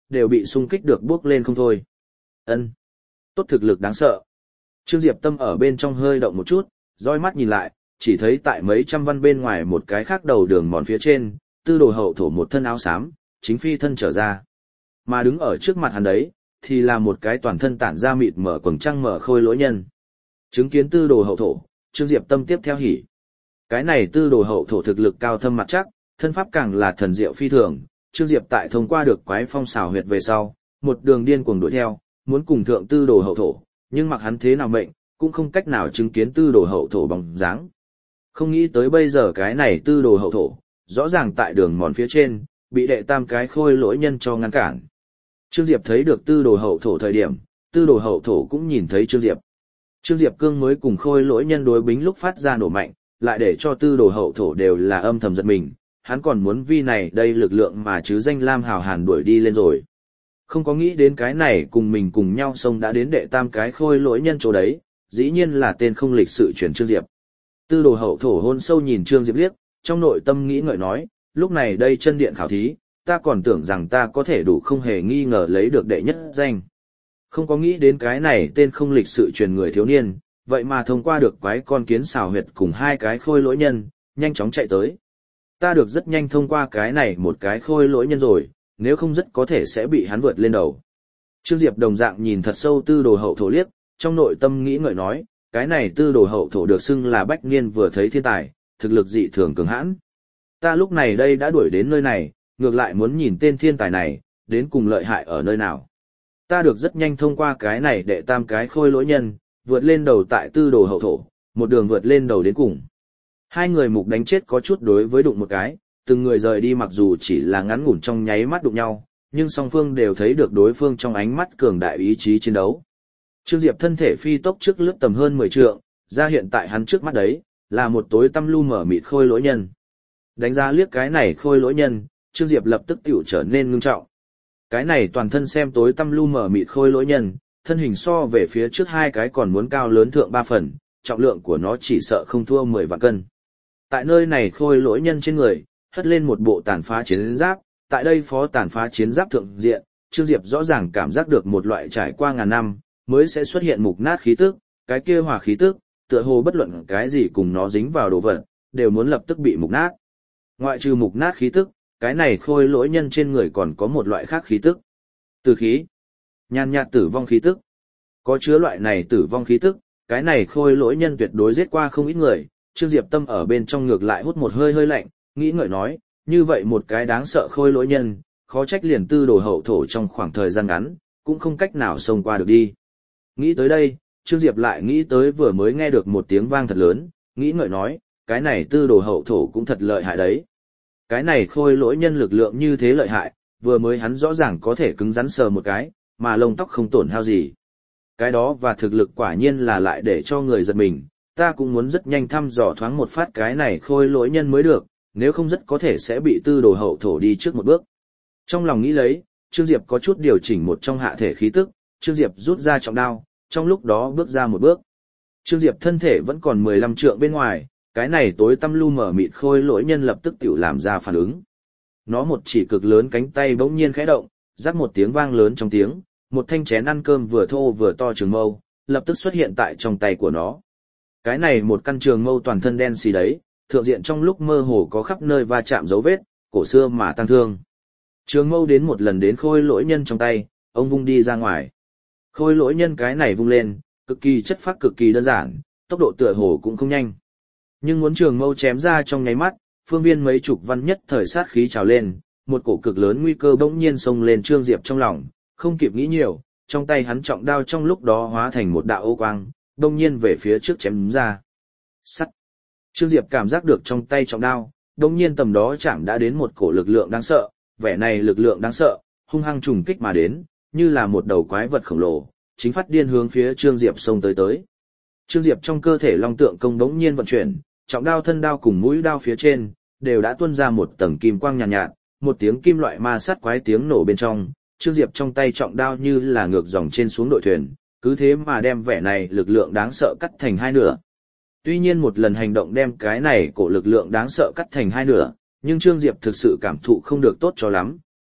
đều bị xung kích được bước lên không thôi. Ân, tốt thực lực đáng sợ. Trương Diệp tâm ở bên trong hơi động một chút, dõi mắt nhìn lại, chỉ thấy tại mấy trăm văn bên ngoài một cái khác đầu đường mòn phía trên, Tư Đồ Hậu Thổ một thân áo xám, chính phi thân trở ra. Mà đứng ở trước mặt hắn đấy, thì là một cái toàn thân tản ra mịt mở quầng trăng mở khôi lỗi nhân. Chứng kiến Tư Đồ Hậu Thổ, Trương Diệp tâm tiếp theo hỉ. Cái này Tư Đồ Hậu Thổ thực lực cao thâm mặt chắc, thân pháp càng là thần diệu phi thường. Trương Diệp tại thông qua được quái phong xảo huyệt về sau, một đường điên cuồng đuổi theo, muốn cùng thượng Tư Đồ Hậu Thổ, nhưng mặc hắn thế nào mệnh, cũng không cách nào chứng kiến Tư Đồ Hậu Thổ bóng dáng. Không nghĩ tới bây giờ cái này Tư Đồ Hậu Thổ, rõ ràng tại đường mòn phía trên, bị đệ tam cái khôi lỗi nhân cho ngăn cản. Trương Diệp thấy được Tư Đồ Hậu Thổ thời điểm, Tư Đồ Hậu Thổ cũng nhìn thấy Trương Diệp. Trương Diệp cương mới cùng khôi lỗi nhân đối bính lúc phát ra nổ mạnh, lại để cho Tư Đồ Hậu Thổ đều là âm thầm giật mình, hắn còn muốn vi này đây lực lượng mà chứ danh Lam Hào Hàn đuổi đi lên rồi. Không có nghĩ đến cái này cùng mình cùng nhau xông đã đến đệ tam cái khôi lỗi nhân chỗ đấy, dĩ nhiên là tên không lịch sự chuyển Trương Diệp. Tư Đồ Hậu Thổ hôn sâu nhìn Trương Diệp liếc, trong nội tâm nghĩ ngợi nói, lúc này đây chân điện khảo thí, ta còn tưởng rằng ta có thể đủ không hề nghi ngờ lấy được đệ nhất danh. Không có nghĩ đến cái này tên không lịch sự truyền người thiếu niên, vậy mà thông qua được quái con kiến xào huyệt cùng hai cái khôi lỗi nhân, nhanh chóng chạy tới. Ta được rất nhanh thông qua cái này một cái khôi lỗi nhân rồi, nếu không rất có thể sẽ bị hắn vượt lên đầu. Trương Diệp đồng dạng nhìn thật sâu Tư Đồ Hậu Thổ liếc, trong nội tâm nghĩ ngợi nói, cái này Tư Đồ Hậu Thổ được xưng là bách niên vừa thấy thiên tài, thực lực dị thường cường hãn. Ta lúc này đây đã đuổi đến nơi này, ngược lại muốn nhìn tên thiên tài này, đến cùng lợi hại ở nơi nào. Ta được rất nhanh thông qua cái này đệ tam cái khôi lỗi nhân, vượt lên đầu tại Tư Đồ Hậu Thổ, một đường vượt lên đầu đến cùng. Hai người mục đánh chết có chút đối với đụng một cái, từng người rời đi mặc dù chỉ là ngắn ngủn trong nháy mắt đụng nhau, nhưng song phương đều thấy được đối phương trong ánh mắt cường đại ý chí chiến đấu. Trương Diệp thân thể phi tốc trước lướt tầm hơn 10 trượng, ra hiện tại hắn trước mắt đấy, là một tối tăm lu mở mịt khôi lỗi nhân. Đánh giá liếc cái này khôi lỗi nhân, Trương Diệp lập tức tiểu trở nên ngưng trọng. Cái này toàn thân xem tối tăm lu mở mịt khôi lỗi nhân, thân hình so về phía trước hai cái còn muốn cao lớn thượng 3 phần, trọng lượng của nó chỉ sợ không thua 10 vạn cân. Tại nơi này khôi lỗi nhân trên người, hất lên một bộ tàn phá chiến giáp, tại đây phó tàn phá chiến giáp thượng diện, Trương Diệp rõ ràng cảm giác được một loại trải qua ngàn năm, mới sẽ xuất hiện mục nát khí tức, cái kia hỏa khí tức, tựa hồ bất luận cái gì cùng nó dính vào đồ vật, đều muốn lập tức bị mục nát. Ngoại trừ mục nát khí tức, cái này khôi lỗi nhân trên người còn có một loại khác khí tức. Tử khí, nhàn nhạt tử vong khí tức. Có chứa loại này tử vong khí tức, cái này khôi lỗi nhân tuyệt đối giết qua không ít người, Trương Diệp tâm ở bên trong ngược lại hút một hơi hơi lạnh, nghĩ ngợi nói, như vậy một cái đáng sợ khôi lỗi nhân, khó trách liền Tư Đồ Hậu Thổ trong khoảng thời gian ngắn, cũng không cách nào xông qua được đi. Nghĩ tới đây, Trương Diệp lại nghĩ tới vừa mới nghe được một tiếng vang thật lớn, nghĩ ngợi nói, cái này Tư Đồ Hậu Thổ cũng thật lợi hại đấy. Cái này khôi lỗi nhân lực lượng như thế lợi hại, vừa mới hắn rõ ràng có thể cứng rắn sờ một cái, mà lông tóc không tổn hao gì. Cái đó và thực lực quả nhiên là lại để cho người giật mình, ta cũng muốn rất nhanh thăm dò thoáng một phát cái này khôi lỗi nhân mới được, nếu không rất có thể sẽ bị Tư Đồ Hậu Thổ đi trước một bước. Trong lòng nghĩ lấy, Trương Diệp có chút điều chỉnh một trong hạ thể khí tức, Trương Diệp rút ra trọng đao, trong lúc đó bước ra một bước. Trương Diệp thân thể vẫn còn 15 trượng bên ngoài, cái này tối tăm lu mở mịt khôi lỗi nhân lập tức tiểu làm ra phản ứng. Nó một chỉ cực lớn cánh tay bỗng nhiên khẽ động, rắc một tiếng vang lớn trong tiếng, một thanh chén ăn cơm vừa thô vừa to trường mâu, lập tức xuất hiện tại trong tay của nó. Cái này một căn trường mâu toàn thân đen xì đấy, thượng diện trong lúc mơ hồ có khắp nơi va chạm dấu vết, cổ xưa mà tăng thương. Trường mâu đến một lần đến khôi lỗi nhân trong tay, ông vung đi ra ngoài. Khôi lỗi nhân cái này vung lên, cực kỳ chất phác cực kỳ đơn giản, tốc độ tựa hồ cũng không nhanh. Nhưng muốn trường mâu chém ra trong nháy mắt, phương viên mấy chục văn nhất thời sát khí trào lên, một cổ cực lớn nguy cơ bỗng nhiên xông lên Trương Diệp trong lòng, không kịp nghĩ nhiều, trong tay hắn trọng đao trong lúc đó hóa thành một đạo ô quang, bỗng nhiên về phía trước chém ra. Sắt. Trương Diệp cảm giác được trong tay trọng đao, bỗng nhiên tầm đó chạm đã đến một cổ lực lượng đáng sợ, vẻ này lực lượng đáng sợ, hung hăng trùng kích mà đến, như là một đầu quái vật khổng lồ, chính phát điên hướng phía Trương Diệp xông tới. Trương Diệp trong cơ thể long tượng công bỗng nhiên vận chuyển, trọng đao thân đao cùng mũi đao phía trên đều đã tuôn ra một tầng kim quang nhàn nhạt, một tiếng kim loại ma sát quái tiếng nổ bên trong, Trương Diệp trong tay trọng đao như là ngược dòng trên xuống đội thuyền, cứ thế mà đem vẻ này lực lượng đáng sợ cắt thành hai nửa. Tuy nhiên một lần hành động đem cái này cổ lực lượng đáng sợ cắt thành hai nửa, nhưng Trương Diệp thực sự cảm thụ không được tốt cho lắm,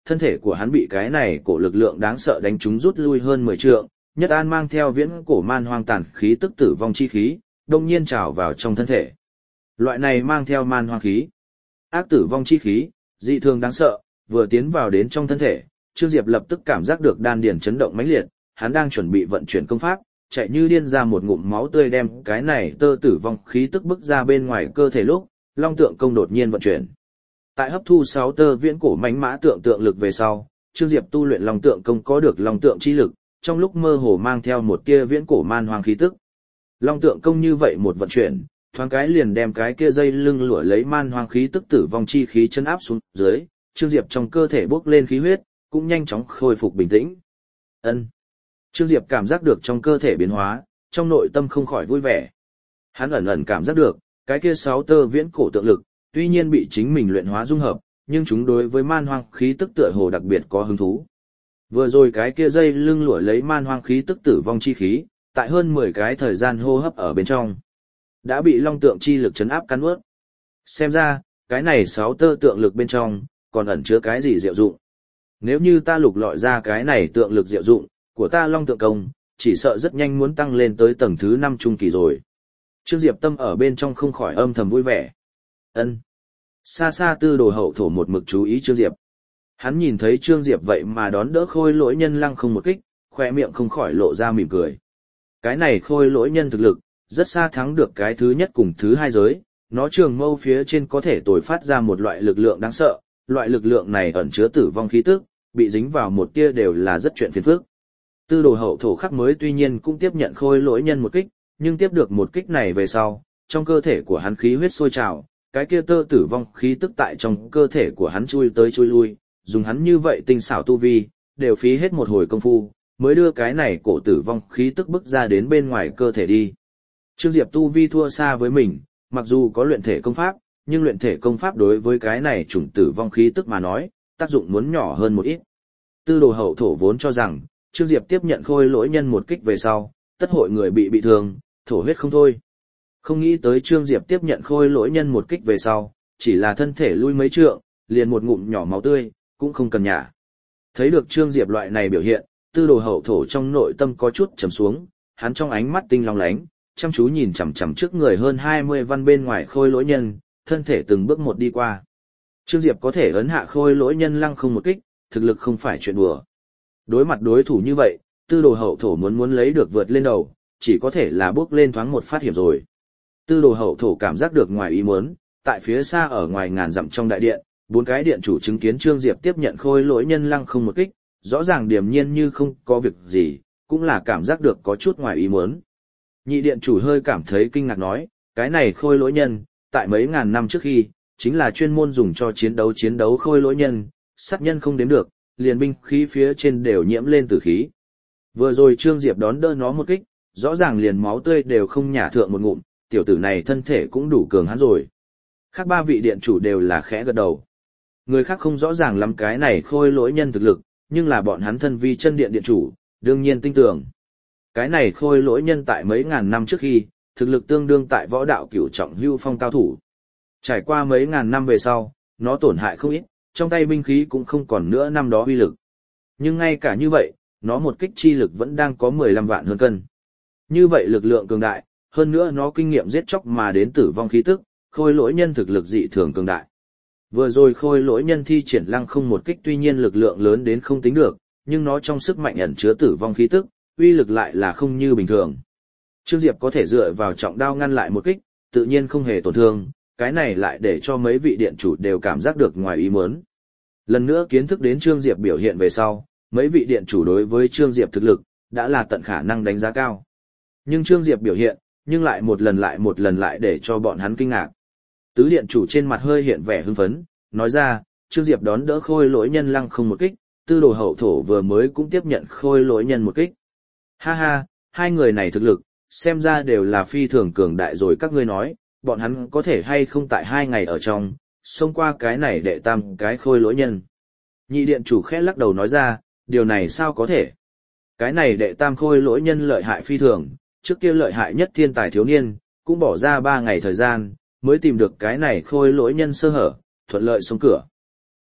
thân thể của hắn bị cái này cổ lực lượng đáng sợ đánh trúng rút lui hơn 10 trượng, Nhất An mang theo viễn cổ man hoang tàn khí tức tử vong chi khí, đông nhiên trào vào trong thân thể. Loại này mang theo man hoang khí, ác tử vong chi khí, dị thường đáng sợ, vừa tiến vào đến trong thân thể, Trương Diệp lập tức cảm giác được đan điền chấn động mãnh liệt, hắn đang chuẩn bị vận chuyển công pháp, chạy như điên ra một ngụm máu tươi đem cái này tơ tử vong khí tức bức ra bên ngoài cơ thể lúc, Long Tượng Công đột nhiên vận chuyển. Tại hấp thu 6 tơ viễn cổ mãnh mã tượng lực về sau, Trương Diệp tu luyện Long Tượng Công có được Long Tượng chi lực, trong lúc mơ hồ mang theo một tia viễn cổ man hoang khí tức. Long Tượng Công như vậy một vận chuyển, thoáng cái liền đem cái kia dây lưng lụa lấy man hoang khí tức tử vong chi khí chân áp xuống dưới, Trương Diệp trong cơ thể bốc lên khí huyết, cũng nhanh chóng khôi phục bình tĩnh. Ân. Trương Diệp cảm giác được trong cơ thể biến hóa, trong nội tâm không khỏi vui vẻ. Hắn ẩn ẩn cảm giác được, cái kia 6 tơ viễn cổ tượng lực, tuy nhiên bị chính mình luyện hóa dung hợp, nhưng chúng đối với man hoang khí tức tựa hồ đặc biệt có hứng thú. Vừa rồi cái kia dây lưng lụa lấy man hoang khí tức tử vong chi khí, tại hơn 10 cái thời gian hô hấp ở bên trong, đã bị long tượng chi lực chấn áp cắn nuốt. Xem ra, cái này 6 tơ tượng lực bên trong, còn ẩn chứa cái gì diệu dụng. Nếu như ta lục lọi ra cái này tượng lực diệu dụng, của ta Long Tượng Công, chỉ sợ rất nhanh muốn tăng lên tới tầng thứ 5 trung kỳ rồi. Trương Diệp tâm ở bên trong không khỏi âm thầm vui vẻ. Ân. Xa xa Tư Đồ Hậu Thổ một mực chú ý Trương Diệp. Hắn nhìn thấy Trương Diệp vậy mà đón đỡ Khôi Lỗi Nhân lăng không một kích, khóe miệng không khỏi lộ ra mỉm cười. Cái này Khôi Lỗi Nhân thực lực, rất xa thắng được cái thứ nhất cùng thứ hai giới, nó trường mâu phía trên có thể tồi phát ra một loại lực lượng đáng sợ, loại lực lượng này ẩn chứa tử vong khí tức, bị dính vào một tia đều là rất chuyện phiền phức. Tư Đồ Hậu Thổ khắc mới tuy nhiên cũng tiếp nhận Khôi Lỗi Nhân một kích, nhưng tiếp được một kích này về sau, trong cơ thể của hắn khí huyết sôi trào, cái kia tơ tử vong khí tức tại trong cơ thể của hắn chui tới chui lui, dùng hắn như vậy tinh xảo tu vi, đều phí hết một hồi công phu, mới đưa cái này cổ tử vong khí tức bức ra đến bên ngoài cơ thể đi. Trương Diệp tu vi thua xa với mình, mặc dù có luyện thể công pháp, nhưng luyện thể công pháp đối với cái này chủng tử vong khí tức mà nói, tác dụng muốn nhỏ hơn một ít. Tư Đồ Hậu Thổ vốn cho rằng, Trương Diệp tiếp nhận Khôi Lỗi Nhân một kích về sau, tất hội người bị thương, thổ huyết không thôi. Không nghĩ tới Trương Diệp tiếp nhận Khôi Lỗi Nhân một kích về sau, chỉ là thân thể lui mấy trượng, liền một ngụm nhỏ máu tươi, cũng không cần nhả. Thấy được Trương Diệp loại này biểu hiện, Tư Đồ Hậu Thổ trong nội tâm có chút trầm xuống, hắn trong ánh mắt tinh long lánh, chăm chú nhìn chằm chằm trước người hơn 20 văn bên ngoài Khôi Lỗi Nhân, thân thể từng bước một đi qua. Trương Diệp có thể ấn hạ Khôi Lỗi Nhân lăng không một kích, thực lực không phải chuyện đùa. Đối mặt đối thủ như vậy, Tư Đồ Hậu Thổ muốn lấy được vượt lên đầu, chỉ có thể là bước lên thoáng một phát hiểm rồi. Tư Đồ Hậu Thổ cảm giác được ngoài ý muốn, tại phía xa ở ngoài ngàn dặm trong đại điện, 4 cái điện chủ chứng kiến Trương Diệp tiếp nhận Khôi Lỗi Nhân lăng không một kích, rõ ràng điềm nhiên như không có việc gì, cũng là cảm giác được có chút ngoài ý muốn. Nhị điện chủ hơi cảm thấy kinh ngạc nói, cái này Khôi Lỗi Nhân, tại mấy ngàn năm trước khi, chính là chuyên môn dùng cho chiến đấu Khôi Lỗi Nhân, sát nhân không đếm được, liền binh khí phía trên đều nhiễm lên tử khí. Vừa rồi Trương Diệp đón đỡ nó một kích, rõ ràng liền máu tươi đều không nhả thượng một ngụm, tiểu tử này thân thể cũng đủ cường hãn rồi. Khác 3 vị điện chủ đều là khẽ gật đầu. Người khác không rõ ràng lắm cái này Khôi Lỗi Nhân thực lực, nhưng là bọn hắn thân vi chân điện điện chủ, đương nhiên tin tưởng. Cái này Khôi Lỗi Nhân tại mấy ngàn năm trước khi, thực lực tương đương tại võ đạo cửu trọng hưu phong cao thủ. Trải qua mấy ngàn năm về sau, nó tổn hại không ít, trong tay binh khí cũng không còn nữa năm đó uy lực. Nhưng ngay cả như vậy, nó một kích chi lực vẫn đang có 15 vạn hơn cân. Như vậy lực lượng cường đại, hơn nữa nó kinh nghiệm giết chóc mà đến tử vong khí tức, Khôi Lỗi Nhân thực lực dị thường cường đại. Vừa rồi Khôi Lỗi Nhân thi triển lăng không một kích tuy nhiên lực lượng lớn đến không tính được, nhưng nó trong sức mạnh ẩn chứa tử vong khí tức, uy lực lại là không như bình thường. Trương Diệp có thể dựa vào trọng đao ngăn lại một kích, tự nhiên không hề tổn thương, cái này lại để cho mấy vị điện chủ đều cảm giác được ngoài ý muốn. Lần nữa kiến thức đến Trương Diệp biểu hiện về sau, mấy vị điện chủ đối với Trương Diệp thực lực, đã là tận khả năng đánh giá cao. Nhưng Trương Diệp biểu hiện, nhưng lại một lần lại để cho bọn hắn kinh ngạc. Tứ điện chủ trên mặt hơi hiện vẻ hưng phấn, nói ra, Trương Diệp đón đỡ Khôi Lỗi Nhân lăng không một kích, Tư Đồ Hậu Thổ vừa mới cũng tiếp nhận Khôi Lỗi Nhân một kích. Ha ha, hai người này thực lực, xem ra đều là phi thường cường đại rồi, các ngươi nói, bọn hắn có thể hay không tại 2 ngày ở trong, xông qua cái này đệ tam cái Khôi Lỗi Nhân. Nhị điện chủ khẽ lắc đầu nói ra, điều này sao có thể? Cái này đệ tam Khôi Lỗi Nhân lợi hại phi thường, trước kia lợi hại nhất thiên tài thiếu niên, cũng bỏ ra 3 ngày thời gian, mới tìm được cái này Khôi Lỗi Nhân sơ hở, thuận lợi xuống cửa.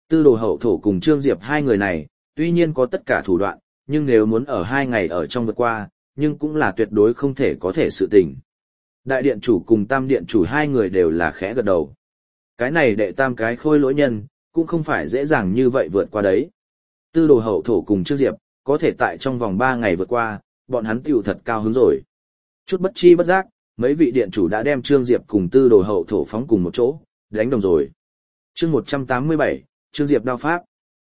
Tư đồ hậu thổ cùng Trương Diệp hai người này, tuy nhiên có tất cả thủ đoạn, nhưng nếu muốn ở 2 ngày ở trong vượt qua, nhưng cũng là tuyệt đối không thể có thể sự tình. Đại điện chủ cùng tam điện chủ hai người đều là khẽ gật đầu. Cái này đệ tam cái khôi lỗi nhân, cũng không phải dễ dàng như vậy vượt qua đấy. Tư đồ hậu thổ cùng Trương Diệp, có thể tại trong vòng 3 ngày vượt qua, bọn hắn tiểu thật cao hứng rồi. Chút bất chi bất giác, mấy vị điện chủ đã đem Trương Diệp cùng tư đồ hậu thổ phóng cùng một chỗ, đánh đồng rồi. Chương 187, Trương Diệp đao pháp.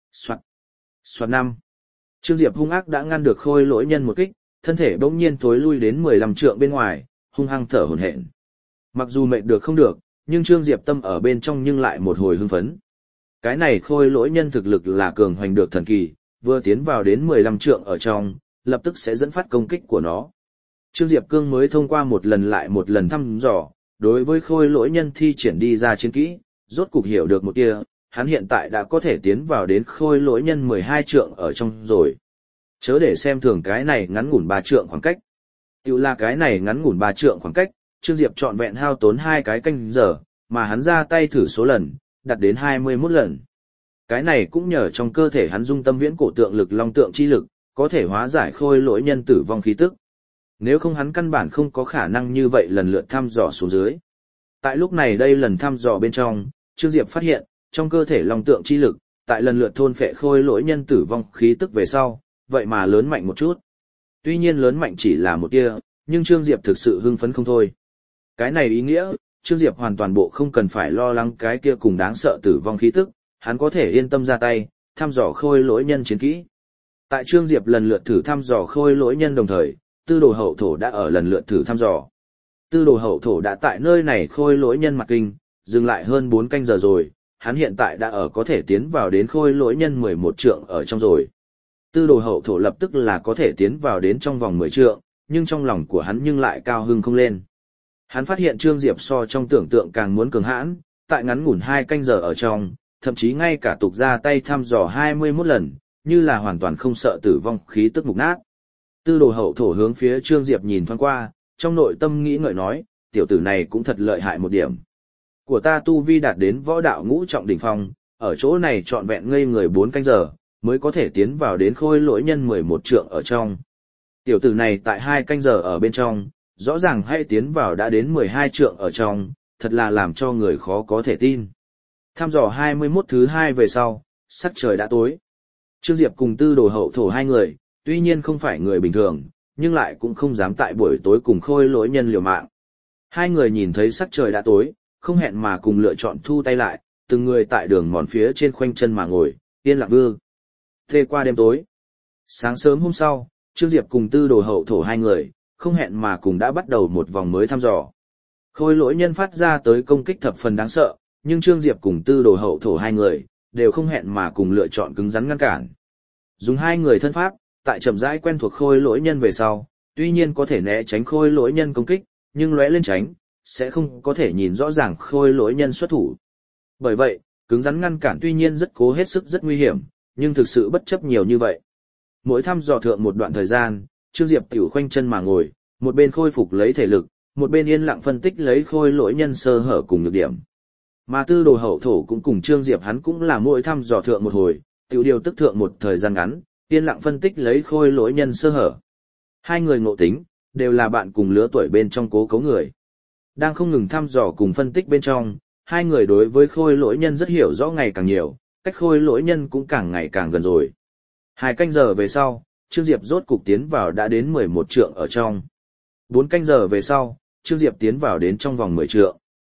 Soạt 5. Trương Diệp hung ác đã ngăn được khôi lỗi nhân một kích, thân thể bỗng nhiên thối lui đến 15 trượng bên ngoài, hung hăng thở hổn hển. Mặc dù mệt được không được, nhưng Trương Diệp tâm ở bên trong nhưng lại một hồi hưng phấn. Cái này khôi lỗi nhân thực lực là cường hoành được thần kỳ, vừa tiến vào đến 15 trượng ở trong, lập tức sẽ dẫn phát công kích của nó. Trương Diệp Cương mới thông qua một lần lại một lần thăm dò, đối với khôi lỗi nhân thi triển đi ra chiến kỹ, rốt cục hiểu được một tia, hắn hiện tại đã có thể tiến vào đến khôi lỗi nhân 12 trượng ở trong rồi. Chớ để xem thường cái này ngắn ngủn 3 trượng khoảng cách. Tiểu là cái này ngắn ngủn 3 trượng khoảng cách, Trương Diệp trọn vẹn hao tốn 2 cái canh giờ, mà hắn ra tay thử số lần, đạt đến 21 lần. Cái này cũng nhờ trong cơ thể hắn dung tâm viễn cổ tượng lực long tượng chi lực, có thể hóa giải khôi lỗi nhân tử vong khí tức. Nếu không hắn căn bản không có khả năng như vậy lần lượt thăm dò xuống dưới. Tại lúc này đây lần thăm dò bên trong, Trương Diệp phát hiện, trong cơ thể long tượng chi lực, tại lần lượt thôn phệ khôi lỗi nhân tử vong khí tức về sau, vậy mà lớn mạnh một chút. Tuy nhiên lớn mạnh chỉ là một tia, nhưng Trương Diệp thực sự hưng phấn không thôi. Cái này ý nghĩa, Trương Diệp hoàn toàn bộ không cần phải lo lắng cái kia cùng đáng sợ tử vong khí tức, hắn có thể yên tâm ra tay, thăm dò khôi lỗi nhân chiến kỹ. Tại Trương Diệp lần lượt thử thăm dò khôi lỗi nhân đồng thời, tư đồ hậu thổ đã ở lần lượt thử thăm dò. Tư đồ hậu thổ đã tại nơi này khôi lỗi nhân mặt kinh, dừng lại hơn 4 canh giờ rồi, hắn hiện tại đã ở có thể tiến vào đến khôi lỗi nhân 11 trượng ở trong rồi. Tư đồ hậu thổ lập tức là có thể tiến vào đến trong vòng 10 trượng, nhưng trong lòng của hắn nhưng lại cao hưng không lên. Hắn phát hiện Trương Diệp so trong tưởng tượng càng muốn cường hãn, tại ngắn ngủn 2 canh giờ ở trong, thậm chí ngay cả tục ra tay thăm dò 21 lần, như là hoàn toàn không sợ tử vong khí tức mục nát. Tư đồ hậu thổ hướng phía Trương Diệp nhìn thoáng qua, trong nội tâm nghĩ ngợi nói, tiểu tử này cũng thật lợi hại một điểm. Của ta tu vi đạt đến võ đạo ngũ trọng đỉnh phong, ở chỗ này trọn vẹn ngây người 4 canh giờ, mới có thể tiến vào đến khôi lỗi nhân 11 trượng ở trong. Tiểu tử này tại 2 canh giờ ở bên trong, rõ ràng hay tiến vào đã đến 12 trượng ở trong, thật là làm cho người khó có thể tin. Thăm dò 21 thứ 2 về sau, sắc trời đã tối. Trương Diệp cùng tư đồ hậu thổ hai người, tuy nhiên không phải người bình thường, nhưng lại cũng không dám tại buổi tối cùng khôi lỗi nhân liều mạng. Hai người nhìn thấy sắc trời đã tối, không hẹn mà cùng lựa chọn thu tay lại, từng người tại đường mòn phía trên khoanh chân mà ngồi, yên lặng vương. Thê qua đêm tối. Sáng sớm hôm sau, Trương Diệp cùng tư đồ hậu thổ hai người, không hẹn mà cùng đã bắt đầu một vòng mới thăm dò. Khôi lỗi nhân phát ra tới công kích thập phần đáng sợ, nhưng Trương Diệp cùng tư đồ hậu thổ hai người, đều không hẹn mà cùng lựa chọn cứng rắn ngăn cản. Dùng hai người thân pháp, tại chậm rãi quen thuộc khôi lỗi nhân về sau, tuy nhiên có thể né tránh khôi lỗi nhân công kích, nhưng lóe lên tránh, sẽ không có thể nhìn rõ ràng khôi lỗi nhân xuất thủ. Bởi vậy, cứng rắn ngăn cản tuy nhiên rất cố hết sức rất nguy hiểm, nhưng thực sự bất chấp nhiều như vậy. Mỗi thăm dò thượng một đoạn thời gian, Trương Diệp tiểu khoanh chân mà ngồi, một bên khôi phục lấy thể lực, một bên yên lặng phân tích lấy khôi lỗi nhân sơ hở cùng nhược điểm. Mà tư đồ hậu thổ cũng cùng Trương Diệp hắn cũng là mỗi thăm dò thượng một hồi, tiểu điều tức thượng một thời gian ngắn, yên lặng phân tích lấy khôi lỗi nhân sơ hở. Hai người ngộ tính, đều là bạn cùng lứa tuổi bên trong cố cấu người. Đang không ngừng thăm dò cùng phân tích bên trong, hai người đối với khôi lỗi nhân rất hiểu rõ ngày càng nhiều, cách khôi lỗi nhân cũng càng ngày càng gần rồi. 2 canh giờ về sau, Trương Diệp rốt cục tiến vào đã đến 11 trượng ở trong. 4 canh giờ về sau, Trương Diệp tiến vào đến trong vòng 10 trượng.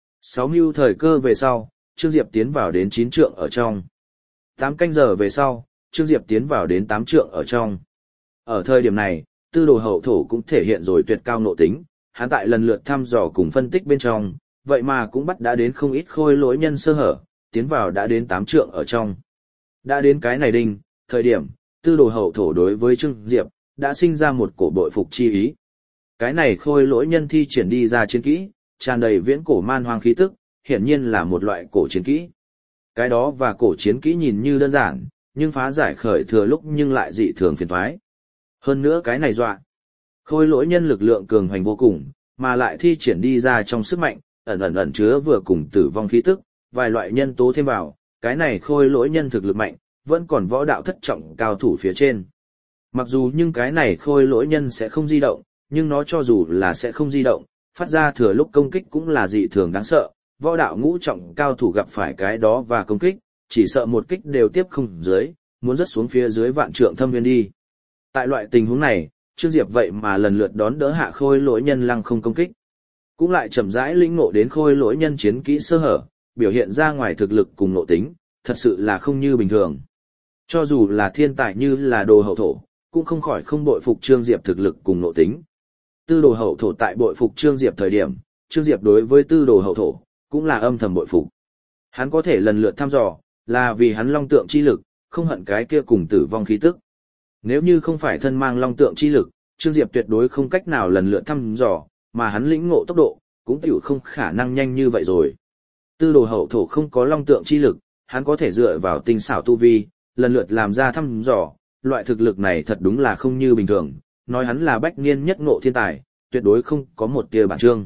6 mưu thời cơ về sau, Trương Diệp tiến vào đến 9 trượng ở trong. 8 canh giờ về sau, Trương Diệp tiến vào đến 8 trượng ở trong. Ở thời điểm này, tư đồ hậu thổ cũng thể hiện rồi tuyệt cao nội tính, hắn tại lần lượt thăm dò cùng phân tích bên trong, vậy mà cũng bắt đã đến không ít khôi lỗi nhân sơ hở, tiến vào đã đến 8 trượng ở trong. Đã đến cái này đinh, thời điểm, tư đồ hậu thổ đối với Trương Diệp, đã sinh ra một cổ bội phục chi ý. Cái này khôi lỗi nhân thi triển đi ra chiến kỹ, tràn đầy viễn cổ man hoang khí tức, hiển nhiên là một loại cổ chiến kỹ. Cái đó và cổ chiến kỹ nhìn như đơn giản, nhưng phá giải khởi thừa lúc nhưng lại dị thường phiền toái. Hơn nữa cái này dọa. Khôi lỗi nhân lực lượng cường hoành vô cùng, mà lại thi triển đi ra trong sức mạnh, ẩn chứa vừa cùng tử vong khí tức, vài loại nhân tố thêm vào, cái này khôi lỗi nhân thực lực mạnh, vẫn còn võ đạo thất trọng cao thủ phía trên. Mặc dù nhưng cái này khôi lỗi nhân sẽ không di động, nhưng nó cho dù là sẽ không di động, phát ra thừa lúc công kích cũng là dị thường đáng sợ, võ đạo ngũ trọng cao thủ gặp phải cái đó và công kích, chỉ sợ một kích đều tiếp không dưới, muốn rớt xuống phía dưới vạn trượng thâm viên đi. Tại loại tình huống này, Trương Diệp vậy mà lần lượt đón đỡ hạ khôi lỗi nhân lăng không công kích. Cũng lại chậm rãi lĩnh ngộ đến khôi lỗi nhân chiến kỹ sơ hở, biểu hiện ra ngoài thực lực cùng nội tính, thật sự là không như bình thường. Cho dù là thiên tài như là Đồ Hậu Thổ, cũng không khỏi không bội phục Trương Diệp thực lực cùng nội tính. Tư Đồ Hậu Thổ tại bội phục Trương Diệp thời điểm, Trương Diệp đối với Tư Đồ Hậu Thổ cũng là âm thầm bội phục. Hắn có thể lần lượt thăm dò, là vì hắn long tượng chi lực, không hận cái kia cùng tử vong khí tức. Nếu như không phải thân mang long tượng chi lực, Trương Diệp tuyệt đối không cách nào lần lượt thăm dò, mà hắn lĩnh ngộ tốc độ, cũng tiểu không khả năng nhanh như vậy rồi. Tư Đồ Hậu Thổ không có long tượng chi lực, hắn có thể dựa vào tinh xảo tu vi, lần lượt làm ra thăm dò, loại thực lực này thật đúng là không như bình thường, nói hắn là bách niên nhất ngộ thiên tài, tuyệt đối không có một tia bản trương.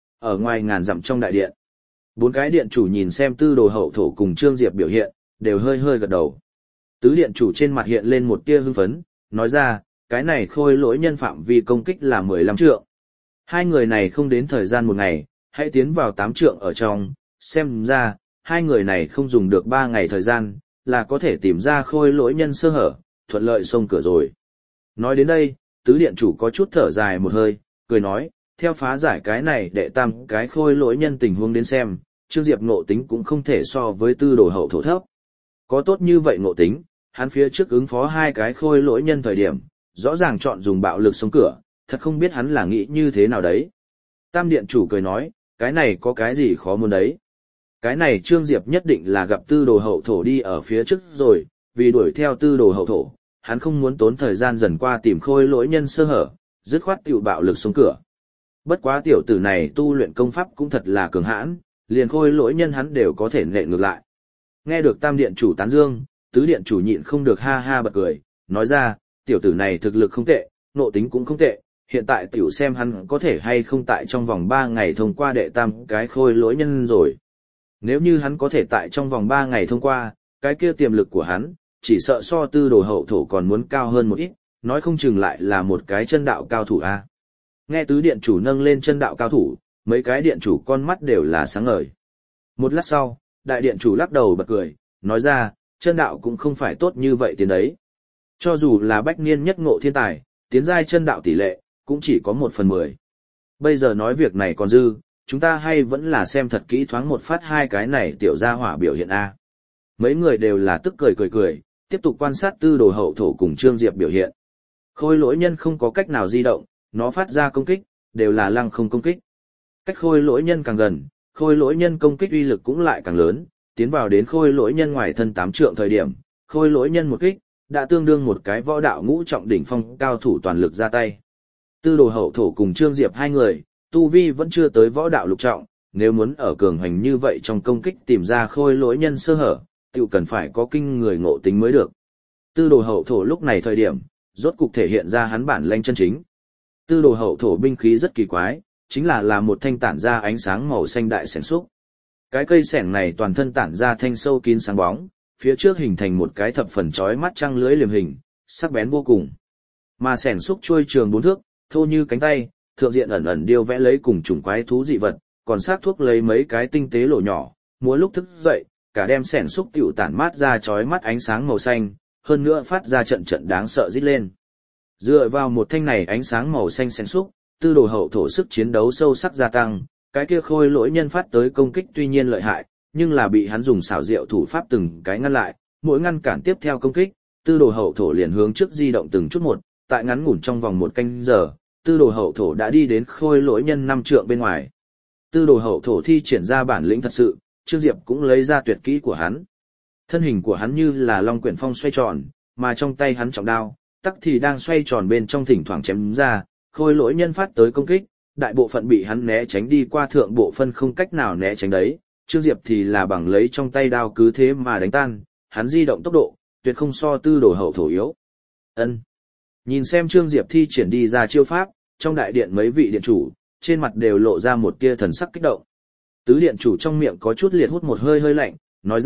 Ở ngoài ngàn dặm trong đại điện, bốn cái điện chủ nhìn xem Tư Đồ Hậu Thổ cùng Trương Diệp biểu hiện, đều hơi hơi gật đầu. Tứ điện chủ trên mặt hiện lên một tia hưng phấn, nói ra, cái này khôi lỗi nhân phạm vi công kích là 15 trượng. Hai người này không đến thời gian một ngày, hãy tiến vào 8 trượng ở trong, xem ra, hai người này không dùng được 3 ngày thời gian, là có thể tìm ra khôi lỗi nhân sơ hở, thuận lợi xông cửa rồi. Nói đến đây, tứ điện chủ có chút thở dài một hơi, cười nói, theo phá giải cái này đệ tam cái khôi lỗi nhân tình huống đến xem, Trương Diệp ngộ tính cũng không thể so với Tư Đồ Hậu Thổ thấp. Có tốt như vậy ngộ tính, hắn phía trước ứng phó hai cái khôi lỗi nhân thời điểm, rõ ràng chọn dùng bạo lực xông cửa, thật không biết hắn là nghĩ như thế nào đấy. Tam điện chủ cười nói, cái này có cái gì khó muốn đấy. Cái này Trương Diệp nhất định là gặp Tư Đồ Hậu Thổ đi ở phía trước rồi, vì đuổi theo Tư Đồ Hậu Thổ, hắn không muốn tốn thời gian dần qua tìm khôi lỗi nhân sơ hở, dứt khoát tiểu bạo lực xông cửa. Bất quá tiểu tử này tu luyện công pháp cũng thật là cường hãn, liền khôi lỗi nhân hắn đều có thể nện ngược lại. Nghe được tam điện chủ tán dương, tứ điện chủ nhịn không được ha ha bật cười, nói ra, tiểu tử này thực lực không tệ, nộ tính cũng không tệ, hiện tại tiểu xem hắn có thể hay không tại trong vòng 3 ngày thông qua đệ tam cái khôi lỗi nhân rồi. Nếu như hắn có thể tại trong vòng 3 ngày thông qua, cái kia tiềm lực của hắn, chỉ sợ so Tư Đồ Hậu Thổ còn muốn cao hơn một ít, nói không chừng lại là một cái chân đạo cao thủ a. Nghe tứ điện chủ nâng lên chân đạo cao thủ, mấy cái điện chủ con mắt đều là sáng ngời. Một lát sau, đại điện chủ lắc đầu bật cười, nói ra, chân đạo cũng không phải tốt như vậy tiến đấy. Cho dù là bách niên nhất ngộ thiên tài, tiến giai chân đạo tỷ lệ, cũng chỉ có 1/10. Bây giờ nói việc này còn dư, chúng ta hay vẫn là xem thật kỹ thoáng một phát hai cái này tiểu gia hỏa biểu hiện A. Mấy người đều là tức cười, tiếp tục quan sát Tư Đồ Hậu Thổ cùng Trương Diệp biểu hiện. Khôi lỗi nhân không có cách nào di động, nó phát ra công kích, đều là lăng không công kích. Cách khôi lỗi nhân càng gần, khôi lỗi nhân công kích uy lực cũng lại càng lớn, tiến vào đến khôi lỗi nhân ngoài thân 8 trượng thời điểm, khôi lỗi nhân một kích, đã tương đương một cái võ đạo ngũ trọng đỉnh phong cao thủ toàn lực ra tay. Tư Đồ Hậu Thổ cùng Trương Diệp hai người, tu vi vẫn chưa tới võ đạo lục trọng, nếu muốn ở cường hành như vậy trong công kích tìm ra khôi lỗi nhân sơ hở, tự cần phải có kinh người ngộ tính mới được. Tư Đồ Hậu Thổ lúc này thời điểm, rốt cục thể hiện ra hắn bản lĩnh chân chính. Tư Đồ Hậu Thổ binh khí rất kỳ quái, chính là một thanh tản ra ánh sáng màu xanh đại xẻng xúc. Cái cây xẻng này toàn thân tản ra thanh sâu kín sáng bóng, phía trước hình thành một cái thập phần chói mắt trăng lưới liềm hình, sắc bén vô cùng. Mà xẻng xúc chuôi trường 4 thước, thô như cánh tay, thượng diện ẩn ẩn điêu vẽ lấy cùng chủng quái thú dị vật, còn xác thuốc lấy mấy cái tinh tế lỗ nhỏ, múa lúc thức dậy, cả đem xẻng xúc tiểu tản mát ra chói mắt ánh sáng màu xanh, hơn nữa phát ra trận trận đáng sợ rít lên. Dựa vào một thanh này ánh sáng màu xanh xẻng xúc, Tư Đồ Hậu Thổ sức chiến đấu sâu sắc gia tăng, cái kia khôi lỗi nhân phát tới công kích tuy nhiên lợi hại, nhưng là bị hắn dùng xảo diệu thủ pháp từng cái ngăn lại, mỗi ngăn cản tiếp theo công kích, Tư Đồ Hậu Thổ liền hướng trước di động từng chút một, tại ngắn ngủn trong vòng 1 canh giờ, Tư Đồ Hậu Thổ đã đi đến khôi lỗi nhân 5 trượng bên ngoài. Tư Đồ Hậu Thổ thi triển ra bản lĩnh thật sự, Trương Diệp cũng lấy ra tuyệt kỹ của hắn. Thân hình của hắn như là long quyển phong xoay tròn, mà trong tay hắn trọng đao, tắc thì đang xoay tròn bên trong thỉnh thoảng chém ra, khôi lỗi nhân phát tới công kích, đại bộ phận bị hắn né tránh đi qua thượng bộ phân không cách nào né tránh đấy, Trương Diệp thì là bằng lấy trong tay đao cứ thế mà đánh tan, hắn di động tốc độ, tuyệt không so Tư Đồ Hậu Thổ yếu. Ân. Nhìn xem Trương Diệp thi triển đi ra chiêu pháp, trong đại điện mấy vị điện chủ, trên mặt đều lộ ra một tia thần sắc kích động. Tứ điện chủ trong miệng có chút liệt hút một hơi hơi lạnh, nói ra,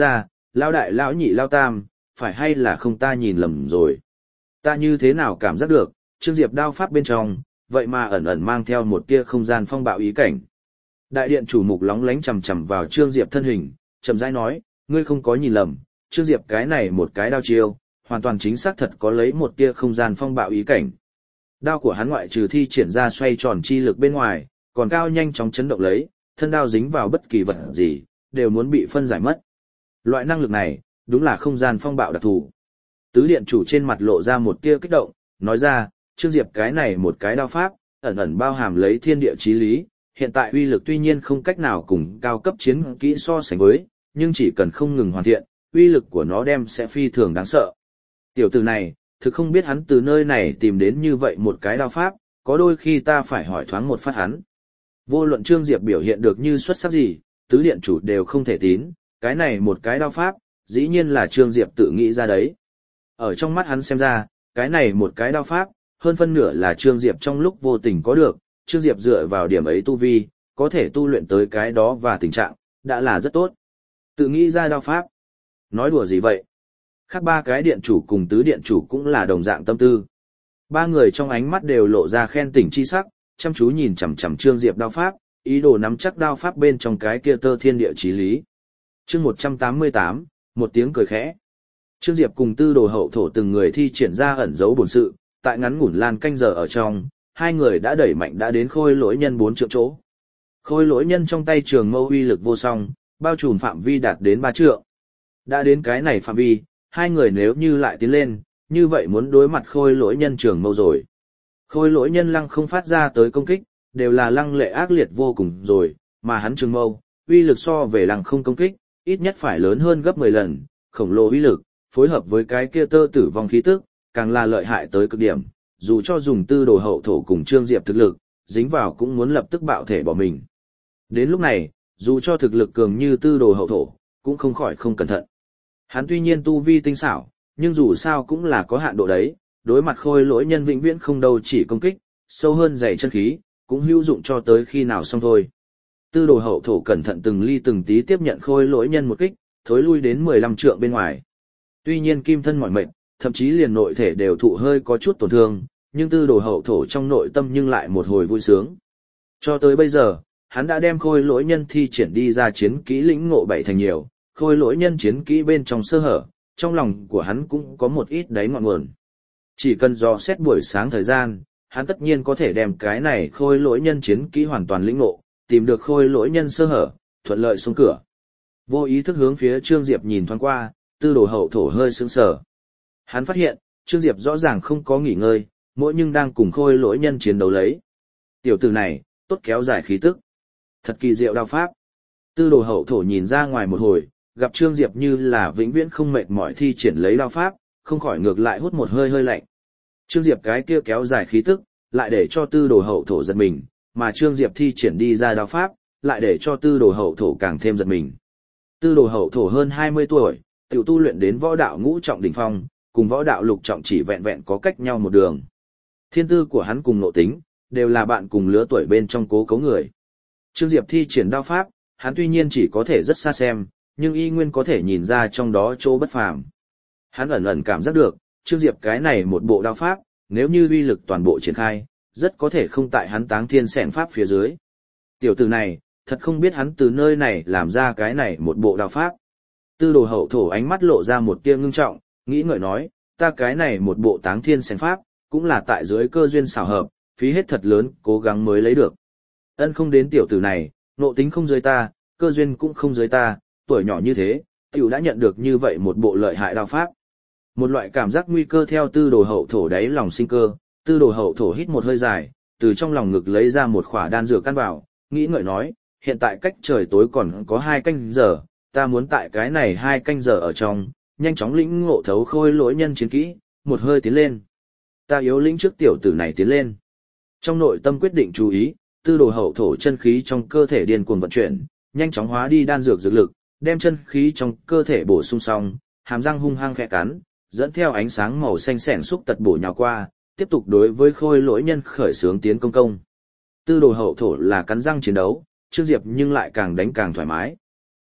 lao đại lão nhị lao tam, phải hay là không ta nhìn lầm rồi. Ta như thế nào cảm giác được, Trương Diệp đao pháp bên trong, vậy mà ẩn ẩn mang theo một tia không gian phong bạo ý cảnh. Đại điện chủ mục lóng lánh chằm chằm vào Trương Diệp thân hình, chậm rãi nói, ngươi không có nhìn lầm, Trương Diệp cái này một cái đao chiêu, hoàn toàn chính xác thật có lấy một tia không gian phong bạo ý cảnh. Đao của hắn ngoại trừ thi triển ra xoay tròn chi lực bên ngoài, còn cao nhanh chóng chấn động lấy, thân đao dính vào bất kỳ vật gì, đều muốn bị phân giải mất. Loại năng lực này, đúng là không gian phong bạo đặc thù. Tứ điện chủ trên mặt lộ ra một tia kích động, nói ra, Trương Diệp cái này một cái đao pháp, ẩn ẩn bao hàm lấy thiên địa chí lý, hiện tại uy lực tuy nhiên không cách nào cùng cao cấp chiến kỹ so sánh với, nhưng chỉ cần không ngừng hoàn thiện, uy lực của nó đem sẽ phi thường đáng sợ. Tiểu tử này, thực không biết hắn từ nơi này tìm đến như vậy một cái đao pháp, có đôi khi ta phải hỏi thoáng một phát hắn. Vô luận Trương Diệp biểu hiện được như xuất sắc gì, tứ điện chủ đều không thể tín, cái này một cái đao pháp, dĩ nhiên là Trương Diệp tự nghĩ ra đấy. Ở trong mắt hắn xem ra, cái này một cái đao pháp, hơn phân nửa là Trương Diệp trong lúc vô tình có được, Trương Diệp dựa vào điểm ấy tu vi, có thể tu luyện tới cái đó và tình trạng, đã là rất tốt. Tự nghĩ ra đao pháp. Nói đùa gì vậy? Khác ba cái điện chủ cùng tứ điện chủ cũng là đồng dạng tâm tư. Ba người trong ánh mắt đều lộ ra khen tỉnh chi sắc, chăm chú nhìn chằm chằm Trương Diệp đao pháp, ý đồ nắm chắc đao pháp bên trong cái kia tơ thiên địa chí lý. Chương 188, một tiếng cười khẽ. Trương Diệp cùng Tư Đồ Hậu Thổ từng người thi triển ra ẩn dấu bổn sự, tại ngắn ngủn lan canh giờ ở trong, hai người đã đẩy mạnh đã đến Khôi Lỗi Nhân 4 trượng chỗ. Khôi Lỗi Nhân trong tay trường mâu uy lực vô song, bao trùm phạm vi đạt đến 3 trượng. Đã đến cái này phạm vi, hai người nếu như lại tiến lên, như vậy muốn đối mặt Khôi Lỗi Nhân trường mâu rồi. Khôi Lỗi Nhân lăng không phát ra tới công kích, đều là lăng lệ ác liệt vô cùng rồi, mà hắn trường mâu, uy lực so về lăng không công kích, ít nhất phải lớn hơn gấp 10 lần, khổng lồ uy lực, phối hợp với cái kia tơ tử vong khí tức, càng là lợi hại tới cực điểm, dù cho dùng Tư Đồ Hậu Thổ cùng Trương Diệp thực lực, dính vào cũng muốn lập tức bạo thể bỏ mình. Đến lúc này, dù cho thực lực cường như Tư Đồ Hậu Thổ, cũng không khỏi không cẩn thận. Hắn tuy nhiên tu vi tinh xảo, nhưng dù sao cũng là có hạn độ đấy, đối mặt Khôi Lỗi Nhân vĩnh viễn không đâu chỉ công kích, sâu hơn dày chân khí, cũng hữu dụng cho tới khi nào xong thôi. Tư Đồ Hậu Thổ cẩn thận từng ly từng tí tiếp nhận Khôi Lỗi Nhân một kích, thối lui đến 15 trượng bên ngoài. Tuy nhiên kim thân mỏi mệt, thậm chí liền nội thể đều thụ hơi có chút tổn thương, nhưng Tư Đồ Hậu Thổ trong nội tâm nhưng lại một hồi vui sướng. Cho tới bây giờ, hắn đã đem Khôi Lỗi Nhân thi triển đi ra chiến kỹ lĩnh ngộ 7 thành nhiều, Khôi Lỗi Nhân chiến kỹ bên trong sơ hở, trong lòng của hắn cũng có một ít đáy ngọn nguồn. Chỉ cần dò xét buổi sáng thời gian, hắn tất nhiên có thể đem cái này Khôi Lỗi Nhân chiến kỹ hoàn toàn lĩnh ngộ, tìm được Khôi Lỗi Nhân sơ hở, thuận lợi xuống cửa. Vô ý thức hướng phía Trương Diệp nhìn thoáng qua, Tư Đồ Hậu Thổ hơi sững sờ. Hắn phát hiện, Trương Diệp rõ ràng không có nghỉ ngơi, mỗi nhưng đang cùng Khôi Lỗi Nhân chiến đấu lấy. Tiểu tử này, tốt kéo dài khí tức. Thật kỳ diệu đao pháp. Tư Đồ Hậu Thổ nhìn ra ngoài một hồi, gặp Trương Diệp như là vĩnh viễn không mệt mỏi thi triển lấy đao pháp, không khỏi ngược lại hút một hơi hơi lạnh. Trương Diệp cái kia kéo dài khí tức, lại để cho Tư Đồ Hậu Thổ giật mình, mà Trương Diệp thi triển đi ra đao pháp, lại để cho Tư Đồ Hậu Thổ càng thêm giật mình. Tư Đồ Hậu Thổ hơn 20 tuổi, tiểu tu luyện đến võ đạo ngũ trọng đỉnh phong, cùng võ đạo lục trọng chỉ vẹn vẹn có cách nhau một đường. Thiên tư của hắn cùng nội tính, đều là bạn cùng lứa tuổi bên trong cố cấu người. Trương Diệp thi triển đao pháp, hắn tuy nhiên chỉ có thể rất xa xem, nhưng y nguyên có thể nhìn ra trong đó chỗ bất phàm. Hắn ẩn ẩn cảm giác được, Trương Diệp cái này một bộ đao pháp, nếu như uy lực toàn bộ triển khai, rất có thể không tại hắn Táng Thiên Xẻng pháp phía dưới. Tiểu tử này, thật không biết hắn từ nơi này làm ra cái này một bộ đao pháp. Tư Đồ Hậu Thổ ánh mắt lộ ra một tia ngưng trọng, nghĩ ngợi nói, ta cái này một bộ Táng Thiên Xẻng pháp, cũng là tại dưới cơ duyên xảo hợp, phí hết thật lớn, cố gắng mới lấy được. Ân không đến tiểu tử này, nộ tính không dưới ta, cơ duyên cũng không dưới ta, tuổi nhỏ như thế, tiểu đã nhận được như vậy một bộ lợi hại đao pháp. Một loại cảm giác nguy cơ theo Tư Đồ Hậu Thổ đáy lòng sinh cơ, Tư Đồ Hậu Thổ hít một hơi dài, từ trong lòng ngực lấy ra một khỏa đan dược căn vào, nghĩ ngợi nói, hiện tại cách trời tối còn có 2 canh giờ, ta muốn tại cái này 2 canh giờ ở trong, nhanh chóng lĩnh ngộ thấu Khôi Lỗi Nhân chiến kỹ, một hơi tiến lên. Ta yếu lĩnh trước tiểu tử này tiến lên. Trong nội tâm quyết định chú ý, Tư Đồ Hậu Thổ chân khí trong cơ thể điên cuồng vận chuyển, nhanh chóng hóa đi đan dược dược lực, đem chân khí trong cơ thể bổ sung xong, hàm răng hung hăng khẽ cắn, dẫn theo ánh sáng màu xanh xẻn xúc tật bổ nhào qua, tiếp tục đối với Khôi Lỗi Nhân khởi xướng tiến công. Tư Đồ Hậu Thổ là cắn răng chiến đấu, Trương Diệp nhưng lại càng đánh càng thoải mái.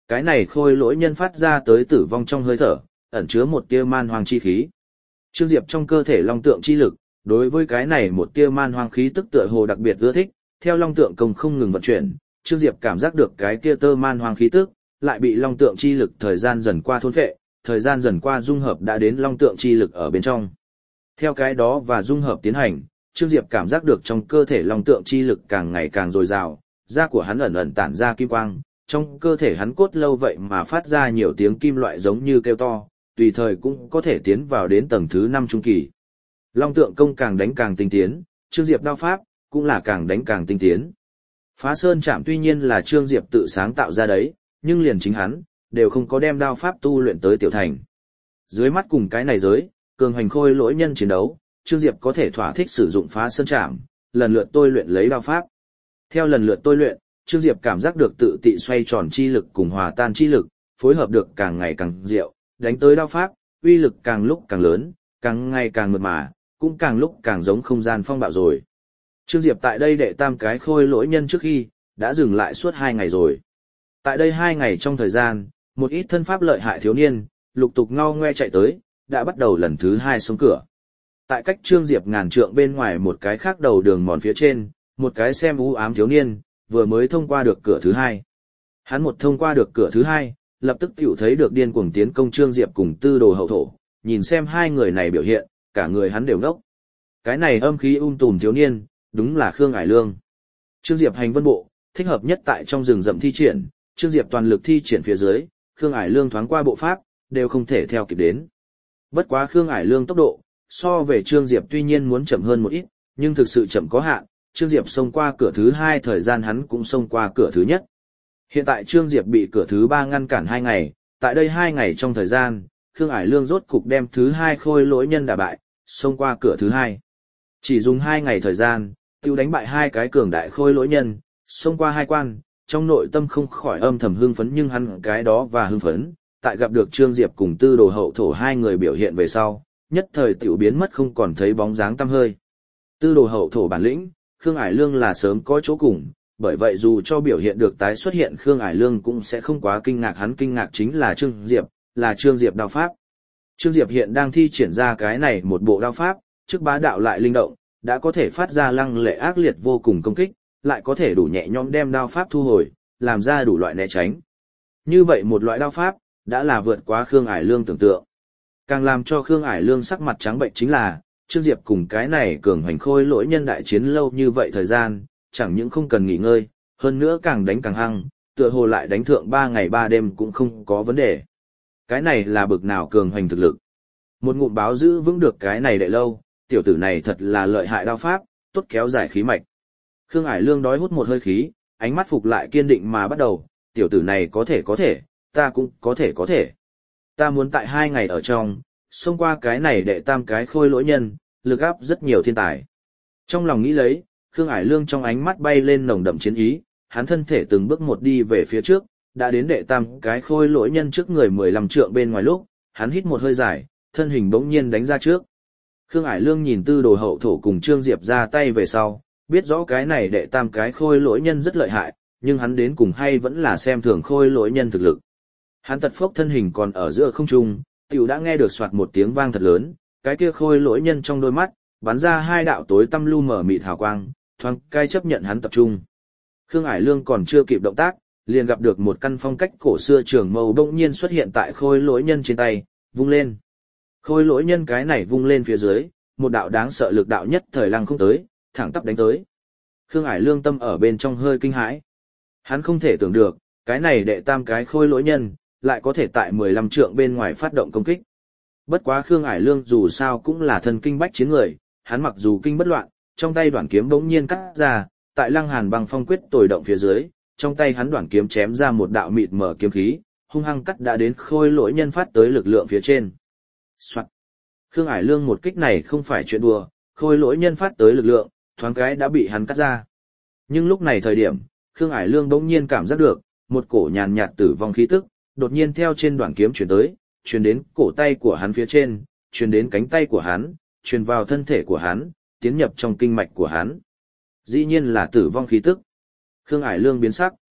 Cái này khôi lỗi nhân phát ra tới tử vong trong hơi thở, ẩn chứa một tia man hoang chi khí. Trương Diệp trong cơ thể long tượng chi lực, đối với cái này một tia man hoang khí tức tựa hồ đặc biệt ưa thích, theo long tượng công không ngừng vận chuyển, Trương Diệp cảm giác được cái kia tơ man hoang khí tức, lại bị long tượng chi lực thời gian dần qua thôn phệ, thời gian dần qua dung hợp đã đến long tượng chi lực ở bên trong. Theo cái đó và dung hợp tiến hành, Trương Diệp cảm giác được trong cơ thể long tượng chi lực càng ngày càng dồi dào, da của hắn ẩn ẩn tản ra kim quang, trong cơ thể hắn cốt lâu vậy mà phát ra nhiều tiếng kim loại giống như kêu to, tùy thời cũng có thể tiến vào đến tầng thứ 5 trung kỳ. Long tượng công càng đánh càng tinh tiến, Trương Diệp đao pháp cũng là càng đánh càng tinh tiến. Phá Sơn Trảm tuy nhiên là Trương Diệp tự sáng tạo ra đấy, nhưng liền chính hắn đều không có đem đao pháp tu luyện tới tiểu thành. Dưới mắt cùng cái này giới, cường hành khôi lỗi nhân chiến đấu, Trương Diệp có thể thỏa thích sử dụng Phá Sơn Trảm, lần lượt tôi luyện lấy đao pháp. Theo lần lượt tôi luyện, Trương Diệp cảm giác được tự tị xoay tròn chi lực cùng hòa tan chi lực, phối hợp được càng ngày càng diệu, đánh tới đao pháp, uy lực càng lúc càng lớn, càng ngày càng mượt mà, cũng càng lúc càng giống không gian phong bạo rồi. Trương Diệp tại đây đệ tam cái khôi lỗi nhân trước khi, đã dừng lại suốt 2 ngày rồi. Tại đây 2 ngày trong thời gian, một ít thân pháp lợi hại thiếu niên, lục tục ngao ngoe chạy tới, đã bắt đầu lần thứ 2 xông cửa. Tại cách Trương Diệp ngàn trượng bên ngoài một cái khác đầu đường mòn phía trên, một cái xem u ám thiếu niên, vừa mới thông qua được cửa thứ 2. Hắn một thông qua được cửa thứ 2, lập tức tiểu thấy được điên cuồng tiến công Trương Diệp cùng Tư Đồ Hậu Thổ, nhìn xem hai người này biểu hiện, cả người hắn đều ngốc. Cái này âm khí tùm thiếu niên, đúng là Khương Ải Lương. Trương Diệp hành vân bộ, thích hợp nhất tại trong rừng rậm thi triển, Trương Diệp toàn lực thi triển phía dưới, Khương Ải Lương thoáng qua bộ pháp, đều không thể theo kịp đến. Bất quá Khương Ải Lương tốc độ, so về Trương Diệp tuy nhiên muốn chậm hơn một ít, nhưng thực sự chậm có hạn, Trương Diệp xông qua cửa thứ 2 thời gian hắn cũng xông qua cửa thứ nhất. Hiện tại Trương Diệp bị cửa thứ 3 ngăn cản 2 ngày, tại đây 2 ngày trong thời gian, Khương Ải Lương rốt cục đem thứ 2 khôi lỗi nhân đả bại, xông qua cửa thứ 2. Chỉ dùng 2 ngày thời gian, tiêu đánh bại 2 cái cường đại khôi lỗi nhân, xông qua 2 quan, trong nội tâm không khỏi âm thầm hưng phấn nhưng hắn cái đó và hưng phấn, tại gặp được Trương Diệp cùng Tư Đồ Hậu Thổ 2 người biểu hiện về sau, nhất thời tiểu biến mất không còn thấy bóng dáng tăm hơi. Tư Đồ Hậu Thổ bản lĩnh, Khương Ải Lương là sớm có chỗ cùng, bởi vậy dù cho biểu hiện được tái xuất hiện Khương Ải Lương cũng sẽ không quá kinh ngạc, hắn kinh ngạc chính là Trương Diệp đao pháp. Trương Diệp hiện đang thi triển ra cái này một bộ đao pháp, trước bá đạo lại linh động, đã có thể phát ra lăng lệ ác liệt vô cùng công kích, lại có thể đủ nhẹ nhõm đem đao pháp thu hồi, làm ra đủ loại né tránh. Như vậy một loại đao pháp, đã là vượt quá Khương Ải Lương tưởng tượng. Càng làm cho Khương Ải Lương sắc mặt trắng bệnh chính là, Trương Diệp cùng cái này cường hành khôi lỗi nhân đại chiến lâu như vậy thời gian, chẳng những không cần nghỉ ngơi, hơn nữa càng đánh càng hăng, tựa hồ lại đánh thượng 3 ngày 3 đêm cũng không có vấn đề. Cái này là bực nào cường hành thực lực. Một ngụm báo giữ vững được cái này đệ lâu, tiểu tử này thật là lợi hại đao pháp, tốt kéo dài khí mạch. Khương Ải Lương đói hút một hơi khí, ánh mắt phục lại kiên định mà bắt đầu, tiểu tử này có thể, ta cũng có thể. Ta muốn tại 2 ngày ở trong, xông qua cái này đệ tam cái khôi lỗi nhân, lực áp rất nhiều thiên tài. Trong lòng nghĩ lấy, Khương Ải Lương trong ánh mắt bay lên nồng đậm chiến ý, hắn thân thể từng bước một đi về phía trước, đã đến đệ tam cái khôi lỗi nhân trước người 15 trượng bên ngoài lúc, hắn hít một hơi dài, thân hình bỗng nhiên đánh ra trước. Khương Ải Lương nhìn Tư Đồ Hậu Thổ cùng Trương Diệp ra tay về sau, biết rõ cái này đệ tam cái khôi lỗi nhân rất lợi hại, nhưng hắn đến cùng hay vẫn là xem thường khôi lỗi nhân thực lực. Hắn tật phốc thân hình còn ở giữa không trung, tiểu đã nghe được soạt một tiếng vang thật lớn, cái kia khôi lỗi nhân trong đôi mắt bắn ra 2 đạo tối tăm lu mờ mịt hào quang, thoáng cai chấp nhận hắn tập trung. Khương Ải Lương còn chưa kịp động tác, liền gặp được một căn phong cách cổ xưa trường mâu bỗng nhiên xuất hiện tại khôi lỗi nhân trên tay, vung lên. Khôi lỗi nhân cái này vung lên phía dưới, một đạo đáng sợ lực đạo nhất thời lăng không tới, thẳng tắp đánh tới. Khương Ải Lương tâm ở bên trong hơi kinh hãi. Hắn không thể tưởng được, cái này đệ tam cái khôi lỗi nhân, lại có thể tại 15 trượng bên ngoài phát động công kích. Bất quá Khương Ải Lương dù sao cũng là thần kinh bách chiến người, hắn mặc dù kinh bất loạn, trong tay đoạn kiếm bỗng nhiên cắt ra, tại Lăng Hàn Băng Phong quyết tồi động phía dưới, trong tay hắn đoạn kiếm chém ra một đạo mịt mở kiếm khí, hung hăng cắt đã đến khôi lỗi nhân phát tới lực lượng phía trên. Soạt. Khương Ải Lương một kích này không phải chuyện đùa, khôi lỗi nhân phát tới lực lượng, thoáng cái đã bị hắn cắt ra. Nhưng lúc này thời điểm, Khương Ải Lương bỗng nhiên cảm giác được, một cổ nhàn nhạt tử vong khí tức, đột nhiên theo trên đoạn kiếm chuyển tới, truyền đến cổ tay của hắn phía trên, truyền đến cánh tay của hắn, truyền vào thân thể của hắn, tiến nhập trong kinh mạch của hắn. Dĩ nhiên là tử vong khí tức. Khương Ải Lương biến sắc.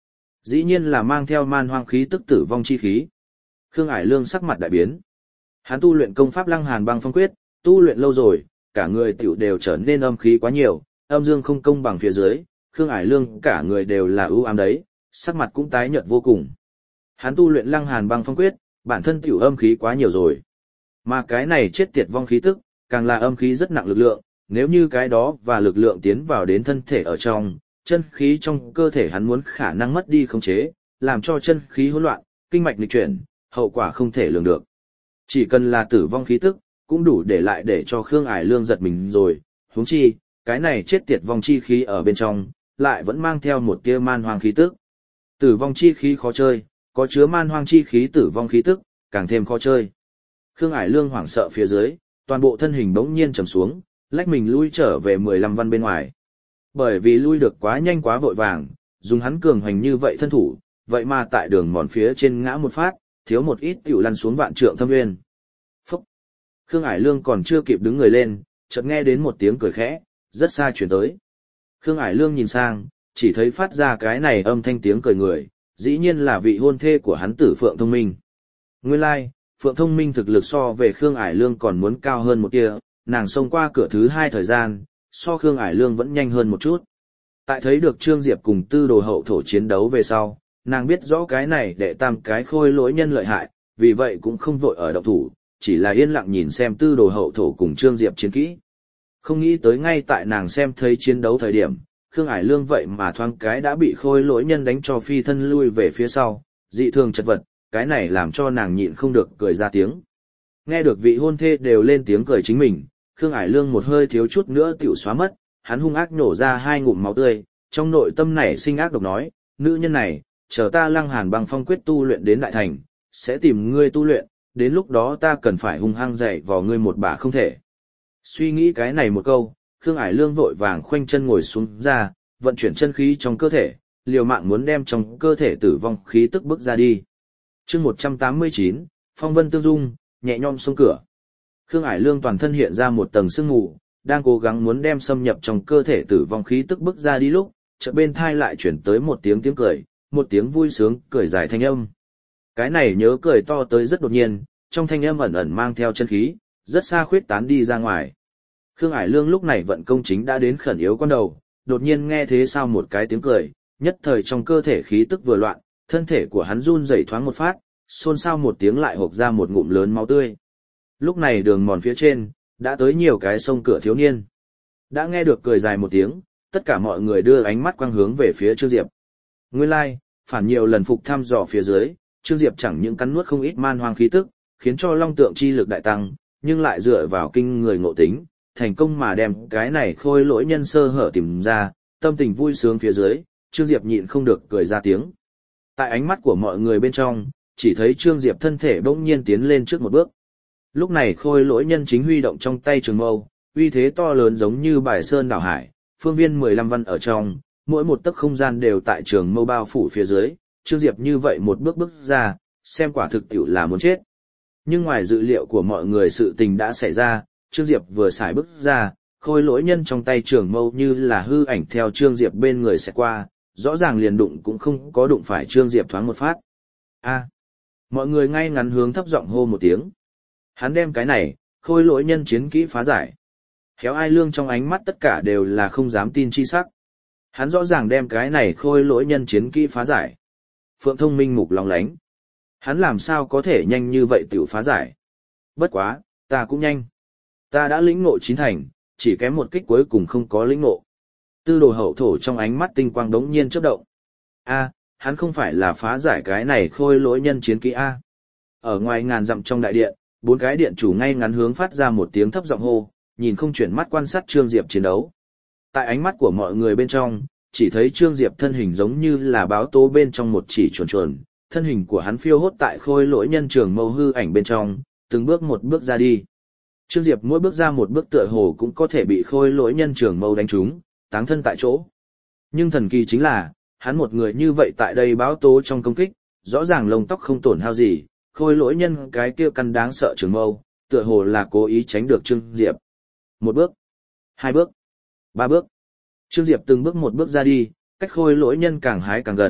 Dĩ nhiên là mang theo man hoang khí tức tử vong chi khí. Khương Ải Lương sắc mặt đại biến. Hắn tu luyện công pháp Lăng Hàn Băng Phong Quyết, tu luyện lâu rồi, cả người tiểu đều trở nên âm khí quá nhiều, âm dương không công bằng phía dưới, Khương Ải Lương cả người đều là ưu ám đấy, sắc mặt cũng tái nhợt vô cùng. Hắn tu luyện Lăng Hàn Băng Phong Quyết, bản thân tiểu âm khí quá nhiều rồi. Mà cái này chết tiệt vong khí tức, càng là âm khí rất nặng lực lượng, nếu như cái đó và lực lượng tiến vào đến thân thể ở trong, chân khí trong cơ thể hắn muốn khả năng mất đi khống chế, làm cho chân khí hỗn loạn, kinh mạch nghịch chuyển, hậu quả không thể lường được. Chỉ cần là tử vong khí tức, cũng đủ để lại để cho Khương Ải Lương giật mình rồi, huống chi, cái này chết tiệt vong chi khí ở bên trong, lại vẫn mang theo một tia man hoang khí tức. Tử vong chi khí khó chơi, có chứa man hoang chi khí tử vong khí tức, càng thêm khó chơi. Khương Ải Lương hoảng sợ phía dưới, toàn bộ thân hình bỗng nhiên trầm xuống, lách mình lui trở về 15 văn bên ngoài. Bởi vì lui được quá nhanh quá vội vàng, dùng hắn cường hoành như vậy thân thủ, vậy mà tại đường mòn phía trên ngã một phát, thiếu một ít tiểu lăn xuống vạn trượng thâm nguyên. Phúc! Khương Ải Lương còn chưa kịp đứng người lên, chợt nghe đến một tiếng cười khẽ, rất xa chuyển tới. Khương Ải Lương nhìn sang, chỉ thấy phát ra cái này âm thanh tiếng cười người, dĩ nhiên là vị hôn thê của hắn Tử Phượng Thông Minh. Nguyên lai, Phượng Thông Minh thực lực so về Khương Ải Lương còn muốn cao hơn một tia, nàng xông qua cửa thứ 2 thời gian, so Khương Ải Lương vẫn nhanh hơn một chút. Tại thấy được Trương Diệp cùng Tư Đồ Hậu Thổ chiến đấu về sau, nàng biết rõ cái này đệ tam cái khôi lỗi nhân lợi hại, vì vậy cũng không vội ở động thủ, chỉ là yên lặng nhìn xem Tư Đồ Hậu Thổ cùng Trương Diệp chiến kỹ. Không nghĩ tới ngay tại nàng xem thấy chiến đấu thời điểm, Khương Ải Lương vậy mà thoáng cái đã bị khôi lỗi nhân đánh cho phi thân lui về phía sau, dị thường chật vật, cái này làm cho nàng nhịn không được cười ra tiếng. Nghe được vị hôn thê đều lên tiếng cười chính mình, Khương Ải Lương một hơi thiếu chút nữa tiểu xóa mất, hắn hung ác nổ ra 2 ngụm máu tươi, trong nội tâm nảy sinh ác độc nói, nữ nhân này, chờ ta Lăng Hàn Băng Phong Quyết tu luyện đến đại thành, sẽ tìm ngươi tu luyện, đến lúc đó ta cần phải hung hăng dạy vào ngươi một bả không thể. Suy nghĩ cái này một câu, Khương Ải Lương vội vàng khoanh chân ngồi xuống ra, vận chuyển chân khí trong cơ thể, liều mạng muốn đem trong cơ thể tử vong khí tức bức ra đi. Chương 189, Phong Vân Tương Dung, nhẹ nhõm xông cửa. Khương Ải Lương toàn thân hiện ra một tầng sương mù, đang cố gắng muốn đem xâm nhập trong cơ thể tử vong khí tức bức ra đi lúc, chợt bên tai lại chuyển tới một tiếng cười, một tiếng vui sướng cười dài thanh âm. Cái này nhớ cười to tới rất đột nhiên, trong thanh âm ẩn ẩn mang theo chân khí, rất xa khuyết tán đi ra ngoài. Khương Ải Lương lúc này vận công chính đã đến khẩn yếu con đầu, đột nhiên nghe thế sao một cái tiếng cười, nhất thời trong cơ thể khí tức vừa loạn, thân thể của hắn run rẩy thoáng một phát, xôn xao một tiếng lại hộc ra một ngụm lớn máu tươi. Lúc này đường mòn phía trên, đã tới nhiều cái sông cửa thiếu niên. Đã nghe được cười dài một tiếng, tất cả mọi người đưa ánh mắt quang hướng về phía Trương Diệp. Nguyên lai, phản nhiều lần phục thăm dò phía dưới, Trương Diệp chẳng những cắn nuốt không ít man hoang khí tức, khiến cho long tượng chi lực đại tăng, nhưng lại dựa vào kinh người ngộ tính, thành công mà đem cái này khôi lỗi nhân sơ hở tìm ra, tâm tình vui sướng phía dưới, Trương Diệp nhịn không được cười ra tiếng. Tại ánh mắt của mọi người bên trong, chỉ thấy Trương Diệp thân thể bỗng nhiên tiến lên trước một bước. Lúc này khôi lỗi nhân chính huy động trong tay trường mâu, uy thế to lớn giống như bài sơn đảo hải, phương viên 15 văn ở trong, mỗi một tấc không gian đều tại trường mâu bao phủ phía dưới, Trương Diệp như vậy một bước bước ra, xem quả thực tiểu là muốn chết. Nhưng ngoài dự liệu của mọi người sự tình đã xảy ra, Trương Diệp vừa xài bước ra, khôi lỗi nhân trong tay trường mâu như là hư ảnh theo Trương Diệp bên người sẽ qua, rõ ràng liền đụng cũng không có đụng phải Trương Diệp thoáng một phát. A! Mọi người ngay ngắn hướng thấp giọng hô một tiếng. Hắn đem cái này, khôi lỗi nhân chiến kỹ phá giải. Khéo Ai Lương trong ánh mắt tất cả đều là không dám tin chi sắc. Hắn rõ ràng đem cái này khôi lỗi nhân chiến kỹ phá giải. Phượng Thông Minh mục lóng lánh. Hắn làm sao có thể nhanh như vậy tiểu phá giải. Bất quá, ta cũng nhanh. Ta đã lĩnh ngộ 9 thành, chỉ kém một kích cuối cùng không có lĩnh ngộ. Tư Đồ Hậu Thổ trong ánh mắt tinh quang đống nhiên chớp động. A, hắn không phải là phá giải cái này khôi lỗi nhân chiến kỹ A. Ở ngoài ngàn dặm trong đại điện, 4 cái điện chủ ngay ngắn hướng phát ra một tiếng thấp giọng hô, nhìn không chuyển mắt quan sát Trương Diệp chiến đấu. Tại ánh mắt của mọi người bên trong, chỉ thấy Trương Diệp thân hình giống như là báo tố bên trong một chỉ chuồn chuồn, thân hình của hắn phiêu hốt tại khôi lỗi nhân trường mâu hư ảnh bên trong, từng bước một bước ra đi. Trương Diệp mỗi bước ra một bước tựa hồ cũng có thể bị khôi lỗi nhân trường mâu đánh trúng, táng thân tại chỗ. Nhưng thần kỳ chính là, hắn một người như vậy tại đây báo tố trong công kích, rõ ràng lông tóc không tổn hao gì, khôi lỗi nhân cái kia căn đáng sợ trường mâu, tựa hồ là cố ý tránh được Trương Diệp. 1 bước, 2 bước, 3 bước. Trương Diệp từng bước một bước ra đi, cách khôi lỗi nhân càng hái càng gần,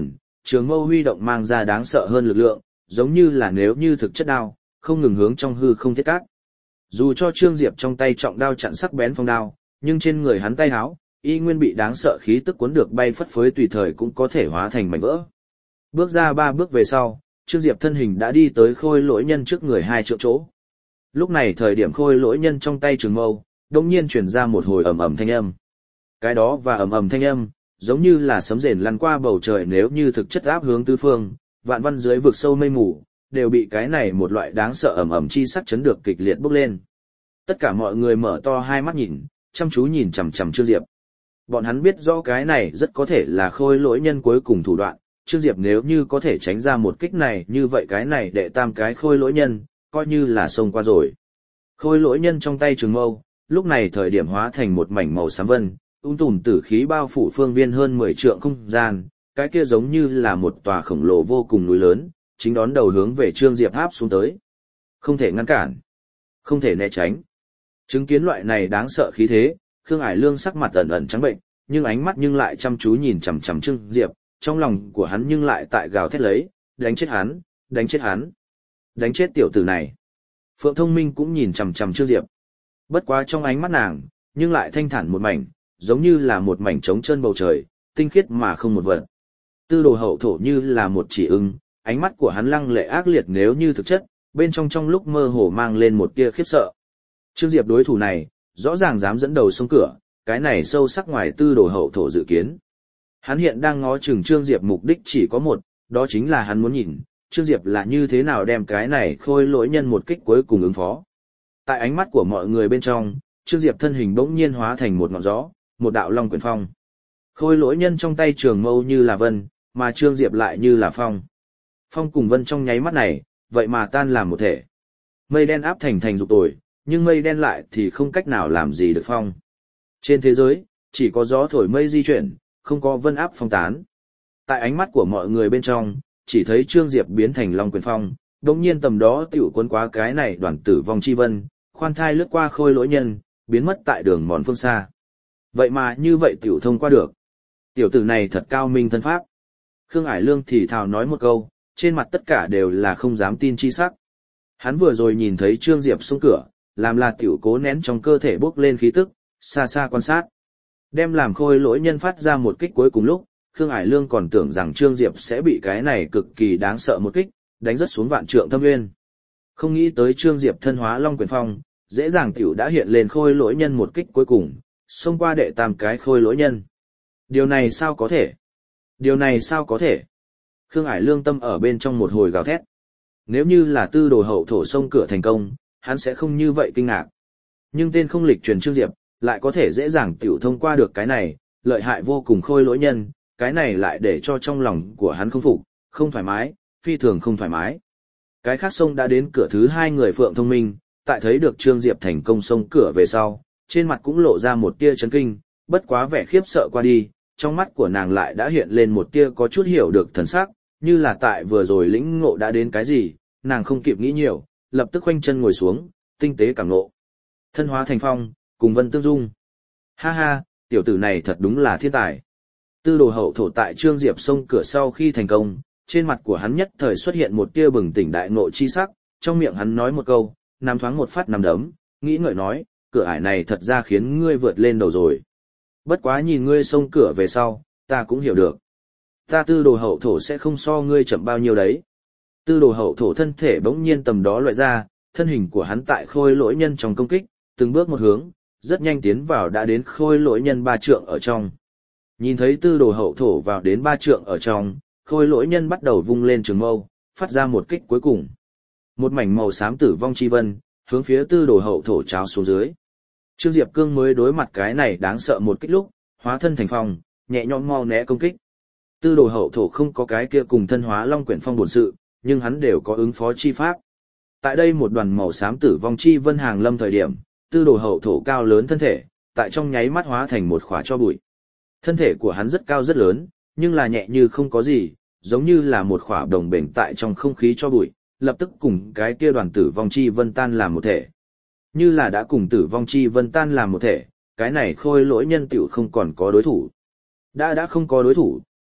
trường mâu huy động mang ra đáng sợ hơn lực lượng, giống như là nếu như thực chất đao, không ngừng hướng trong hư không thiết cát. Dù cho Trương Diệp trong tay trọng đao chặn sắc bén phong đao, nhưng trên người hắn tay háo, y nguyên bị đáng sợ khí tức cuốn được bay phất phới tùy thời cũng có thể hóa thành mảnh vỡ. Bước ra 3 bước về sau, Trương Diệp thân hình đã đi tới khôi lỗi nhân trước người 2 trượng chỗ. Lúc này thời điểm khôi lỗi nhân trong tay trường mâu, đột nhiên truyền ra một hồi ầm ầm thanh âm. Cái đó và ầm ầm thanh âm, giống như là sấm rền lăn qua bầu trời nếu như thực chất áp hướng tứ phương, vạn văn dưới vực sâu mây mù, đều bị cái này một loại đáng sợ ầm ầm chi sắc chấn được kịch liệt bốc lên. Tất cả mọi người mở to hai mắt nhìn, chăm chú nhìn chằm chằm Trương Diệp. Bọn hắn biết rõ cái này rất có thể là khôi lỗi nhân cuối cùng thủ đoạn, Trương Diệp nếu như có thể tránh ra một kích này như vậy cái này đệ tam cái khôi lỗi nhân, coi như là xông qua rồi. Khôi lỗi nhân trong tay trường mâu, lúc này thời điểm hóa thành một mảnh màu xám vân, tùm tử khí bao phủ phương viên hơn 10 trượng không gian, cái kia giống như là một tòa khổng lồ vô cùng núi lớn, chính đón đầu hướng về Trương Diệp áp xuống tới. Không thể ngăn cản, không thể né tránh. Chứng kiến loại này đáng sợ khí thế, Khương Ải Lương sắc mặt ẩn ẩn trắng bệnh, nhưng ánh mắt nhưng lại chăm chú nhìn chằm chằm Trương Diệp, trong lòng của hắn nhưng lại tại gào thét lấy, đánh chết hắn, đánh chết hắn, đánh chết tiểu tử này. Phượng Thông Minh cũng nhìn chằm chằm Trương Diệp. Bất quá trong ánh mắt nàng, nhưng lại thanh thản một mảnh, giống như là một mảnh trống trơn bầu trời, tinh khiết mà không một vật. Tư Đồ Hậu Thổ như là một chỉ ưng, ánh mắt của hắn lăng lệ ác liệt nếu như thực chất, bên trong lúc mơ hồ mang lên một tia khiếp sợ. Trương Diệp đối thủ này, rõ ràng dám dẫn đầu xông cửa, cái này sâu sắc ngoài Tư Đồ Hậu Thổ dự kiến. Hắn hiện đang ngó chừng Trương Diệp mục đích chỉ có một, đó chính là hắn muốn nhìn, Trương Diệp là như thế nào đem cái này khôi lỗi nhân một kích cuối cùng ứng phó. Tại ánh mắt của mọi người bên trong, Trương Diệp thân hình bỗng nhiên hóa thành một ngọn gió, một đạo long quyển phong. Khôi lỗi nhân trong tay trường mâu như là vân, mà Trương Diệp lại như là phong. Phong cùng vân trong nháy mắt này, vậy mà tan làm một thể. Mây đen áp thành dục tồi, nhưng mây đen lại thì không cách nào làm gì được phong. Trên thế giới, chỉ có gió thổi mây di chuyển, không có vân áp phong tán. Tại ánh mắt của mọi người bên trong, chỉ thấy Trương Diệp biến thành long quyền phong, đột nhiên tầm đó tiểu cuốn quá cái này đoàn tử vong chi vân, khoan thai lướt qua khôi lỗi nhân, biến mất tại đường mòn phương xa. Vậy mà như vậy tiểu thông qua được. Tiểu tử này thật cao minh thân pháp. Khương Ải Lương thì thào nói một câu, trên mặt tất cả đều là không dám tin chi sắc. Hắn vừa rồi nhìn thấy Trương Diệp xông cửa, làm là tiểu cố nén trong cơ thể bốc lên khí tức, xa xa quan sát. Đem làm khôi lỗi nhân phát ra một kích cuối cùng lúc, Khương Ải Lương còn tưởng rằng Trương Diệp sẽ bị cái này cực kỳ đáng sợ một kích, đánh rất xuống vạn trượng thâm nguyên. Không nghĩ tới Trương Diệp thân hóa long quyền phong, dễ dàng tiểu đã hiện lên khôi lỗi nhân một kích cuối cùng, xông qua đệ tam cái khôi lỗi nhân. Điều này sao có thể? Điều này sao có thể? Khương Ải Lương tâm ở bên trong một hồi gào thét. Nếu như là Tư Đồ Hậu Thổ xông cửa thành công, hắn sẽ không như vậy kinh ngạc. Nhưng tên không lịch truyền Trương Diệp, lại có thể dễ dàng tiểu thông qua được cái này, lợi hại vô cùng khôi lỗi nhân, cái này lại để cho trong lòng của hắn không phục, không thoải mái, phi thường không thoải mái. Cái khác xông đã đến cửa thứ 2 người Phượng Thông Minh, tại thấy được Trương Diệp thành công xông cửa về sau, trên mặt cũng lộ ra một tia chấn kinh, bất quá vẻ khiếp sợ qua đi, trong mắt của nàng lại đã hiện lên một tia có chút hiểu được thần sắc, như là tại vừa rồi lĩnh ngộ đã đến cái gì, nàng không kịp nghĩ nhiều, lập tức khoanh chân ngồi xuống, tinh tế cảm ngộ. Thân hóa thành phong, cùng vân tương dung. Ha ha, tiểu tử này thật đúng là thiên tài. Tư Đồ Hậu Thổ tại Trương Diệp xông cửa sau khi thành công, trên mặt của hắn nhất thời xuất hiện một tia bừng tỉnh đại ngộ chi sắc, trong miệng hắn nói một câu, nắm thoáng một phát nắm đấm, nghĩ ngợi nói, cửa ải này thật ra khiến ngươi vượt lên đầu rồi. Bất quá nhìn ngươi xông cửa về sau, ta cũng hiểu được. Ta Tư Đồ Hậu Thổ sẽ không so ngươi chậm bao nhiêu đấy. Tư Đồ Hậu Thổ thân thể bỗng nhiên tầm đó loại ra, thân hình của hắn tại khôi lỗi nhân trong công kích, từng bước một hướng, rất nhanh tiến vào đã đến khôi lỗi nhân 3 trượng ở trong. Nhìn thấy Tư Đồ Hậu Thổ vào đến 3 trượng ở trong, khôi lỗi nhân bắt đầu vung lên trường mâu, phát ra một kích cuối cùng. Một mảnh màu xám tử vong chi vân, hướng phía Tư Đồ Hậu Thổ cháo xuống dưới. Trương Diệp Cương mới đối mặt cái này đáng sợ một kích lúc, hóa thân thành phong, nhẹ nhõm mau né công kích. Tư Đồ Hậu Thổ không có cái kia cùng thân hóa long quyển phong bổn sự, nhưng hắn đều có ứng phó chi pháp. Tại đây một đoàn màu xám tử vong chi vân hàng lâm thời điểm, Tư Đồ Hậu Thổ cao lớn thân thể, tại trong nháy mắt hóa thành một khóa cho bụi. Thân thể của hắn rất cao rất lớn, nhưng là nhẹ như không có gì, giống như là một khỏa đồng bền tại trong không khí cho bụi, lập tức cùng cái kia đoàn tử vong chi vân tan làm một thể. Như là đã cùng tử vong chi vân tan làm một thể, cái này khôi lỗi nhân tiểu không còn có đối thủ. Đã không có đối thủ,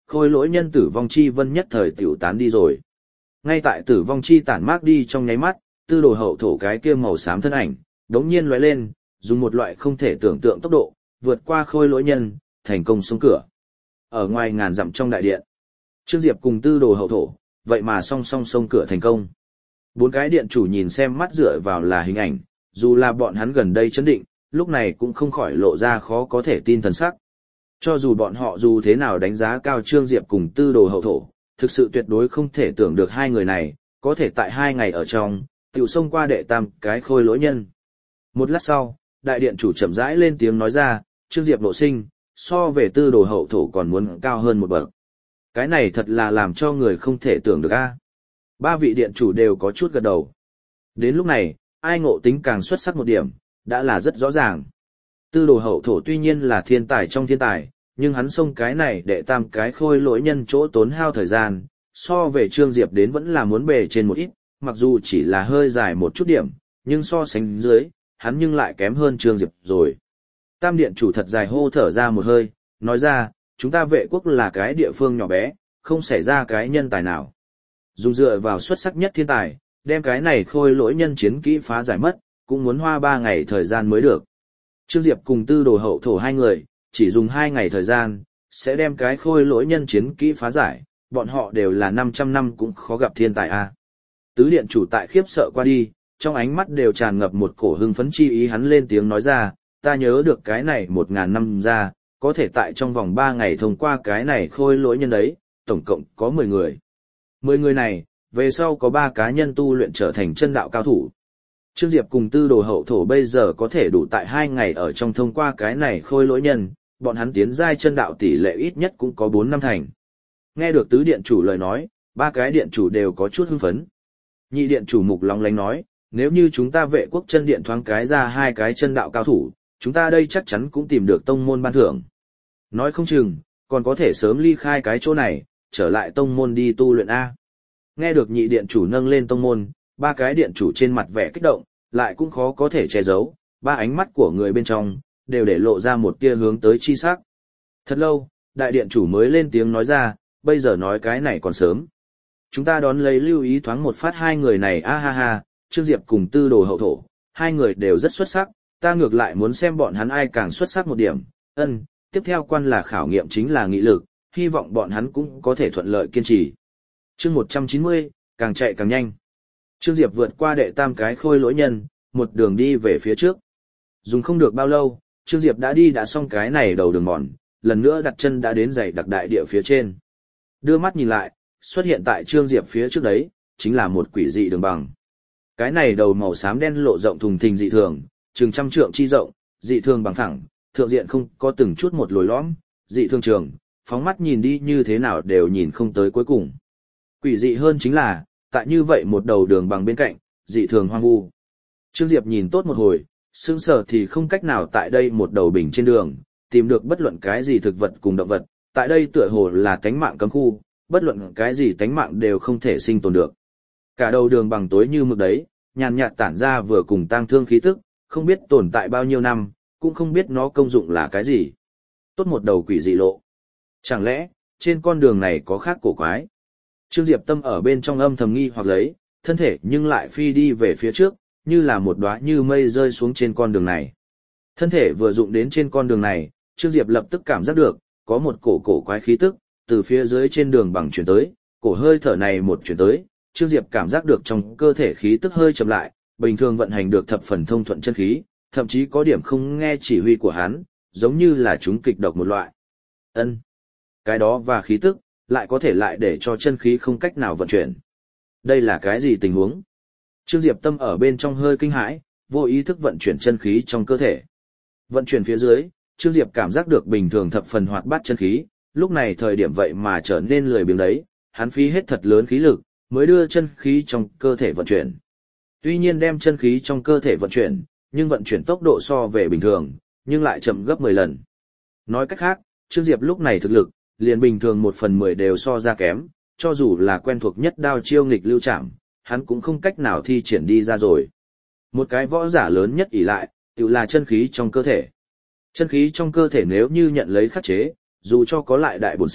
khôi lỗi nhân tử vong chi vân nhất thời tiểu tán đi rồi. Ngay tại tử vong chi tản mát đi trong nháy mắt, tư đồ hậu thổ cái kia màu xám thân ảnh, đống nhiên lóe lên, dùng một loại không thể tưởng tượng tốc độ, vượt qua khôi lỗi nhân, thành công xuống cửa. Ở ngoài ngàn dặm trong đại điện, Trương Diệp cùng tư đồ hậu thổ, vậy mà song song xông cửa thành công. Bốn cái điện chủ nhìn xem mắt dựa vào là hình ảnh, dù là bọn hắn gần đây chấn định, lúc này cũng không khỏi lộ ra khó có thể tin thần sắc. Cho dù bọn họ dù thế nào đánh giá cao Trương Diệp cùng tư đồ hậu thổ, thực sự tuyệt đối không thể tưởng được hai người này, có thể tại 2 ngày ở trong, tiểu xông qua đệ tam cái khôi lỗi nhân. Một lát sau, đại điện chủ chậm rãi lên tiếng nói ra, Trương Diệp độ sinh, so về tư đồ hậu thổ còn muốn cao hơn một bậc. Cái này thật là làm cho người không thể tưởng được a. 3 vị điện chủ đều có chút gật đầu. Đến lúc này, ai ngộ tính càng xuất sắc một điểm, đã là rất rõ ràng. Tư đồ hậu thổ tuy nhiên là thiên tài trong thiên tài, nhưng hắn xông cái này đệ tam cái khôi lỗi nhân chỗ tốn hao thời gian, so về Trương Diệp đến vẫn là muốn bề trên một ít, mặc dù chỉ là hơi dài một chút điểm, nhưng so sánh dưới, hắn nhưng lại kém hơn Trương Diệp rồi. Tam điện chủ thật dài hô thở ra một hơi, nói ra, chúng ta vệ quốc là cái địa phương nhỏ bé, không xảy ra cái nhân tài nào. Dùng dựa vào xuất sắc nhất thiên tài, đem cái này khôi lỗi nhân chiến kỹ phá giải mất, cũng muốn hoa 3 ngày thời gian mới được. Trương Diệp cùng tư đồ hậu thổ hai người, chỉ dùng 2 ngày thời gian, sẽ đem cái khôi lỗi nhân chiến kỹ phá giải, bọn họ đều là 500 năm cũng khó gặp thiên tài a. Tứ điện chủ tại khiếp sợ qua đi, trong ánh mắt đều tràn ngập một cổ hưng phấn chi ý, hắn lên tiếng nói ra, ta nhớ được cái này 1000 năm ra, có thể tại trong vòng 3 ngày thông qua cái này khôi lỗi nhân đấy, tổng cộng có 10 người. 10 người này, về sau có 3 cá nhân tu luyện trở thành chân đạo cao thủ. Trương Diệp cùng tư đồ hậu thổ bây giờ có thể đủ tại 2 ngày ở trong thông qua cái này khôi lỗi nhân, bọn hắn tiến giai chân đạo tỷ lệ ít nhất cũng có 4 năm thành. Nghe được tứ điện chủ lời nói, 3 cái điện chủ đều có chút hưng phấn. Nhị điện chủ Mục Long Lánh nói, nếu như chúng ta vệ quốc chân điện thoáng cái ra 2 cái chân đạo cao thủ, chúng ta đây chắc chắn cũng tìm được tông môn ban thưởng. Nói không chừng, còn có thể sớm ly khai cái chỗ này, trở lại tông môn đi tu luyện A. Nghe được nhị điện chủ nâng lên tông môn, 3 cái điện chủ trên mặt vẻ kích động, lại cũng khó có thể che giấu, 3 ánh mắt của người bên trong, đều để lộ ra một tia hướng tới chi sắc. Thật lâu, đại điện chủ mới lên tiếng nói ra, bây giờ nói cái này còn sớm. Chúng ta đón lấy lưu ý thoáng một phát 2 người này a ha ha, Trương Diệp cùng tư đồ hậu thổ, 2 người đều rất xuất sắc, ta ngược lại muốn xem bọn hắn ai càng xuất sắc một điểm. Tiếp theo quan là khảo nghiệm chính là nghị lực, hy vọng bọn hắn cũng có thể thuận lợi kiên trì. Chương 190, càng chạy càng nhanh. Trương Diệp vượt qua đệ tam cái khôi lỗi nhân, một đường đi về phía trước. Dùng không được bao lâu, Trương Diệp đã xong cái này đầu đường mòn, lần nữa đặt chân đã đến dãy đặc đại địa phía trên. Đưa mắt nhìn lại, xuất hiện tại Trương Diệp phía trước đấy, chính là một quỷ dị đường bằng. Cái này đầu màu xám đen lộ rộng thùng thình dị thường, chừng 100 trượng chi rộng, dị thường bằng phẳng, thượng diện không có từng chút một lồi lõm, dị thường trường, phóng mắt nhìn đi như thế nào đều nhìn không tới cuối cùng. Quỷ dị hơn chính là, tại như vậy một đầu đường bằng bên cạnh, dị thường hoang vu. Trương Diệp nhìn tốt một hồi, sững sờ thì không cách nào tại đây một đầu bình trên đường, tìm được bất luận cái gì thực vật cùng động vật, tại đây tựa hồ là tánh mạng cấm khu, bất luận cái gì tánh mạng đều không thể sinh tồn được. Cả đầu đường bằng tối như mực đấy, nhàn nhạt tản ra vừa cùng tang thương khí tức, không biết tồn tại bao nhiêu năm, cũng không biết nó công dụng là cái gì. Tốt một đầu quỷ dị lộ. Chẳng lẽ, trên con đường này có khác cổ quái? Trương Diệp tâm ở bên trong âm thầm nghi hoặc lấy, thân thể nhưng lại phi đi về phía trước, như là một đóa như mây rơi xuống trên con đường này. Thân thể vừa dụng đến trên con đường này, Trương Diệp lập tức cảm giác được, có một cổ quái khí tức, từ phía dưới trên đường bằng chuyển tới, cổ hơi thở này một chuyển tới, Trương Diệp cảm giác được trong cơ thể khí tức hơi chậm lại, bình thường vận hành được thập phần thông thuận chân khí, thậm chí có điểm không nghe chỉ huy của hắn, giống như là chúng kịch độc một loại. Cái đó và khí tức, lại có thể lại để cho chân khí không cách nào vận chuyển. Đây là cái gì tình huống? Trương Diệp tâm ở bên trong hơi kinh hãi, vô ý thức vận chuyển chân khí trong cơ thể. Vận chuyển phía dưới, Trương Diệp cảm giác được bình thường thập phần hoạt bát chân khí, lúc này thời điểm vậy mà trở nên lười biếng đấy, hắn phí hết thật lớn khí lực, mới đưa chân khí trong cơ thể vận chuyển. Tuy nhiên đem chân khí trong cơ thể vận chuyển, nhưng vận chuyển tốc độ so về bình thường, nhưng lại chậm gấp 10 lần. Nói cách khác, Trương Diệp lúc này thực lực, liền bình thường 1/10 đều so ra kém, cho dù là quen thuộc nhất đao chiêu nghịch lưu trảm, hắn cũng không cách nào thi triển đi ra rồi. Một cái võ giả lớn nhất ỷ lại, tự là chân khí trong cơ thể. Chân khí trong cơ thể nếu như nhận lấy khắc chế, dù cho có lại đại bổn sự,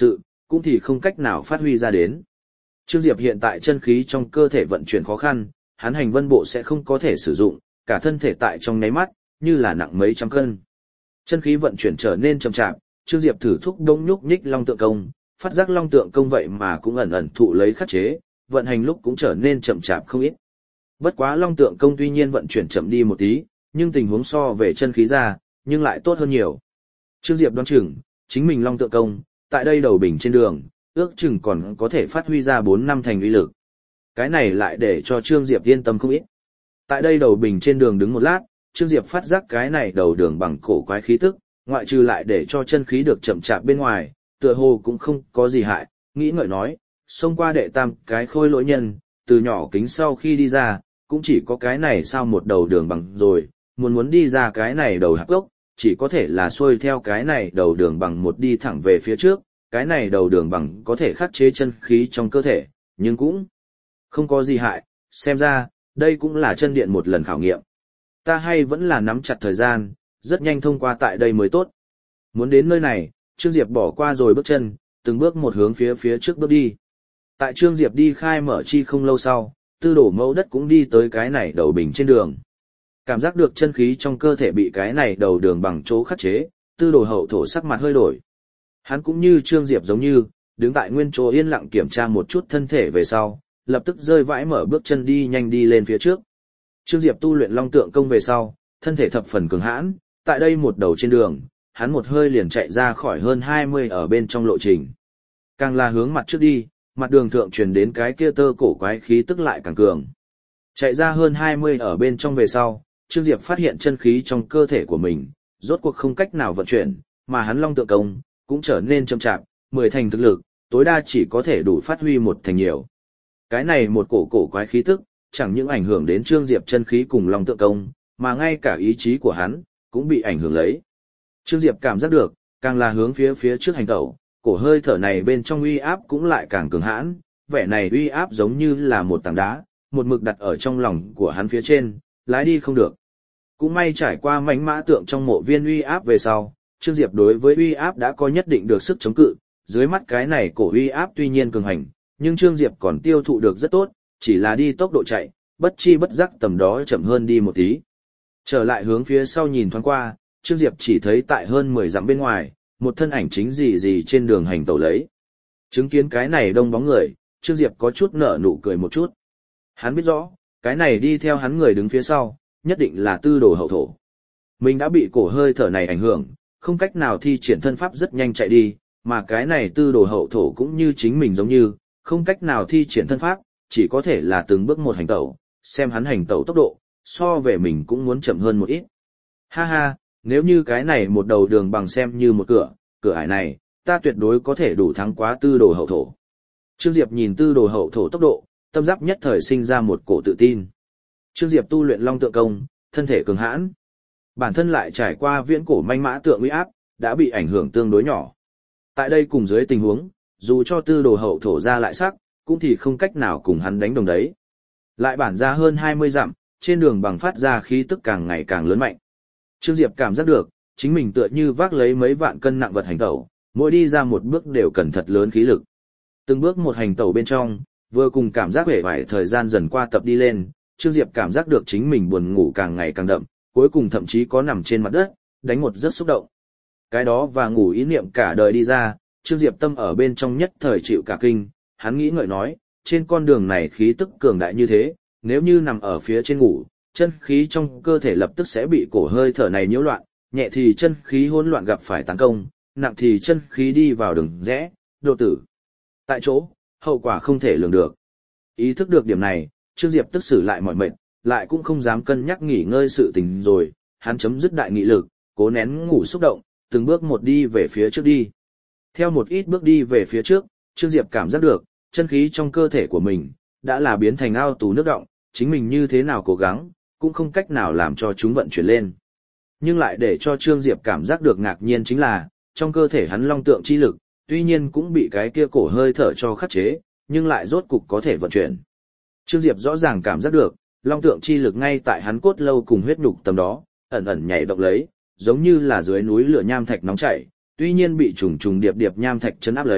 cũng thì không cách nào phát huy ra đến. Trương Diệp hiện tại chân khí trong cơ thể vận chuyển khó khăn, hắn hành vân bộ sẽ không có thể sử dụng, cả thân thể tại trong nháy mắt, như là nặng mấy trăm cân. Chân khí vận chuyển trở nên chậm chạp, Trương Diệp thử thúc đông nhúc nhích long tượng công, phát giác long tượng công vậy mà cũng ẩn ẩn thụ lấy khắc chế, vận hành lúc cũng trở nên chậm chạp không ít. Bất quá long tượng công tuy nhiên vận chuyển chậm đi một tí, nhưng tình huống so về chân khí ra, nhưng lại tốt hơn nhiều. Trương Diệp đoán chừng, chính mình long tượng công, tại đây đầu bình trên đường, ước chừng còn có thể phát huy ra 4 năm thành uy lực. Cái này lại để cho Trương Diệp yên tâm không ít. Tại đây đầu bình trên đường đứng một lát, Trương Diệp phát giác cái này đầu đường bằng cổ quái khí tức, ngoại trừ lại để cho chân khí được chậm chạp bên ngoài, tựa hồ cũng không có gì hại, nghĩ ngợi nói, xông qua đệ tam cái khôi lỗi nhân, từ nhỏ kính sau khi đi ra, cũng chỉ có cái này sao một đầu đường bằng rồi, muốn đi ra cái này đầu hạc gốc, chỉ có thể là xuôi theo cái này đầu đường bằng một đi thẳng về phía trước, cái này đầu đường bằng có thể khắc chế chân khí trong cơ thể, nhưng cũng không có gì hại, xem ra, đây cũng là chân điện một lần khảo nghiệm. Ta hay vẫn là nắm chặt thời gian, rất nhanh thông qua tại đây mới tốt. Muốn đến nơi này, Trương Diệp bỏ qua rồi bước chân, từng bước một hướng phía trước bước đi. Tại Trương Diệp đi khai mở chi không lâu sau, Tư Đồ Mẫu Đất cũng đi tới cái này đầu bình trên đường. Cảm giác được chân khí trong cơ thể bị cái này đầu đường bằng chỗ khắc chế, Tư Đồ Hậu Thổ sắc mặt hơi đổi. Hắn cũng như Trương Diệp giống như, đứng tại nguyên chỗ yên lặng kiểm tra một chút thân thể về sau, lập tức rơi vãi mở bước chân đi nhanh đi lên phía trước. Trương Diệp tu luyện long tượng công về sau, thân thể thập phần cường hãn, tại đây một đầu trên đường, hắn một hơi liền chạy ra khỏi hơn 20 ở bên trong lộ trình. Càng là hướng mặt trước đi, mặt đường thượng truyền đến cái kia tơ cổ quái khí tức lại càng cường. Chạy ra hơn 20 ở bên trong về sau, Trương Diệp phát hiện chân khí trong cơ thể của mình, rốt cuộc không cách nào vận chuyển, mà hắn long tượng công, cũng trở nên chậm chạp, 10 thành thực lực, tối đa chỉ có thể đủ phát huy 1 thành nhiều. Cái này một cổ quái khí tức, chẳng những ảnh hưởng đến Trương Diệp chân khí cùng long tượng công, mà ngay cả ý chí của hắn, cũng bị ảnh hưởng lấy. Trương Diệp cảm giác được, càng là hướng phía trước hành tẩu, cổ hơi thở này bên trong uy áp cũng lại càng cường hãn, vẻ này uy áp giống như là một tảng đá, một mực đặt ở trong lòng của hắn phía trên, lái đi không được. Cũng may trải qua mảnh mã tượng trong mộ viên uy áp về sau, Trương Diệp đối với uy áp đã có nhất định được sức chống cự, dưới mắt cái này cổ uy áp tuy nhiên cường hành, nhưng Trương Diệp còn tiêu thụ được rất tốt, chỉ là đi tốc độ chạy, bất chi bất giác tầm đó chậm hơn đi một tí. Trở lại hướng phía sau nhìn thoáng qua, Trương Diệp chỉ thấy tại hơn 10 dặm bên ngoài, một thân ảnh chính gì trên đường hành tẩu lấy. Chứng kiến cái này đông bóng người, Trương Diệp có chút nở nụ cười một chút. Hắn biết rõ, cái này đi theo hắn người đứng phía sau, nhất định là Tư Đồ Hậu Thổ. Mình đã bị cổ hơi thở này ảnh hưởng, không cách nào thi triển thân pháp rất nhanh chạy đi, mà cái này Tư Đồ Hậu Thổ cũng như chính mình giống như, không cách nào thi triển thân pháp, chỉ có thể là từng bước một hành tẩu, xem hắn hành tẩu tốc độ, so về mình cũng muốn chậm hơn một ít. Ha ha, nếu như cái này một đầu đường bằng xem như một cửa ải này, ta tuyệt đối có thể đủ thắng quá Tư Đồ Hậu Thổ. Trương Diệp nhìn Tư Đồ Hậu Thổ tốc độ, tâm giáp nhất thời sinh ra một cổ tự tin. Trương Diệp tu luyện long tượng công, thân thể cường hãn. Bản thân lại trải qua viễn cổ manh mã tượng uy áp, đã bị ảnh hưởng tương đối nhỏ. Tại đây cùng dưới tình huống, dù cho Tư Đồ Hậu Thổ ra lại sắc, cũng thì không cách nào cùng hắn đánh đồng đấy. Lại bản ra hơn 20 dặm, trên đường bằng phát ra khí tức càng ngày càng lớn mạnh. Trương Diệp cảm giác được, chính mình tựa như vác lấy mấy vạn cân nặng vật hành tẩu, mỗi đi ra một bước đều cần thật lớn khí lực. Từng bước một hành tẩu bên trong, vừa cùng cảm giác vẻ vải thời gian dần qua tập đi lên, Trương Diệp cảm giác được chính mình buồn ngủ càng ngày càng đậm, cuối cùng thậm chí có nằm trên mặt đất, đánh một giấc xúc động. Cái đó và ngủ ý niệm cả đời đi ra, Trương Diệp tâm ở bên trong nhất thời chịu cả kinh, hắn nghĩ ngợi nói, trên con đường này khí tức cường đại như thế, nếu như nằm ở phía trên ngủ, chân khí trong cơ thể lập tức sẽ bị cổ hơi thở này nhiễu loạn, nhẹ thì chân khí hỗn loạn gặp phải tấn công, nặng thì chân khí đi vào đường rẽ, độ tử. Tại chỗ, hậu quả không thể lường được. Ý thức được điểm này, Trương Diệp tức xử lại mọi mệt, lại cũng không dám cân nhắc nghỉ ngơi sự tình rồi, hắn chấm dứt đại nghị lực, cố nén ngủ xúc động, từng bước một đi về phía trước đi. Theo một ít bước đi về phía trước, Trương Diệp cảm giác được, chân khí trong cơ thể của mình, đã là biến thành ao tù nước đọng, chính mình như thế nào cố gắng, cũng không cách nào làm cho chúng vận chuyển lên. Nhưng lại để cho Trương Diệp cảm giác được ngạc nhiên chính là, trong cơ thể hắn long tượng chi lực, tuy nhiên cũng bị cái kia cổ hơi thở cho khắc chế, nhưng lại rốt cục có thể vận chuyển. Trương Diệp rõ ràng cảm giác được, long tượng chi lực ngay tại hắn cốt lâu cùng huyết nhục tầm đó, ẩn ẩn nhảy động lấy, giống như là dưới núi lửa nham thạch nóng chảy, tuy nhiên bị trùng trùng điệp điệp nham thạch chấn áp lấy,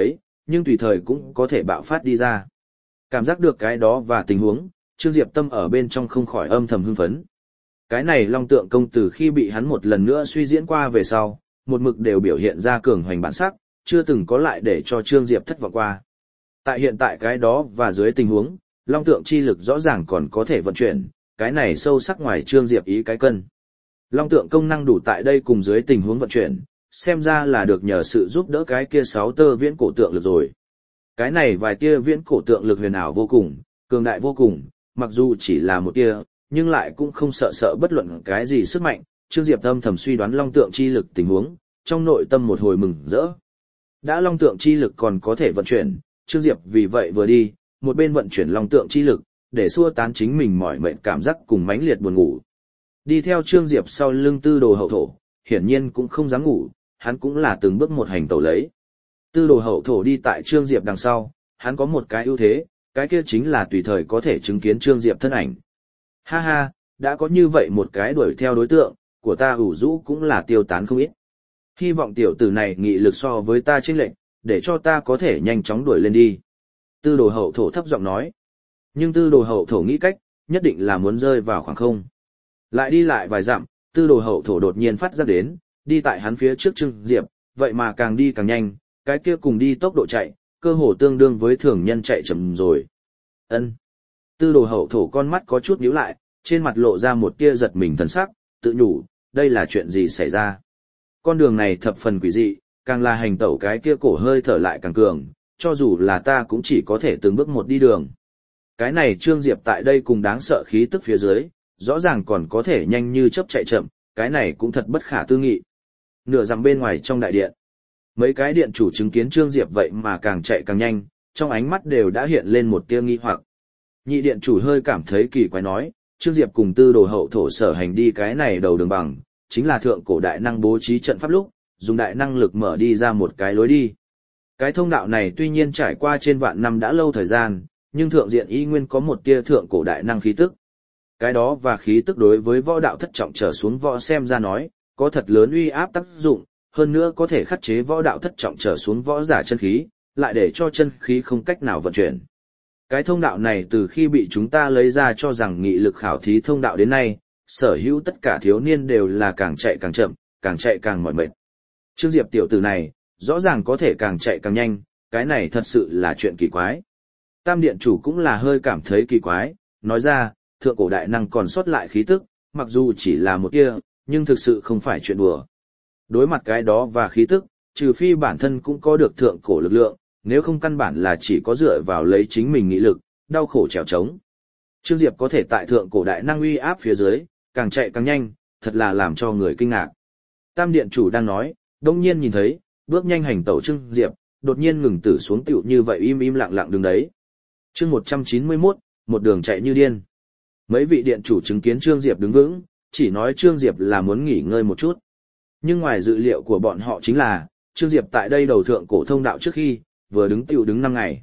nhưng tùy thời cũng có thể bạo phát đi ra. Cảm giác được cái đó và tình huống, Trương Diệp tâm ở bên trong không khỏi âm thầm hưng phấn. Cái này long tượng công từ khi bị hắn một lần nữa suy diễn qua về sau, một mực đều biểu hiện ra cường hoành bản sắc, chưa từng có lại để cho Trương Diệp thất vọng qua. Tại hiện tại cái đó và dưới tình huống, long tượng chi lực rõ ràng còn có thể vận chuyển, cái này sâu sắc ngoài Trương Diệp ý cái cân. Long tượng công năng đủ tại đây cùng dưới tình huống vận chuyển, xem ra là được nhờ sự giúp đỡ cái kia 6 tơ viễn cổ tượng lực rồi. Cái này vài tia viễn cổ tượng lực huyền ảo vô cùng, cường đại vô cùng, mặc dù chỉ là một tia, nhưng lại cũng không sợ bất luận cái gì sức mạnh. Trương Diệp âm thầm suy đoán long tượng chi lực tình huống, trong nội tâm một hồi mừng rỡ. Đã long tượng chi lực còn có thể vận chuyển, Trương Diệp vì vậy vừa đi, một bên vận chuyển long tượng chi lực, để xua tán chính mình mỏi mệt cảm giác cùng mãnh liệt buồn ngủ. Đi theo Trương Diệp sau lưng Tư Đồ Hậu Thổ, hiển nhiên cũng không dám ngủ, hắn cũng là từng bước một hành tẩu lấy. Tư Đồ Hậu Thổ đi tại Trương Diệp đằng sau, hắn có một cái ưu thế, cái kia chính là tùy thời có thể chứng kiến Trương Diệp thân ảnh. Ha ha, đã có như vậy một cái đuổi theo đối tượng, của ta ủ rũ cũng là tiêu tán không ít. Hy vọng tiểu tử này nghị lực so với ta chênh lệch, để cho ta có thể nhanh chóng đuổi lên đi. Tư Đồ Hậu Thổ thấp giọng nói. Nhưng Tư Đồ Hậu Thổ nghĩ cách, nhất định là muốn rơi vào khoảng không. Lại đi lại vài dặm, Tư Đồ Hậu Thổ đột nhiên phát ra đến, đi tại hắn phía trước Trương Diệp, vậy mà càng đi càng nhanh, cái kia cùng đi tốc độ chạy, cơ hồ tương đương với thường nhân chạy chậm rồi. Ân. Tư Đồ Hậu Thổ con mắt có chút nhíu lại, trên mặt lộ ra một tia giật mình thần sắc, tự nhủ, đây là chuyện gì xảy ra? Con đường này thập phần quỷ dị, càng là hành tẩu cái kia cổ hơi thở lại càng cường, cho dù là ta cũng chỉ có thể từng bước một đi đường. Cái này Trương Diệp tại đây cùng đáng sợ khí tức phía dưới, rõ ràng còn có thể nhanh như chớp chạy chậm, cái này cũng thật bất khả tư nghị. Nửa dặm bên ngoài trong đại điện, mấy cái điện chủ chứng kiến Trương Diệp vậy mà càng chạy càng nhanh, trong ánh mắt đều đã hiện lên một tia nghi hoặc. Nhị điện chủ hơi cảm thấy kỳ quái nói, Trương Diệp cùng Tư Đồ Hậu Thổ sở hành đi cái này đầu đường bằng, chính là thượng cổ đại năng bố trí trận pháp lúc, dùng đại năng lực mở đi ra một cái lối đi. Cái thông đạo này tuy nhiên trải qua trên vạn năm đã lâu thời gian, nhưng thượng diện y nguyên có một tia thượng cổ đại năng khí tức. Cái đó và khí tức đối với võ đạo thất trọng trở xuống võ xem ra nói, có thật lớn uy áp tác dụng, hơn nữa có thể khắc chế võ đạo thất trọng trở xuống võ giả chân khí, lại để cho chân khí không cách nào vận chuyển. Cái thông đạo này từ khi bị chúng ta lấy ra cho rằng nghị lực khảo thí thông đạo đến nay, sở hữu tất cả thiếu niên đều là càng chạy càng chậm, càng chạy càng mỏi mệt. Trương Diệp tiểu tử này, rõ ràng có thể càng chạy càng nhanh, cái này thật sự là chuyện kỳ quái. Tam điện chủ cũng là hơi cảm thấy kỳ quái, nói ra, thượng cổ đại năng còn sót lại khí tức, mặc dù chỉ là một kia, nhưng thực sự không phải chuyện đùa. Đối mặt cái đó và khí tức, trừ phi bản thân cũng có được thượng cổ lực lượng, nếu không căn bản là chỉ có dựa vào lấy chính mình nghị lực, đau khổ trèo trống. Trương Diệp có thể tại thượng cổ đại năng uy áp phía dưới, càng chạy càng nhanh, thật là làm cho người kinh ngạc. Tam điện chủ đang nói, đông nhiên nhìn thấy, bước nhanh hành tẩu Trương Diệp, đột nhiên ngừng tử xuống tựu như vậy im lặng lặng đứng đấy. Chương 191, một đường chạy như điên. Mấy vị điện chủ chứng kiến Trương Diệp đứng vững, chỉ nói Trương Diệp là muốn nghỉ ngơi một chút. Nhưng ngoài dự liệu của bọn họ chính là, Trương Diệp tại đây đầu thượng cổ thông đạo trước khi, vừa đứng tựu đứng 5 ngày.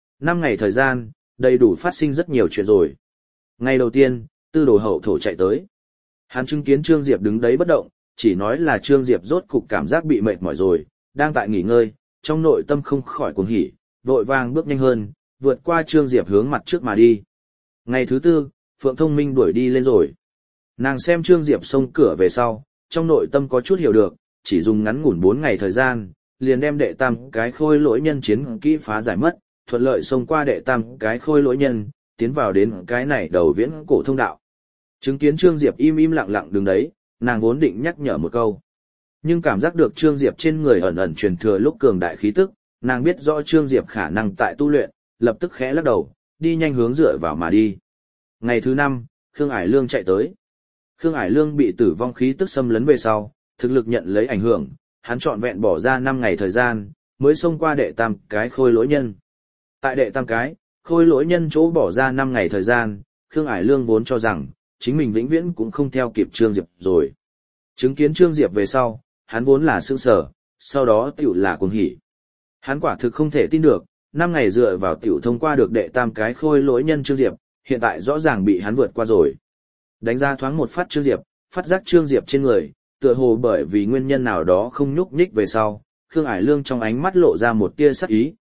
5 ngày thời gian, đầy đủ phát sinh rất nhiều chuyện rồi. Ngày đầu tiên, Tư Đồ Hậu Thổ chạy tới. Hắn chứng kiến Trương Diệp đứng đấy bất động, chỉ nói là Trương Diệp rốt cục cảm giác bị mệt mỏi rồi, đang tại nghỉ ngơi, trong nội tâm không khỏi cuồng hỉ, vội vàng bước nhanh hơn, vượt qua Trương Diệp hướng mặt trước mà đi. Ngày thứ tư, Phượng Thông Minh đuổi đi lên rồi. Nàng xem Trương Diệp xông cửa về sau, trong nội tâm có chút hiểu được, chỉ dùng ngắn ngủn 4 ngày thời gian, liền đem đệ tam cái khôi lỗi nhân chiến kỹ phá giải mất, thuận lợi xông qua đệ tam cái khôi lỗi nhân, tiến vào đến cái này đầu viễn cổ thông đạo. Chứng kiến Trương Diệp im lặng lặng đứng đấy, nàng vốn định nhắc nhở một câu. Nhưng cảm giác được Trương Diệp trên người ẩn ẩn truyền thừa lúc cường đại khí tức, nàng biết rõ Trương Diệp khả năng tại tu luyện, lập tức khẽ lắc đầu, đi nhanh hướng dựa vào mà đi. Ngày thứ 5, Khương Ải Lương chạy tới. Khương Ải Lương bị tử vong khí tức xâm lấn về sau, thực lực nhận lấy ảnh hưởng, hắn trọn vẹn bỏ ra 5 ngày thời gian, mới xông qua đệ tam cái khôi lỗi nhân. Tại đệ tam cái, khôi lỗi nhân chỗ bỏ ra 5 ngày thời gian, Khương Ải Lương vốn cho rằng, chính mình vĩnh viễn cũng không theo kịp Trương Diệp rồi. Chứng kiến Trương Diệp về sau, hắn vốn là sững sờ, sau đó tiểu là cuồng hỉ. Hắn quả thực không thể tin được, 5 ngày dựa vào tiểu thông qua được đệ tam cái khôi lỗi nhân Trương Diệp, hiện tại rõ ràng bị hắn vượt qua rồi. Đánh ra thoáng một phát Trương Diệp, phát giác Trương Diệp trên người, tựa hồ bởi vì nguyên nhân nào đó không nhúc nhích về sau, Khương Ải Lương trong ánh mắt lộ ra một tia sắc ý,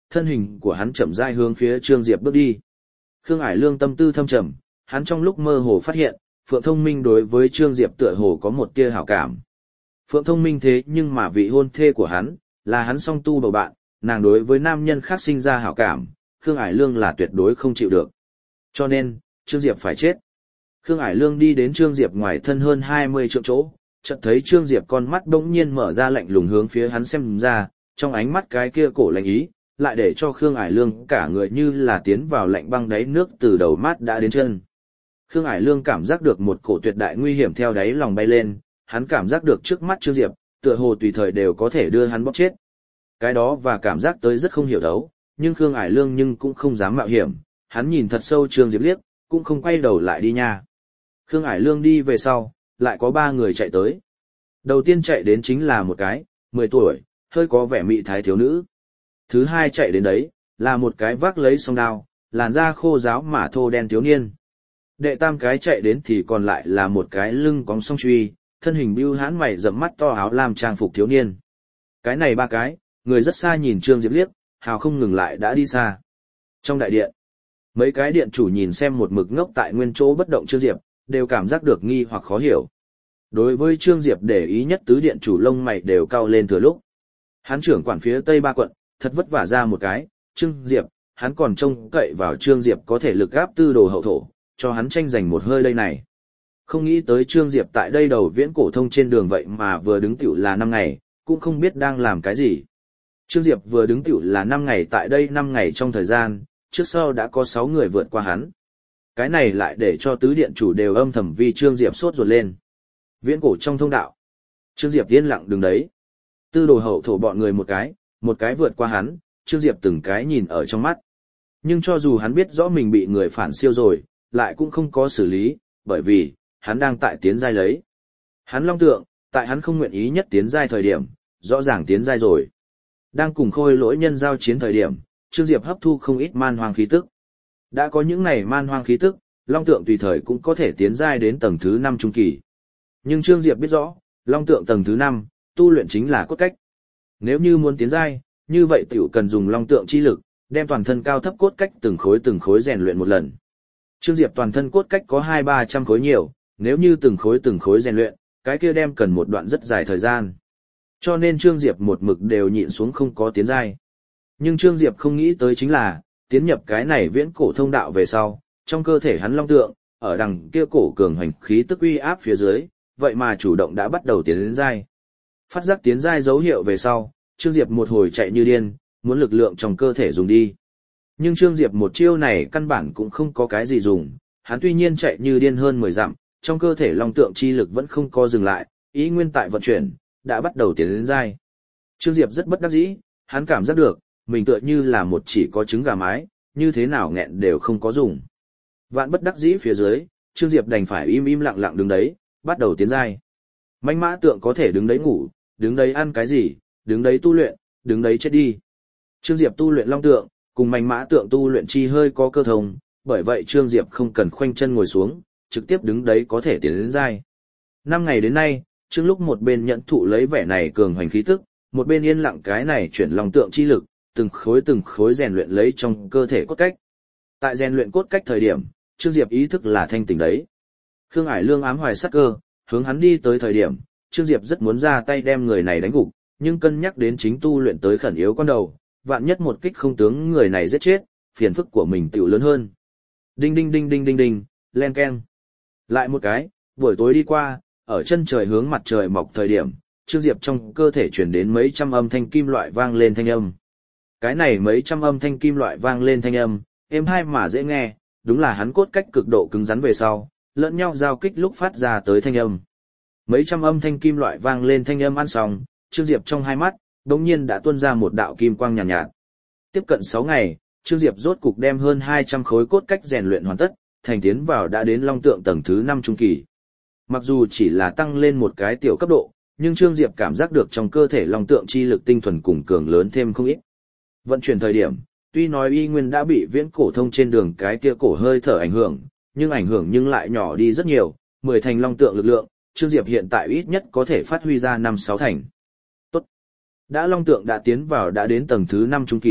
thân hình của hắn chậm rãi hướng phía Trương Diệp bước đi. Khương Ải Lương tâm tư thâm trầm, hắn trong lúc mơ hồ phát hiện, Phượng Thông Minh đối với Trương Diệp tựa hồ có một tia hảo cảm. Phượng Thông Minh thế nhưng mà vị hôn thê của hắn, là hắn song tu bầu bạn, nàng đối với nam nhân khác sinh ra hảo cảm, Khương Ải Lương là tuyệt đối không chịu được. Cho nên, Trương Diệp phải chết. Khương Ải Lương đi đến Trương Diệp ngoài thân hơn 20 trượng chỗ, chợt thấy Trương Diệp con mắt bỗng nhiên mở ra lạnh lùng hướng phía hắn xem ra, trong ánh mắt cái kia cổ lạnh ý, lại để cho Khương Ải Lương cả người như là tiến vào lạnh băng đáy nước từ đầu mắt đã đến chân. Khương Ải Lương cảm giác được một cổ tuyệt đại nguy hiểm theo đáy lòng bay lên, hắn cảm giác được trước mắt Trương Diệp, tựa hồ tùy thời đều có thể đưa hắn bóp chết. Cái đó và cảm giác tới rất không hiểu thấu, nhưng Khương Ải Lương nhưng cũng không dám mạo hiểm, hắn nhìn thật sâu Trương Diệp liếc, cũng không quay đầu lại đi nha. Khương Ải Lương đi về sau, lại có 3 người chạy tới. Đầu tiên chạy đến chính là một cái, 10 tuổi, hơi có vẻ mị thái thiếu nữ. Thứ hai chạy đến đấy, là một cái vác lấy song đao, làn da khô ráo mà thô đen thiếu niên. Đệ tam cái chạy đến thì còn lại là một cái lưng cóng song truy, thân hình bưu hãn mày rậm mắt to áo lam trang phục thiếu niên. Cái này 3 cái, người rất xa nhìn Trương Diệp liếc, hào không ngừng lại đã đi xa. Trong đại điện, mấy cái điện chủ nhìn xem một mực ngốc tại nguyên chỗ bất động Trương Diệp, đều cảm giác được nghi hoặc khó hiểu. Đối với Trương Diệp để ý nhất tứ điện chủ lông mày đều cau lên thừa lúc. Hắn trưởng quản phía Tây 3 quận, thật vất vả ra một cái, Trương Diệp, hắn còn trông cậy vào Trương Diệp có thể lực gáp tư đồ hậu thổ, cho hắn tranh giành một hơi đây này. Không nghĩ tới Trương Diệp tại đây đầu viễn cổ thông trên đường vậy mà vừa đứng tiểu là 5 ngày, cũng không biết đang làm cái gì. Trương Diệp vừa đứng tiểu là 5 ngày tại đây 5 ngày trong thời gian, trước sau đã có 6 người vượt qua hắn. Cái này lại để cho tứ điện chủ đều âm thầm vì Trương Diệp sốt ruột lên. Viễn cổ trong thông đạo. Trương Diệp yên lặng đứng đấy. Tư đồ hậu thổ bọn người một cái vượt qua hắn, Trương Diệp từng cái nhìn ở trong mắt. Nhưng cho dù hắn biết rõ mình bị người phản siêu rồi, lại cũng không có xử lý, bởi vì, hắn đang tại tiến giai lấy. Hắn long tượng, tại hắn không nguyện ý nhất tiến giai thời điểm, rõ ràng tiến giai rồi. Đang cùng khôi lỗi nhân giao chiến thời điểm, Trương Diệp hấp thu không ít man hoang khí tức. Đã có những này man hoang khí tức, long tượng tùy thời cũng có thể tiến giai đến tầng thứ 5 trung kỳ. Nhưng Trương Diệp biết rõ, long tượng tầng thứ 5, tu luyện chính là cốt cách. Nếu như muốn tiến giai, như vậy tiểu cần dùng long tượng chi lực, đem toàn thân cao thấp cốt cách từng khối rèn luyện một lần. Trương Diệp toàn thân cốt cách có 200-300 khối nhiều, nếu như từng khối rèn luyện, cái kia đem cần một đoạn rất dài thời gian. Cho nên Trương Diệp một mực đều nhịn xuống không có tiến giai. Nhưng Trương Diệp không nghĩ tới chính là, tiến nhập cái này viễn cổ thông đạo về sau, trong cơ thể hắn long tượng, ở đằng kia cổ cường hành khí tức uy áp phía dưới, vậy mà chủ động đã bắt đầu tiến đến giai. Phát giác tiến giai dấu hiệu về sau, Trương Diệp một hồi chạy như điên, muốn lực lượng trong cơ thể dùng đi. Nhưng Trương Diệp một chiêu này căn bản cũng không có cái gì dùng, hắn tuy nhiên chạy như điên hơn 10 dặm, trong cơ thể long tượng chi lực vẫn không có dừng lại, ý nguyên tại vận chuyển, đã bắt đầu tiến đến giai. Trương Diệp rất bất đắc dĩ, hắn cảm giác được, mình tựa như là một chỉ có trứng gà mái, như thế nào nghẹn đều không có dùng. Vạn bất đắc dĩ phía dưới, Trương Diệp đành phải im lặng lặng đứng đấy, bắt đầu tiến giai. Manh mã tượng có thể đứng đấy ngủ, đứng đấy ăn cái gì, đứng đấy tu luyện, đứng đấy chết đi. Trương Diệp tu luyện long tượng, cùng manh mã tượng tu luyện chi hơi có cơ thông, bởi vậy Trương Diệp không cần khoanh chân ngồi xuống, trực tiếp đứng đấy có thể tiến đến giai. 5 ngày đến nay, Trương lúc một bên nhận thụ lấy vẻ này cường hoành khí tức, một bên yên lặng cái này chuyển long tượng chi lực, từng khối rèn luyện lấy trong cơ thể cốt cách. Tại rèn luyện cốt cách thời điểm, Trương Diệp ý thức là thanh tỉnh đấy. Khương Ải Lương ám hoài sắc cơ, hướng hắn đi tới thời điểm, Trương Diệp rất muốn ra tay đem người này đánh gục, nhưng cân nhắc đến chính tu luyện tới khẩn yếu con đầu, vạn nhất một kích không tướng người này giết chết, phiền phức của mình tiểu lớn hơn. Đinh đinh đinh đinh đinh đinh, len keng. Lại một cái, buổi tối đi qua, ở chân trời hướng mặt trời mọc thời điểm, Trương Diệp trong cơ thể truyền đến mấy trăm âm thanh kim loại vang lên thanh âm. Cái này mấy trăm âm thanh kim loại vang lên thanh âm, êm hai mà dễ nghe, đúng là hắn cốt cách cực độ cứng rắn về sau, lẫn nhau giao kích lúc phát ra tới thanh âm. Mấy trăm âm thanh kim loại vang lên thanh âm ăn xong, Trương Diệp trong hai mắt, đột nhiên đã tuôn ra một đạo kim quang nhàn nhạt. Tiếp cận 6 ngày, Trương Diệp rốt cục đem hơn 200 khối cốt cách rèn luyện hoàn tất, thành tiến vào đã đến long tượng tầng thứ 5 trung kỳ. Mặc dù chỉ là tăng lên một cái tiểu cấp độ, nhưng Trương Diệp cảm giác được trong cơ thể long tượng chi lực tinh thuần cùng cường lớn thêm không ít. Vận chuyển thời điểm, tuy nói y nguyên đã bị viễn cổ thông trên đường cái kia cổ hơi thở ảnh hưởng nhưng lại nhỏ đi rất nhiều, 10 thành long tượng lực lượng, Trương Diệp hiện tại ít nhất có thể phát huy ra 5-6 thành. Tốt. Đã long tượng đã tiến vào đã đến tầng thứ 5 trung kỳ,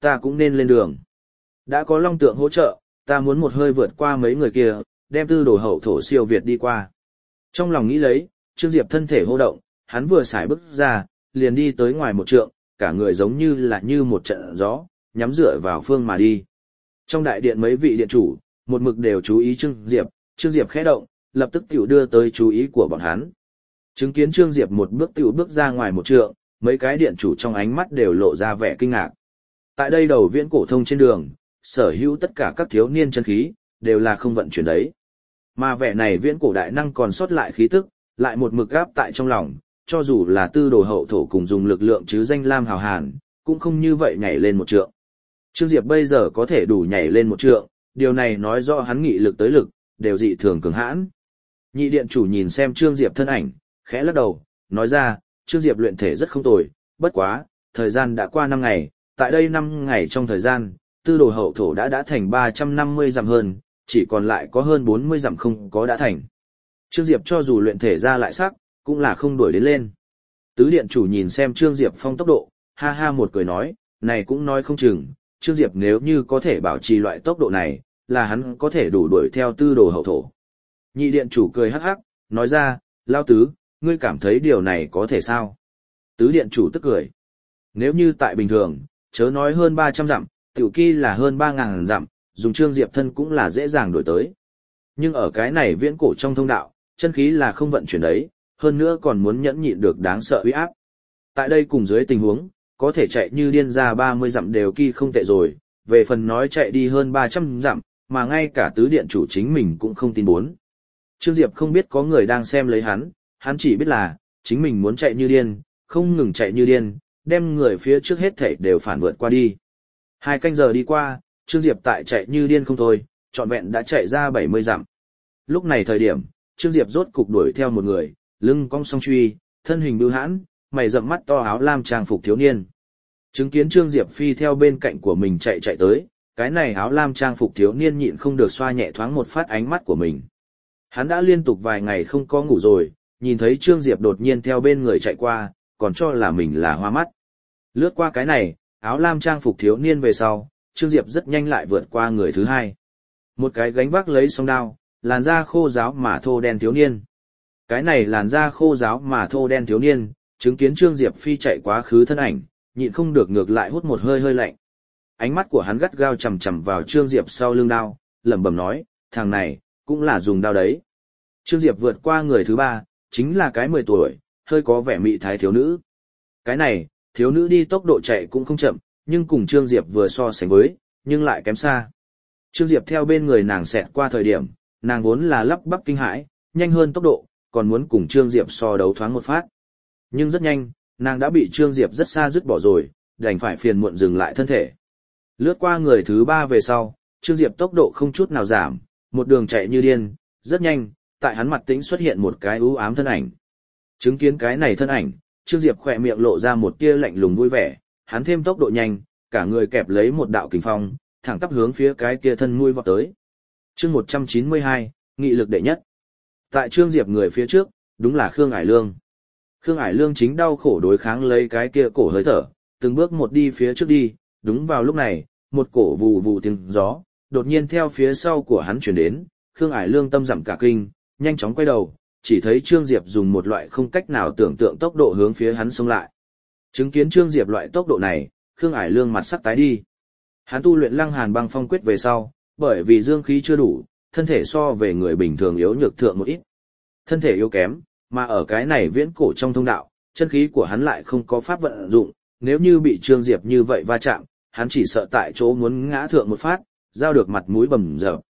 ta cũng nên lên đường. Đã có long tượng hỗ trợ, ta muốn một hơi vượt qua mấy người kia, đem tư đồ hậu thổ siêu Việt đi qua. Trong lòng nghĩ lấy, Trương Diệp thân thể hô động, hắn vừa xài bước ra, liền đi tới ngoài một trượng, cả người giống như là như một trận gió, nhắm dựa vào phương mà đi. Trong đại điện mấy vị điện chủ, một mực đều chú ý Trương Diệp khẽ động, lập tức tiểu đưa tới chú ý của bọn hắn. Chứng kiến Trương Diệp một bước tiểu bước ra ngoài một trượng, mấy cái điện chủ trong ánh mắt đều lộ ra vẻ kinh ngạc. Tại đây đầu viễn cổ thông trên đường, sở hữu tất cả các thiếu niên chân khí, đều là không vận chuyển đấy. Mà vẻ này viễn cổ đại năng còn sót lại khí tức, lại một mực gáp tại trong lòng, cho dù là tư đồ hậu thổ cùng dùng lực lượng chứ danh Lam Hào Hàn, cũng không như vậy nhảy lên một trượng. Trương Diệp bây giờ có thể đủ nhảy lên một trượng, điều này nói rõ hắn nghị lực tới lực, đều dị thường cường hãn. Nhị điện chủ nhìn xem Trương Diệp thân ảnh, khẽ lắc đầu, nói ra, Trương Diệp luyện thể rất không tồi, bất quá, thời gian đã qua 5 ngày, tại đây 5 ngày trong thời gian, tư đồ hậu thổ đã thành 350 dặm hơn, chỉ còn lại có hơn 40 dặm không có đã thành. Trương Diệp cho dù luyện thể ra lại sắc, cũng là không đuổi đến lên. Tứ điện chủ nhìn xem Trương Diệp phong tốc độ, ha ha một cười nói, này cũng nói không chừng, Trương Diệp nếu như có thể bảo trì loại tốc độ này, là hắn có thể đủ đuổi theo tư đồ hậu thổ. Nhị điện chủ cười hắc hắc, nói ra, lao tứ, ngươi cảm thấy điều này có thể sao? Tứ điện chủ tức cười. Nếu như tại bình thường, chớ nói hơn 300 dặm, tiểu kỳ là hơn 3.000 dặm, dùng Trương Diệp thân cũng là dễ dàng đuổi tới. Nhưng ở cái này viễn cổ trong thông đạo, chân khí là không vận chuyển đấy, hơn nữa còn muốn nhẫn nhịn được đáng sợ uy áp. Tại đây cùng dưới tình huống, có thể chạy như điên ra 30 dặm đều kỳ không tệ rồi, về phần nói chạy đi hơn 300 dặm, mà ngay cả tứ điện chủ chính mình cũng không tin bốn. Trương Diệp không biết có người đang xem lấy hắn chỉ biết là, chính mình muốn chạy như điên, không ngừng chạy như điên, đem người phía trước hết thảy đều phản vượt qua đi. 2 canh giờ đi qua, Trương Diệp tại chạy như điên không thôi, trọn vẹn đã chạy ra 70 dặm. Lúc này thời điểm, Trương Diệp rốt cục đuổi theo một người, lưng cong song truy, thân hình bưu hãn, mày rậm mắt to áo lam trang phục thiếu niên. Chứng kiến Trương Diệp phi theo bên cạnh của mình chạy tới, cái này áo lam trang phục thiếu niên nhịn không được xoa nhẹ thoáng một phát ánh mắt của mình. Hắn đã liên tục vài ngày không có ngủ rồi, nhìn thấy Trương Diệp đột nhiên theo bên người chạy qua, còn cho là mình là hoa mắt. Lướt qua cái này, áo lam trang phục thiếu niên về sau, Trương Diệp rất nhanh lại vượt qua người thứ hai. Một cái gánh vác lấy song đao, làn da khô ráo mà thô đen thiếu niên. Cái này làn da khô ráo mà thô đen thiếu niên, chứng kiến Trương Diệp phi chạy quá khứ thân ảnh, nhịn không được ngược lại hút một hơi hơi lạnh. Ánh mắt của hắn gắt gao chằm chằm vào Trương Diệp sau lưng đao, lẩm bẩm nói, thằng này, cũng là dùng đao đấy. Trương Diệp vượt qua người thứ ba, chính là cái 10 tuổi, hơi có vẻ mị thái thiếu nữ. Cái này, thiếu nữ đi tốc độ chạy cũng không chậm, nhưng cùng Trương Diệp vừa so sánh với, nhưng lại kém xa. Trương Diệp theo bên người nàng xẹt qua thời điểm, nàng vốn là lắp bắp kinh hãi, nhanh hơn tốc độ, còn muốn cùng Trương Diệp so đấu thoáng một phát. Nhưng rất nhanh, nàng đã bị Trương Diệp rất xa dứt bỏ rồi, đành phải phiền muộn dừng lại thân thể. Lướt qua người thứ ba về sau, Trương Diệp tốc độ không chút nào giảm, một đường chạy như điên, rất nhanh, tại hắn mặt tĩnh xuất hiện một cái u ám thân ảnh. Chứng kiến cái này thân ảnh, Trương Diệp khỏe miệng lộ ra một tia lạnh lùng vui vẻ, hắn thêm tốc độ nhanh, cả người kẹp lấy một đạo kình phong, thẳng tắp hướng phía cái kia thân nuôi vọt tới. Chương 192, nghị lực đệ nhất. Tại Trương Diệp người phía trước, đúng là Khương Ải Lương. Khương Ải Lương chính đau khổ đối kháng lấy cái kia cổ hơi thở, từng bước một đi phía trước đi, đúng vào lúc này, một cổ vù vù tiếng gió, đột nhiên theo phía sau của hắn chuyển đến, Khương Ải Lương tâm rặm cả kinh, nhanh chóng quay đầu, chỉ thấy Trương Diệp dùng một loại không cách nào tưởng tượng tốc độ hướng phía hắn xông lại. Chứng kiến Trương Diệp loại tốc độ này, Khương Ải Lương mặt sắc tái đi. Hắn tu luyện Lăng Hàn Băng Phong quyết về sau, bởi vì dương khí chưa đủ, thân thể so về người bình thường yếu nhược thượng một ít. Thân thể yếu kém, mà ở cái này viễn cổ trong thông đạo, chân khí của hắn lại không có pháp vận dụng, nếu như bị Trương Diệp như vậy va chạm, hắn chỉ sợ tại chỗ muốn ngã thượng một phát, giao được mặt mũi bầm dập.